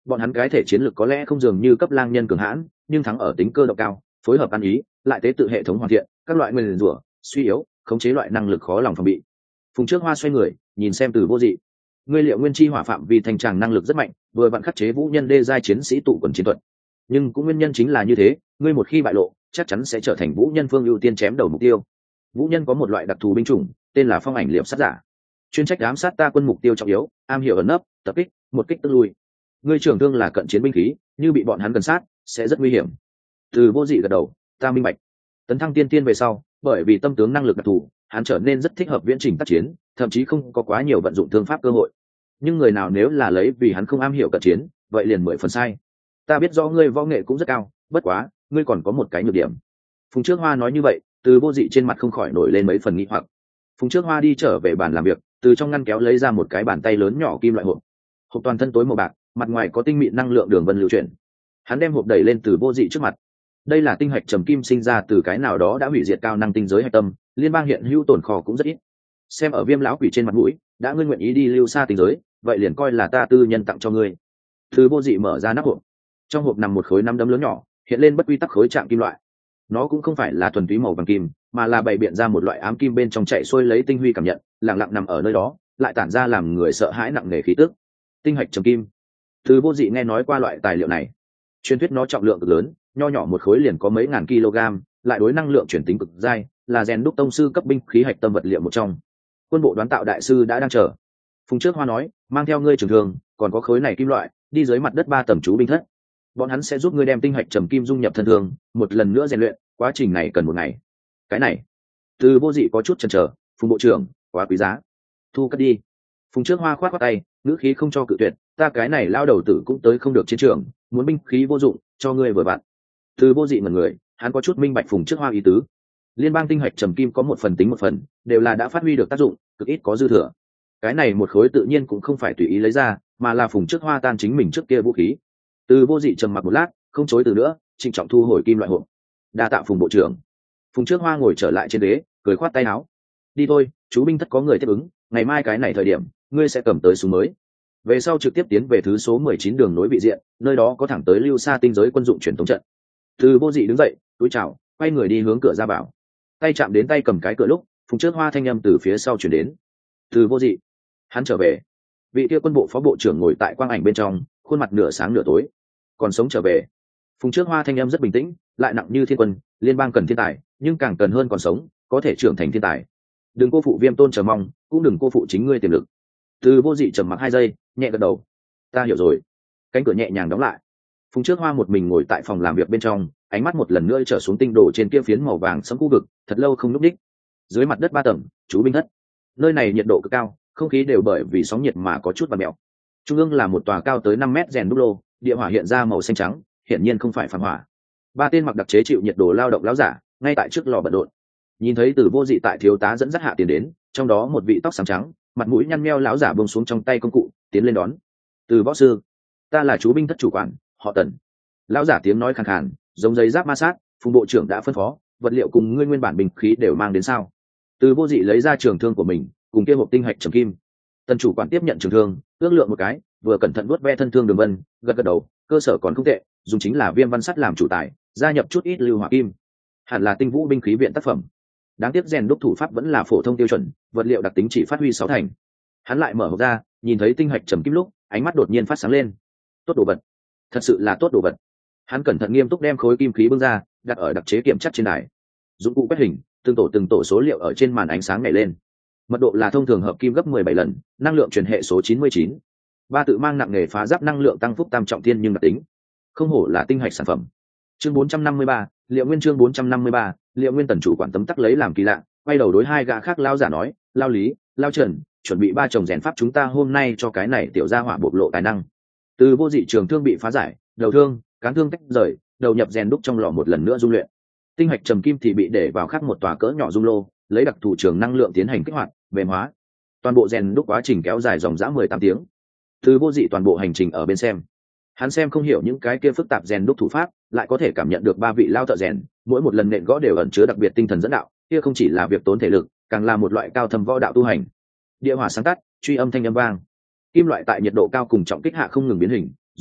bọn hắn cái thể chiến lược có lẽ không dường như cấp lang nhân cường hãn, nhưng thắng ở tính cơ động cao, phối hợp ăn ý, lại tế tự hệ thống hoàn thiện, các loại nguyên rủa suy yếu khống chế loại năng lực khó lòng phòng bị. Phùng Trước Hoa xoay người nhìn xem Từ Vô Dị, ngươi liệu nguyên chi hỏa phạm vi thành tràng năng lực rất mạnh, vừa vặn khắc chế vũ nhân đê giai chiến sĩ tụ quần chiến thuật, nhưng cũng nguyên nhân chính là như thế, ngươi một khi bại lộ chắc chắn sẽ trở thành vũ nhân phương ưu tiên chém đầu mục tiêu. Vũ nhân có một loại đặc thù binh chủng tên là phong ảnh liệm sát giả, chuyên trách ám sát ta quân mục tiêu trọng yếu, am hiểu ẩn nấp tập kích, một kích tức lui. Ngươi trưởng thương là cận chiến binh khí, như bị bọn hắn gần sát sẽ rất nguy hiểm. Từ Vô Dị gật đầu, ta minh bạch. Tấn thăng tiên tiên về sau, bởi vì tâm tướng năng lực đặc thù, hắn trở nên rất thích hợp viễn trình tác chiến, thậm chí không có quá nhiều vận dụng thương pháp cơ hội. Nhưng người nào nếu là lấy vì hắn không am hiểu cận chiến, vậy liền mười phần sai. Ta biết rõ ngươi võ nghệ cũng rất cao, bất quá ngươi còn có một cái nhược điểm. Phùng Trước Hoa nói như vậy, Từ Vô Dị trên mặt không khỏi nổi lên mấy phần nghi hoặc. Phùng Trước Hoa đi trở về bàn làm việc, từ trong ngăn kéo lấy ra một cái bàn tay lớn nhỏ kim loại hộp. Hộp toàn thân tối màu bạc, mặt ngoài có tinh mịn năng lượng đường vân lưu chuyển. Hắn đem hộp đẩy lên Từ Vô Dị trước mặt. Đây là tinh hạch trầm kim sinh ra từ cái nào đó đã hủy diệt cao năng tinh giới hạch tâm, liên bang hiện hữu tồn kho cũng rất ít. Xem ở Viêm lão quỷ trên mặt mũi, đã ngươi nguyện ý đi lưu xa tinh giới, vậy liền coi là ta tư nhân tặng cho ngươi. Từ Vô Dị mở ra nắp hộp. Trong hộp nằm một khối nắm đấm lớn nhỏ, hiện lên bất quy tắc khối trạng kim loại. Nó cũng không phải là thuần túy màu vàng kim, mà là bày biện ra một loại ám kim bên trong chạy xuôi lấy tinh huy cảm nhận, lặng lặng nằm ở nơi đó, lại tản ra làm người sợ hãi nặng nề khí tức. Tinh hạch trầm kim. Từ Vô Dị nghe nói qua loại tài liệu này. Truyền thuyết nó trọng lượng cực lớn, nho nhỏ một khối liền có mấy ngàn kg, lại đối năng lượng chuyển tính cực dai, là rèn đúc tông sư cấp binh khí hạch tâm vật liệu một trong. Quân bộ đoán tạo đại sư đã đang chờ. Phùng Trước Hoa nói, mang theo ngươi trường thường, còn có khối này kim loại, đi dưới mặt đất ba tầm chú binh thất. Bọn hắn sẽ giúp ngươi đem tinh hạch trầm kim dung nhập thân thương, một lần nữa rèn luyện, quá trình này cần một ngày. Cái này, Từ Vô Dị có chút chần chờ, Phùng bộ trưởng, quá quý giá. Thu cất đi. Phùng Trước Hoa khoát khoát tay, ngữ khí không cho cự tuyệt, ta cái này lao đầu tử cũng tới không được chiến trường, muốn binh khí vô dụng, cho ngươi vừa vặn. Từ Vô Dị ngẩn người, hắn có chút minh bạch Phùng Trước Hoa ý tứ. Liên bang tinh hạch trầm kim có một phần tính một phần, đều là đã phát huy được tác dụng, cực ít có dư thừa. Cái này một khối tự nhiên cũng không phải tùy ý lấy ra, mà là Phùng Trước Hoa tan chính mình trước kia vũ khí. Từ Vô Dị trầm mặc một lát, không chối từ nữa, trịnh trọng thu hồi kim loại hộp. Đa tạ Phùng bộ trưởng. Phùng Trước Hoa ngồi trở lại trên ghế, cười khoát tay áo. Đi thôi, chú binh thất có người tiếp ứng, ngày mai cái này thời điểm, ngươi sẽ cầm tới súng mới. Về sau trực tiếp tiến về thứ số mười chín đường nối vị diện, nơi đó có thẳng tới lưu xa tinh giới quân dụng truyền thống trận. Từ Vô Dị đứng dậy, cúi chào, quay người đi hướng cửa ra vào. Tay chạm đến tay cầm cái cửa lúc, Phùng Trước Hoa thanh âm từ phía sau truyền đến. Từ Vô Dị, hắn trở về. Vị kia quân bộ phó bộ trưởng ngồi tại quang ảnh bên trong, khuôn mặt nửa sáng nửa tối. Còn sống trở về. Phùng Trước Hoa thanh âm rất bình tĩnh, lại nặng như thiên quân, liên bang cần thiên tài, nhưng càng cần hơn còn sống, có thể trưởng thành thiên tài. Đừng cô phụ Viêm Tôn chờ mong, cũng đừng cô phụ chính ngươi tiềm lực. Từ Vô Dị trầm mặc hai giây, nhẹ gật đầu. Ta hiểu rồi. Cánh cửa nhẹ nhàng đóng lại. Phùng Trước Hoa một mình ngồi tại phòng làm việc bên trong, ánh mắt một lần nữa trở xuống tinh đồ trên kia phiến màu vàng sẫm khu vực, thật lâu không lúc đích. Dưới mặt đất ba tầng, chú binh thất. Nơi này nhiệt độ cực cao, không khí đều bởi vì sóng nhiệt mà có chút bặm mèo. Trung ương là một tòa cao tới năm mét rèn đúc lô, địa hỏa hiện ra màu xanh trắng, hiển nhiên không phải phản hỏa. Ba tên mặc đặc chế chịu nhiệt độ lao động lão giả, ngay tại trước lò bận rộn. Nhìn thấy Từ Vô Dị tại thiếu tá dẫn dắt hạ tiền đến, trong đó một vị tóc xám trắng, mặt mũi nhăn nheo lão giả buông xuống trong tay công cụ, tiến lên đón. Từ võ sư, ta là chú binh thất chủ quản, họ Tần. Lão giả tiếng nói khàn khàn, giống giấy giáp ma sát. Phùng bộ trưởng đã phân phó, vật liệu cùng ngươi nguyên bản binh khí đều mang đến sao? Từ Vô Dị lấy ra trường thương của mình, cùng kia hộp tinh hạch trầm kim. Tần chủ quản tiếp nhận trường thương, ước lượng một cái, vừa cẩn thận vuốt ve thân thương đường vân, gật gật đầu, cơ sở còn không tệ, dùng chính là viêm văn sắt làm chủ tài, gia nhập chút ít lưu hỏa kim, hẳn là tinh vũ binh khí viện tác phẩm. Đáng tiếc rèn đúc thủ pháp vẫn là phổ thông tiêu chuẩn, vật liệu đặc tính chỉ phát huy sáu thành. Hắn lại mở hộp ra, nhìn thấy tinh hạch trầm kim lúc, ánh mắt đột nhiên phát sáng lên. Tốt đồ vật, thật sự là tốt đồ vật. Hắn cẩn thận nghiêm túc đem khối kim khí bưng ra, đặt ở đặc chế kiểm chất trên đài. Dụng cụ quét hình, từng tổ từng tổ số liệu ở trên màn ánh sáng nhảy lên. Mật độ là thông thường hợp kim gấp mười bảy lần, năng lượng truyền hệ số chín mươi chín. Ba tự mang nặng nghề phá giáp năng lượng tăng phúc tam trọng thiên nhưng đặc tính. Không hổ là tinh hạch sản phẩm. Chương bốn trăm năm mươi ba, Liệu Nguyên chương bốn trăm năm mươi ba, Liệu Nguyên tần chủ quản tấm tắc lấy làm kỳ lạ, quay đầu đối hai gã khác lao giả nói, lao Lý, lao Trần, chuẩn bị ba chồng rèn pháp chúng ta hôm nay cho cái này tiểu gia hỏa bộc lộ tài năng. Từ Vô Dị trường thương bị phá giải, đầu thương, cán thương tách rời, đầu nhập rèn đúc trong lò một lần nữa dung luyện. Tinh hạch trầm kim thì bị để vào khác một tòa cỡ nhỏ dung lô, lấy đặc thù trường năng lượng tiến hành kích hoạt, mềm hóa. Toàn bộ rèn đúc quá trình kéo dài dòng dã mười tám tiếng. Từ Vô Dị toàn bộ hành trình ở bên xem. Hắn xem không hiểu những cái kia phức tạp rèn đúc thủ pháp, lại có thể cảm nhận được ba vị lao thợ rèn, mỗi một lần nện gõ đều ẩn chứa đặc biệt tinh thần dẫn đạo, kia không chỉ là việc tốn thể lực, càng là một loại cao thâm võ đạo tu hành. Địa hỏa sáng tắt, truy âm thanh âm vang. Kim loại tại nhiệt độ cao cùng trọng kích hạ không ngừng biến hình, dung hợp,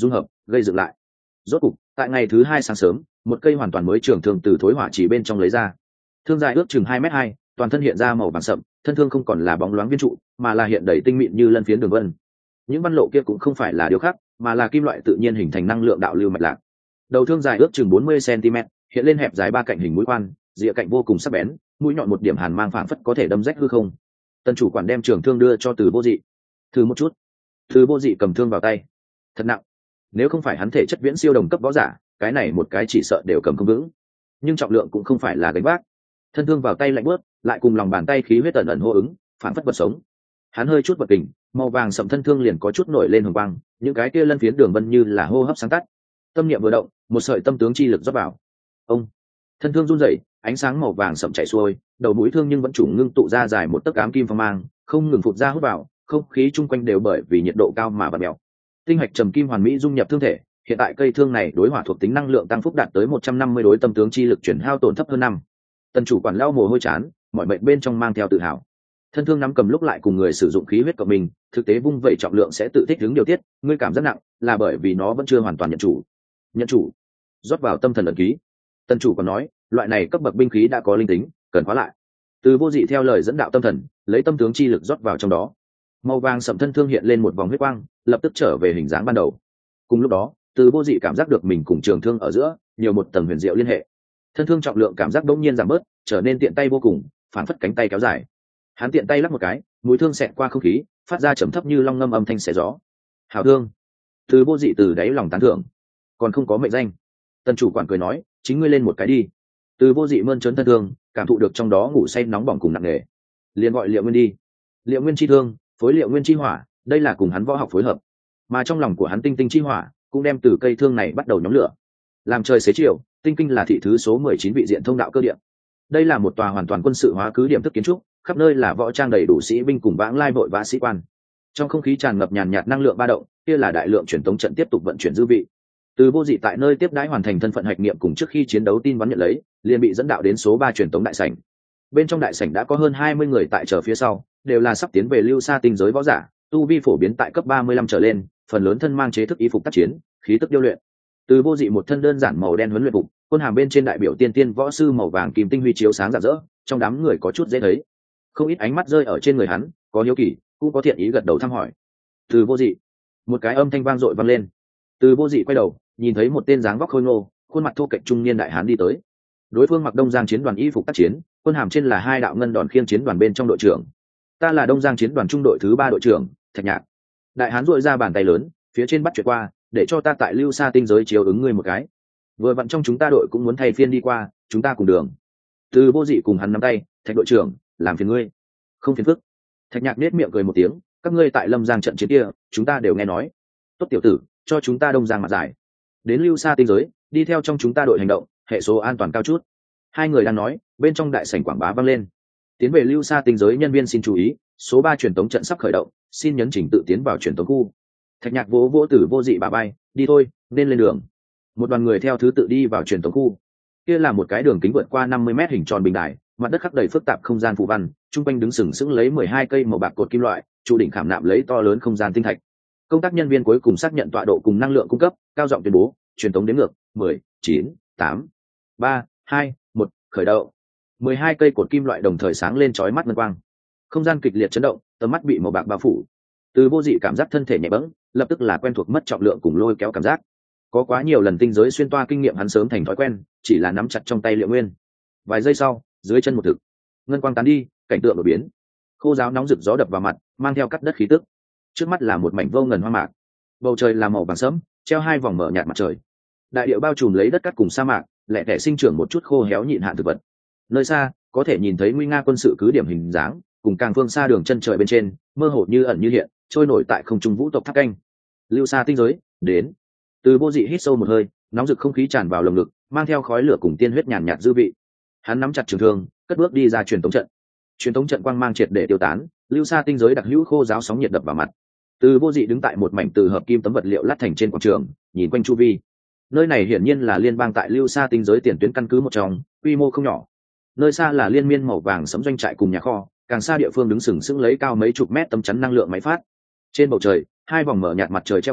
gây dựng lại. Rốt cục tại ngày thứ hai sáng sớm, một cây hoàn toàn mới trường thương từ thối hỏa chỉ bên trong lấy ra. Thương dài ước chừng hai mét hai, toàn thân hiện ra màu vàng sậm, thân thương không còn là bóng loáng viên trụ, mà là hiện đầy tinh mịn như lân phiến đường vân. Những văn lộ kia cũng không phải là điêu khắc, mà là kim loại tự nhiên hình thành năng lượng đạo lưu mạch lạc. Đầu thương dài ước chừng bốn mươi xăng-ti-mét, hiện lên hẹp dài ba cạnh hình mũi khoan, rìa cạnh vô cùng sắc bén, mũi nhọn một điểm hàn mang phảng phất có thể đâm rách hư không. Tần chủ quản đem trường thương đưa cho Từ Vô Dị. Thử một chút. Từ Vô Dị cầm thương vào tay. Thật nặng. Nếu không phải hắn thể chất viễn siêu đồng cấp võ giả, cái này một cái chỉ sợ đều cầm không vững. Nhưng trọng lượng cũng không phải là gánh vác. Thân thương vào tay lạnh buốt, lại cùng lòng bàn tay khí huyết ẩn ẩn hô ứng, phảng phất vật sống. Hắn hơi chút vật kình, màu vàng sậm thân thương liền có chút nổi lên hồng quang, những cái kia lân phiến đường vân như là hô hấp sáng tắt. Tâm niệm vừa động, một sợi tâm tướng chi lực rót vào. Ông, thân thương run rẩy, ánh sáng màu vàng sậm chảy xuôi, đầu mũi thương nhưng vẫn chủ ngưng tụ ra dài một tấc ám kim phong mang, không ngừng phụt ra hút vào, không khí chung quanh đều bởi vì nhiệt độ cao mà bật mèo. Tinh hạch trầm kim hoàn mỹ dung nhập thương thể, hiện tại cây thương này đối hỏa thuộc tính năng lượng tăng phúc đạt tới một trăm năm mươi đối tâm tướng chi lực chuyển hao tổn thấp hơn năm. Tần chủ quản lau mồ hôi chán, mọi mệnh bên trong mang theo tự hào. Thân thương nắm cầm lúc lại cùng người sử dụng khí huyết của mình, thực tế vung vậy trọng lượng sẽ tự thích ứng điều tiết, ngươi cảm giác nặng là bởi vì nó vẫn chưa hoàn toàn nhận chủ. Nhận chủ, rót vào tâm thần ấn ký. Tần chủ còn nói, loại này cấp bậc binh khí đã có linh tính, cần khóa lại. Từ Vô Dị theo lời dẫn đạo tâm thần, lấy tâm tướng chi lực rót vào trong đó. Màu vàng sậm thân thương hiện lên một vòng huyết quang, lập tức trở về hình dáng ban đầu. Cùng lúc đó, Từ Vô Dị cảm giác được mình cùng trường thương ở giữa nhiều một tầng huyền diệu liên hệ. Thân thương trọng lượng cảm giác đột nhiên giảm bớt, trở nên tiện tay vô cùng, phản phất cánh tay kéo dài. Hắn tiện tay lắc một cái, mũi thương xẹt qua không khí, phát ra trầm thấp như long ngâm âm thanh xé gió. Hảo thương. Từ Vô Dị từ đáy lòng tán thưởng. Còn không có mệnh danh. Tần chủ quản cười nói, chính ngươi lên một cái đi. Từ Vô Dị mơn trớn thân thương, cảm thụ được trong đó ngủ say nóng bỏng cùng nặng nề, liền gọi Liệu Nguyên đi. Liệu Nguyên chi thương, phối Liệu Nguyên chi hỏa, đây là cùng hắn võ học phối hợp. Mà trong lòng của hắn tinh tinh chi hỏa cũng đem từ cây thương này bắt đầu nhóm lửa. Làm trời xế chiều, tinh kinh là thị thứ số mười chín vị diện thông đạo cơ địa. Đây là một tòa hoàn toàn quân sự hóa cứ điểm thức kiến trúc, khắp nơi là võ trang đầy đủ sĩ binh cùng vãng lai vội vã sĩ quan. Trong không khí tràn ngập nhàn nhạt năng lượng ba động, kia là đại lượng truyền tống trận tiếp tục vận chuyển dư vị. Từ Vô Dị tại nơi tiếp đãi hoàn thành thân phận hạch nghiệm cùng trước khi chiến đấu tin vắn nhận lấy, liền bị dẫn đạo đến số ba truyền tống đại sảnh. Bên trong đại sảnh đã có hơn hai mươi người tại chờ phía sau, đều là sắp tiến về lưu xa tinh giới võ giả, tu vi phổ biến tại cấp ba mươi lăm trở lên, phần lớn thân mang chế thức y phục tác chiến, khí tức điêu luyện. Từ Vô Dị một thân đơn giản màu đen huấn luyện phục, quân hàm bên trên đại biểu tiên tiên võ sư màu vàng kim tinh huy chiếu sáng rạng rỡ, trong đám người có chút dễ thấy. Không ít ánh mắt rơi ở trên người hắn, có hiếu kỳ, cũng có thiện ý gật đầu thăm hỏi. Từ Vô Dị, một cái âm thanh vang dội vang lên. Từ Vô Dị quay đầu, nhìn thấy một tên dáng vóc khôi ngô, khuôn mặt thô kệch trung niên đại hán đi tới. Đối phương mặc Đông Giang chiến đoàn y phục tác chiến, quân hàm trên là hai đạo ngân đòn khiêng chiến đoàn bên trong đội trưởng. Ta là Đông Giang chiến đoàn trung đội thứ ba đội trưởng, Thạch Nhạc. Đại hán duỗi ra bàn tay lớn, phía trên bắt chuyện qua, để cho ta tại lưu xa tinh giới chiếu ứng ngươi một cái. Vừa vặn trong chúng ta đội cũng muốn thay phiên đi qua, chúng ta cùng đường. Từ Vô Dị cùng hắn nắm tay, Thạch đội trưởng, làm phiền ngươi. Không phiền phức. Thạch Nhạc nết miệng cười một tiếng, các ngươi tại Lâm Giang trận chiến kia, chúng ta đều nghe nói. Tốt tiểu tử, cho chúng ta Đông Giang mặt giải. Đến lưu xa tinh giới, đi theo trong chúng ta đội hành động, hệ số an toàn cao chút. Hai người đang nói, bên trong đại sảnh quảng bá vang lên. Tiến về lưu xa tinh giới nhân viên xin chú ý, số ba truyền tống trận sắp khởi động, xin nhấn trình tự tiến vào truyền tống khu. Thạch Nhạc vỗ vỗ Từ Vô Dị bà bay, đi thôi, nên lên đường. Một đoàn người theo thứ tự đi vào truyền tống khu. Kia là một cái đường kính vượt qua năm mươi mét hình tròn bình đài, mặt đất khắc đầy phức tạp không gian phù văn, trung quanh đứng sừng sững lấy mười hai cây màu bạc cột kim loại, trụ đỉnh khảm nạm lấy to lớn không gian tinh thạch. Công tác nhân viên cuối cùng xác nhận tọa độ cùng năng lượng cung cấp, cao giọng tuyên bố, truyền tống đếm ngược, mười, chín, tám, ba, hai, một, khởi động. mười hai cây cột kim loại đồng thời sáng lên chói mắt ngân quang. Không gian kịch liệt chấn động, tầm mắt bị màu bạc bao phủ. Từ Vô Dị cảm giác thân thể nhẹ bẫng, lập tức là quen thuộc mất trọng lượng cùng lôi kéo cảm giác. Có quá nhiều lần tinh giới xuyên toa kinh nghiệm hắn sớm thành thói quen, chỉ là nắm chặt trong tay Liệu Nguyên. Vài giây sau, dưới chân một thực, ngân quang tán đi, cảnh tượng đổi biến. Khô giáo nóng rực gió đập vào mặt, mang theo cắt đất khí tức. Trước mắt là một mảnh vô ngần hoang mạc. Bầu trời là màu vàng sẫm, treo hai vòng mở nhạt mặt trời. Đại địa bao trùm lấy đất cát cùng sa mạc, lẻ tẻ sinh trưởng một chút khô héo nhịn hạn thực vật. Nơi xa, có thể nhìn thấy nguy nga quân sự cứ điểm hình dáng, cùng càng phương xa đường chân trời bên trên, mơ hồ như ẩn như hiện, trôi nổi tại không trung vũ tộc tháp canh. Lưu xa tinh giới, đến. Từ Vô Dị hít sâu một hơi, nóng rực không khí tràn vào lồng ngực, mang theo khói lửa cùng tiên huyết nhàn nhạt dư vị. Hắn nắm chặt trường thương, cất bước đi ra truyền tống trận. Truyền tống trận quang mang triệt để tiêu tán, lưu xa tinh giới đặc hữu khô giáo sóng nhiệt đập vào mặt. Từ Vô Dị đứng tại một mảnh từ hợp kim tấm vật liệu lát thành trên quảng trường, nhìn quanh chu vi. Nơi này hiển nhiên là liên bang tại lưu xa tinh giới tiền tuyến căn cứ một trong, quy mô không nhỏ. Nơi xa là liên miên màu vàng sẫm doanh trại cùng nhà kho, càng xa địa phương đứng sừng sững lấy cao mấy chục mét tấm chắn năng lượng máy phát. Trên bầu trời, hai vòng mở nhạt mặt trời treo cao,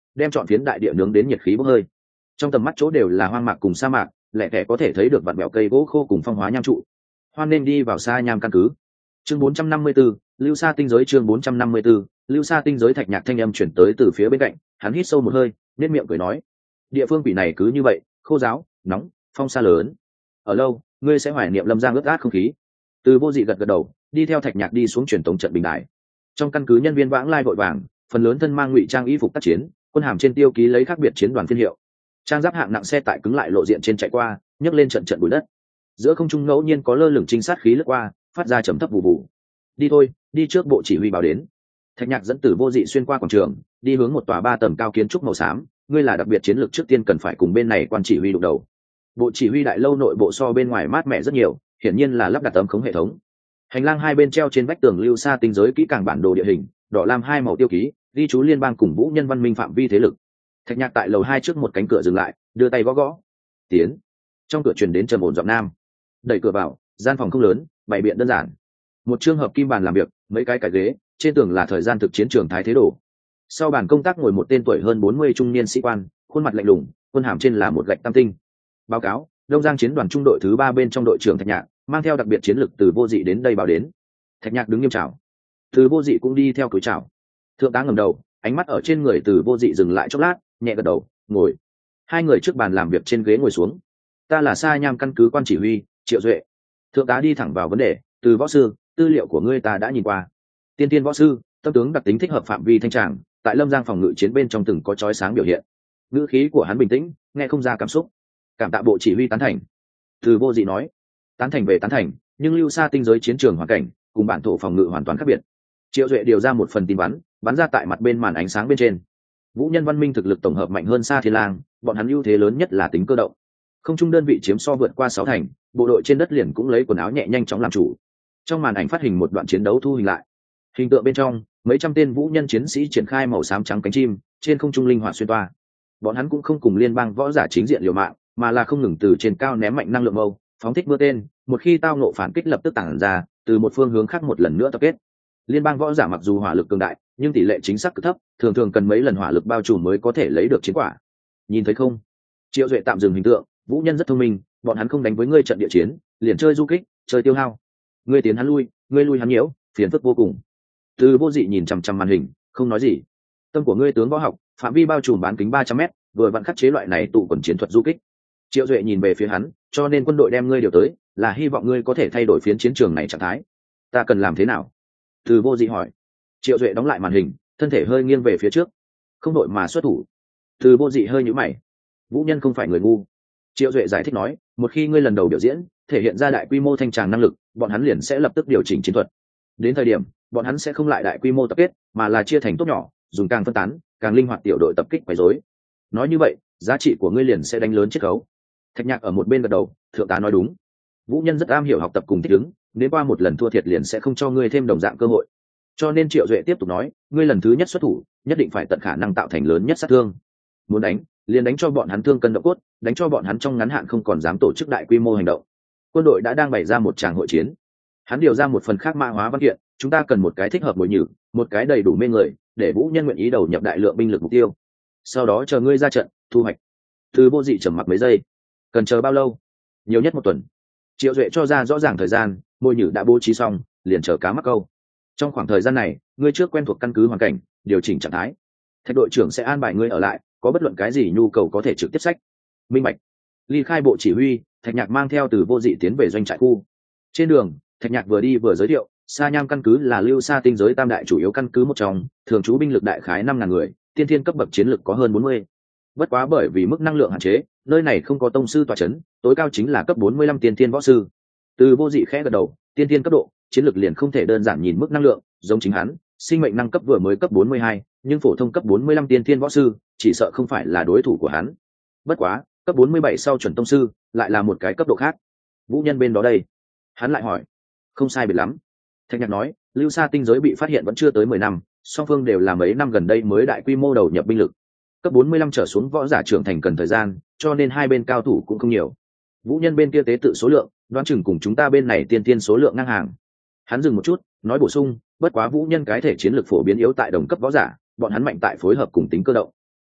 đem trọn phiến đại địa nướng đến nhiệt khí bốc hơi. Trong tầm mắt chỗ đều là hoang mạc cùng sa mạc, lẻ tẻ có thể thấy được vạt bẹo cây gỗ khô cùng phong hóa nham trụ. Hoan nên đi vào Sa Nham căn cứ. Chương bốn trăm năm mươi 4, Lưu Sa tinh giới chương bốn trăm năm mươi 4, Lưu Sa tinh giới. Thạch Nhạc thanh âm chuyển tới từ phía bên cạnh, hắn hít sâu một hơi, nhếch miệng cười nói: địa phương quỷ này cứ như vậy, khô ráo, nóng, phong sa lớn. Ở lâu, ngươi sẽ hoài niệm Lâm Giang ướt át không khí. Từ Vô Dị gật gật đầu, đi theo Thạch Nhạc đi xuống truyền tống trận bình đài. Trong căn cứ nhân viên vãng lai vội vàng, phần lớn thân mang ngụy trang y phục tác chiến, quân hàm trên tiêu ký lấy khác biệt chiến đoàn phiên hiệu. Trang giáp hạng nặng xe tải cứng lại lộ diện trên chạy qua, nhấc lên trận trận bụi đất. Giữa không trung ngẫu nhiên có lơ lửng trinh sát khí lướt qua, phát ra trầm thấp vụ vụ. Đi thôi, đi trước bộ chỉ huy báo đến. Thạch Nhạc dẫn Từ Vô Dị xuyên qua quảng trường, đi hướng một tòa ba tầng cao kiến trúc màu xám. Ngươi là đặc biệt chiến lược, trước tiên cần phải cùng bên này quan chỉ huy đụng đầu. Bộ chỉ huy đại lâu nội bộ so bên ngoài mát mẻ rất nhiều, hiển nhiên là lắp đặt tấm khống hệ thống. Hành lang hai bên treo trên vách tường Lưu Sa tinh giới kỹ càng bản đồ địa hình, đỏ lam hai màu tiêu ký, ghi chú liên bang cùng vũ nhân văn minh phạm vi thế lực. Thạch Nhạc tại lầu hai trước một cánh cửa dừng lại, đưa tay gõ gõ. Tiến. Trong cửa truyền đến trầm ổn giọng nam. Đẩy cửa vào, gian phòng không lớn, bày biện đơn giản. Một trường hợp kim bàn làm việc, mấy cái cái ghế, trên tường là thời gian thực chiến trường thái thế đồ. Sau bàn công tác ngồi một tên tuổi hơn bốn mươi trung niên sĩ quan, khuôn mặt lạnh lùng, quân hàm trên là một gạch tam tinh. Báo cáo, Đông Giang chiến đoàn trung đội thứ ba bên trong đội trưởng Thạch Nhạc, mang theo đặc biệt chiến lược Từ Vô Dị đến đây báo đến. Thạch Nhạc đứng nghiêm chào. Từ Vô Dị cũng đi theo cúi chào. Thượng tá ngẩng đầu, ánh mắt ở trên người Từ Vô Dị dừng lại chốc lát, nhẹ gật đầu, ngồi. Hai người trước bàn làm việc trên ghế ngồi xuống. Ta là Sa Nham căn cứ quan chỉ huy Triệu Duệ. Thượng tá đi thẳng vào vấn đề. Từ võ sư, tư liệu của ngươi ta đã nhìn qua. Tiên tiên võ sư, tâm tướng đặc tính thích hợp phạm vi thanh tràng, tại Lâm Giang phòng ngự chiến bên trong từng có chói sáng biểu hiện. Ngữ khí của hắn bình tĩnh, nghe không ra cảm xúc. Cảm tạ bộ chỉ huy tán thành. Từ Vô Dị nói. Tán thành về tán thành, nhưng Lưu Sa tinh giới chiến trường hoàn cảnh cùng bản thổ phòng ngự hoàn toàn khác biệt. Triệu Duệ điều ra một phần tin bắn, bắn ra tại mặt bên màn ánh sáng bên trên. Vũ nhân văn minh thực lực tổng hợp mạnh hơn Sa Thiên Lang, bọn hắn ưu thế lớn nhất là tính cơ động. Không trung đơn vị chiếm so vượt qua sáu thành, bộ đội trên đất liền cũng lấy quần áo nhẹ nhanh chóng làm chủ. Trong màn ảnh phát hình một đoạn chiến đấu thu hình lại. Hình tượng bên trong, mấy trăm tên vũ nhân chiến sĩ triển khai màu xám trắng cánh chim, trên không trung linh hoạt xuyên toa. Bọn hắn cũng không cùng liên bang võ giả chính diện liều mạng, mà là không ngừng từ trên cao ném mạnh năng lượng mâu, phóng thích mưa tên, một khi tao nộ phản kích lập tức tản ra, từ một phương hướng khác một lần nữa tập kết. Liên bang võ giả mặc dù hỏa lực cường đại, nhưng tỷ lệ chính xác cực thấp, thường thường cần mấy lần hỏa lực bao trùm mới có thể lấy được chiến quả. Nhìn thấy không? Triệu Duệ tạm dừng hình tượng, vũ nhân rất thông minh, bọn hắn không đánh với ngươi trận địa chiến, liền chơi du kích, chơi tiêu hao. Ngươi tiến hắn lui, ngươi lui hắn nhiễu, phiền phức vô cùng. Từ Vô Dị nhìn chằm chằm màn hình, không nói gì. Tâm của ngươi tướng võ học, phạm vi bao trùm bán kính ba trăm mét, vừa vặn khắc chế loại này tụ quần chiến thuật du kích. Triệu Duệ nhìn về phía hắn, cho nên quân đội đem ngươi điều tới, là hy vọng ngươi có thể thay đổi phiến chiến trường này trạng thái. Ta cần làm thế nào? Từ Vô Dị hỏi. Triệu Duệ đóng lại màn hình, thân thể hơi nghiêng về phía trước. Không đội mà xuất thủ. Từ Vô Dị hơi nhíu mày. Vũ nhân không phải người ngu. Triệu Duệ giải thích nói, một khi ngươi lần đầu biểu diễn, thể hiện ra đại quy mô thanh tràng năng lực, bọn hắn liền sẽ lập tức điều chỉnh chiến thuật. Đến thời điểm, bọn hắn sẽ không lại đại quy mô tập kết, mà là chia thành tốt nhỏ, dùng càng phân tán, càng linh hoạt tiểu đội tập kích quấy rối. Nói như vậy, giá trị của ngươi liền sẽ đánh lớn chiết khấu. Thạch Nhạc ở một bên gật đầu, thượng tá nói đúng. Vũ nhân rất am hiểu học tập cùng thích ứng, nếu qua một lần thua thiệt liền sẽ không cho ngươi thêm đồng dạng cơ hội. Cho nên Triệu Duệ tiếp tục nói, ngươi lần thứ nhất xuất thủ, nhất định phải tận khả năng tạo thành lớn nhất sát thương. Muốn đánh, liền đánh cho bọn hắn thương cân động cốt, đánh cho bọn hắn trong ngắn hạn không còn dám tổ chức đại quy mô hành động. Quân đội đã đang bày ra một tràng hội chiến. Hắn điều ra một phần khác mã hóa văn kiện, chúng ta cần một cái thích hợp mồi nhử, một cái đầy đủ mê người, để vũ nhân nguyện ý đầu nhập đại lượng binh lực mục tiêu. Sau đó chờ ngươi ra trận, thu hoạch. Từ Vô Dị trầm mặc mấy giây. Cần chờ bao lâu? Nhiều nhất một tuần. Triệu Duệ cho ra rõ ràng thời gian, mồi nhử đã bố trí xong, liền chờ cá mắc câu. Trong khoảng thời gian này, ngươi trước quen thuộc căn cứ hoàn cảnh, điều chỉnh trạng thái. Thạch đội trưởng sẽ an bài ngươi ở lại, có bất luận cái gì nhu cầu có thể trực tiếp sách. Minh bạch. Ly khai bộ chỉ huy, Thạch Nhạc mang theo Từ Vô Dị tiến về doanh trại khu. Trên đường, Thạch Nhạc vừa đi vừa giới thiệu, Sa Nham căn cứ là Lưu Sa tinh giới tam đại chủ yếu căn cứ một trong, thường trú binh lực đại khái năm ngàn người, tiên thiên cấp bậc chiến lực có hơn bốn mươi. Bất quá bởi vì mức năng lượng hạn chế, nơi này không có tông sư tọa chấn, tối cao chính là cấp bốn mươi lăm tiên thiên võ sư. Từ Vô Dị khẽ gật đầu, tiên thiên cấp độ, chiến lực liền không thể đơn giản nhìn mức năng lượng, giống chính hắn, sinh mệnh năng cấp vừa mới cấp bốn mươi hai, nhưng phổ thông cấp bốn mươi lăm tiên thiên võ sư, chỉ sợ không phải là đối thủ của hắn. Bất quá, cấp bốn mươi bảy sau chuẩn tông sư, lại là một cái cấp độ khác. Vũ nhân bên đó đây. Hắn lại hỏi. Không sai biệt lắm. Thạch Nhạc nói, Lưu Sa tinh giới bị phát hiện vẫn chưa tới mười năm, song phương đều là mấy năm gần đây mới đại quy mô đầu nhập binh lực. Cấp bốn mươi lăm trở xuống võ giả trưởng thành cần thời gian, cho nên hai bên cao thủ cũng không nhiều. Vũ nhân bên kia tế tự số lượng, đoán chừng cùng chúng ta bên này tiên tiên số lượng ngang hàng. Hắn dừng một chút, nói bổ sung, bất quá vũ nhân cái thể chiến lược phổ biến yếu tại đồng cấp võ giả, bọn hắn mạnh tại phối hợp cùng tính cơ động.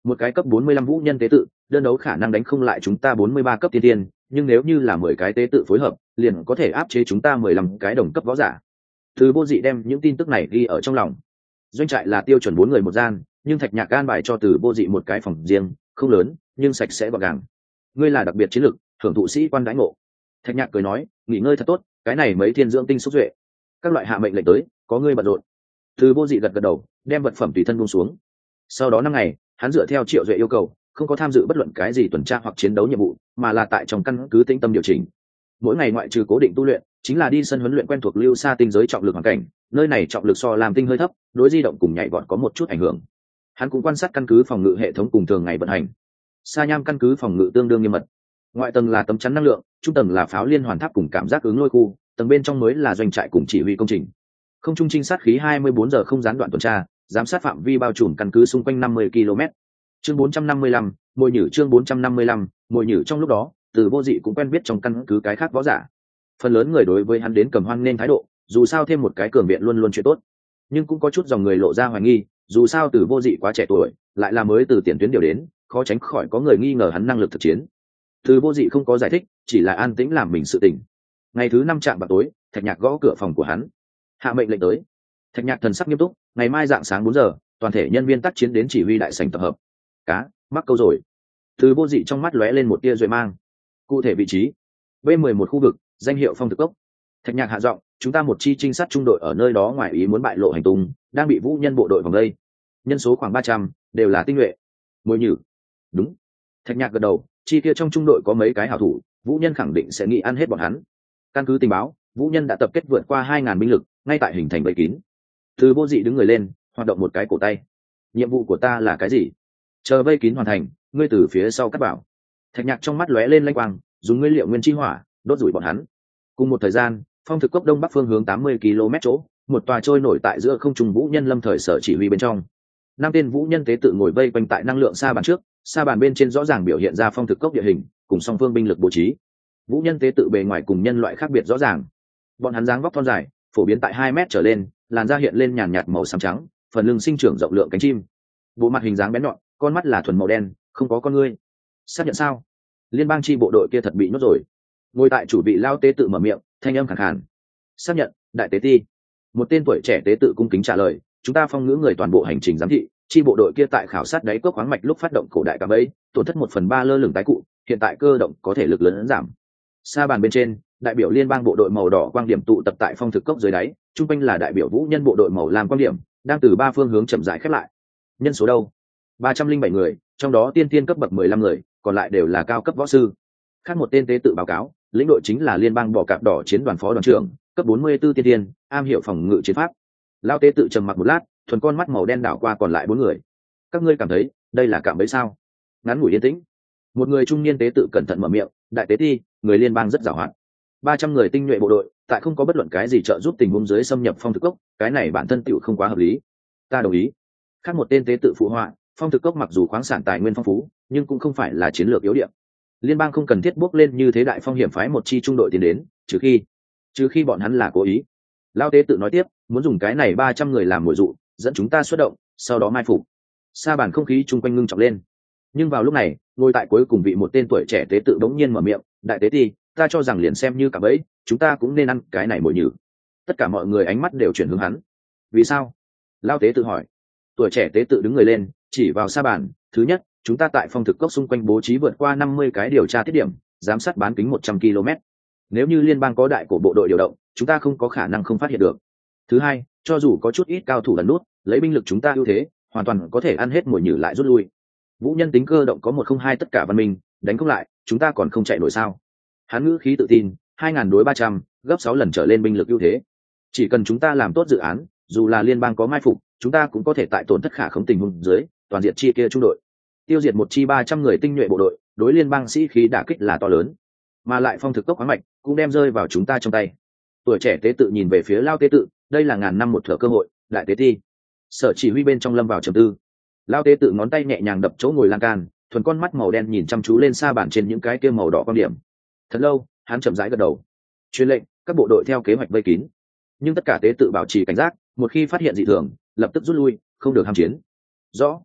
một cái cấp bốn mươi lăm vũ nhân tế tự đơn đấu khả năng đánh không lại chúng ta bốn mươi ba cấp tiên tiên, nhưng nếu như là mười cái tế tự phối hợp liền có thể áp chế chúng ta mười lăm cái đồng cấp võ giả. Từ Vô Dị đem những tin tức này ghi ở trong lòng. Doanh trại là tiêu chuẩn bốn người một gian, nhưng Thạch Nhạc an bài cho Từ Vô Dị một cái phòng riêng, không lớn nhưng sạch sẽ gọn gàng. Ngươi là đặc biệt chiến lược, hưởng thụ sĩ quan đãi ngộ. Thạch Nhạc cười nói, nghỉ ngơi thật tốt, cái này mấy thiên dưỡng tinh xúc duệ. Các loại hạ mệnh lệnh tới, có ngươi bận rộn. Từ Vô Dị gật gật đầu, đem vật phẩm tùy thân buông xuống. Sau đó năm ngày, hắn dựa theo Triệu Duệ yêu cầu, không có tham dự bất luận cái gì tuần tra hoặc chiến đấu nhiệm vụ, mà là tại trong căn cứ tĩnh tâm điều chỉnh. Mỗi ngày ngoại trừ cố định tu luyện, chính là đi sân huấn luyện quen thuộc lưu xa tinh giới trọng lực hoàn cảnh, nơi này trọng lực so làm tinh hơi thấp, đối di động cùng nhảy vọt có một chút ảnh hưởng. Hắn cũng quan sát căn cứ phòng ngự hệ thống cùng thường ngày vận hành. Sa Nham căn cứ phòng ngự tương đương nghiêm mật. Ngoại tầng là tấm chắn năng lượng, trung tầng là pháo liên hoàn tháp cùng cảm giác ứng lôi khu, tầng bên trong mới là doanh trại cùng chỉ huy công trình. Không trung trinh sát khí hai mươi bốn giờ không gián đoạn tuần tra, giám sát phạm vi bao trùm căn cứ xung quanh năm mươi ki lô mét. Chương bốn trăm năm mươi lăm, mồi nhử chương bốn trăm năm mươi lăm, mồi nhử trong lúc đó, Từ Vô Dị cũng quen biết trong căn cứ cái khác võ giả. Phần lớn người đối với hắn đến cầm hoan nên thái độ, dù sao thêm một cái cường viện luôn luôn chuyện tốt. Nhưng cũng có chút dòng người lộ ra hoài nghi, dù sao Từ Vô Dị quá trẻ tuổi, lại là mới từ tiền tuyến điều đến, khó tránh khỏi có người nghi ngờ hắn năng lực thực chiến. Từ Vô Dị không có giải thích, chỉ là an tĩnh làm mình sự tình. Ngày thứ năm trạm vào tối, Thạch Nhạc gõ cửa phòng của hắn. Hạ mệnh lệnh tới. Thạch Nhạc thần sắc nghiêm túc, ngày mai dạng sáng bốn giờ, toàn thể nhân viên tác chiến đến chỉ huy đại sảnh tập hợp. Cá, mắc câu rồi. Từ Vô Dị trong mắt lóe lên một tia duệ mang. Cụ thể vị trí: B mười một khu vực, danh hiệu Phong Thực Cốc. Thạch Nhạc hạ giọng, chúng ta một chi trinh sát trung đội ở nơi đó ngoài ý muốn bại lộ hành tung, đang bị vũ nhân bộ đội vòng đây. Nhân số khoảng ba trăm, đều là tinh nhuệ. Mồi nhử. Đúng. Thạch Nhạc gật đầu, chi kia trong trung đội có mấy cái hảo thủ, vũ nhân khẳng định sẽ nghĩ ăn hết bọn hắn. Căn cứ tình báo, vũ nhân đã tập kết vượt qua hai ngàn binh lực, ngay tại hình thành bẫy kín. Từ Vô Dị đứng người lên, hoạt động một cái cổ tay. Nhiệm vụ của ta là cái gì? Chờ vây kín hoàn thành, ngươi từ phía sau cắt bảo. Thạch Nhạc trong mắt lóe lên lanh quang, dùng nguyên liệu nguyên chi hỏa đốt rủi bọn hắn. Cùng một thời gian, Phong Thực Cốc đông bắc phương hướng tám mươi ki lô mét chỗ, một tòa trôi nổi tại giữa không trung vũ nhân lâm thời sở chỉ huy bên trong. Năm tên vũ nhân tế tự ngồi vây quanh tại năng lượng sa bàn trước, sa bàn bên trên rõ ràng biểu hiện ra Phong Thực Cốc địa hình cùng song phương binh lực bố trí. Vũ nhân tế tự bề ngoài cùng nhân loại khác biệt rõ ràng. Bọn hắn dáng vóc thon dài, phổ biến tại hai mét trở lên, làn da hiện lên nhàn nhạt màu xám trắng, phần lưng sinh trưởng rộng lượng cánh chim. Bộ mặt hình dáng bén nhọn, con mắt là thuần màu đen, không có con ngươi. Xác nhận sao? Liên bang chi bộ đội kia thật bị nhốt rồi. Ngồi tại chủ vị lao tế tự mở miệng, thanh âm khàn khàn. Xác nhận, đại tế ti. Một tên tuổi trẻ tế tự cung kính trả lời, chúng ta phong ngữ người toàn bộ hành trình giám thị, chi bộ đội kia tại khảo sát đáy cốc khoáng mạch lúc phát động cổ đại cả bẫy, tổn thất một phần ba lơ lửng tái cụ, hiện tại cơ động có thể lực lớn giảm. Sa bàn bên trên, đại biểu liên bang bộ đội màu đỏ quang điểm tụ tập tại Phong Thực Cốc dưới đáy, trung quanh là đại biểu vũ nhân bộ đội màu lam quang điểm, đang từ ba phương hướng chậm rãi khép lại. Nhân số đâu? ba trăm linh bảy người, trong đó tiên tiên cấp bậc mười lăm người, còn lại đều là cao cấp võ sư. Khác một tên tế tự báo cáo, lĩnh đội chính là liên bang bò cạp đỏ chiến đoàn phó đoàn trưởng, cấp bốn mươi 44 tiên tiên, am hiểu phòng ngự chiến pháp. Lao tế tự trầm mặc một lát, thuần con mắt màu đen đảo qua còn lại bốn người. Các ngươi cảm thấy đây là cạm bẫy sao? Ngắn ngủi yên tĩnh, một người trung niên tế tự cẩn thận mở miệng, đại tế ti, người liên bang rất giàu hạn. ba trăm người tinh nhuệ bộ đội, tại không có bất luận cái gì trợ giúp tình huống dưới xâm nhập Phong Thực Cốc, cái này bản thân tựu không quá hợp lý. Ta đồng ý. Khác một tên tế tự phụ họa, Phong Thực Cốc mặc dù khoáng sản tài nguyên phong phú, nhưng cũng không phải là chiến lược yếu điểm. Liên bang không cần thiết bước lên như thế đại phong hiểm phái một chi trung đội tiến đến, trừ khi trừ khi bọn hắn là cố ý. Lao tế tự nói tiếp, muốn dùng cái này ba trăm người làm mồi dụ, dẫn chúng ta xuất động, sau đó mai phục. Sa bàn không khí chung quanh ngưng trọng lên. Nhưng vào lúc này, ngồi tại cuối cùng vị một tên tuổi trẻ tế tự bỗng nhiên mở miệng, đại tế ti, ta cho rằng liền xem như cả bẫy, chúng ta cũng nên ăn cái này mồi nhử. Tất cả mọi người ánh mắt đều chuyển hướng hắn. Vì sao? Lao tế tự hỏi. Tuổi trẻ tế tự đứng người lên, chỉ vào sa bàn, thứ nhất, chúng ta tại Phong Thực Cốc xung quanh bố trí vượt qua năm mươi cái điều tra tiết điểm, giám sát bán kính một trăm ki lô mét. Nếu như liên bang có đại cổ bộ đội điều động, chúng ta không có khả năng không phát hiện được. Thứ hai, cho dù có chút ít cao thủ lần nút, lấy binh lực chúng ta ưu thế, hoàn toàn có thể ăn hết mồi nhử lại rút lui. Vũ nhân tính cơ động có một không hai tất cả văn minh, đánh không lại, chúng ta còn không chạy nổi sao? Hắn ngữ khí tự tin, hai ngàn đối ba trăm, gấp sáu lần trở lên binh lực ưu thế. Chỉ cần chúng ta làm tốt dự án, dù là liên bang có mai phục, chúng ta cũng có thể tại tổn thất khả khống tình huống dưới, toàn diện chi kia trung đội. Tiêu diệt một chi ba trăm người tinh nhuệ bộ đội, đối liên bang sĩ khí đả kích là to lớn. Mà lại Phong Thực Cốc khoáng mạch cũng đem rơi vào chúng ta trong tay. Tuổi trẻ tế tự nhìn về phía Lao tế tự, đây là ngàn năm một thở cơ hội, đại tế ti. Sở chỉ huy bên trong lâm vào trầm tư. Lao tế tự ngón tay nhẹ nhàng đập chỗ ngồi lan can, thuần con mắt màu đen nhìn chăm chú lên sa bàn trên những cái kia màu đỏ quan điểm. Thật lâu, hắn chậm rãi gật đầu. Truyền lệnh, các bộ đội theo kế hoạch vây kín. Nhưng tất cả tế tự bảo trì cảnh giác, một khi phát hiện dị thường, lập tức rút lui, không được ham chiến. Rõ.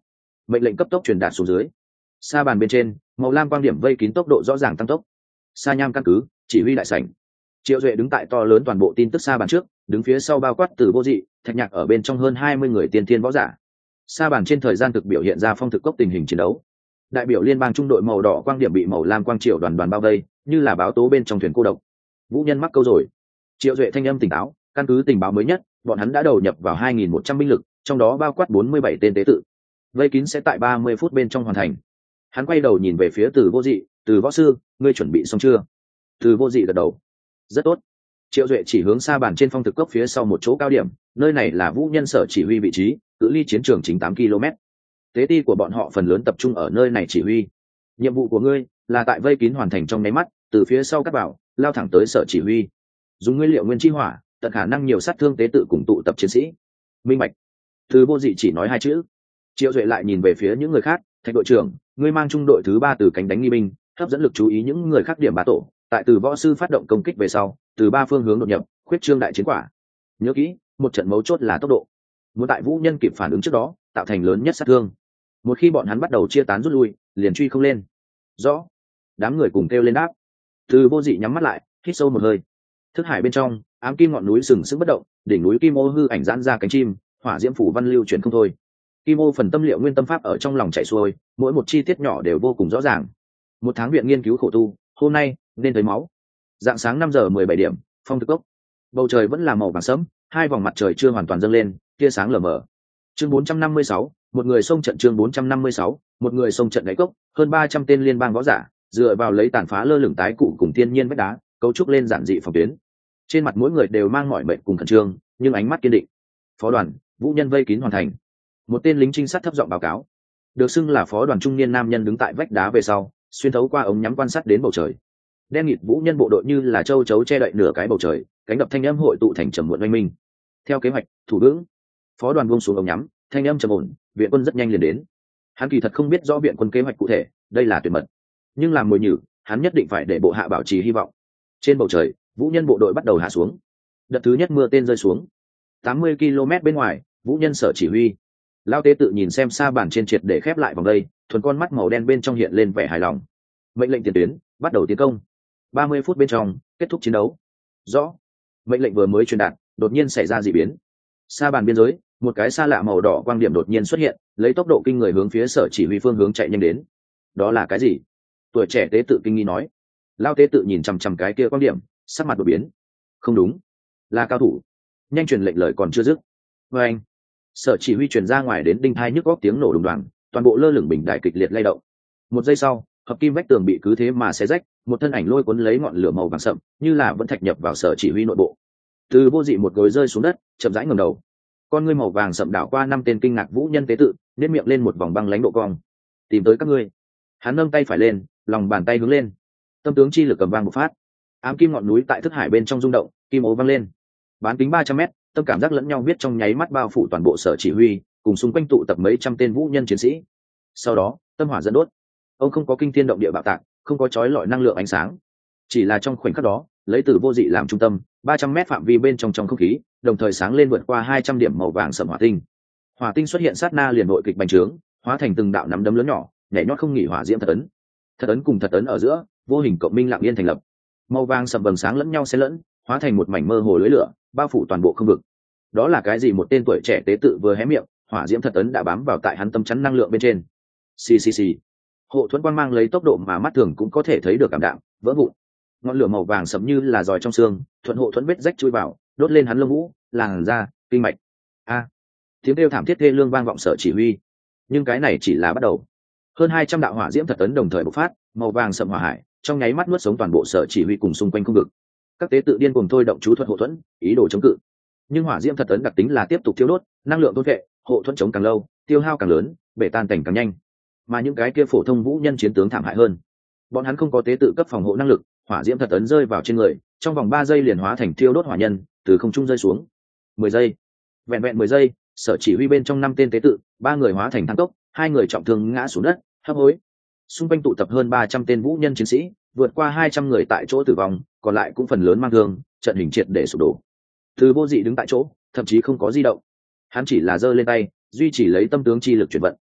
Mệnh lệnh cấp tốc truyền đạt xuống dưới. Sa bàn bên trên, màu lam quang điểm vây kín tốc độ rõ ràng tăng tốc. Sa nham căn cứ, chỉ huy đại sảnh. Triệu Duệ đứng tại to lớn toàn bộ tin tức sa bàn trước, đứng phía sau bao quát Từ Vô Dị, Thạch Nhạc ở bên trong hơn hai mươi người tiên thiên võ giả. Sa bàn trên thời gian thực biểu hiện ra phong thực cốc tình hình chiến đấu. Đại biểu liên bang trung đội màu đỏ quang điểm bị màu lam quang triều đoàn đoàn bao vây, như là báo tố bên trong thuyền cô độc. Vũ Nhân mắc câu rồi. Triệu Duệ thanh âm tỉnh táo, căn cứ tình báo mới nhất, bọn hắn đã đầu nhập vào hai nghìn một trăm binh lực, trong đó bao quát bốn mươi bảy tên tế tự. Vây kín sẽ tại ba mươi phút bên trong hoàn thành. Hắn quay đầu nhìn về phía Từ Vô Dị, "Từ võ sư, ngươi chuẩn bị xong chưa?" Từ Vô Dị gật đầu. "Rất tốt." Triệu Duệ chỉ hướng xa bàn trên phong thực cốc phía sau một chỗ cao điểm, nơi này là Vũ Nhân sở chỉ huy vị trí, cự ly chiến trường chính tám ki lô mét. Tế ti của bọn họ phần lớn tập trung ở nơi này chỉ huy. Nhiệm vụ của ngươi là tại vây kín hoàn thành trong nháy mắt, từ phía sau cắt vào, lao thẳng tới sở chỉ huy. Dùng nguyên liệu nguyên chi hỏa, tận khả năng nhiều sát thương tế tự cùng tụ tập chiến sĩ. Minh bạch. Từ Vô Dị chỉ nói hai chữ. Triệu Duệ lại nhìn về phía những người khác, "Thạch đội trưởng, ngươi mang trung đội thứ ba từ cánh đánh nghi binh, hấp dẫn lực chú ý những người khác điểm bá tổ, tại từ võ sư phát động công kích về sau, từ ba phương hướng đột nhập, khuyết trương đại chiến quả. Nhớ kỹ, một trận mấu chốt là tốc độ. Muốn tại Vũ Nhân kịp phản ứng trước đó, tạo thành lớn nhất sát thương. Một khi bọn hắn bắt đầu chia tán rút lui, liền truy không lên." "Rõ." Đám người cùng kêu lên đáp. Từ Vô Dị nhắm mắt lại, hít sâu một hơi. Thức hải bên trong, ám kim ngọn núi sừng sững bất động, đỉnh núi kim ô hư ảnh giãn ra cánh chim, hỏa diễm phủ văn lưu chuyển không thôi. Kim ô phần tâm liệu nguyên tâm pháp ở trong lòng chảy xuôi, mỗi một chi tiết nhỏ đều vô cùng rõ ràng. Một tháng viện nghiên cứu khổ tu, hôm nay nên thấy máu. Dạng sáng năm giờ mười bảy điểm, phong thực cốc. Bầu trời vẫn là màu vàng sẫm, hai vòng mặt trời chưa hoàn toàn dâng lên, tia sáng lờ mờ. Chương bốn trăm năm mươi sáu, một người xông trận chương bốn trăm năm mươi sáu, một người xông trận đáy cốc, hơn ba trăm tên liên bang võ giả, dựa vào lấy tàn phá lơ lửng tái cụ cùng thiên nhiên vách đá, cấu trúc lên giản dị phòng tuyến. Trên mặt mỗi người đều mang mỏi mệt cùng khẩn trương, nhưng ánh mắt kiên định. "Phó đoàn, Vũ Nhân vây kín hoàn thành." Một tên lính trinh sát thấp giọng báo cáo. Được xưng là phó đoàn trung niên nam nhân đứng tại vách đá về sau, xuyên thấu qua ống nhắm quan sát đến bầu trời. Đen nghịt Vũ Nhân bộ đội như là châu chấu che đậy nửa cái bầu trời, cánh đập thanh âm hội tụ thành trầm muộn oanh minh. "Theo kế hoạch, thủ vững." Phó đoàn buông xuống ống nhắm, thanh âm trầm ổn, "Viện quân rất nhanh liền đến." Hắn kỳ thật không biết rõ viện quân kế hoạch cụ thể, đây là tuyệt mật. Nhưng làm mồi nhử, hắn nhất định phải để bộ hạ bảo trì hy vọng. Trên bầu trời, Vũ Nhân bộ đội bắt đầu hạ xuống. Đợt thứ nhất mưa tên rơi xuống. tám mươi ki lô mét bên ngoài, Vũ Nhân sở chỉ huy. Lao tế tự nhìn xem xa bản trên triệt để khép lại vòng đây, thuần con mắt màu đen bên trong hiện lên vẻ hài lòng. "Mệnh lệnh tiền tuyến, bắt đầu tiến công." ba mươi phút bên trong, kết thúc chiến đấu. "Rõ." Mệnh lệnh vừa mới truyền đạt, đột nhiên xảy ra dị biến. Xa bàn biên giới, một cái xa lạ màu đỏ quang điểm đột nhiên xuất hiện, lấy tốc độ kinh người hướng phía sở chỉ huy phương hướng chạy nhanh đến. "Đó là cái gì?" Tuổi trẻ tế tự kinh nghi nói. Lao tế tự nhìn chằm chằm cái kia quang điểm, sắc mặt đột biến. "Không đúng, là cao thủ." Nhanh truyền lệnh lời còn chưa dứt. Và anh, sở chỉ huy truyền ra ngoài đến đinh thai nhức góc tiếng nổ đùng đoàng, toàn bộ lơ lửng bình đài kịch liệt lay động. Một giây sau, hợp kim vách tường bị cứ thế mà xé rách, một thân ảnh lôi cuốn lấy ngọn lửa màu vàng sậm, như là vẫn thạch nhập vào sở chỉ huy nội bộ. Từ Vô Dị một gối rơi xuống đất, chậm rãi ngẩng đầu. Con ngươi màu vàng sậm đảo qua năm tên kinh ngạc Vũ Nhân tế tự, nét miệng lên một vòng băng lãnh độ cong. "Tìm tới các ngươi." Hắn nâng tay phải lên, lòng bàn tay hướng lên. Tâm tướng chi lực cầm vang một phát. Ám kim ngọn núi tại thức hải bên trong rung động, kim ố vang lên. Bán kính ba trăm mét, tâm cảm giác lẫn nhau biết trong nháy mắt bao phủ toàn bộ sở chỉ huy, cùng xung quanh tụ tập mấy trăm tên Vũ Nhân chiến sĩ. Sau đó, tâm hỏa dẫn đốt. Ông không có kinh thiên động địa bạo tạc, không có chói lọi năng lượng ánh sáng, chỉ là trong khoảnh khắc đó, lấy Từ Vô Dị làm trung tâm, ba trăm mét phạm vi bên trong trong không khí, đồng thời sáng lên vượt qua hai trăm điểm màu vàng sẫm hỏa tinh. Hỏa tinh xuất hiện sát na liền nội kịch bành trướng, hóa thành từng đạo nắm đấm lớn nhỏ, nhảy nhót không nghỉ hỏa diễm thật ấn. Thật ấn cùng thật ấn ở giữa, vô hình cộng minh lặng yên thành lập. Màu vàng sẫm vầng sáng lẫn nhau xen lẫn, hóa thành một mảnh mơ hồ lưới lửa, bao phủ toàn bộ không vực. Đó là cái gì? Một tên tuổi trẻ tế tự vừa hé miệng, hỏa diễm thật ấn đã bám vào tại hắn tâm chắn năng lượng bên trên. Xì xì xì. Hộ thuẫn quang mang lấy tốc độ mà mắt thường cũng có thể thấy được cảm đạm, vỡ vụn. Ngọn lửa màu vàng sẫm như là giòi trong xương, thuận hộ thuẫn vết rách chui vào, đốt lên hắn lông vũ, làn da, kinh mạch. A! Tiếng kêu thảm thiết thê lương vang vọng sở chỉ huy. Nhưng cái này chỉ là bắt đầu. Hơn hai trăm đạo hỏa diễm thật ấn đồng thời bộc phát, màu vàng sẫm hỏa hải, trong nháy mắt nuốt sống toàn bộ sở chỉ huy cùng xung quanh không vực. Các tế tự điên cuồng thôi động chú thuật hộ thuẫn, ý đồ chống cự. Nhưng hỏa diễm thật ấn đặc tính là tiếp tục thiêu đốt, năng lượng thôn vệ, hộ thuẫn chống càng lâu, tiêu hao càng lớn, bể tan cảnh càng nhanh. Mà những cái kia phổ thông Vũ Nhân chiến tướng thảm hại hơn. Bọn hắn không có tế tự cấp phòng hộ năng lực, hỏa diễm thật ấn rơi vào trên người, trong vòng ba giây liền hóa thành thiêu đốt hỏa nhân, từ không trung rơi xuống. Mười giây, vẹn vẹn mười giây, sở chỉ huy bên trong năm tên tế tự, ba người hóa thành than cốc, hai người trọng thương ngã xuống đất, hấp hối. Xung quanh tụ tập hơn ba trăm tên Vũ Nhân chiến sĩ, vượt qua hai trăm người tại chỗ tử vong, còn lại cũng phần lớn mang thương, trận hình triệt để sụp đổ. Từ Vô Dị đứng tại chỗ, thậm chí không có di động. Hắn chỉ là giơ lên tay, duy trì lấy tâm tướng chi lực chuyển vận.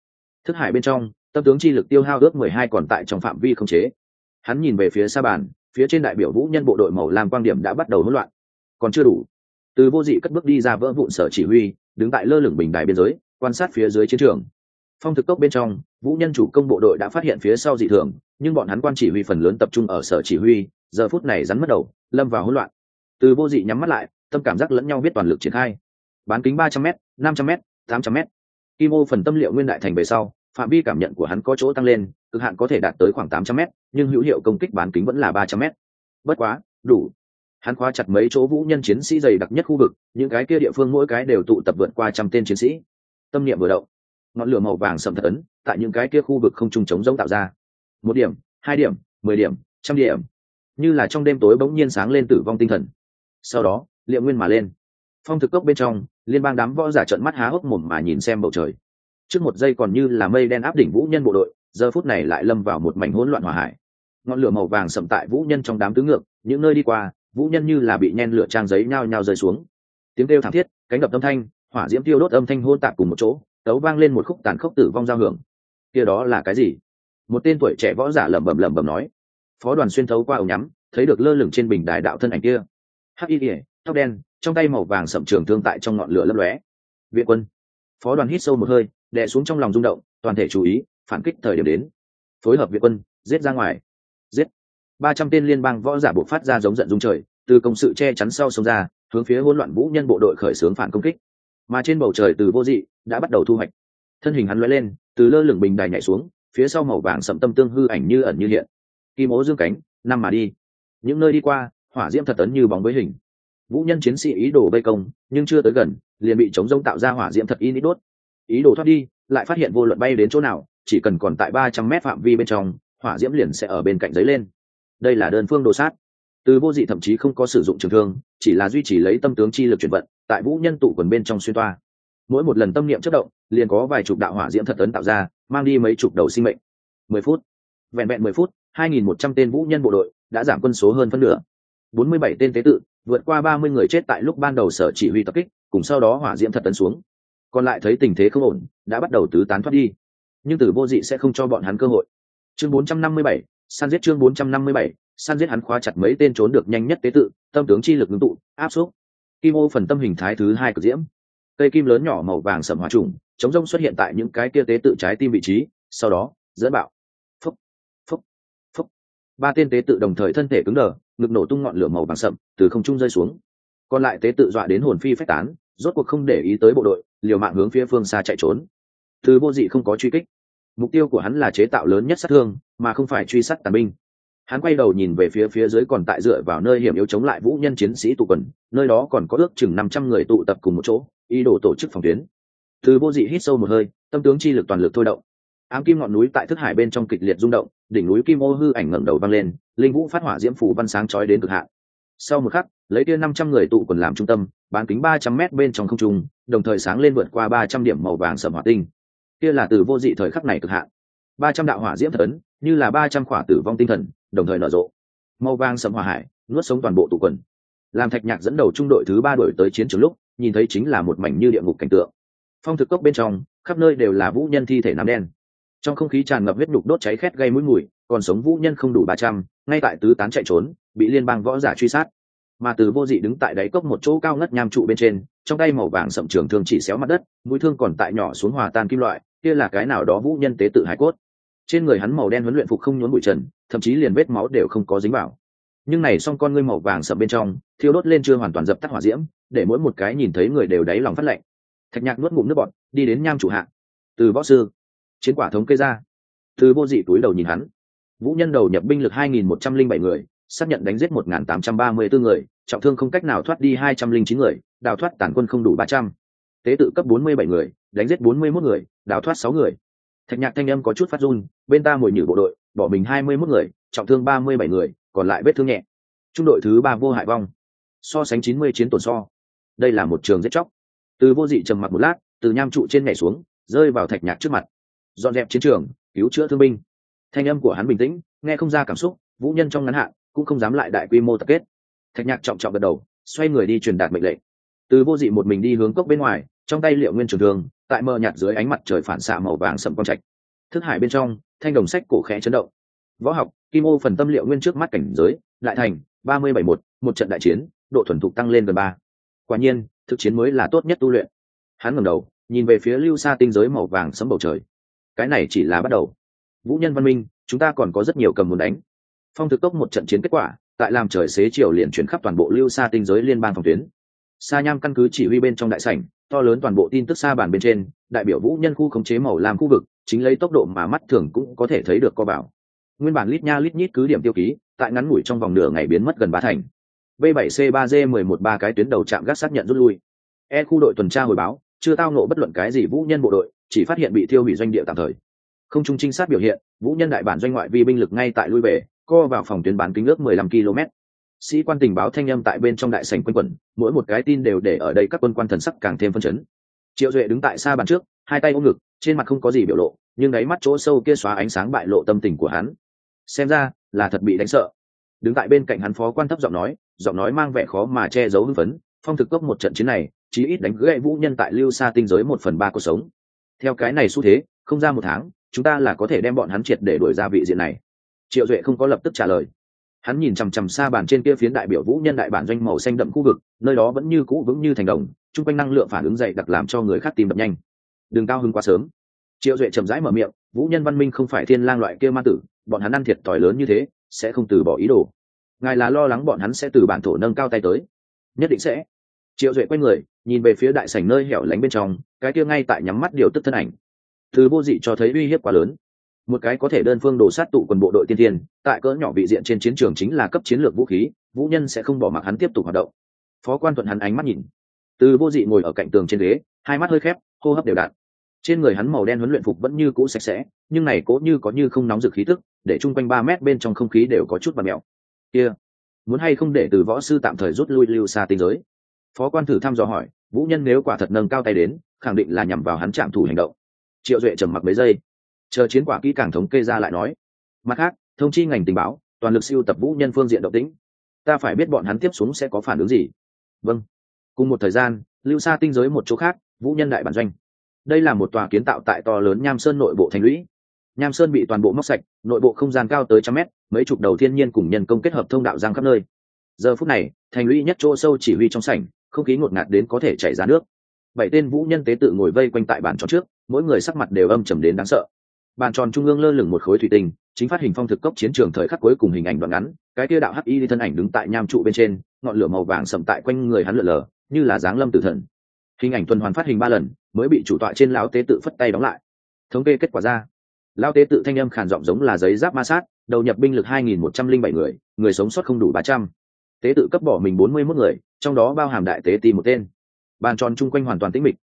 Thức hải bên trong, tâm tướng chi lực tiêu hao ước mười hai còn tại trong phạm vi không chế. Hắn nhìn về phía xa bàn, phía trên đại biểu vũ nhân bộ đội màu lam quang điểm đã bắt đầu hỗn loạn. Còn chưa đủ. Từ Vô Dị cất bước đi ra vỡ vụn sở chỉ huy, đứng tại lơ lửng bình đài biên giới, quan sát phía dưới chiến trường. Phong thực cốc bên trong, vũ nhân chủ công bộ đội đã phát hiện phía sau dị thường, nhưng bọn hắn quan chỉ huy phần lớn tập trung ở sở chỉ huy, giờ phút này rắn mất đầu, lâm vào hỗn loạn. Từ Vô Dị nhắm mắt lại, tâm cảm giác lẫn nhau biết toàn lực triển khai. Bán kính ba trăm m, năm trăm m, tám trăm m. Kim ô phần tâm liệu nguyên đại thành về sau, phạm vi cảm nhận của hắn có chỗ tăng lên, cực hạn có thể đạt tới khoảng tám trăm m, nhưng hữu hiệu công kích bán kính vẫn là ba trăm m. Bất quá, đủ. Hắn khóa chặt mấy chỗ vũ nhân chiến sĩ dày đặc nhất khu vực, những cái kia địa phương mỗi cái đều tụ tập vượt qua trăm tên chiến sĩ. Tâm niệm vừa động, ngọn lửa màu vàng sậm thật ấn tại những cái kia khu vực không trung trống rỗng tạo ra. Một điểm, hai điểm, mười điểm, trăm điểm, như là trong đêm tối bỗng nhiên sáng lên tử vong tinh thần. Sau đó, liệm nguyên mà lên. Phong thực cốc bên trong, liên bang đám võ giả trợn mắt há hốc mồm mà nhìn xem bầu trời. Trước một giây còn như là mây đen áp đỉnh vũ nhân bộ đội, giờ phút này lại lâm vào một mảnh hỗn loạn hỏa hải. Ngọn lửa màu vàng sậm tại vũ nhân trong đám tứ ngược, những nơi đi qua, vũ nhân như là bị nhen lửa trang giấy nhao nhao rơi xuống. Tiếng kêu thảm thiết, cánh đập âm thanh, hỏa diễm tiêu đốt âm thanh hỗn tạp cùng một chỗ, tấu vang lên một khúc tàn khốc tử vong giao hưởng. Kia đó là cái gì? Một tên tuổi trẻ võ giả lẩm bẩm lẩm bẩm nói. Phó Đoàn xuyên thấu qua ống nhắm, thấy được lơ lửng trên bình đài đạo thân ảnh kia. Hắc y liễu, tóc đen, trong tay màu vàng sậm trường thương tại trong ngọn lửa lấp lóe. Viện quân. Phó Đoàn hít sâu một hơi, đè xuống trong lòng rung động, toàn thể chú ý, phản kích thời điểm đến. Phối hợp viện quân, giết ra ngoài. Giết. Ba trăm tên liên bang võ giả buộc phát ra giống giận dung trời, từ công sự che chắn sau sông ra, hướng phía hỗn loạn vũ nhân bộ đội khởi xướng phản công kích. Mà trên bầu trời Từ Vô Dị đã bắt đầu thu hoạch. Thân hình hắn lóe lên, từ lơ lửng bình đài nhảy xuống, phía sau màu vàng sậm tâm tương hư ảnh như ẩn như hiện. Kim ố dương cánh, năm mà đi. Những nơi đi qua, hỏa diễm thật ấn như bóng với hình. Vũ nhân chiến sĩ ý đồ vây công, nhưng chưa tới gần, liền bị chống rông tạo ra hỏa diễm thật in ít đốt. Ý đồ thoát đi, lại phát hiện vô luận bay đến chỗ nào, chỉ cần còn tại ba trăm mét phạm vi bên trong, hỏa diễm liền sẽ ở bên cạnh giấy lên. Đây là đơn phương đồ sát. Từ Vô Dị thậm chí không có sử dụng trường thương, chỉ là duy trì lấy tâm tướng chi lực chuyển vận, tại vũ nhân tụ quần bên trong xuyên toa. Mỗi một lần tâm niệm chớp động, liền có vài chục đạo hỏa diễm thật ấn tạo ra, mang đi mấy chục đầu sinh mệnh. Mười phút, vẹn vẹn mười phút, hai nghìn một trăm tên vũ nhân bộ đội đã giảm quân số hơn phân nửa. Bốn mươi bảy tên tế tự, vượt qua ba mươi người chết tại lúc ban đầu sở chỉ huy tập kích, cùng sau đó hỏa diễm thật ấn xuống. Còn lại thấy tình thế không ổn, đã bắt đầu tứ tán thoát đi. Nhưng Từ Vô Dị sẽ không cho bọn hắn cơ hội. Chương bốn trăm năm mươi bảy, săn giết chương bốn trăm năm mươi bảy, săn giết hắn khóa chặt mấy tên trốn được nhanh nhất tế tự, tâm tướng chi lực ngưng tụ, áp xúc. Kim ô phần tâm hình thái thứ hai cực diễm. Cây kim lớn nhỏ màu vàng sẫm hỏa trùng, chống rông xuất hiện tại những cái kia tế tự trái tim vị trí, sau đó, dẫn bạo. Phốc, phốc, phốc. Ba tên tế tự đồng thời thân thể cứng đờ, ngực nổ tung ngọn lửa màu vàng sẫm, từ không trung rơi xuống. Còn lại tế tự dọa đến hồn phi phách tán, rốt cuộc không để ý tới bộ đội, liều mạng hướng phía phương xa chạy trốn. Từ Vô Dị không có truy kích. Mục tiêu của hắn là chế tạo lớn nhất sát thương, mà không phải truy sát tàn binh. Hắn quay đầu nhìn về phía phía dưới còn tại dựa vào nơi hiểm yếu chống lại vũ nhân chiến sĩ tụ quần, nơi đó còn có ước chừng năm trăm người tụ tập cùng một chỗ, ý đồ tổ chức phòng tuyến. Từ Vô Dị hít sâu một hơi, tâm tướng chi lực toàn lực thôi động. Ám kim ngọn núi tại thức hải bên trong kịch liệt rung động, đỉnh núi kim ô hư ảnh ngẩng đầu vang lên, linh vũ phát hỏa diễm phủ văn sáng chói đến cực hạn. Sau một khắc, lấy kia năm trăm người tụ quần làm trung tâm, bán kính ba trăm mét bên trong không trung, đồng thời sáng lên vượt qua ba trăm điểm màu vàng sẫm hỏa tinh. Kia là Từ Vô Dị thời khắc này cực hạn. ba trăm đạo hỏa diễm thật ấn, như là ba trăm khỏa tử vong tinh thần, đồng thời nở rộ. Màu vàng sẫm hỏa hải, nuốt sống toàn bộ tụ quần. Làm Thạch Nhạc dẫn đầu trung đội thứ ba đuổi tới chiến trường lúc, nhìn thấy chính là một mảnh như địa ngục cảnh tượng. Phong thực cốc bên trong, khắp nơi đều là vũ nhân thi thể nám đen. Trong không khí tràn ngập huyết nhục đốt cháy khét gây mũi mùi, còn sống vũ nhân không đủ ba trăm, ngay tại tứ tán chạy trốn, bị liên bang võ giả truy sát. Mà Từ Vô Dị đứng tại đáy cốc một chỗ cao ngất nham trụ bên trên, trong tay màu vàng sậm trường thương chỉ xéo mặt đất, mũi thương còn tại nhỏ xuống hòa tan kim loại, kia là cái nào đó vũ nhân tế tự hải cốt. Trên người hắn màu đen huấn luyện phục không nhốn bụi trần, thậm chí liền vết máu đều không có dính vào. Nhưng này song con ngươi màu vàng sậm bên trong, thiêu đốt lên chưa hoàn toàn dập tắt hỏa diễm, để mỗi một cái nhìn thấy người đều đáy lòng phát lạnh. Thạch Nhạc nuốt ngụm nước bọt, đi đến nham trụ hạ. Từ võ sư, chiến quả thống kê ra. Từ Vô Dị túi đầu nhìn hắn. Vũ nhân đầu nhập binh lực hai nghìn một trăm lẻ bảy người, xác nhận đánh giết một nghìn tám trăm ba mươi tư người, trọng thương không cách nào thoát đi hai trăm lẻ chín người, đào thoát tàn quân không đủ ba trăm. Tế tự cấp bốn mươi bảy người, đánh giết bốn mươi mốt người, đào thoát sáu người. Thạch Nhạc thanh âm có chút phát run, bên ta mồi nhử bộ đội, bỏ mình hai mươi mốt người, trọng thương ba mươi bảy người, còn lại vết thương nhẹ. Trung đội thứ ba vô hại vong. So sánh chín mươi chiến tổn so. Đây là một trường giết chóc. Từ Vô Dị trầm mặc một lát, từ nham trụ trên nhảy xuống, rơi vào Thạch Nhạc trước mặt. Dọn dẹp chiến trường, cứu chữa thương binh. Thanh âm của hắn bình tĩnh, nghe không ra cảm xúc, vũ nhân trong ngắn hạn cũng không dám lại đại quy mô tập kết. Thạch Nhạc trọng trọng gật đầu, xoay người đi truyền đạt mệnh lệnh. Từ Vô Dị một mình đi hướng cốc bên ngoài, trong tay liệu nguyên trường thương, tại mờ nhạt dưới ánh mặt trời phản xạ màu vàng sẫm quang trạch. Thức hải bên trong, thanh đồng sách cổ khẽ chấn động. Võ học, kim ô phần tâm liệu nguyên trước mắt cảnh giới, đại thành, ba mươi bảy một, một trận đại chiến, độ thuần thục tăng lên gần ba. Quả nhiên, thực chiến mới là tốt nhất tu luyện. Hắn ngẩng đầu, nhìn về phía lưu xa tinh giới màu vàng sẫm bầu trời. Cái này chỉ là bắt đầu. Vũ Nhân văn minh, chúng ta còn có rất nhiều cầm muốn đánh. Phong thực tốc một trận chiến kết quả, tại làm trời xế chiều liền chuyển khắp toàn bộ lưu xa tinh giới liên bang phòng tuyến. Sa Nham căn cứ chỉ huy bên trong đại sảnh, to lớn toàn bộ tin tức xa bàn bên trên, đại biểu Vũ Nhân khu khống chế màu lam khu vực, chính lấy tốc độ mà mắt thường cũng có thể thấy được co bảo. Nguyên bản lít nha lít nhít cứ điểm tiêu ký, tại ngắn ngủi trong vòng nửa ngày biến mất gần ba thành. B bảy C ba G mười một ba cái tuyến đầu chạm gác xác nhận rút lui. E khu đội tuần tra hồi báo, chưa tao nộ bất luận cái gì Vũ Nhân bộ đội, chỉ phát hiện bị thiêu hủy doanh địa tạm thời. Không trung trinh sát biểu hiện, Vũ Nhân đại bản doanh ngoại vi binh lực ngay tại lui về, co vào phòng tuyến bán kính ước mười lăm ki lô mét. Sĩ quan tình báo thanh âm tại bên trong đại sảnh quanh quẩn, mỗi một cái tin đều để ở đây các quân quan thần sắc càng thêm phân chấn. Triệu Duệ đứng tại xa bàn trước, hai tay ôm ngực, trên mặt không có gì biểu lộ, nhưng đáy mắt chỗ sâu kia xóa ánh sáng bại lộ tâm tình của hắn. Xem ra là thật bị đánh sợ. Đứng tại bên cạnh hắn phó quan thấp giọng nói, giọng nói mang vẻ khó mà che giấu hưng phấn, phong thực cốc một trận chiến này, chí ít đánh gãy Vũ Nhân tại lưu xa tinh giới một phần ba cuộc sống. Theo cái này xu thế, không ra một tháng, chúng ta là có thể đem bọn hắn triệt để đuổi ra vị diện này. Triệu Duệ không có lập tức trả lời. Hắn nhìn chằm chằm xa bàn trên kia phiến đại biểu Vũ Nhân đại bản doanh màu xanh đậm khu vực, nơi đó vẫn như cũ vững như thành đồng, trung quanh năng lượng phản ứng dậy đặc làm cho người khác tim đập nhanh. Đừng cao hứng quá sớm. Triệu Duệ chậm rãi mở miệng, Vũ Nhân văn minh không phải thiên lang loại kia ma tử, bọn hắn ăn thiệt thòi lớn như thế, sẽ không từ bỏ ý đồ. Ngài là lo lắng bọn hắn sẽ từ bản thổ nâng cao tay tới. Nhất định sẽ. Triệu Duệ quay người, nhìn về phía đại sảnh nơi hẻo lánh bên trong, cái kia ngay tại nhắm mắt điều tức thân ảnh. Từ vô dị cho thấy uy hiếp quá lớn. Một cái có thể đơn phương đổ sát tụ quần bộ đội tiên tiên, tại cỡ nhỏ vị diện trên chiến trường chính là cấp chiến lược vũ khí, Vũ Nhân sẽ không bỏ mặc hắn tiếp tục hoạt động. Phó quan thuận hắn ánh mắt nhìn. Từ vô dị ngồi ở cạnh tường trên ghế, hai mắt hơi khép, hô hấp đều đặn. Trên người hắn màu đen huấn luyện phục vẫn như cũ sạch sẽ, nhưng này cố như có như không nóng rực khí tức, để chung quanh ba mét bên trong không khí đều có chút bặm mèo. Kia, muốn hay không để từ võ sư tạm thời rút lui lưu xa tinh giới? Phó quan thử thăm dò hỏi. Vũ Nhân nếu quả thật nâng cao tay đến, khẳng định là nhằm vào hắn trạm thủ hành động. Triệu Duệ trầm mặc mấy giây, chờ chiến quả kỹ càng thống kê ra lại nói. Mặt khác, thông chi ngành tình báo, toàn lực siêu tập Vũ Nhân phương diện động tĩnh. Ta phải biết bọn hắn tiếp xuống sẽ có phản ứng gì. Vâng. Cùng một thời gian, lưu xa tinh giới một chỗ khác, Vũ Nhân đại bản doanh. Đây là một tòa kiến tạo tại to lớn Nham Sơn nội bộ thành lũy. Nham Sơn bị toàn bộ móc sạch, nội bộ không gian cao tới trăm mét, mấy chục đầu thiên nhiên cùng nhân công kết hợp thông đạo giang khắp nơi. Giờ phút này, thành lũy nhất chỗ sâu chỉ huy trong sảnh, không khí ngột ngạt đến có thể chảy ra nước. Bảy tên Vũ Nhân tế tự ngồi vây quanh tại bàn tròn trước, mỗi người sắc mặt đều âm trầm đến đáng sợ. Bàn tròn trung ương lơ lửng một khối thủy tinh, chính phát hình phong thực cốc chiến trường thời khắc cuối cùng hình ảnh đoạn ngắn, cái kia đạo hắc y thân ảnh đứng tại nham trụ bên trên, ngọn lửa màu vàng sậm tại quanh người hắn lượn lờ, như là dáng lâm tử thần. Hình ảnh tuần hoàn phát hình ba lần, mới bị chủ tọa trên lão tế tự phất tay đóng lại. Thống kê kết quả ra, lão tế tự thanh âm khàn giọng giống là giấy giáp ma sát, đầu nhập binh lực hai nghìn một trăm linh bảy người, người sống sót không đủ ba trăm. Tế tự cấp bỏ mình bốn mươi mốt người, trong đó bao hàm đại tế ti một tên. Bàn tròn chung quanh hoàn toàn tĩnh mịch,